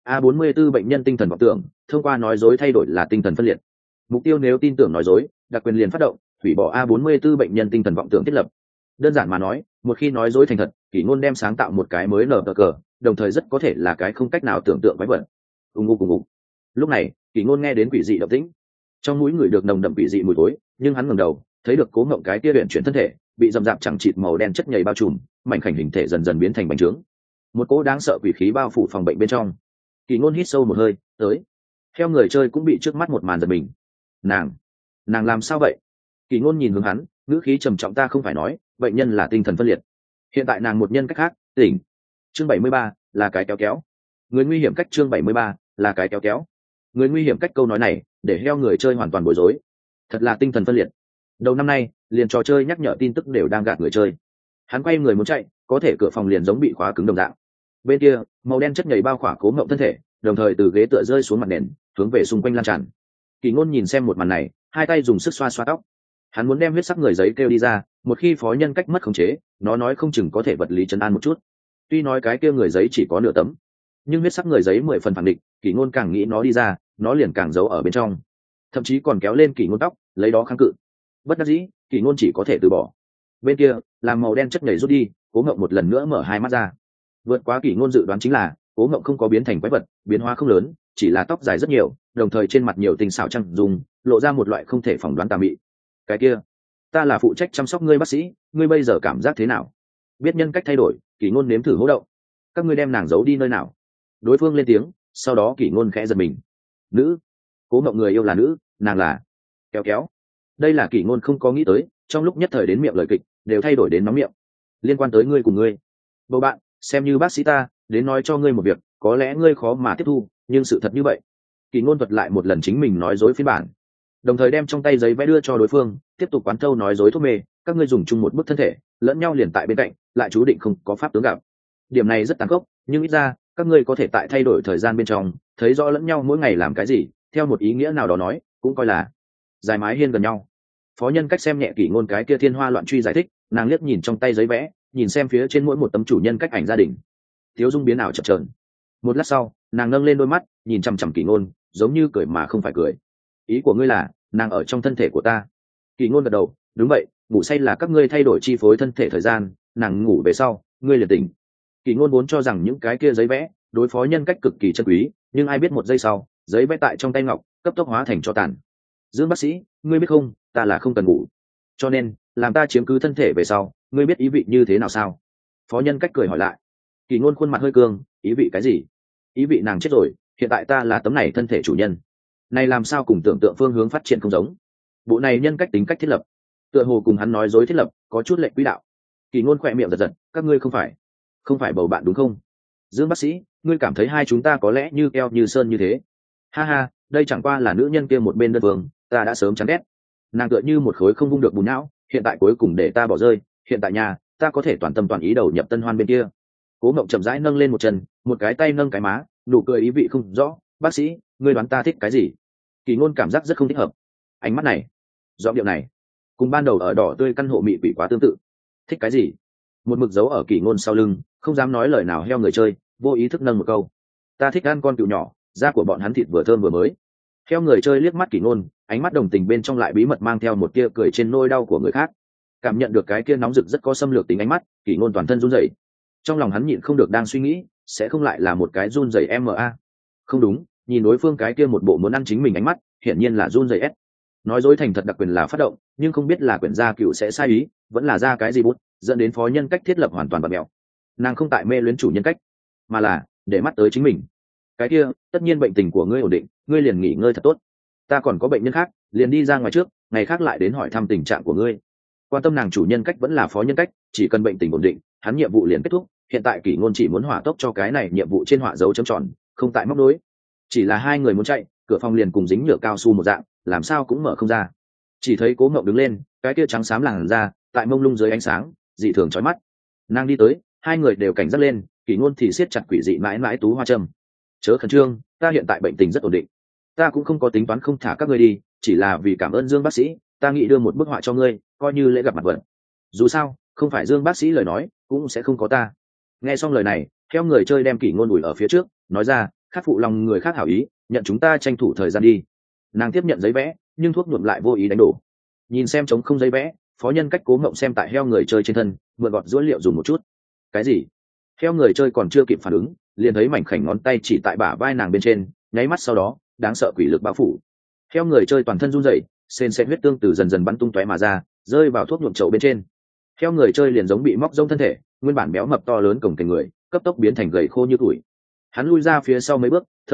A: A44 bệnh nhân tinh thần vọng tưởng, thông qua nói dối thay đổi là tinh thần phân liệt. Mục tiêu nếu tin tưởng nói dối, đặc quyền liền phát động, hủy bỏ A44 bệnh nhân tinh thần vọng tưởng thiết lập. Đơn giản mà nói, một khi nói dối thành thật, Kỳ Ngôn đem sáng tạo một cái mới nở cờ, đồng thời rất có thể là cái không cách nào tưởng tượng quái vật. Ùng ục. Lúc này, Kỳ Ngôn nghe đến quỷ dị động tĩnh, trong mũi người được nồng đậm quỷ dị mùi tối, nhưng hắn ngẩng đầu, thấy được Cố Ngộng cái kia luyện chuyển thân thể, bị dầm dạp chẳng chịt màu đen chất nhầy bao trùm, mảnh khảnh hình thể dần dần biến thành bánh trướng. Một cỗ đáng sợ quỷ khí bao phủ phòng bệnh bên trong. Kỳ Ngôn hít sâu một hơi, tới. Theo người chơi cũng bị trước mắt một màn giật mình. Nàng làm sao vậy? Kỳ Ngôn nhìn hướng hắn, ngữ khí trầm trọng, ta không phải nói bệnh nhân là tinh thần phân liệt, hiện tại nàng một nhân cách khác tỉnh. Chương 73 là cái kéo kéo. Người nguy hiểm cách. Chương 73 là cái kéo kéo. Người nguy hiểm cách, câu nói này để heo người chơi hoàn toàn bối rối. Thật là tinh thần phân liệt. Đầu năm nay liền trò chơi nhắc nhở tin tức đều đang gạt người chơi. Hắn quay người muốn chạy, có thể cửa phòng liền giống bị khóa cứng đồng dạng. Bên kia màu đen chất nhảy bao khỏa Cố Ngộng thân thể, đồng thời từ ghế tựa rơi xuống mặt nền, hướng về xung quanh lan tràn. Kỳ Ngôn nhìn xem một màn này, hai tay dùng sức xoa xoa tóc. Hắn muốn đem huyết sắc người giấy kêu đi ra, một khi phó nhân cách mất khống chế, nó nói không chừng có thể vật lý trấn an một chút. Tuy nói cái kia người giấy chỉ có nửa tấm, nhưng huyết sắc người giấy 10 phần phản định, Kỳ Ngôn càng nghĩ nó đi ra, nó liền càng giấu ở bên trong, thậm chí còn kéo lên Kỳ Ngôn tóc, lấy đó kháng cự. Bất đắc dĩ, Kỳ Ngôn chỉ có thể từ bỏ. Bên kia, làm màu đen chất nhảy rút đi, Cố Ngộng một lần nữa mở hai mắt ra. Vượt quá Kỳ Ngôn dự đoán chính là, Cố Ngộng không có biến thành quái vật, biến hóa không lớn, chỉ là tóc dài rất nhiều, đồng thời trên mặt nhiều tình xảo trăng dùng, lộ ra một loại không thể phỏng đoán tà mị. Cái kia, ta là phụ trách chăm sóc ngươi bác sĩ, ngươi bây giờ cảm giác thế nào? Biết nhân cách thay đổi, Kỳ Ngôn nếm thử hô động. Các ngươi đem nàng giấu đi nơi nào? Đối phương lên tiếng, sau đó Kỳ Ngôn khẽ giật mình. Nữ. Cố Ngộng người yêu là nữ, nàng là kéo kéo. Đây là Kỳ Ngôn không có nghĩ tới, trong lúc nhất thời đến miệng lời kịch đều thay đổi đến nóng miệng. Liên quan tới ngươi cùng ngươi bầu bạn, xem như bác sĩ ta đến nói cho ngươi một việc, có lẽ ngươi khó mà tiếp thu, nhưng sự thật như vậy. Kỳ Ngôn thuật lại một lần chính mình nói dối phiên bản, đồng thời đem trong tay giấy vẽ đưa cho đối phương, tiếp tục quán thâu nói dối thuốc mê, các ngươi dùng chung một bức thân thể, lẫn nhau liền tại bên cạnh, lại chú định không có pháp tướng gặp. Điểm này rất tàn khốc, nhưng ít ra các ngươi có thể tại thay đổi thời gian bên trong thấy rõ lẫn nhau mỗi ngày làm cái gì, theo một ý nghĩa nào đó nói cũng coi là dài mái hiên gần nhau. Phó nhân cách xem nhẹ Kỳ Ngôn cái kia thiên hoa loạn truy giải thích, nàng liếc nhìn trong tay giấy vẽ, nhìn xem phía trên mỗi một tấm chủ nhân cách ảnh gia đình, thiếu dung biến ảo chập chờn. Một lát sau, nàng nâng lên đôi mắt, nhìn chằm chằm Kỳ Ngôn, giống như cười mà không phải cười. Ý của ngươi là nàng ở trong thân thể của ta? Kỳ Ngôn gật đầu, đúng vậy, ngủ say là các ngươi thay đổi chi phối thân thể thời gian, nàng ngủ về sau ngươi liền tỉnh. Kỳ Ngôn vốn cho rằng những cái kia giấy vẽ đối phó nhân cách cực kỳ chân quý, nhưng ai biết một giây sau, giấy vẽ tại trong tay ngọc cấp tốc hóa thành tro tàn. Dương bác sĩ, ngươi biết không, ta là không cần ngủ, cho nên làm ta chiếm cứ thân thể về sau, ngươi biết ý vị như thế nào sao? Phó nhân cách cười hỏi lại. Kỳ Ngôn khuôn mặt hơi cương, ý vị cái gì? Ý vị nàng chết rồi, hiện tại ta là tấm này thân thể chủ nhân. Này làm sao cùng tưởng tượng phương hướng phát triển không giống? Bộ này nhân cách tính cách thiết lập, tựa hồ cùng hắn nói dối thiết lập có chút lệch quỹ đạo. Kỳ Ngôn khỏe miệng giật giật, các ngươi không phải bầu bạn đúng không? Dương bác sĩ, ngươi cảm thấy hai chúng ta có lẽ như keo như sơn như thế? Ha ha, đây chẳng qua là nữ nhân kia một bên đơn phương, ta đã sớm chán ghét. Nàng tựa như một khối không vung được bùn não, hiện tại cuối cùng để ta bỏ rơi, hiện tại nhà ta có thể toàn tâm toàn ý đầu nhập Tân Hoan bên kia. Cố Ngộng chậm rãi nâng lên một chân, một cái tay nâng cái má, nụ cười ý vị không rõ. Bác sĩ, ngươi đoán ta thích cái gì? Kỳ Ngôn cảm giác rất không thích hợp. Ánh mắt này, giọng điệu này, cùng ban đầu ở đỏ tươi căn hộ mị quỷ quá tương tự. Thích cái gì? Một mực giấu ở Kỳ Ngôn sau lưng, không dám nói lời nào heo người chơi, vô ý thức nâng một câu. Ta thích ăn con cừu nhỏ, da của bọn hắn thịt vừa thơm vừa mới. Heo người chơi liếc mắt Kỳ Ngôn, ánh mắt đồng tình bên trong lại bí mật mang theo một tia cười trên nỗi đau của người khác. Cảm nhận được cái kia nóng rực rất có xâm lược tính ánh mắt, Kỳ Ngôn toàn thân run rẩy. Trong lòng hắn nhịn không được đang suy nghĩ, sẽ không lại là một cái run rẩy MA. Không đúng, nhìn đối phương cái kia một bộ muốn ăn chính mình ánh mắt, hiển nhiên là run rẩy S. Nói dối thành thật đặc quyền là phát động, nhưng không biết là quyển gia cựu sẽ sai ý, vẫn là ra cái gì bút, dẫn đến phó nhân cách thiết lập hoàn toàn bật mèo. Nàng không tại mê luyến chủ nhân cách, mà là để mắt tới chính mình. Cái kia, tất nhiên bệnh tình của ngươi ổn định, ngươi liền nghỉ ngơi thật tốt. Ta còn có bệnh nhân khác, liền đi ra ngoài trước, ngày khác lại đến hỏi thăm tình trạng của ngươi. Quan tâm nàng chủ nhân cách vẫn là phó nhân cách, chỉ cần bệnh tình ổn định, hắn nhiệm vụ liền kết thúc. Hiện tại Kỳ Ngôn chỉ muốn hỏa tốc cho cái này nhiệm vụ trên họa dấu chấm tròn, không tại móc nối. Chỉ là hai người muốn chạy, cửa phòng liền cùng dính nhựa cao su một dạng, làm sao cũng mở không ra. Chỉ thấy Cố Ngộng đứng lên, cái kia trắng xám làn da tại mông lung dưới ánh sáng dị thường chói mắt. Nàng đi tới, hai người đều cảnh giác lên, Kỳ Ngôn thì siết chặt quỷ dị mãi mãi tú hoa châm. Chớ khẩn trương, ta hiện tại bệnh tình rất ổn định, ta cũng không có tính toán không thả các ngươi đi, chỉ là vì cảm ơn Dương bác sĩ, ta nghĩ đưa một bức họa cho ngươi, coi như lễ gặp mặt vận. Dù sao, không phải Dương bác sĩ lời nói, cũng sẽ không có ta. Nghe xong lời này, theo người chơi đem Kỳ Ngôn đuổi ở phía trước, nói ra, khát phụ lòng người khác hảo ý, nhận chúng ta tranh thủ thời gian đi. Nàng tiếp nhận giấy vẽ, nhưng thuốc nhuộm lại vô ý đánh đổ. Nhìn xem trống không giấy vẽ, phó nhân cách Cố Ngộng xem tại heo người chơi trên thân, mượn gọt dữ liệu dùng một chút. Cái gì? Heo người chơi còn chưa kịp phản ứng, liền thấy mảnh khảnh ngón tay chỉ tại bả vai nàng bên trên, nháy mắt sau đó, đáng sợ quỷ lực bao phủ. Heo người chơi toàn thân run rẩy, sền sệt huyết tương từ dần dần bắn tung tóe mà ra, rơi vào thuốc nhuộm chậu bên trên. Heo người chơi liền giống bị móc rông thân thể, nguyên bản béo mập to lớn cổng kềnh người, cấp tốc biến thành gầy khô như củi. Hắn lui ra phía sau mấy bước, thở hổn hộc,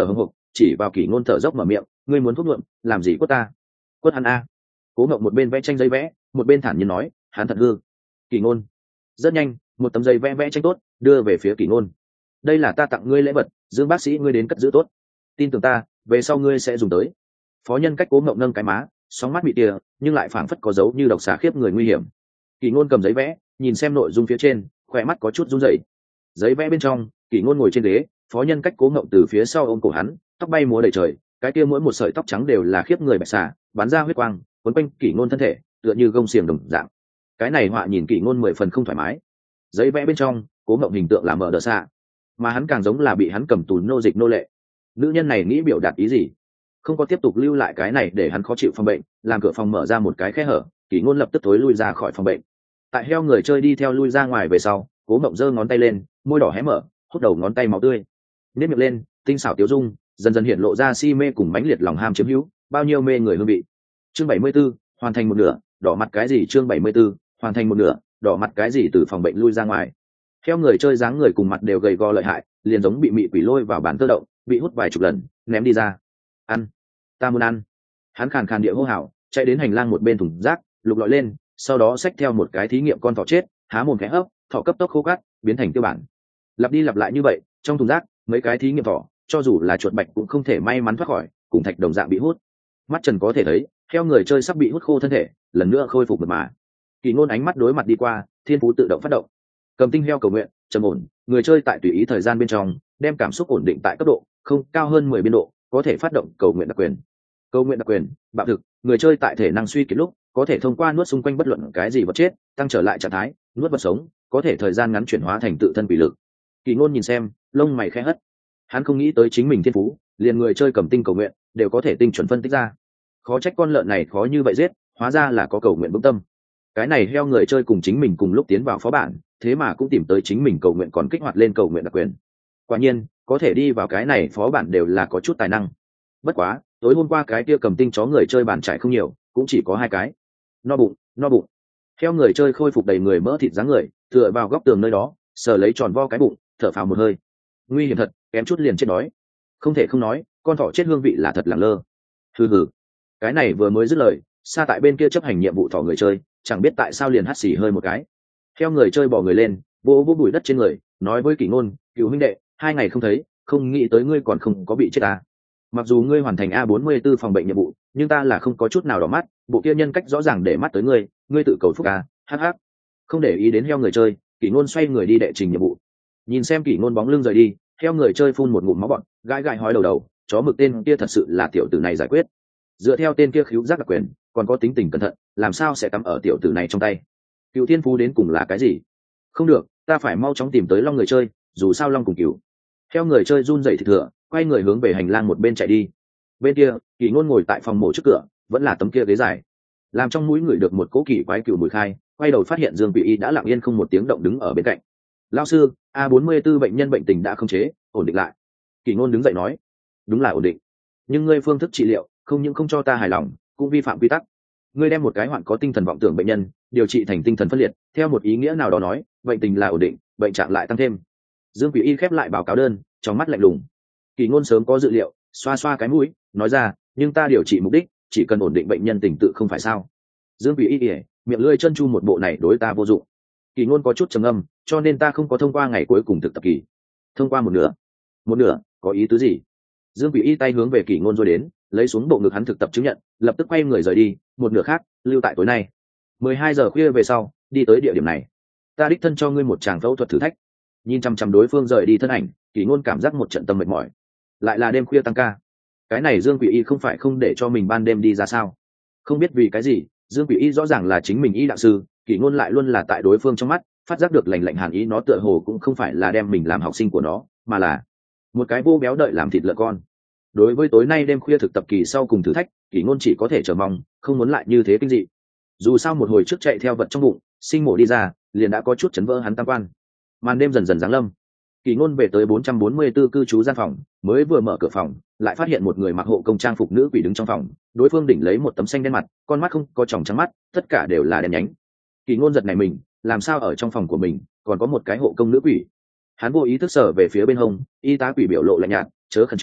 A: chỉ vào Kỷ Ngôn thở dốc mở miệng, ngươi muốn thuốc nhuộm làm gì quất ta? Quất hắn a. Cố Ngộng một bên vẽ tranh giấy vẽ một bên thản nhiên nói, hắn thật hư. Kỷ Ngôn. Rất nhanh, một tấm giấy vẽ vẽ tranh tốt đưa về phía Kỷ Ngôn. Đây là ta tặng ngươi lễ vật, Dương bác sĩ ngươi đến cất giữ tốt, tin tưởng ta, về sau ngươi sẽ dùng tới. Phó Nhân Cách Cố Ngộng nâng cái má, sóng mắt bị tia nhưng lại phảng phất có dấu như độc xà khiếp người nguy hiểm. Kỷ Ngôn cầm giấy vẽ nhìn xem nội dung phía trên, khỏe mắt có chút run rẩy. Giấy vẽ bên trong, Kỷ Ngôn ngồi trên ghế, Phó Nhân Cách Cố Ngộng từ phía sau ôm cổ hắn, tóc bay múa đầy trời, cái kia mỗi một sợi tóc trắng đều là khiếp người bạch xà, bắn ra huyết quang quấn quanh Kỷ Ngôn thân thể, tựa như gông xiềng đồng dạng. Cái này họa nhìn Kỷ Ngôn 10 phần không thoải mái. Giấy vẽ bên trong, Cố Ngộng hình tượng là mở đờ xạ, mà hắn càng giống là bị hắn cầm tù nô dịch nô lệ. Nữ nhân này nghĩ biểu đạt ý gì? Không có tiếp tục lưu lại cái này để hắn khó chịu phòng bệnh, làm cửa phòng mở ra một cái khe hở, Kỷ Ngôn lập tức thối lui ra khỏi phòng bệnh. Tại heo người chơi đi theo lui ra ngoài về sau, Cố Ngộng giơ ngón tay lên, môi đỏ hé mở, hút đầu ngón tay máu tươi, nếp miệng lên, tinh xảo tiểu dung dần dần hiện lộ ra si mê cùng mãnh liệt lòng ham chiếm hữu, bao nhiêu mê người hương vị. Chương 74, hoàn thành một nửa, đỏ mặt cái gì? Chương 74, hoàn thành một nửa, đỏ mặt cái gì? Từ phòng bệnh lui ra ngoài, heo người chơi dáng người cùng mặt đều gầy gò lợi hại, liền giống bị mị quỷ lôi vào bàn tơ động, bị hút vài chục lần, ném đi ra. Ăn, ta muốn ăn. Hắn khàn khàn địa hô hào, chạy đến hành lang một bên thùng rác, lục lọi lên, sau đó xách theo một cái thí nghiệm con thỏ chết, há mồm khẽ hấp, thỏ cấp tốc khô cát, biến thành tiêu bản. Lặp đi lặp lại như vậy, trong thùng rác, mấy cái thí nghiệm thỏ, cho dù là chuột bạch cũng không thể may mắn thoát khỏi, cùng thạch đồng dạng bị hút. Mắt Trần có thể thấy, heo người chơi sắp bị hút khô thân thể, lần nữa khôi phục mượt mà. Kỷ Ngôn ánh mắt đối mặt đi qua, thiên phú tự động phát động. Cầm tinh heo cầu nguyện, trầm ổn, người chơi tại tùy ý thời gian bên trong, đem cảm xúc ổn định tại cấp độ không cao hơn 10 biên độ, có thể phát động cầu nguyện đặc quyền. Cầu nguyện đặc quyền, bạo thực, người chơi tại thể năng suy kiệt lúc, có thể thông qua nuốt xung quanh bất luận cái gì vật chết, tăng trở lại trạng thái, nuốt vật sống, có thể thời gian ngắn chuyển hóa thành tự thân quỷ lực. Kỷ Ngôn nhìn xem, lông mày khẽ hất. Hắn không nghĩ tới chính mình thiên phú, liền người chơi cầm tinh cầu nguyện đều có thể tinh chuẩn phân tích ra. Khó trách con lợn này khó như vậy giết, hóa ra là có cầu nguyện vững tâm. Cái này heo người chơi cùng chính mình cùng lúc tiến vào phó bản, thế mà cũng tìm tới chính mình cầu nguyện còn kích hoạt lên cầu nguyện đặc quyền. Quả nhiên, có thể đi vào cái này phó bản đều là có chút tài năng. Bất quá, tối hôm qua cái kia cầm tinh chó người chơi bàn trải không nhiều, cũng chỉ có 2 cái. No bụng, no bụng. Heo người chơi khôi phục đầy người mỡ thịt dáng người, tựa vào góc tường nơi đó, sờ lấy tròn vo cái bụng, thở phào một hơi. Nguy hiểm thật, kém chút liền chết đói. Không thể không nói, con thỏ chết hương vị là thật lẳng lơ. Hừ hừ. Cái này vừa mới dứt lời, xa tại bên kia chấp hành nhiệm vụ thỏ người chơi, chẳng biết tại sao liền hắt xì hơi một cái. Heo người chơi bò người lên, vỗ vỗ bụi đất trên người, nói với Kỷ Ngôn, "Cửu huynh đệ, 2 ngày không thấy, không nghĩ tới ngươi còn không có bị chết à? Mặc dù ngươi hoàn thành A44 phòng bệnh nhiệm vụ, nhưng ta là không có chút nào đỏ mắt, bộ kia nhân cách rõ ràng để mắt tới ngươi, ngươi tự cầu phúc à?" Hắc hắc. Không để ý đến heo người chơi, Kỷ Ngôn xoay người đi đệ trình nhiệm vụ. Nhìn xem Kỷ Ngôn bóng lưng rời đi, heo người chơi phun một ngụm máu bọt, gãi gãi hói đầu, chó mực tên kia thật sự là tiểu tử này giải quyết. Dựa theo tên kia khíu giác đặc quyền, còn có tính tình cẩn thận, làm sao sẽ cắm ở tiểu tử này trong tay? Cựu thiên phú đến cùng là cái gì? Không được, ta phải mau chóng tìm tới long người chơi, dù sao long cùng cựu. Theo người chơi run rẩy thịt thừa, quay người hướng về hành lang một bên chạy đi. Bên kia, Kỷ Ngôn ngồi tại phòng mổ trước cửa, vẫn là tấm kia ghế dài, làm trong mũi người được một cỗ kỳ quái cựu mùi khai, quay đầu phát hiện Dương Vị Y đã lặng yên không một tiếng động đứng ở bên cạnh. Lão sư, A44 bệnh nhân bệnh tình đã không chế, ổn định lại. Kỷ Ngôn đứng dậy nói, đúng là ổn định, nhưng ngươi phương thức trị liệu không những không cho ta hài lòng, cũng vi phạm quy tắc. Ngươi đem một cái hoạn có tinh thần vọng tưởng bệnh nhân điều trị thành tinh thần phân liệt, theo một ý nghĩa nào đó nói, bệnh tình là ổn định, bệnh trạng lại tăng thêm. Dương Vị Y khép lại báo cáo đơn, trong mắt lạnh lùng. Kỷ Ngôn sớm có dự liệu, xoa xoa cái mũi, nói ra, nhưng ta điều trị mục đích chỉ cần ổn định bệnh nhân tình tự không phải sao? Dương Vị Y miệng lưỡi chân chu một bộ này đối ta vô dụng. Kỷ Ngôn có chút trầm ngâm, cho nên ta không có thông qua ngày cuối cùng thực tập kỳ. Thông qua một nửa, có ý tứ gì? Dương Vị Y tay hướng về Kỷ Ngôn rồi đến, lấy xuống bộ ngực hắn thực tập chứng nhận, lập tức quay người rời đi, một nửa khác lưu tại tối nay. 12 giờ khuya về sau, đi tới địa điểm này, ta đích thân cho ngươi một tràng phẫu thuật thử thách. Nhìn chăm chăm đối phương rời đi thân ảnh, Kỷ Ngôn cảm giác một trận tâm mệt mỏi. Lại là đêm khuya tăng ca. Cái này Dương Quỷ Y không phải không để cho mình ban đêm đi ra sao? Không biết vì cái gì, Dương Quỷ Y rõ ràng là chính mình y đạo sư, Kỷ Ngôn lại luôn là tại đối phương trong mắt, phát giác được lạnh lạnh hàn ý, nó tựa hồ cũng không phải là đem mình làm học sinh của nó, mà là một cái vô béo đợi làm thịt lợn con. Đối với tối nay đêm khuya thực tập kỳ sau cùng thử thách, Kỷ Ngôn chỉ có thể chờ mong, không muốn lại như thế kinh dị. Dù sao một hồi trước chạy theo vật trong bụng, sinh mổ đi ra, liền đã có chút chấn vỡ hắn tam quan. Màn đêm dần dần giáng lâm. Kỷ Ngôn về tới 444 cư trú gian phòng, mới vừa mở cửa phòng, lại phát hiện một người mặc hộ công trang phục nữ quỷ đứng trong phòng, đối phương đỉnh lấy một tấm xanh đen mặt, con mắt không có tròng trắng mắt, tất cả đều là đen nhánh. Kỷ Ngôn giật nảy mình, làm sao ở trong phòng của mình còn có một cái hộ công nữ quỷ? Hắn vô ý thức sở về phía bên hông, y tá quỷ biểu lộ lạnh nhạt, chớ khẩn trương,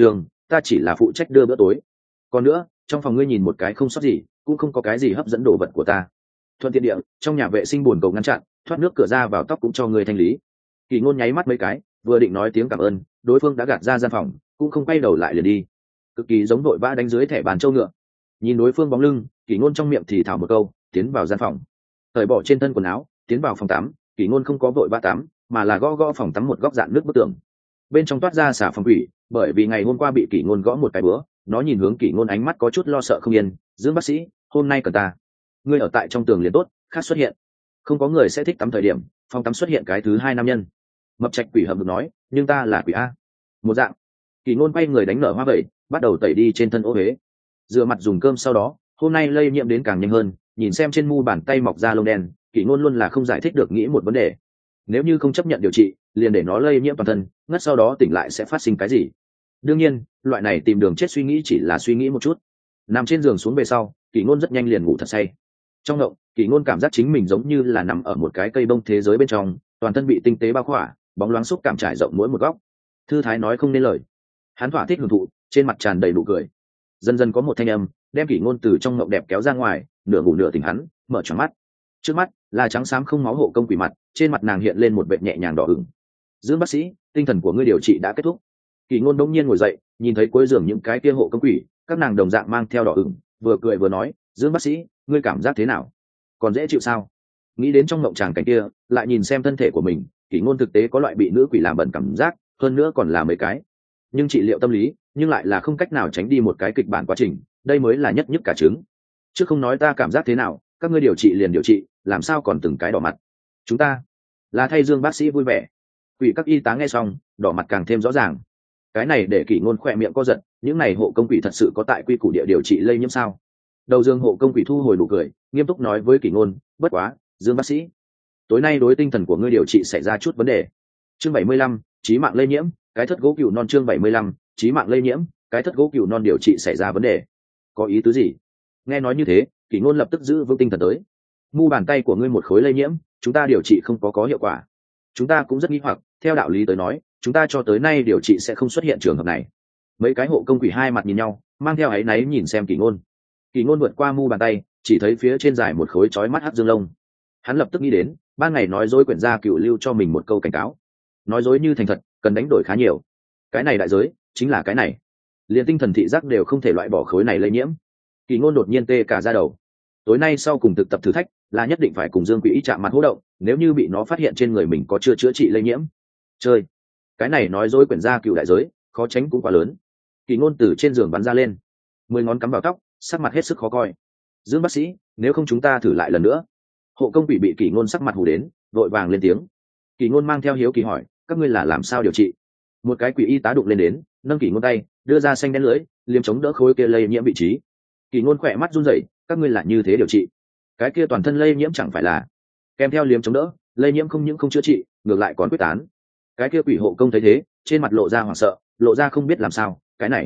A: ta chỉ là phụ trách đưa bữa tối. Còn nữa, trong phòng ngươi nhìn một cái không sót gì, cũng không có cái gì hấp dẫn đồ vật của ta. Thuận tiện địa, trong nhà vệ sinh bồn cầu ngăn chặn, thoát nước cửa ra vào tóc cũng cho ngươi thanh lý. Kỳ Ngôn nháy mắt mấy cái, vừa định nói tiếng cảm ơn, đối phương đã gạt ra gian phòng, cũng không quay đầu lại liền đi, cực kỳ giống đội vã đánh dưới thẻ bàn châu ngựa. Nhìn đối phương bóng lưng, Kỳ Ngôn trong miệng thì thào một câu, tiến vào gian phòng, cởi bỏ trên thân quần áo, tiến vào phòng tắm. Kỳ Ngôn không có vội vã tắm, mà là gõ gõ phòng tắm một góc dạn nước bức tường. Bên trong toát ra xả phòng quỷ, bởi vì ngày hôm qua bị Kỳ Ngôn gõ một cái bữa, nó nhìn hướng Kỳ Ngôn ánh mắt có chút lo sợ không yên. Dương bác sĩ, hôm nay cần ta, ngươi ở tại trong tường liền tốt, khác xuất hiện, không có người sẽ thích tắm thời điểm, phòng tắm xuất hiện cái thứ hai nam nhân. Mập Trạch quỷ hầm được nói, nhưng ta là quỷ a. Một dạng. Kỳ Ngôn quay người đánh nở hoa vẩy, bắt đầu tẩy đi trên thân ô huế. Rửa mặt dùng cơm sau đó, hôm nay lây nhiễm đến càng nhanh hơn, nhìn xem trên mu bàn tay mọc ra lông đen, Kỳ Ngôn luôn là không giải thích được nghĩ một vấn đề. Nếu như không chấp nhận điều trị, liền để nó lây nhiễm toàn thân, ngất sau đó tỉnh lại sẽ phát sinh cái gì? Đương nhiên, loại này tìm đường chết suy nghĩ chỉ là suy nghĩ một chút. Nằm trên giường xuống về sau, Kỳ Ngôn rất nhanh liền ngủ thật say. Trong ngộng, Kỳ Ngôn cảm giác chính mình giống như là nằm ở một cái cây bông thế giới bên trong, toàn thân bị tinh tế bao khỏa, bóng loáng xúc cảm trải rộng mỗi một góc. Thư thái nói không nên lời. Hắn thỏa thích hưởng thụ, trên mặt tràn đầy nụ cười. Dần dần có một thanh âm đem Kỳ Ngôn từ trong ngộng đẹp kéo ra ngoài, nửa ngủ nửa tỉnh hắn mở tròn mắt. Trước mắt là trắng xám không máu hộ công quỷ mặt, trên mặt nàng hiện lên một vệt nhẹ nhàng đỏ ửng. Dương bác sĩ, tinh thần của ngươi điều trị đã kết thúc. Kỳ Ngôn đống nhiên ngồi dậy, nhìn thấy cuối giường những cái kia hộ công quỷ, các nàng đồng dạng mang theo đỏ ửng, vừa cười vừa nói, Dương bác sĩ, ngươi cảm giác thế nào? Còn dễ chịu sao? Nghĩ đến trong ngộng tràng cảnh kia, lại nhìn xem thân thể của mình, Kỳ Ngôn thực tế có loại bị nữ quỷ làm bẩn cảm giác, hơn nữa còn là mấy cái. Nhưng trị liệu tâm lý, nhưng lại là không cách nào tránh đi một cái kịch bản quá trình, đây mới là nhất nhất cả trứng. Chứ không nói ta cảm giác thế nào, các ngươi điều trị liền điều trị, làm sao còn từng cái đỏ mặt? Chúng ta là thay Dương bác sĩ vui vẻ. Quỷ các y tá nghe xong, đỏ mặt càng thêm rõ ràng. Cái này để Kỳ Ngôn khỏe miệng co giật, những này hộ công quỷ thật sự có tại quy củ địa điều trị lây nhiễm sao? Đầu Dương hộ công quỷ thu hồi nụ cười, nghiêm túc nói với Kỳ Ngôn, bất quá, Dương bác sĩ, tối nay đối tinh thần của ngươi điều trị xảy ra chút vấn đề. Chương 75, chí mạng lây nhiễm, cái thất gỗ cừu non. Chương 75, chí mạng lây nhiễm, cái thất gỗ cừu non điều trị xảy ra vấn đề. Có ý tứ gì? Nghe nói như thế, Kỳ Ngôn lập tức giữ vững tinh thần tới. Mu bàn tay của ngươi một khối lây nhiễm, chúng ta điều trị không có hiệu quả. Chúng ta cũng rất nghi hoặc, theo đạo lý tới nói, chúng ta cho tới nay điều trị sẽ không xuất hiện trường hợp này. Mấy cái hộ công quỷ hai mặt nhìn nhau, mang theo áy náy nhìn xem Kỳ Ngôn. Kỳ Ngôn vượt qua mu bàn tay, chỉ thấy phía trên dài một khối chói mắt hắc dương lông. Hắn lập tức nghĩ đến, ban ngày nói dối quyển gia cựu lưu cho mình một câu cảnh cáo. Nói dối như thành thật, cần đánh đổi khá nhiều. Cái này đại giới, chính là cái này. Liên tinh thần thị giác đều không thể loại bỏ khối này lây nhiễm. Kỳ Ngôn đột nhiên tê cả da đầu. Tối nay sau cùng thực tập thử thách, là nhất định phải cùng Dương Quỷ chạm mặt hô động, nếu như bị nó phát hiện trên người mình có chưa chữa trị lây nhiễm. Chơi. Cái này nói dối quyển gia cựu đại giới, khó tránh cũng quá lớn. Kỳ Ngôn từ trên giường bắn ra lên, 10 ngón cắm vào tóc, sắc mặt hết sức khó coi. Dương bác sĩ, nếu không chúng ta thử lại lần nữa. Hộ công quỷ bị Kỳ Ngôn sắc mặt hù đến, vội vàng lên tiếng. Kỳ Ngôn mang theo hiếu kỳ hỏi, các ngươi là làm sao điều trị? Một cái quỷ y tá đụng lên đến, nâng Kỳ Ngôn tay, đưa ra xanh đen lưỡi, liếm chống đỡ khối kia lây nhiễm vị trí. Kỳ Ngôn khỏe mắt run rẩy, các ngươi là như thế điều trị? Cái kia toàn thân lây nhiễm chẳng phải là kèm theo liếm chống đỡ, lây nhiễm không những không chữa trị, ngược lại còn quyết tán. Cái kia quỷ hộ công thấy thế, trên mặt lộ ra hoảng sợ, lộ ra không biết làm sao.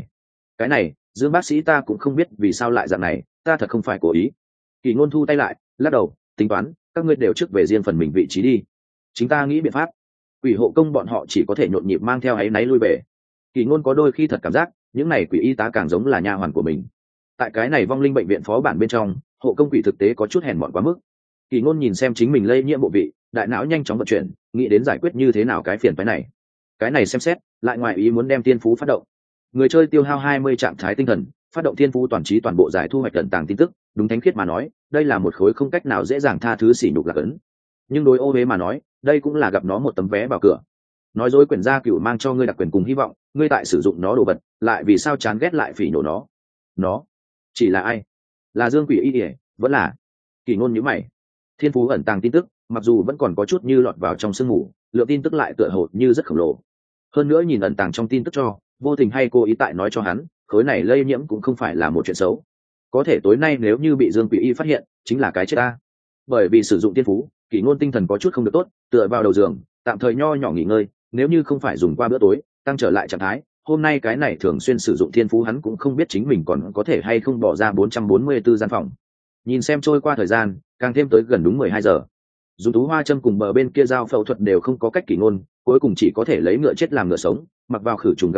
A: Cái này, Dương bác sĩ ta cũng không biết vì sao lại dạng này, ta thật không phải cố ý. Kỳ Ngôn thu tay lại, lắc đầu, tính toán, các ngươi đều trước về riêng phần mình vị trí đi, chính ta nghĩ biện pháp. Quỷ hộ công bọn họ chỉ có thể nhộn nhịp mang theo áy náy lui về. Kỳ Ngôn có đôi khi thật cảm giác, những này quỷ y tá càng giống là nha hoàn của mình. Tại cái này vong linh bệnh viện phó bản bên trong, hộ công quỷ thực tế có chút hèn mọn quá mức. Kỳ Ngôn nhìn xem chính mình lây nhiễm bộ vị, đại não nhanh chóng vận chuyển, nghĩ đến giải quyết như thế nào cái phiền phức này. Cái này xem xét, lại ngoài ý muốn đem tiên phú phát động. Người chơi tiêu hao 20 trạng thái tinh thần, phát động thiên phú toàn trí toàn bộ giải thu hoạch tận tàng tin tức, đúng thánh khiết mà nói, đây là một khối không cách nào dễ dàng tha thứ sỉ nhục lạc ấn. Nhưng đối ô huế mà nói, đây cũng là gặp nó một tấm vé vào cửa. Nói dối quyển gia cửu mang cho ngươi đặc quyền cùng hy vọng, ngươi tại sử dụng nó đồ vật, lại vì sao chán ghét lại phỉ nhổ nó? Nó chỉ là ai? Là Dương Quỷ Y, vẫn là Kỳ Ngôn nhíu mày. Thiên phú ẩn tàng tin tức, mặc dù vẫn còn có chút như lọt vào trong sương mù, lượng tin tức lại tựa hồ như rất khổng lồ. Hơn nữa nhìn ẩn tàng trong tin tức cho, vô tình hay cố ý tại nói cho hắn, khối này lây nhiễm cũng không phải là một chuyện xấu. Có thể tối nay nếu như bị Dương Quỷ Y phát hiện, chính là cái chết ta. Bởi vì sử dụng tiên phú, Kỳ Ngôn tinh thần có chút không được tốt, tựa vào đầu giường, tạm thời nho nhỏ nghỉ ngơi, nếu như không phải dùng qua bữa tối, tăng trở lại trạng thái, hôm nay cái này thường xuyên sử dụng thiên phú hắn cũng không biết chính mình còn có thể hay không bỏ ra 444 gian phòng. Nhìn xem trôi qua thời gian, càng thêm tới gần đúng 12 giờ. Dùng tú hoa châm cùng bờ bên kia dao phẫu thuật đều không có cách. Kỳ Ngôn cuối cùng chỉ có thể lấy ngựa chết làm ngựa sống, mặc vào khử trùng găng tay,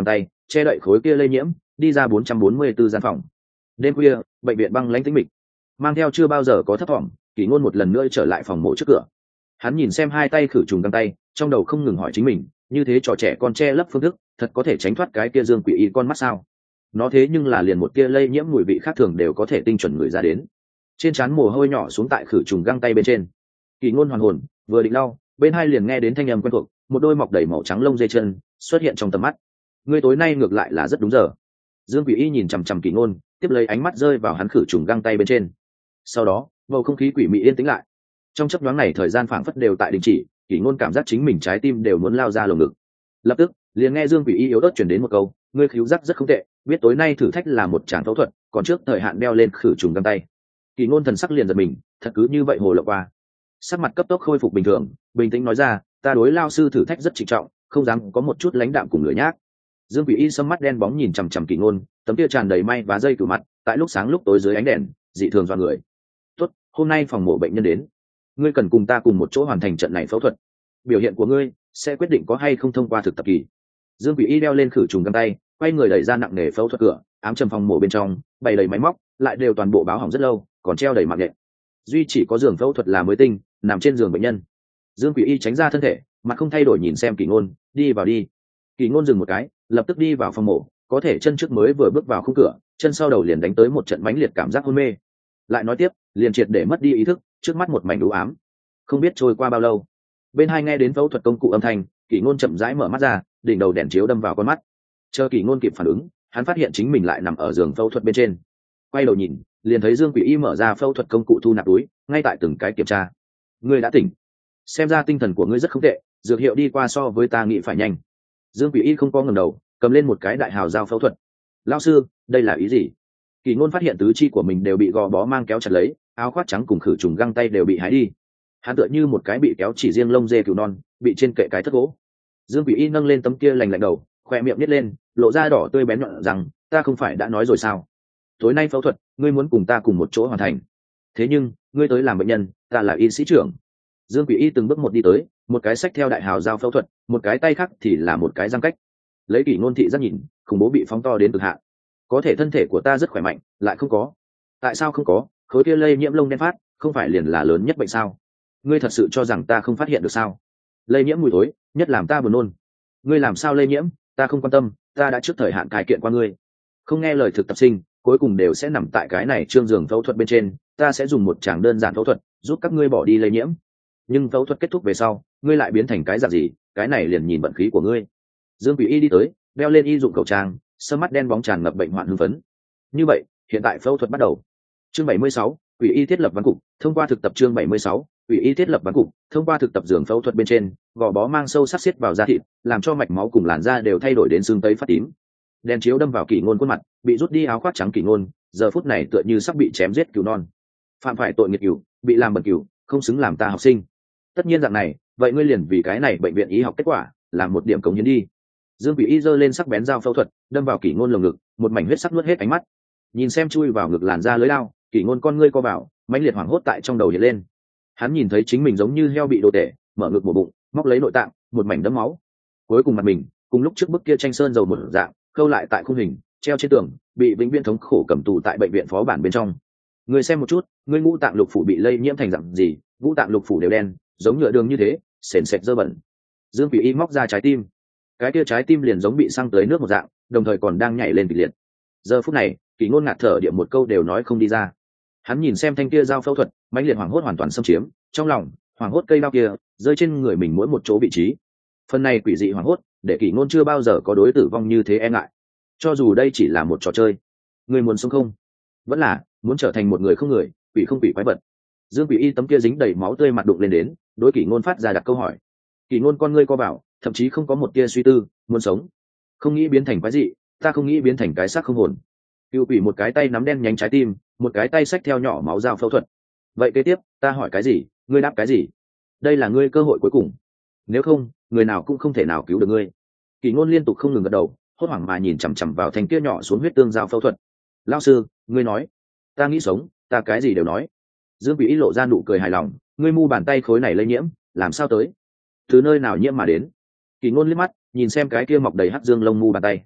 A: che đậy khối kia lây nhiễm, đi ra 444 gian phòng. Đêm khuya, bệnh viện băng lãnh tĩnh mịch, mang theo chưa bao giờ có thấp thỏm, Kỷ Ngôn một lần nữa trở lại phòng mổ trước cửa. Hắn nhìn xem hai tay khử trùng găng tay, trong đầu không ngừng hỏi chính mình, như thế trò trẻ con che lấp phương thức, thật có thể tránh thoát cái kia Dương Quỷ Y con mắt sao? Nó thế nhưng là liền một kia lây nhiễm mùi vị khác thường đều có thể tinh chuẩn người ra đến. Trên trán mồ hôi nhỏ xuống tại khử trùng găng tay bên trên. Kỷ Ngôn hoàn hồn, vừa định lau, bên hai liền nghe đến thanh âm quen thuộc, một đôi mọc đầy màu trắng lông dê chân xuất hiện trong tầm mắt. Ngươi tối nay ngược lại là rất đúng giờ. Dương Quỷ Y nhìn chằm chằm Kỷ Ngôn, tiếp lấy ánh mắt rơi vào hắn khử trùng găng tay bên trên. Sau đó, bầu không khí quỷ mị yên tĩnh lại. Trong chốc nhoáng này thời gian phảng phất đều tại đình chỉ, Kỷ Ngôn cảm giác chính mình trái tim đều muốn lao ra lồng ngực. Lập tức, liền nghe Dương Quỷ Y yếu ớt truyền đến một câu, ngươi khứu giác rất không tệ, biết tối nay thử thách là một tràng phẫu thuật, còn trước thời hạn đeo lên khử trùng găng tay. Kỷ Ngôn thần sắc liền giật mình, thật cứ như vậy hồ lộ qua. Sắc mặt cấp tốc khôi phục bình thường, bình tĩnh nói ra, ta đối lao sư thử thách rất trịnh trọng, không dám có một chút lãnh đạm cùng lười nhác. Dương Quỷ Y sâm mắt đen bóng nhìn chằm chằm Kỷ Ngôn, tấm kia tràn đầy may và dây cửu mặt, tại lúc sáng lúc tối dưới ánh đèn, dị thường dọa người. Tốt, hôm nay phòng mổ bệnh nhân đến, ngươi cần cùng ta cùng một chỗ hoàn thành trận này phẫu thuật. Biểu hiện của ngươi sẽ quyết định có hay không thông qua thực tập kỳ. Dương Quỷ Y đeo lên khử trùng găng tay, quay người đẩy ra nặng nề phẫu thuật cửa, ám trầm phòng mổ bên trong, bày đầy máy móc, lại đều toàn bộ báo hỏng rất lâu, còn treo đầy mạng nhện. Duy chỉ có giường phẫu thuật là mới tinh, nằm trên giường bệnh nhân. Dương Quỷ Y tránh ra thân thể, mặt không thay đổi nhìn xem Kỷ Ngôn, đi vào đi. Kỷ Ngôn dừng một cái, lập tức đi vào phòng mổ, có thể chân trước mới vừa bước vào khung cửa, chân sau đầu liền đánh tới một trận mãnh liệt cảm giác hôn mê. Lại nói tiếp, liền triệt để mất đi ý thức, trước mắt một mảnh u ám. Không biết trôi qua bao lâu, bên hai nghe đến phẫu thuật công cụ âm thanh, Kỷ Ngôn chậm rãi mở mắt ra, đỉnh đầu đèn chiếu đâm vào con mắt. Chờ Kỷ Ngôn kịp phản ứng, hắn phát hiện chính mình lại nằm ở giường phẫu thuật bên trên. Quay đầu nhìn, liền thấy Dương Quỷ Y mở ra phẫu thuật công cụ thu nạp túi, ngay tại từng cái kiểm tra. Ngươi đã tỉnh, xem ra tinh thần của ngươi rất không tệ, dược hiệu đi qua so với ta nghĩ phải nhanh. Dương Quỷ Y không có ngẩng đầu, cầm lên một cái đại hào dao phẫu thuật. Lão sư, đây là ý gì? Kỷ Ngôn phát hiện tứ chi của mình đều bị gò bó mang kéo chặt lấy, áo khoác trắng cùng khử trùng găng tay đều bị hái đi. Hắn tựa như một cái bị kéo chỉ riêng lông dê cừu non, bị trên kệ cái thất gỗ. Dương Quỷ Y nâng lên tấm kia lành lạnh đầu, khoe miệng nhếch lên, lộ ra đỏ tươi bén nhọn rằng, ta không phải đã nói rồi sao? Tối nay phẫu thuật, ngươi muốn cùng ta cùng một chỗ hoàn thành. Thế nhưng, ngươi tới làm bệnh nhân, ta là y sĩ trưởng. Dương Quỷ Y từng bước một đi tới, một cái xách theo đại hào dao phẫu thuật, một cái tay khác thì là một cái răng cách. Lấy Kỷ Ngôn thị giác nhìn, khủng bố bị phóng to đến cực hạn. Có thể thân thể của ta rất khỏe mạnh, lại không có. Tại sao không có? Khối kia lây nhiễm lông đen phát, không phải liền là lớn nhất bệnh sao? Ngươi thật sự cho rằng ta không phát hiện được sao? Lây nhiễm mùi thối, nhất làm ta buồn nôn. Ngươi làm sao lây nhiễm, ta không quan tâm, ta đã trước thời hạn cai kiện qua ngươi. Không nghe lời thực tập sinh, cuối cùng đều sẽ nằm tại cái này trương giường phẫu thuật bên trên, ta sẽ dùng một tràng đơn giản phẫu thuật, giúp các ngươi bỏ đi lây nhiễm. Nhưng phẫu thuật kết thúc về sau, ngươi lại biến thành cái dạng gì, cái này liền nhìn vận khí của ngươi. Dương Quỷ Y đi tới, đeo lên y dụng khẩu trang, sơ mắt đen bóng tràn ngập bệnh hoạn hưng phấn. Như vậy, hiện tại phẫu thuật bắt đầu. Chương 76, Quỷ Y thiết lập ván cục, thông qua thực tập chương 76, Quỷ Y thiết lập ván cục, thông qua thực tập giường phẫu thuật bên trên, gò bó mang sâu sắc xiết vào da thịt, làm cho mạch máu cùng làn da đều thay đổi đến xương tấy phát tím. Đèn chiếu đâm vào Kỷ Ngôn khuôn mặt, bị rút đi áo khoác trắng Kỷ Ngôn, giờ phút này tựa như sắp bị chém giết cừu non. Phạm phải tội nghiệt cừu, bị làm bẩn cừu, không xứng làm ta học sinh. Tất nhiên dạng này, vậy ngươi liền vì cái này bệnh viện y học kết quả, làm một điểm cống hiến đi. Dương Quỷ Y giơ lên sắc bén dao phẫu thuật, đâm vào Kỷ Ngôn lồng ngực, một mảnh huyết sắc nuốt hết ánh mắt. Nhìn xem chui vào ngực làn da lưới lao, Kỷ Ngôn con ngươi co vào, mãnh liệt hoảng hốt tại trong đầu hiện lên. Hắn nhìn thấy chính mình giống như heo bị đồ tể, mở ngực mổ bụng, móc lấy nội tạng, một mảnh đẫm máu. Cuối cùng mặt mình, cùng lúc trước bức kia tranh sơn dầu một dạng, khâu lại tại khung hình, treo trên tường, bị vĩnh viễn thống khổ cầm tù tại bệnh viện phó bản bên trong. Ngươi xem một chút, ngươi ngũ tạng lục phủ bị lây nhiễm thành dạng gì, ngũ tạng lục phủ đều đen, giống nhựa đường như thế, sền sệt dơ bẩn. Dương Quỷ Y móc ra trái tim, cái kia trái tim liền giống bị xăng tới nước một dạng, đồng thời còn đang nhảy lên kịch liệt. Giờ phút này, Kỷ Ngôn ngạt thở địa một câu đều nói không đi ra. Hắn nhìn xem thanh kia dao phẫu thuật, mãnh liệt hoảng hốt hoàn toàn xâm chiếm, trong lòng hoảng hốt cây đao kia rơi trên người mình mỗi một chỗ vị trí. Phần này quỷ dị hoảng hốt, để Kỷ Ngôn chưa bao giờ có đối tử vong như thế e ngại. Cho dù đây chỉ là một trò chơi, người muốn sống không? Vẫn là muốn trở thành một người không người, quỷ không quỷ quái vật. Dương Quỷ Y tấm kia dính đầy máu tươi mặt đụng lên đến, đối Kỷ Ngôn phát ra đặt câu hỏi. Kỷ Ngôn con ngươi co vào, thậm chí không có một tia suy tư, muốn sống, không nghĩ biến thành quái dị, ta không nghĩ biến thành cái xác không hồn. Cựu quỷ một cái tay nắm đen nhánh trái tim, một cái tay xách theo nhỏ máu dao phẫu thuật. Vậy kế tiếp, ta hỏi cái gì, ngươi đáp cái gì? Đây là ngươi cơ hội cuối cùng. Nếu không, người nào cũng không thể nào cứu được ngươi. Kỷ Ngôn liên tục không ngừng gật đầu, hốt hoảng mà nhìn chằm chằm vào thanh kia nhỏ xuống huyết tương dao phẫu thuật. Lão sư, ngươi nói, ta nghĩ sống, ta cái gì đều nói. Dương Quỷ Y lộ ra nụ cười hài lòng, ngươi mu bàn tay khối này lây nhiễm, làm sao tới? Từ nơi nào nhiễm mà đến? Kỷ Ngôn liếc mắt, nhìn xem cái kia mọc đầy hắc dương lông mu bàn tay.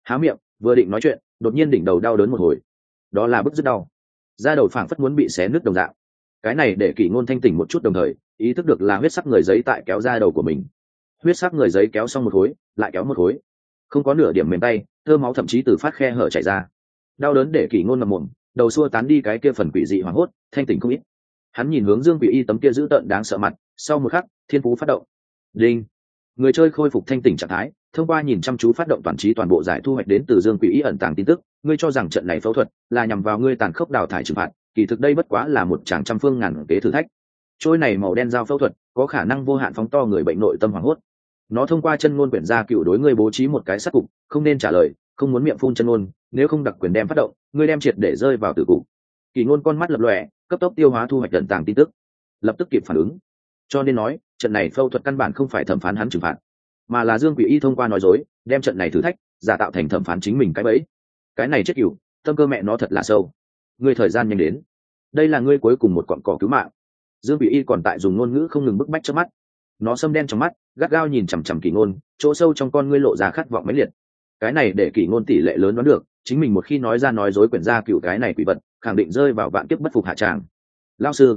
A: há miệng vừa định nói chuyện, đột nhiên đỉnh đầu đau đớn một hồi, đó là bức rất đau, da đầu phảng phất muốn bị xé nứt đồng dạng. Cái này để Kỷ Ngôn thanh tỉnh một chút, đồng thời ý thức được là huyết sắc người giấy tại kéo da đầu của mình. Huyết sắc người giấy kéo xong một khối lại kéo một khối, không có nửa điểm mềm tay, thơ máu thậm chí từ phát khe hở chảy ra. Đau đớn để Kỷ Ngôn ngậm mồm, đầu xua tán đi cái kia phần quỷ dị hoảng hốt, thanh tỉnh không ít. Hắn nhìn hướng Dương Quỷ Y tấm kia dữ tợn đáng sợ mặt, sau một khắc thiên phú phát động. Đinh, người chơi khôi phục thanh tỉnh trạng thái, thông qua nhìn chăm chú phát động toàn trí toàn bộ giải thu hoạch đến từ Dương Quỷ Y ẩn tàng tin tức. Ngươi cho rằng trận này phẫu thuật là nhằm vào ngươi tàn khốc đào thải trừng phạt, kỳ thực đây bất quá là một tràng trăm phương ngàn kế thử thách. Trôi này màu đen dao phẫu thuật có khả năng vô hạn phóng to người bệnh nội tâm hoảng hốt. Nó thông qua chân ngôn quyển gia cựu đối ngươi bố trí một cái sát cục, không nên trả lời, không muốn miệng phun chân ngôn, nếu không đặc quyền đem phát động, ngươi đem triệt để rơi vào tử cục. Kỳ Ngôn con mắt lập lòe, cấp tốc tiêu hóa thu hoạch ẩn tàng tin tức, lập tức kịp phản ứng. Cho nên nói, trận này phẫu thuật căn bản không phải thẩm phán hắn trừng phạt, mà là Dương Quỷ Y thông qua nói dối, đem trận này thử thách giả tạo thành thẩm phán chính mình cái bẫy. Cái này chết cừu, tâm cơ mẹ nó thật là sâu. Ngươi thời gian nhanh đến, đây là ngươi cuối cùng một cọn cỏ cứu mạng. Dương Quỷ Y còn tại dùng ngôn ngữ không ngừng bức bách trước mắt. Nó sâm đen trong mắt, gắt gao nhìn chằm chằm Kỷ Ngôn, chỗ sâu trong con ngươi lộ ra khát vọng mãnh liệt. Cái này để Kỷ Ngôn tỷ lệ lớn đoán được, chính mình một khi nói ra nói dối quyển gia cựu cái này quỷ vật, khẳng định rơi vào vạn kiếp bất phục hạ tràng. Lão sư,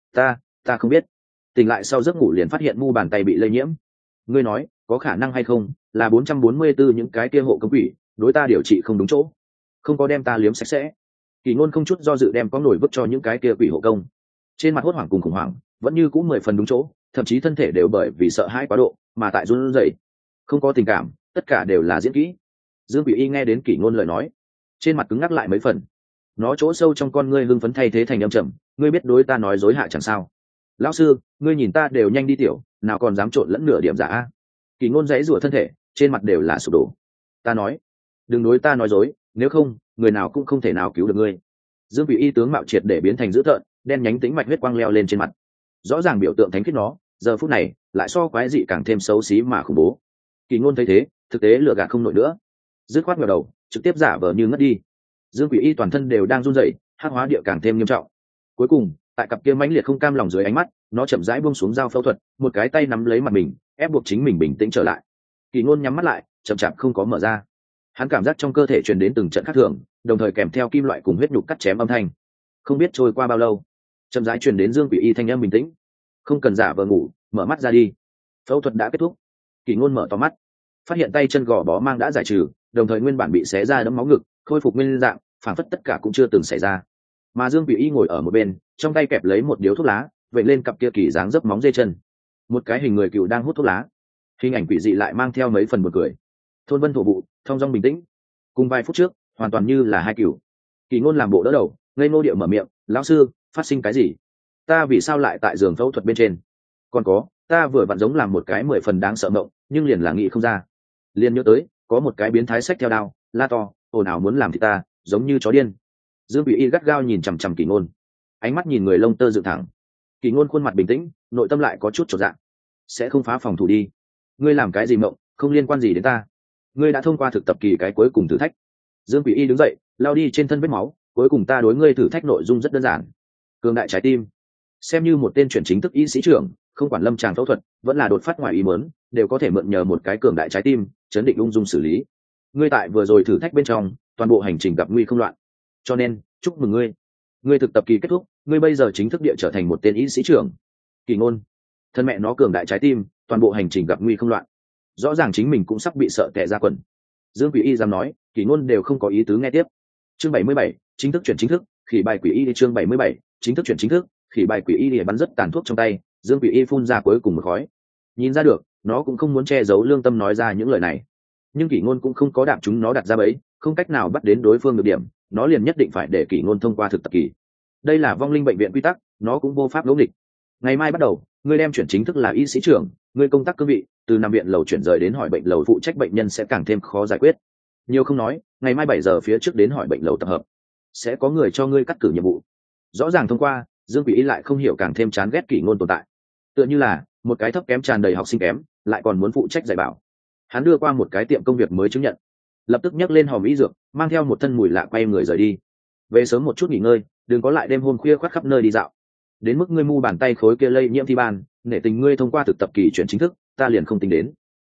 A: ta không biết. Tỉnh lại sau giấc ngủ liền phát hiện mu bàn tay bị lây nhiễm. Ngươi nói, có khả năng hay không là 444 những cái kia hộ công quỷ, đối ta điều trị không đúng chỗ, không có đem ta liếm sạch sẽ. Kỷ Ngôn không chút do dự đem có nổi vứt cho những cái kia quỷ hộ công. Trên mặt hốt hoảng cùng khủng hoảng, vẫn như cũng 10 phần đúng chỗ, thậm chí thân thể đều bởi vì sợ hãi quá độ mà tại run rẩy. Không có tình cảm, tất cả đều là diễn kỹ. Dương Quỷ Y nghe đến Kỷ Ngôn lời nói, trên mặt cứng ngắc lại mấy phần. Nó chỗ sâu trong con ngươi hưng phấn thay thế thành âm trầm, ngươi biết đối ta nói dối hạ chẳng sao. Lão sư, ngươi nhìn ta đều nhanh đi tiểu, nào còn dám trộn lẫn nửa điểm giả a. Kỷ Ngôn giãy giụa thân thể, trên mặt đều là sụp đổ. Ta nói, đừng đối ta nói dối, nếu không, người nào cũng không thể nào cứu được ngươi. Dương Quỷ Y tướng mạo triệt để biến thành dữ tợn, đen nhánh tĩnh mạch huyết quang leo lên trên mặt. Rõ ràng biểu tượng thánh khiết nó, giờ phút này lại so quái dị càng thêm xấu xí mà khủng bố. Kỷ Ngôn thấy thế, thực tế lừa gạt không nổi nữa, dứt khoát ngẩng đầu, trực tiếp giả vờ như ngất đi. Dương Quỷ Y toàn thân đều đang run rẩy, hắc hóa địa càng thêm nghiêm trọng. Cuối cùng, tại cặp kia mãnh liệt không cam lòng dưới ánh mắt, nó chậm rãi buông xuống dao phẫu thuật, một cái tay nắm lấy mặt mình, ép buộc chính mình bình tĩnh trở lại. Kỷ Ngôn nhắm mắt lại, chậm chạp không có mở ra. Hắn cảm giác trong cơ thể truyền đến từng trận khác thường, đồng thời kèm theo kim loại cùng huyết nhục cắt chém âm thanh. Không biết trôi qua bao lâu, chậm rãi truyền đến Dương Quỷ Y thanh âm bình tĩnh, không cần giả vờ ngủ, mở mắt ra đi. Phẫu thuật đã kết thúc. Kỷ Ngôn mở to mắt, phát hiện tay chân gò bó mang đã giải trừ, đồng thời nguyên bản bị xé ra đẫm máu ngực khôi phục nguyên dạng, phảng phất tất cả cũng chưa từng xảy ra. Mà Dương Quỷ Y ngồi ở một bên, trong tay kẹp lấy một điếu thuốc lá, vẩy lên cặp kia kỳ dáng dấp móng dê chân. Một cái hình người cựu đang hút thuốc lá, hình ảnh quỷ dị lại mang theo mấy phần buồn cười. Thôn vân thổ vụ, thong dong bình tĩnh, cùng vài phút trước hoàn toàn như là hai cựu. Kỷ Ngôn làm bộ đỡ đầu, ngây ngô điệu mở miệng, lão sư, phát sinh cái gì? Ta vì sao lại tại giường phẫu thuật bên trên? Còn có, ta vừa vặn giống làm một cái 10 phần đáng sợ mộng, nhưng liền là nghĩ không ra. Liền nhớ tới, có một cái biến thái xách theo đao, la to, ồn ào muốn làm thì ta, giống như chó điên. Dương Quỷ Y gắt gao nhìn chằm chằm Kỷ Ngôn, ánh mắt nhìn người lông tơ dựng thẳng. Kỷ Ngôn khuôn mặt bình tĩnh, nội tâm lại có chút chột dạ. Sẽ không phá phòng thủ đi. Ngươi làm cái gì mộng, không liên quan gì đến ta. Ngươi đã thông qua thực tập kỳ cái cuối cùng thử thách. Dương Quỷ Y đứng dậy, lao đi trên thân vết máu, cuối cùng ta đối ngươi thử thách nội dung rất đơn giản. Cường đại trái tim. Xem như một tên chuyển chính thức y sĩ trưởng, không quản lâm tràng phẫu thuật, vẫn là đột phát ngoài ý muốn, đều có thể mượn nhờ một cái cường đại trái tim, chấn định ung dung xử lý. Ngươi tại vừa rồi thử thách bên trong, toàn bộ hành trình gặp nguy không loạn. Cho nên, chúc mừng ngươi. Ngươi thực tập kỳ kết thúc, ngươi bây giờ chính thức địa trở thành một tên y sĩ trưởng. Kỷ Ngôn, thân mẹ nó cường đại trái tim, toàn bộ hành trình gặp nguy không loạn. Rõ ràng chính mình cũng sắp bị sợ tè ra quần. Dương Quỷ Y dám nói, Kỷ Ngôn đều không có ý tứ nghe tiếp. Chương 77, chính thức chuyển chính thức, khỉ bài quỷ y đi. Chương 77, chính thức chuyển chính thức, khỉ bài quỷ y đi bắn rất tàn thuốc trong tay. Dương Quỷ Y phun ra cuối cùng một khói. Nhìn ra được, nó cũng không muốn che giấu lương tâm nói ra những lời này. Nhưng Kỷ Ngôn cũng không có đạp chúng nó đặt ra bẫy, không cách nào bắt đến đối phương được điểm, nó liền nhất định phải để Kỷ Ngôn thông qua thực tập kỳ. Đây là vong linh bệnh viện quy tắc, nó cũng vô pháp ngẫu nghịch. Ngày mai bắt đầu, ngươi đem chuyển chính thức là y sĩ trưởng, ngươi công tác cương vị từ nằm viện lầu chuyển rời đến hỏi bệnh lầu phụ trách bệnh nhân sẽ càng thêm khó giải quyết. Nhiều không nói, ngày mai 7 giờ phía trước đến hỏi bệnh lầu tập hợp, sẽ có người cho ngươi cắt cử nhiệm vụ. Rõ ràng thông qua, Dương Quỷ Y lại không hiểu càng thêm chán ghét Kỷ Ngôn tồn tại. Tựa như là một cái thấp kém tràn đầy học sinh kém, lại còn muốn phụ trách dạy bảo. Hắn đưa qua một cái tiệm công việc mới chứng nhận, lập tức nhấc lên hòm y dược, mang theo một thân mùi lạ quay người rời đi. Về sớm một chút nghỉ ngơi, đừng có lại đêm hôm khuya khoắt khắp nơi đi dạo. Đến mức ngươi mu bàn tay khối kia lây nhiễm thi ban, nể tình ngươi thông qua thực tập kỳ chuyển chính thức, ta liền không tính đến.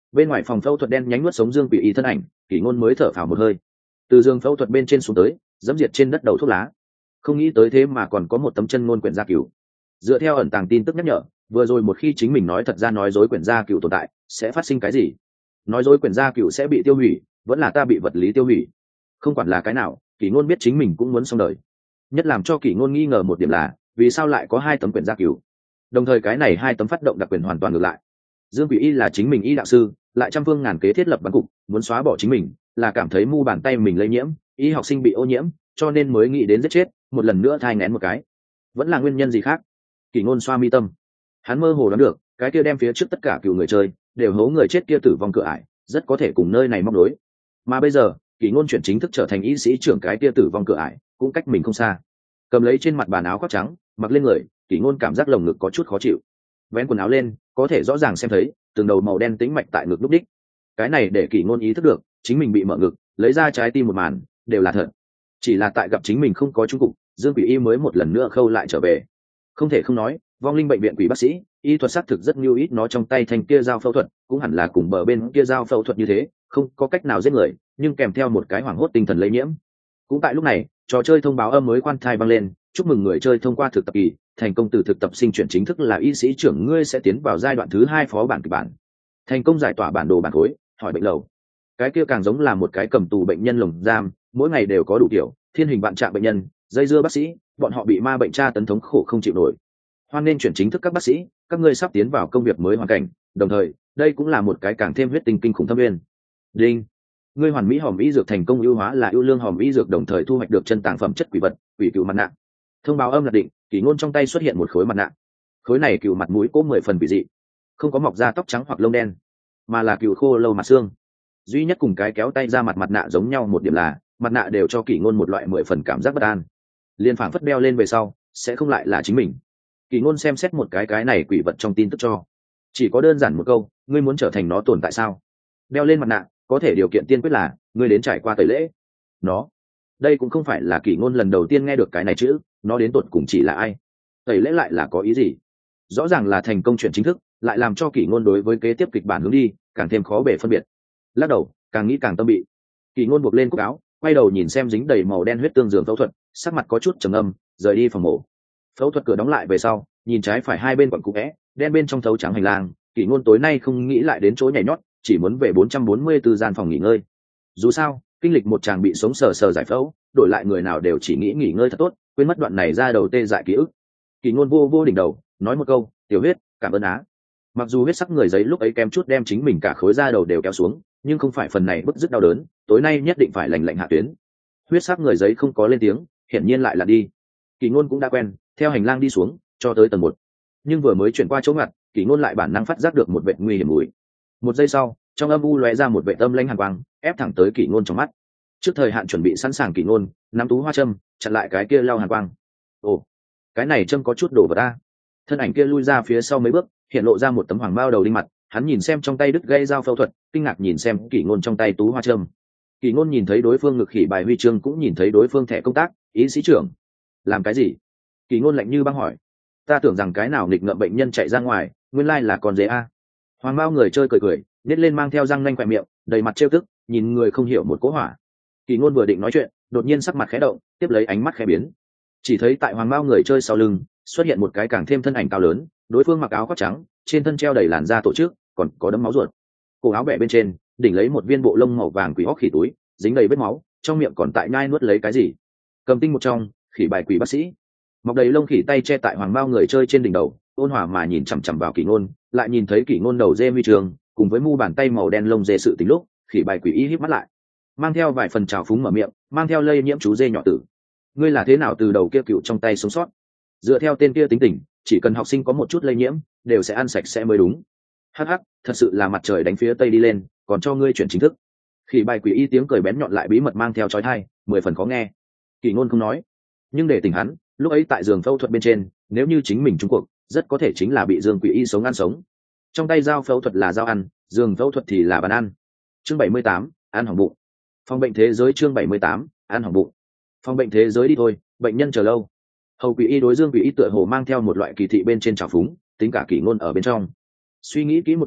A: Bên ngoài phòng phẫu thuật đen nhánh nuốt sống dương quỷ y thân ảnh, kỷ ngôn mới thở phào một hơi. Từ giường phẫu thuật bên trên xuống tới, dẫm diệt trên đất đầu thuốc lá. Không nghĩ tới thế mà còn có một tấm chân ngôn quyển gia cửu. Dựa theo ẩn tàng tin tức nhắc nhở, vừa rồi một khi chính mình nói thật ra nói dối quyển gia cửu tồn tại, sẽ phát sinh cái gì? Nói dối quyển gia cửu sẽ bị tiêu hủy, vẫn là ta bị vật lý tiêu hủy? Không quản là cái nào, kỷ ngôn biết chính mình cũng muốn xong đời. Nhất làm cho kỷ ngôn nghi ngờ một điểm là, vì sao lại có hai tấm quyển gia cửu? Đồng thời cái này hai tấm phát động đặc quyền hoàn toàn ngược lại. Dương Quỷ Y là chính mình y đạo sư, lại trăm phương ngàn kế thiết lập bắn cục, muốn xóa bỏ chính mình, là cảm thấy mu bàn tay mình lây nhiễm, y học sinh bị ô nhiễm, cho nên mới nghĩ đến giết chết, một lần nữa thai nghén một cái. Vẫn là nguyên nhân gì khác? Kỷ ngôn xoa mi tâm, hắn mơ hồ đoán được, cái kia đem phía trước tất cả cựu người chơi đều hố người chết kia tử vong cửa ải, rất có thể cùng nơi này móc đối. Mà bây giờ, Kỷ ngôn chuyển chính thức trở thành y sĩ trưởng cái kia tử vong cửa ải, cũng cách mình không xa. Cầm lấy trên mặt bàn áo khoác trắng, mặc lên người, Kỷ ngôn cảm giác lồng ngực có chút khó chịu. Vén quần áo lên, có thể rõ ràng xem thấy từng đầu màu đen tĩnh mạch tại ngực lúc đích. Cái này để Kỷ ngôn ý thức được, chính mình bị mở ngực, lấy ra trái tim một màn, đều là thật. Chỉ là tại gặp chính mình không có trung cục, Dương Quỷ Y mới một lần nữa khâu lại trở về. Không thể không nói, vong linh bệnh viện quỷ bác sĩ, y thuật xác thực rất nhiều ít, nó trong tay thành kia dao phẫu thuật, cũng hẳn là cùng bờ bên kia dao phẫu thuật như thế, không có cách nào giết người, nhưng kèm theo một cái hoảng hốt tinh thần lây nhiễm. Cũng tại lúc này, trò chơi thông báo âm mới khoan thai vang lên, chúc mừng người chơi thông qua thực tập kỳ, thành công từ thực tập sinh chuyển chính thức là y sĩ trưởng, ngươi sẽ tiến vào giai đoạn thứ 2 phó bản kịch bản. Thành công giải tỏa bản đồ bản khối, hỏi bệnh lầu. Cái kia càng giống là một cái cầm tù bệnh nhân lồng giam, mỗi ngày đều có đủ kiểu, thiên hình vạn trạng bệnh nhân, dây dưa bác sĩ, bọn họ bị ma bệnh tra tấn thống khổ không chịu nổi. Hoan nên chuyển chính thức các bác sĩ, các ngươi sắp tiến vào công việc mới hoàn cảnh, đồng thời, đây cũng là một cái càng thêm huyết tinh kinh khủng thâm nguyên. Đinh, ngươi hoàn mỹ hòm y dược thành công ưu hóa là ưu lương hòm y dược, đồng thời thu hoạch được chân tàng phẩm chất quỷ vật, quỷ cừu mặt nạ. Thông báo âm là định, Kỷ ngôn trong tay xuất hiện một khối mặt nạ. Khối này cừu mặt mũi có 10 phần quỷ dị, không có mọc da tóc trắng hoặc lông đen, mà là cừu khô lâu mặt xương. Duy nhất cùng cái kéo tay ra mặt nạ giống nhau một điểm là, mặt nạ đều cho Kỷ ngôn một loại 10 phần cảm giác bất an. Liên phảng phất đeo lên về sau, sẽ không lại là chính mình. Kỷ ngôn xem xét một cái này quỷ vật trong tin tức cho, chỉ có đơn giản một câu, ngươi muốn trở thành nó tồn tại sao? Đeo lên mặt nạ, có thể điều kiện tiên quyết là ngươi đến trải qua tẩy lễ. Nó, đây cũng không phải là Kỷ ngôn lần đầu tiên nghe được cái này chữ, nó đến tột cùng chỉ là ai? Tẩy lễ lại là có ý gì? Rõ ràng là thành công chuyện chính thức, lại làm cho Kỷ ngôn đối với kế tiếp kịch bản hướng đi càng thêm khó bề phân biệt. Lắc đầu, càng nghĩ càng tâm bị. Kỷ ngôn buộc lên cúc áo, quay đầu nhìn xem dính đầy màu đen huyết tương giường phẫu thuật, sắc mặt có chút trầm âm, rời đi phòng mổ. Phẫu thuật cửa đóng lại về sau, nhìn trái phải hai bên quặng cũ vẽ, đen bên trong thấu trắng hành lang. Kỷ ngôn tối nay không nghĩ lại đến chỗ nhảy nhót, chỉ muốn về 444 gian phòng nghỉ ngơi. Dù sao, kinh lịch một chàng bị sống sờ sờ giải phẫu, đổi lại người nào đều chỉ nghĩ nghỉ ngơi thật tốt, quên mất đoạn này ra đầu tê dại ký ức. Kỷ ngôn vô đỉnh đầu, nói một câu, tiểu huyết, cảm ơn á. Mặc dù huyết sắc người giấy lúc ấy kém chút đem chính mình cả khối da đầu đều kéo xuống, nhưng không phải phần này bứt rứt đau đớn, tối nay nhất định phải lành hạ tuyến. Huyết sắc người giấy không có lên tiếng, hiển nhiên lại là đi. Kỷ ngôn cũng đã quen, theo hành lang đi xuống, cho tới tầng 1. Nhưng vừa mới chuyển qua chỗ ngặt, Kỷ ngôn lại bản năng phát giác được một vệt nguy hiểm mùi. Một giây sau, trong âm u lóe ra một vệt âm lãnh hàn quang, ép thẳng tới Kỷ ngôn trong mắt. Trước thời hạn chuẩn bị sẵn sàng Kỷ ngôn, nắm tú hoa châm, chặn lại cái kia lao hàn quang. Ồ, cái này châm có chút đổ vào ta. Thân ảnh kia lui ra phía sau mấy bước, hiện lộ ra một tấm hoàng bao đầu đinh mặt, hắn nhìn xem trong tay đứt gây dao phẫu thuật, kinh ngạc nhìn xem Kỷ ngôn trong tay tú hoa châm. Kỷ ngôn nhìn thấy đối phương ngực khỉ bài huy chương, cũng nhìn thấy đối phương thẻ công tác, ý sĩ trưởng. Làm cái gì? Kỷ ngôn lạnh như băng hỏi. Ta tưởng rằng cái nào nghịch ngợm bệnh nhân chạy ra ngoài, nguyên lai là con dế a. Hoàng bao người chơi cười, nhếch lên mang theo răng nanh khỏe miệng, đầy mặt trêu tức, nhìn người không hiểu một cỗ hỏa. Kỷ ngôn vừa định nói chuyện, đột nhiên sắc mặt khẽ động, tiếp lấy ánh mắt khẽ biến. Chỉ thấy tại hoàng bao người chơi sau lưng xuất hiện một cái càng thêm thân ảnh cao lớn, đối phương mặc áo khoác trắng, trên thân treo đầy làn da tổ chức, còn có đấm máu ruột. Cổ áo bẻ bên trên, đỉnh lấy một viên bộ lông màu vàng quỷ óc khỉ túi, dính đầy vết máu, trong miệng còn tại nhai nuốt lấy cái gì. Cầm tinh một trong, khỉ bài quỷ bác sĩ. Mọc đầy lông khỉ tay che tại hoàng bao người chơi trên đỉnh đầu, ôn hòa mà nhìn chằm chằm vào Kỷ ngôn, lại nhìn thấy Kỷ ngôn đầu dê huy trường, cùng với mu bàn tay màu đen lông dê sự tính lúc, khỉ bài quỷ y híp mắt lại, mang theo vài phần trào phúng mở miệng, mang theo lây nhiễm chú dê nhỏ tử. Ngươi là thế nào từ đầu kia cựu trong tay sống sót? Dựa theo tên kia tính tình, chỉ cần học sinh có một chút lây nhiễm, đều sẽ ăn sạch sẽ mới đúng. Hắc, thật sự là mặt trời đánh phía tây đi lên, còn cho ngươi chuyển chính thức. Khỉ bài quỷ y tiếng cười bén nhọn lại bí mật mang theo chói tai, 10 phần khó nghe. Kỷ ngôn không nói, nhưng để tỉnh hắn, lúc ấy tại giường phẫu thuật bên trên, nếu như chính mình trúng cuộc, rất có thể chính là bị Dương Quỷ Y sống ăn sống. Trong tay dao phẫu thuật là dao ăn, giường phẫu thuật thì là bàn ăn. Chương 78, ăn hỏng bụng. Phòng bệnh thế giới chương 78, ăn hỏng bụng. Phòng bệnh thế giới đi thôi, bệnh nhân chờ lâu. Hầu Quỷ Y đối Dương Quỷ Y tựa hồ mang theo một loại kỳ thị bên trên trào phúng, tính cả Kỷ ngôn ở bên trong. Suy nghĩ kỹ một chút,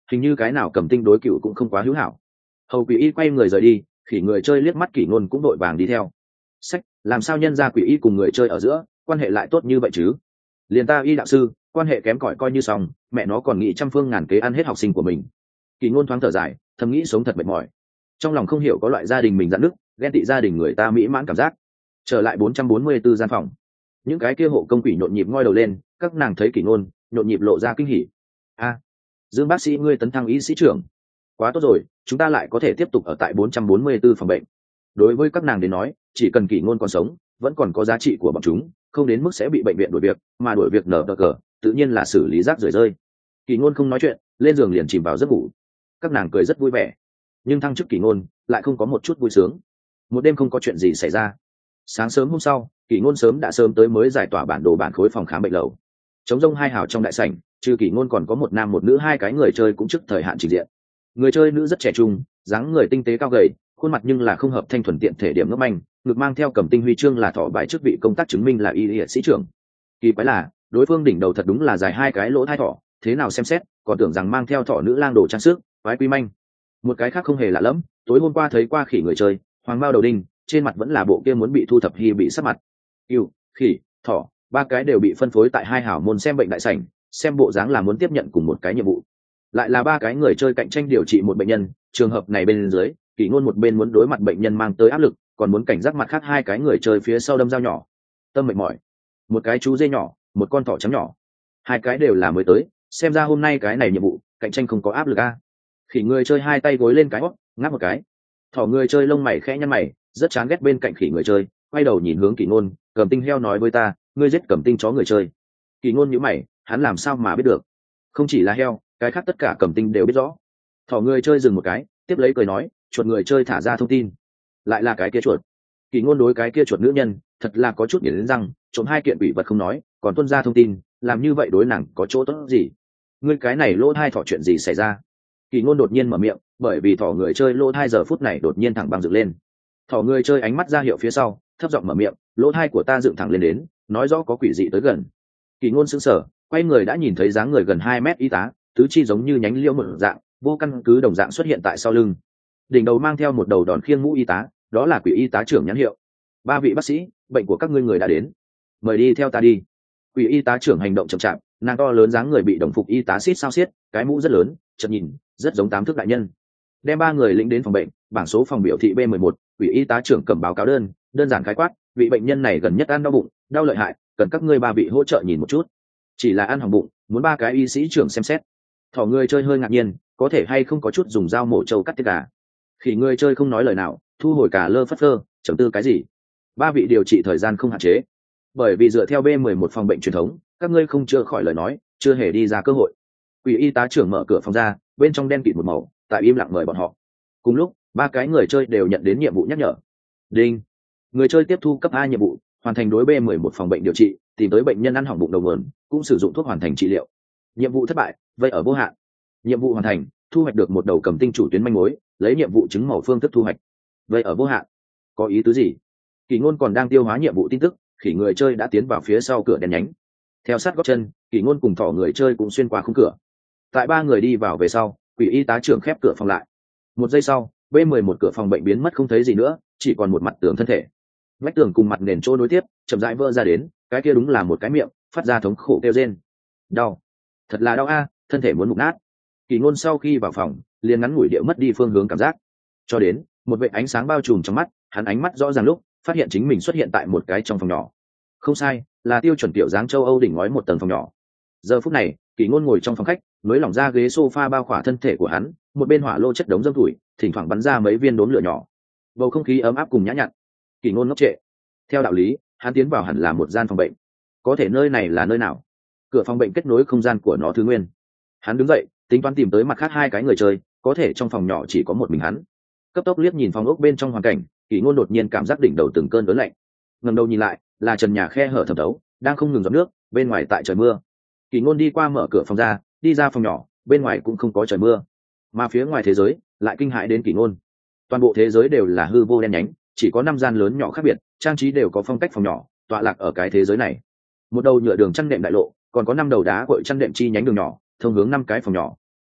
A: hình như cái nào cầm tinh đối cựu cũng không quá hữu hảo. Hầu Quỷ Y quay người rời đi, khỉ người chơi liếc mắt Kỷ Ngôn cũng đội vàng đi theo. Sách, làm sao nhân ra Quỷ Y cùng người chơi ở giữa quan hệ lại tốt như vậy chứ? Liền ta Y đạo sư quan hệ kém cỏi coi như xong, mẹ nó còn nghĩ trăm phương ngàn kế ăn hết học sinh của mình. Kỷ Ngôn thoáng thở dài, thầm nghĩ sống thật mệt mỏi. Trong lòng không hiểu có loại gia đình mình dạn nứt, ghen tị gia đình người ta mỹ mãn cảm giác. Trở lại 444 gian phòng, những cái kia hộ công quỷ nhộn nhịp ngoi đầu lên, các nàng thấy Kỷ Ngôn nhộn nhịp lộ ra kinh hỉ. A, Dương bác sĩ ngươi tấn thăng y sĩ trưởng, quá tốt rồi, chúng ta lại có thể tiếp tục ở tại 444 phòng bệnh. Đối với các nàng đến nói, chỉ cần Kỷ Ngôn còn sống, vẫn còn có giá trị của bọn chúng, không đến mức sẽ bị bệnh viện đuổi việc, mà đuổi việc nở cờ, tự nhiên là xử lý rác rưởi rơi. Kỷ Ngôn không nói chuyện, lên giường liền chìm vào giấc ngủ. Các nàng cười rất vui vẻ, nhưng thăng chức Kỷ Ngôn lại không có một chút vui sướng. Một đêm không có chuyện gì xảy ra. Sáng sớm hôm sau, Kỷ Ngôn đã sớm tới mới giải tỏa bản đồ bản khối phòng khám bệnh lầu. Trống rông hai hào trong đại sảnh, trừ Kỷ Ngôn còn có một nam một nữ hai cái người chơi cũng trước thời hạn trình diện. Người chơi nữ rất trẻ trung, dáng người tinh tế cao gầy, khuôn mặt nhưng là không hợp thanh thuần tiện thể điểm ngấp manh, ngực mang theo cầm tinh huy chương là thọ bài chức vị công tác chứng minh là y sĩ trưởng. Kỳ quái là, đối phương đỉnh đầu thật đúng là dài hai cái lỗ thai thỏ, thế nào xem xét, còn tưởng rằng mang theo thỏ nữ lang đồ trang sức, quái quy manh. Một cái khác không hề lạ lẫm, tối hôm qua thấy qua khỉ người chơi, hoàng bao đầu đinh, trên mặt vẫn là bộ kia muốn bị thu thập hy bị sắp mặt. Yêu, khỉ, thỏ, ba cái đều bị phân phối tại hai hảo môn xem bệnh đại sảnh, xem bộ dáng là muốn tiếp nhận cùng một cái nhiệm vụ. Lại là ba cái người chơi cạnh tranh điều trị một bệnh nhân, trường hợp này bên dưới, Kỷ Ngôn một bên muốn đối mặt bệnh nhân mang tới áp lực, còn muốn cảnh giác mặt khác hai cái người chơi phía sau đâm dao nhỏ. Tâm mệt mỏi. Một cái chú dê nhỏ, một con thỏ trắng nhỏ, hai cái đều là mới tới, xem ra hôm nay cái này nhiệm vụ cạnh tranh không có áp lực a. Khỉ người chơi hai tay gối lên cái hót, ngáp một cái. Thỏ người chơi lông mày khẽ nhăn mày, rất chán ghét bên cạnh khỉ người chơi, quay đầu nhìn hướng Kỷ Ngôn, cầm tinh heo nói với ta, ngươi giết cầm tinh chó người chơi. Kỷ Ngôn nhíu mày, hắn làm sao mà biết được? Không chỉ là heo, cái khác tất cả cầm tinh đều biết rõ. Thỏ người chơi dừng một cái, tiếp lấy cười nói, chuột người chơi thả ra thông tin, lại là cái kia chuột. Kỷ Ngôn đối cái kia chuột nữ nhân thật là có chút nghiến răng, trộm hai kiện quỷ vật không nói, còn tuân ra thông tin, làm như vậy đối nàng có chỗ tốt gì? Ngươi cái này lỗ thai thỏ chuyện gì xảy ra? Kỷ Ngôn đột nhiên mở miệng, bởi vì thỏ người chơi lỗ thai giờ phút này đột nhiên thẳng băng dựng lên. Thỏ người chơi ánh mắt ra hiệu phía sau, thấp giọng mở miệng, lỗ thai của ta dựng thẳng lên đến, nói rõ có quỷ dị tới gần. Kỷ Ngôn sững sờ, quay người đã nhìn thấy dáng người gần 2 mét y tá, tứ chi giống như nhánh liễu mở dạng, vô căn cứ đồng dạng xuất hiện tại sau lưng. Đỉnh đầu mang theo một đầu đòn khiêng mũ y tá, đó là quỷ y tá trưởng nhãn hiệu. Ba vị bác sĩ, bệnh của các ngươi người đã đến, mời đi theo ta đi. Quỷ y tá trưởng hành động chậm chạp, nàng to lớn dáng người bị đồng phục y tá xít sao xiết, cái mũ rất lớn, chợt nhìn rất giống 8 thước đại nhân. Đem ba người lĩnh đến phòng bệnh, bảng số phòng biểu thị B11, quỷ y tá trưởng cầm báo cáo đơn giản khái quát, vị bệnh nhân này gần nhất ăn đau bụng, đau lợi hại, cần các ngươi ba vị hỗ trợ nhìn một chút. Chỉ là ăn hỏng bụng, muốn ba cái y sĩ trưởng xem xét. Thỏ người chơi hơi ngạc nhiên, có thể hay không có chút dùng dao mổ trâu cắt tiết gà. Khỉ người chơi không nói lời nào, thu hồi cả lơ phất phơ, chấm tư cái gì. Ba vị điều trị thời gian không hạn chế, bởi vì dựa theo B11 phòng bệnh truyền thống, các ngươi không chữa khỏi lời nói, chưa hề đi ra cơ hội. Quỷ y tá trưởng mở cửa phòng ra, bên trong đen kịt một màu, tại im lặng mời bọn họ. Cùng lúc, ba cái người chơi đều nhận đến nhiệm vụ nhắc nhở. Đinh, người chơi tiếp thu cấp A nhiệm vụ, hoàn thành đối B11 phòng bệnh điều trị, tìm tới bệnh nhân ăn hỏng bụng đầu nguồn, cũng sử dụng thuốc hoàn thành trị liệu. Nhiệm vụ thất bại, vậy ở vô hạn. Nhiệm vụ hoàn thành, thu hoạch được một đầu cầm tinh chủ tuyến manh mối, lấy nhiệm vụ chứng màu phương thức thu hoạch. Vậy ở vô hạn, có ý tứ gì? Kỷ Ngôn còn đang tiêu hóa nhiệm vụ tin tức, khỉ người chơi đã tiến vào phía sau cửa đèn nhánh. Theo sát gót chân, Kỷ Ngôn cùng thỏ người chơi cũng xuyên qua khung cửa. Tại ba người đi vào về sau, quỷ y tá trưởng khép cửa phòng lại. Một giây sau, B11 cửa phòng bệnh biến mất không thấy gì nữa, chỉ còn một mặt tường thân thể. Vách tường cùng mặt nền chỗ nối tiếp, chậm rãi vỡ ra đến, cái kia đúng là một cái miệng, phát ra thống khổ kêu rên. Đau, thật là đau a, thân thể muốn mục nát. Kỷ Ngôn sau khi vào phòng, liền ngắn ngủi điệu mất đi phương hướng cảm giác. Cho đến, một vệt ánh sáng bao trùm trong mắt, hắn ánh mắt rõ ràng lúc, phát hiện chính mình xuất hiện tại một cái trong phòng nhỏ. Không sai, là tiêu chuẩn kiểu dáng châu Âu đỉnh ngói một tầng phòng nhỏ. Giờ phút này, Kỷ Ngôn ngồi trong phòng khách, nới lỏng ra ghế sofa bao khỏa thân thể của hắn, một bên hỏa lô chất đống dâm thủi, thỉnh thoảng bắn ra mấy viên đốm lửa nhỏ. Bầu không khí ấm áp cùng nhã nhặn. Kỷ Ngôn ngốc trệ. Theo đạo lý, hắn tiến vào hẳn là một gian phòng bệnh. Có thể nơi này là nơi nào? Cửa phòng bệnh kết nối không gian của nó thứ nguyên. Hắn đứng dậy, tính toán tìm tới mặt khác hai cái người chơi, có thể trong phòng nhỏ chỉ có một mình hắn. Cấp tốc liếc nhìn phòng ốc bên trong hoàn cảnh, Kỷ Ngôn đột nhiên cảm giác đỉnh đầu từng cơn đớn lạnh. Ngẩng đầu nhìn lại, là trần nhà khe hở thẩm thấu, đang không ngừng giọt nước, bên ngoài tại trời mưa. Kỷ Ngôn đi qua mở cửa phòng ra, đi ra phòng nhỏ, bên ngoài cũng không có trời mưa, mà phía ngoài thế giới lại kinh hãi đến Kỷ Ngôn. Toàn bộ thế giới đều là hư vô đen nhánh, chỉ có 5 gian lớn nhỏ khác biệt, trang trí đều có phong cách phòng nhỏ, tọa lạc ở cái thế giới này. Một đầu nhựa đường chăn đệm đại lộ, còn có 5 đầu đá cội chăn đệm chi nhánh đường nhỏ, thông hướng 5 cái phòng nhỏ.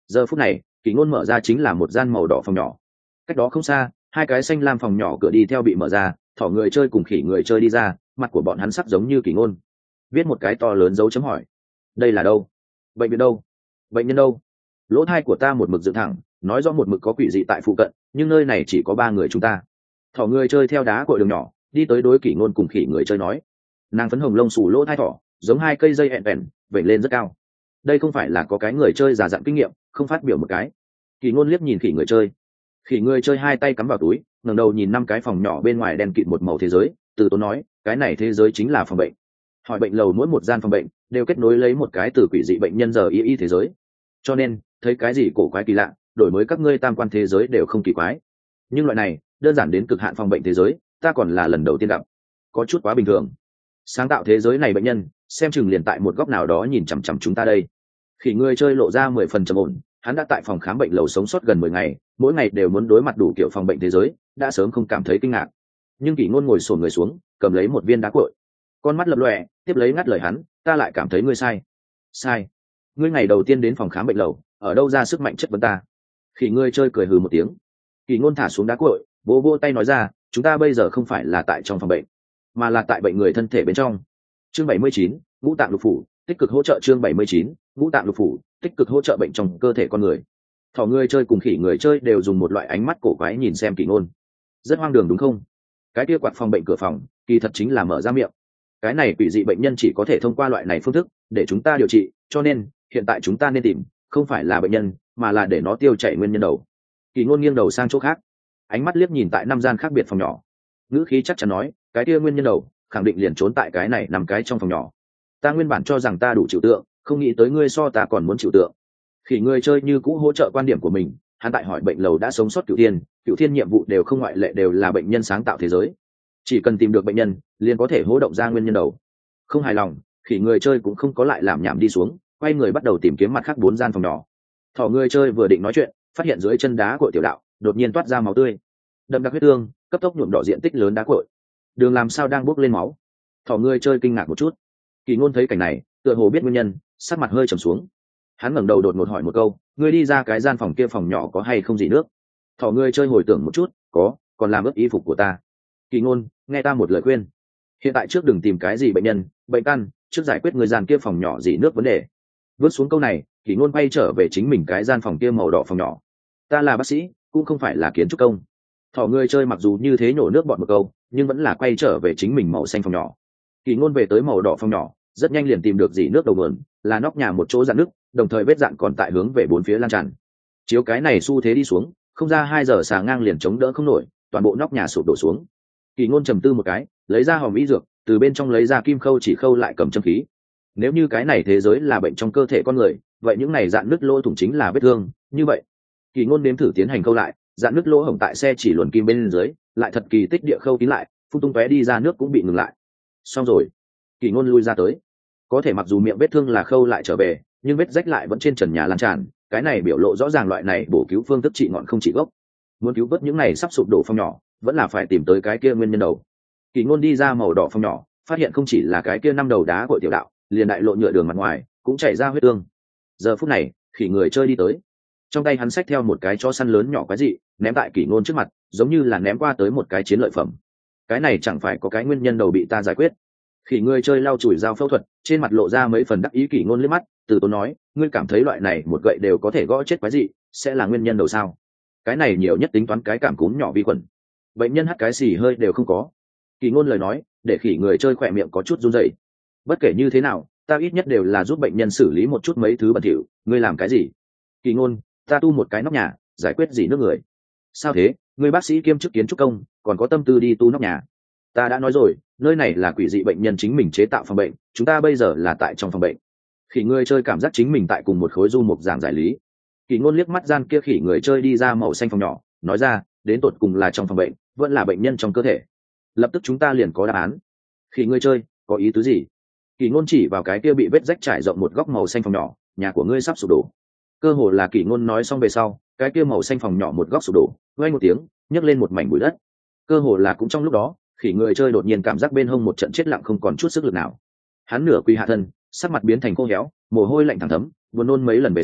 A: Giờ phút này Kỷ Ngôn mở ra chính là một gian màu đỏ phòng nhỏ. Cách đó không xa, hai cái xanh lam phòng nhỏ cửa đi theo bị mở ra, thỏ người chơi cùng khỉ người chơi đi ra, mặt của bọn hắn sắc giống như Kỷ Ngôn, viết một cái to lớn dấu chấm hỏi. Đây là đâu? Bệnh viện đâu? Bệnh nhân đâu? Lỗ tai của ta một mực dựng thẳng, nói rõ một mực có quỷ dị tại phụ cận, nhưng nơi này chỉ có 3 người chúng ta. Thỏ người chơi theo đá cội đường nhỏ đi tới đối Kỷ Ngôn cùng khỉ người chơi nói. Nàng phấn hồng lông xù lỗ tai thỏ giống hai cây dây ẹn ẹn vẩy lên rất cao. Đây không phải là có cái người chơi già dặn kinh nghiệm không phát biểu một cái. Kỷ Ngôn liếc nhìn khỉ người chơi. Khỉ người chơi hai tay cắm vào túi, ngẩng đầu nhìn 5 cái phòng nhỏ bên ngoài đen kịt một màu thế giới, từ tốn nói, cái này thế giới chính là phòng bệnh. Hỏi bệnh lầu mỗi một gian phòng bệnh đều kết nối lấy một cái từ quỷ dị bệnh nhân giờ y thế giới. Cho nên, thấy cái gì cổ quái kỳ lạ, đổi mới các ngươi tam quan thế giới đều không kỳ quái. Nhưng loại này, đơn giản đến cực hạn phòng bệnh thế giới, ta còn là lần đầu tiên gặp. Có chút quá bình thường. Sáng tạo thế giới này bệnh nhân, xem chừng liền tại một góc nào đó nhìn chằm chằm chúng ta đây. Khỉ người chơi lộ ra 10 phần trầm ổn, hắn đã tại phòng khám bệnh lầu sống sót gần 10 ngày, mỗi ngày đều muốn đối mặt đủ kiểu phòng bệnh thế giới, đã sớm không cảm thấy kinh ngạc. Nhưng Kỷ Ngôn ngồi xổm người xuống, cầm lấy một viên đá cuội, con mắt lập lòe, tiếp lấy ngắt lời hắn, ta lại cảm thấy ngươi sai. Sai? Ngươi ngày đầu tiên đến phòng khám bệnh lầu, ở đâu ra sức mạnh chất vấn ta? Khỉ người chơi cười hừ một tiếng. Kỷ Ngôn thả xuống đá cuội, vỗ vỗ tay nói ra, chúng ta bây giờ không phải là tại trong phòng bệnh, mà là tại bệnh người thân thể bên trong. Chương 79, ngũ tạng lục phủ, tích cực hỗ trợ. Chương 79, ngũ tạng lục phủ, tích cực hỗ trợ bệnh trong cơ thể con người. Thỏ người chơi cùng khỉ người chơi đều dùng một loại ánh mắt cổ quái nhìn xem Kỷ Ngôn. Rất hoang đường đúng không? Cái kia quạt phòng bệnh cửa phòng, kỳ thật chính là mở ra miệng. Cái này quỷ dị bệnh nhân chỉ có thể thông qua loại này phương thức để chúng ta điều trị, cho nên hiện tại chúng ta nên tìm không phải là bệnh nhân, mà là để nó tiêu chảy nguyên nhân đầu. Kỷ Ngôn nghiêng đầu sang chỗ khác, ánh mắt liếc nhìn tại 5 gian khác biệt phòng nhỏ, ngữ khí chắc chắn nói, cái kia nguyên nhân đầu khẳng định liền trốn tại cái này 5 cái trong phòng nhỏ. Ta nguyên bản cho rằng ta đủ chịu tượng, không nghĩ tới ngươi so ta còn muốn chịu tượng. Khỉ người chơi như cũ hỗ trợ quan điểm của mình, hắn tại hỏi bệnh lầu đã sống sót Cửu Thiên nhiệm vụ đều không ngoại lệ đều là bệnh nhân sáng tạo thế giới. Chỉ cần tìm được bệnh nhân, liền có thể hỗ động ra nguyên nhân đầu. Không hài lòng, khỉ người chơi cũng không có lại làm nhảm đi xuống, quay người bắt đầu tìm kiếm mặt khác 4 gian phòng nhỏ. Thỏ người chơi vừa định nói chuyện, phát hiện dưới chân đá cội tiểu đạo đột nhiên toát ra máu tươi, đậm đặc huyết tương, cấp tốc nhuộm đỏ diện tích lớn đá cội. Đường làm sao đang bốc lên máu? Thỏ người chơi kinh ngạc một chút. Kỷ Ngôn thấy cảnh này, tựa hồ biết nguyên nhân, sắc mặt hơi trầm xuống. Hắn ngẩng đầu đột ngột hỏi một câu, ngươi đi ra cái gian phòng kia phòng nhỏ có hay không gì nước? Thỏ người chơi hồi tưởng một chút, có, còn làm ướt y phục của ta. Kỷ Ngôn, nghe ta một lời khuyên, hiện tại trước đừng tìm cái gì bệnh nhân, bệnh căn, trước giải quyết người gian kia phòng nhỏ gì nước vấn đề. Vớt xuống câu này, Kỷ Ngôn quay trở về chính mình cái gian phòng kia màu đỏ phòng nhỏ. Ta là bác sĩ, cũng không phải là kiến trúc công. Thỏ người chơi mặc dù như thế nhổ nước bọt một câu, nhưng vẫn là quay trở về chính mình màu xanh phòng nhỏ. Kỷ Ngôn về tới màu đỏ phòng nhỏ, rất nhanh liền tìm được dỉ nước đầu nguồn, là nóc nhà một chỗ rạn nước, đồng thời vết dạn còn tại hướng về 4 phía lan tràn. Chiếu cái này xu thế đi xuống, không ra 2 giờ xà ngang liền chống đỡ không nổi, toàn bộ nóc nhà sụp đổ xuống. Kỷ Ngôn trầm tư một cái, lấy ra hòm y dược, từ bên trong lấy ra kim khâu chỉ khâu lại cầm châm khí. Nếu như cái này thế giới là bệnh trong cơ thể con người, vậy những này dạn nứt lỗ thủng chính là vết thương, như vậy. Kỷ Ngôn nếm thử tiến hành khâu lại, dạn nứt lỗ hổng tại xe chỉ luồn kim bên dưới, lại thật kỳ tích địa khâu kín lại, phun tung tóe đi ra nước cũng bị ngừng lại. Xong rồi. Kỷ Ngôn lui ra tới. Có thể mặc dù miệng vết thương là khâu lại trở về, nhưng vết rách lại vẫn trên trần nhà lan tràn, cái này biểu lộ rõ ràng loại này bổ cứu phương thức trị ngọn không trị gốc. Muốn cứu vớt những này sắp sụp đổ phòng nhỏ, vẫn là phải tìm tới cái kia nguyên nhân đầu. Kỷ Ngôn đi ra màu đỏ phòng nhỏ, phát hiện không chỉ là cái kia 5 đầu đá của tiểu đạo, liền đại lộ nhựa đường mặt ngoài cũng chảy ra huyết tương. Giờ phút này, khỉ người chơi đi tới, trong tay hắn xách theo một cái chó săn lớn nhỏ quái dị, ném tại Kỷ Ngôn trước mặt, giống như là ném qua tới một cái chiến lợi phẩm. Cái này chẳng phải có cái nguyên nhân đầu bị ta giải quyết. Khỉ người chơi lau chùi dao phẫu thuật, trên mặt lộ ra mấy phần đắc ý. Kỷ Ngôn liếc mắt, từ tốn nói, ngươi cảm thấy loại này một gậy đều có thể gõ chết quái dị, sẽ là nguyên nhân đầu sao? Cái này nhiều nhất tính toán cái cảm cúm nhỏ vi khuẩn, bệnh nhân hắt cái xì hơi đều không có. Kỷ Ngôn lời nói để khỉ người chơi khỏe miệng có chút run rẩy. Bất kể như thế nào, ta ít nhất đều là giúp bệnh nhân xử lý một chút mấy thứ bẩn thỉu, ngươi làm cái gì? Kỷ Ngôn, ta tu một cái nóc nhà, giải quyết gì nước người. Sao thế, ngươi bác sĩ kiêm chức kiến trúc công, còn có tâm tư đi tu nóc nhà? Ta đã nói rồi, nơi này là quỷ dị bệnh nhân chính mình chế tạo phòng bệnh, chúng ta bây giờ là tại trong phòng bệnh. Khỉ người chơi cảm giác chính mình tại cùng một khối du mục giảng giải lý. Kỷ Ngôn liếc mắt gian kia khỉ người chơi đi ra màu xanh phòng nhỏ, nói ra, đến tột cùng là trong phòng bệnh, vẫn là bệnh nhân trong cơ thể. Lập tức chúng ta liền có đáp án. Khỉ người chơi, có ý tứ gì? Kỷ Ngôn chỉ vào cái kia bị vết rách trải rộng một góc màu xanh phòng nhỏ, nhà của ngươi sắp sụp đổ. Cơ hồ là Kỷ Ngôn nói xong về sau, cái kia màu xanh phòng nhỏ một góc sụp đổ, vang một tiếng, nhấc lên một mảnh bụi đất. Cơ hồ là cũng trong lúc đó, khỉ người chơi đột nhiên cảm giác bên hông một trận chết lặng không còn chút sức lực nào. Hắn nửa quỳ hạ thân, sắc mặt biến thành khô héo, mồ hôi lạnh thẳng thấm, buồn nôn mấy lần về sau,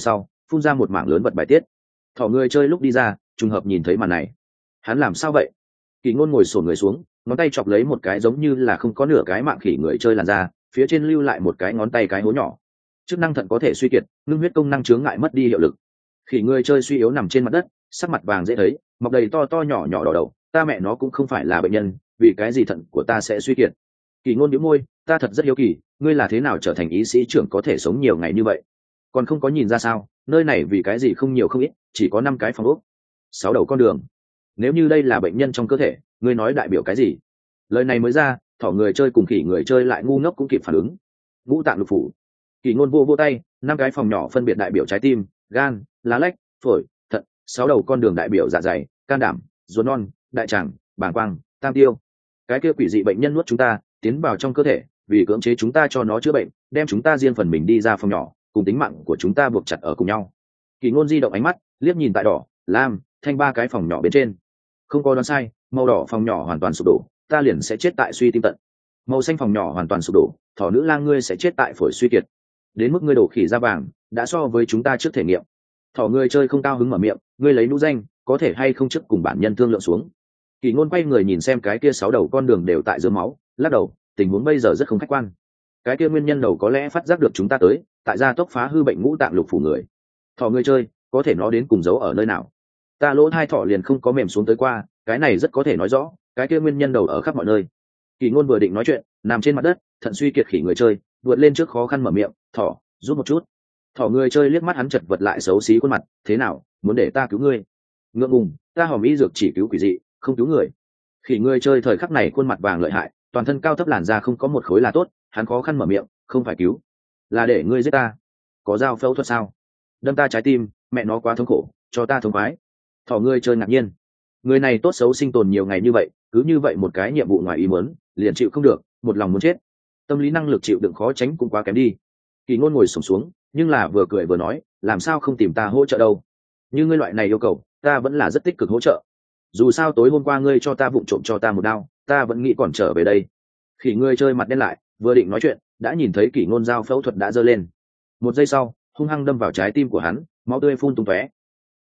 A: phun ra một mảng lớn vật bài tiết. Thỏ người chơi lúc đi ra trùng hợp nhìn thấy màn này. Hắn làm sao vậy? Kỳ Ngôn ngồi xổm người xuống, ngón tay chọc lấy một cái giống như là không có nửa cái mạng khỉ người chơi làn da, phía trên lưu lại một cái ngón tay cái hố nhỏ. Chức năng thận có thể suy kiệt, ngưng huyết công năng chướng ngại mất đi hiệu lực. Khỉ người chơi suy yếu nằm trên mặt đất, sắc mặt vàng dễ thấy, mọc đầy to to nhỏ nhỏ đỏ đầu. Ta mẹ nó cũng không phải là bệnh nhân, vì cái gì thận của ta sẽ suy kiệt? Kỳ Ngôn nhíu môi, ta thật rất hiếu kỳ, ngươi là thế nào trở thành y sĩ trưởng có thể sống nhiều ngày như vậy? Còn không có nhìn ra sao? Nơi này vì cái gì không nhiều không ít, chỉ có 5 cái phòng ốc, 6 đầu con đường. Nếu như đây là bệnh nhân trong cơ thể, ngươi nói đại biểu cái gì? Lời này mới ra, thỏ người chơi cùng khỉ người chơi lại ngu ngốc cũng kịp phản ứng. Ngũ tạng lục phủ. Kỳ Ngôn vô tay, 5 cái phòng nhỏ phân biệt đại biểu trái tim, gan, lá lách, phổi, thận, 6 đầu con đường đại biểu dạ dày, can đảm, ruột non, đại tràng, bàng quang, tam tiêu. Cái kia quỷ dị bệnh nhân nuốt chúng ta tiến vào trong cơ thể, vì cưỡng chế chúng ta cho nó chữa bệnh, đem chúng ta riêng phần mình đi ra phòng nhỏ, cùng tính mạng của chúng ta buộc chặt ở cùng nhau. Kỳ Ngôn di động ánh mắt, liếc nhìn tại đỏ, lam, thanh 3 cái phòng nhỏ bên trên. Không có đoán sai, màu đỏ phòng nhỏ hoàn toàn sụp đổ, ta liền sẽ chết tại suy tim tận. Màu xanh phòng nhỏ hoàn toàn sụp đổ, thỏ nữ lang ngươi sẽ chết tại phổi suy kiệt. Đến mức ngươi đổ khỉ da vàng, đã so với chúng ta trước thể nghiệm. Thỏ người chơi không cao hứng mở miệng, ngươi lấy nũ danh, có thể hay không trước cùng bản nhân thương lượng xuống. Kỳ Ngôn quay người nhìn xem cái kia 6 đầu con đường đều tại dưới máu, lắc đầu, tình huống bây giờ rất không khách quan. Cái kia nguyên nhân đầu có lẽ phát giác được chúng ta tới, tại gia tốc phá hư bệnh ngũ tạng lục phủ người. Thỏ người chơi, có thể nó đến cùng giấu ở nơi nào? Ta lỗ hai thỏ liền không có mềm xuống tới qua, cái này rất có thể nói rõ, cái kia nguyên nhân đầu ở khắp mọi nơi. Kỳ Ngôn vừa định nói chuyện, nằm trên mặt đất, thận suy kiệt khỉ người chơi, vượt lên trước khó khăn mở miệng, thỏ, giúp một chút. Thỏ người chơi liếc mắt hắn chật vật lại xấu xí khuôn mặt, thế nào, muốn để ta cứu ngươi? Ngượng ngùng, ta hòm y dược chỉ cứu quỷ dị, không cứu người. Khỉ người chơi thời khắc này khuôn mặt vàng lợi hại, toàn thân cao thấp làn da không có một khối là tốt, hắn khó khăn mở miệng, không phải cứu, là để ngươi giết ta. Có dao phẫu thuật sao? Đâm ta trái tim, mẹ nó quá thống khổ, cho ta thống khoái. Thỏ người chơi ngạc nhiên, người này tốt xấu sinh tồn nhiều ngày như vậy, cứ như vậy một cái nhiệm vụ ngoài ý muốn, liền chịu không được, một lòng muốn chết. Tâm lý năng lực chịu đựng khó tránh cũng quá kém đi. Kỳ Ngôn ngồi xổm xuống, nhưng là vừa cười vừa nói, làm sao không tìm ta hỗ trợ đâu? Như ngươi loại này yêu cầu, ta vẫn là rất tích cực hỗ trợ. Dù sao tối hôm qua ngươi cho ta vụng trộm cho ta một đao, ta vẫn nghĩ còn trở về đây. Khỉ người chơi mặt đen lại, vừa định nói chuyện, đã nhìn thấy Kỳ Ngôn dao phẫu thuật đã giơ lên. Một giây sau, hung hăng đâm vào trái tim của hắn, máu tươi phun tung tóe.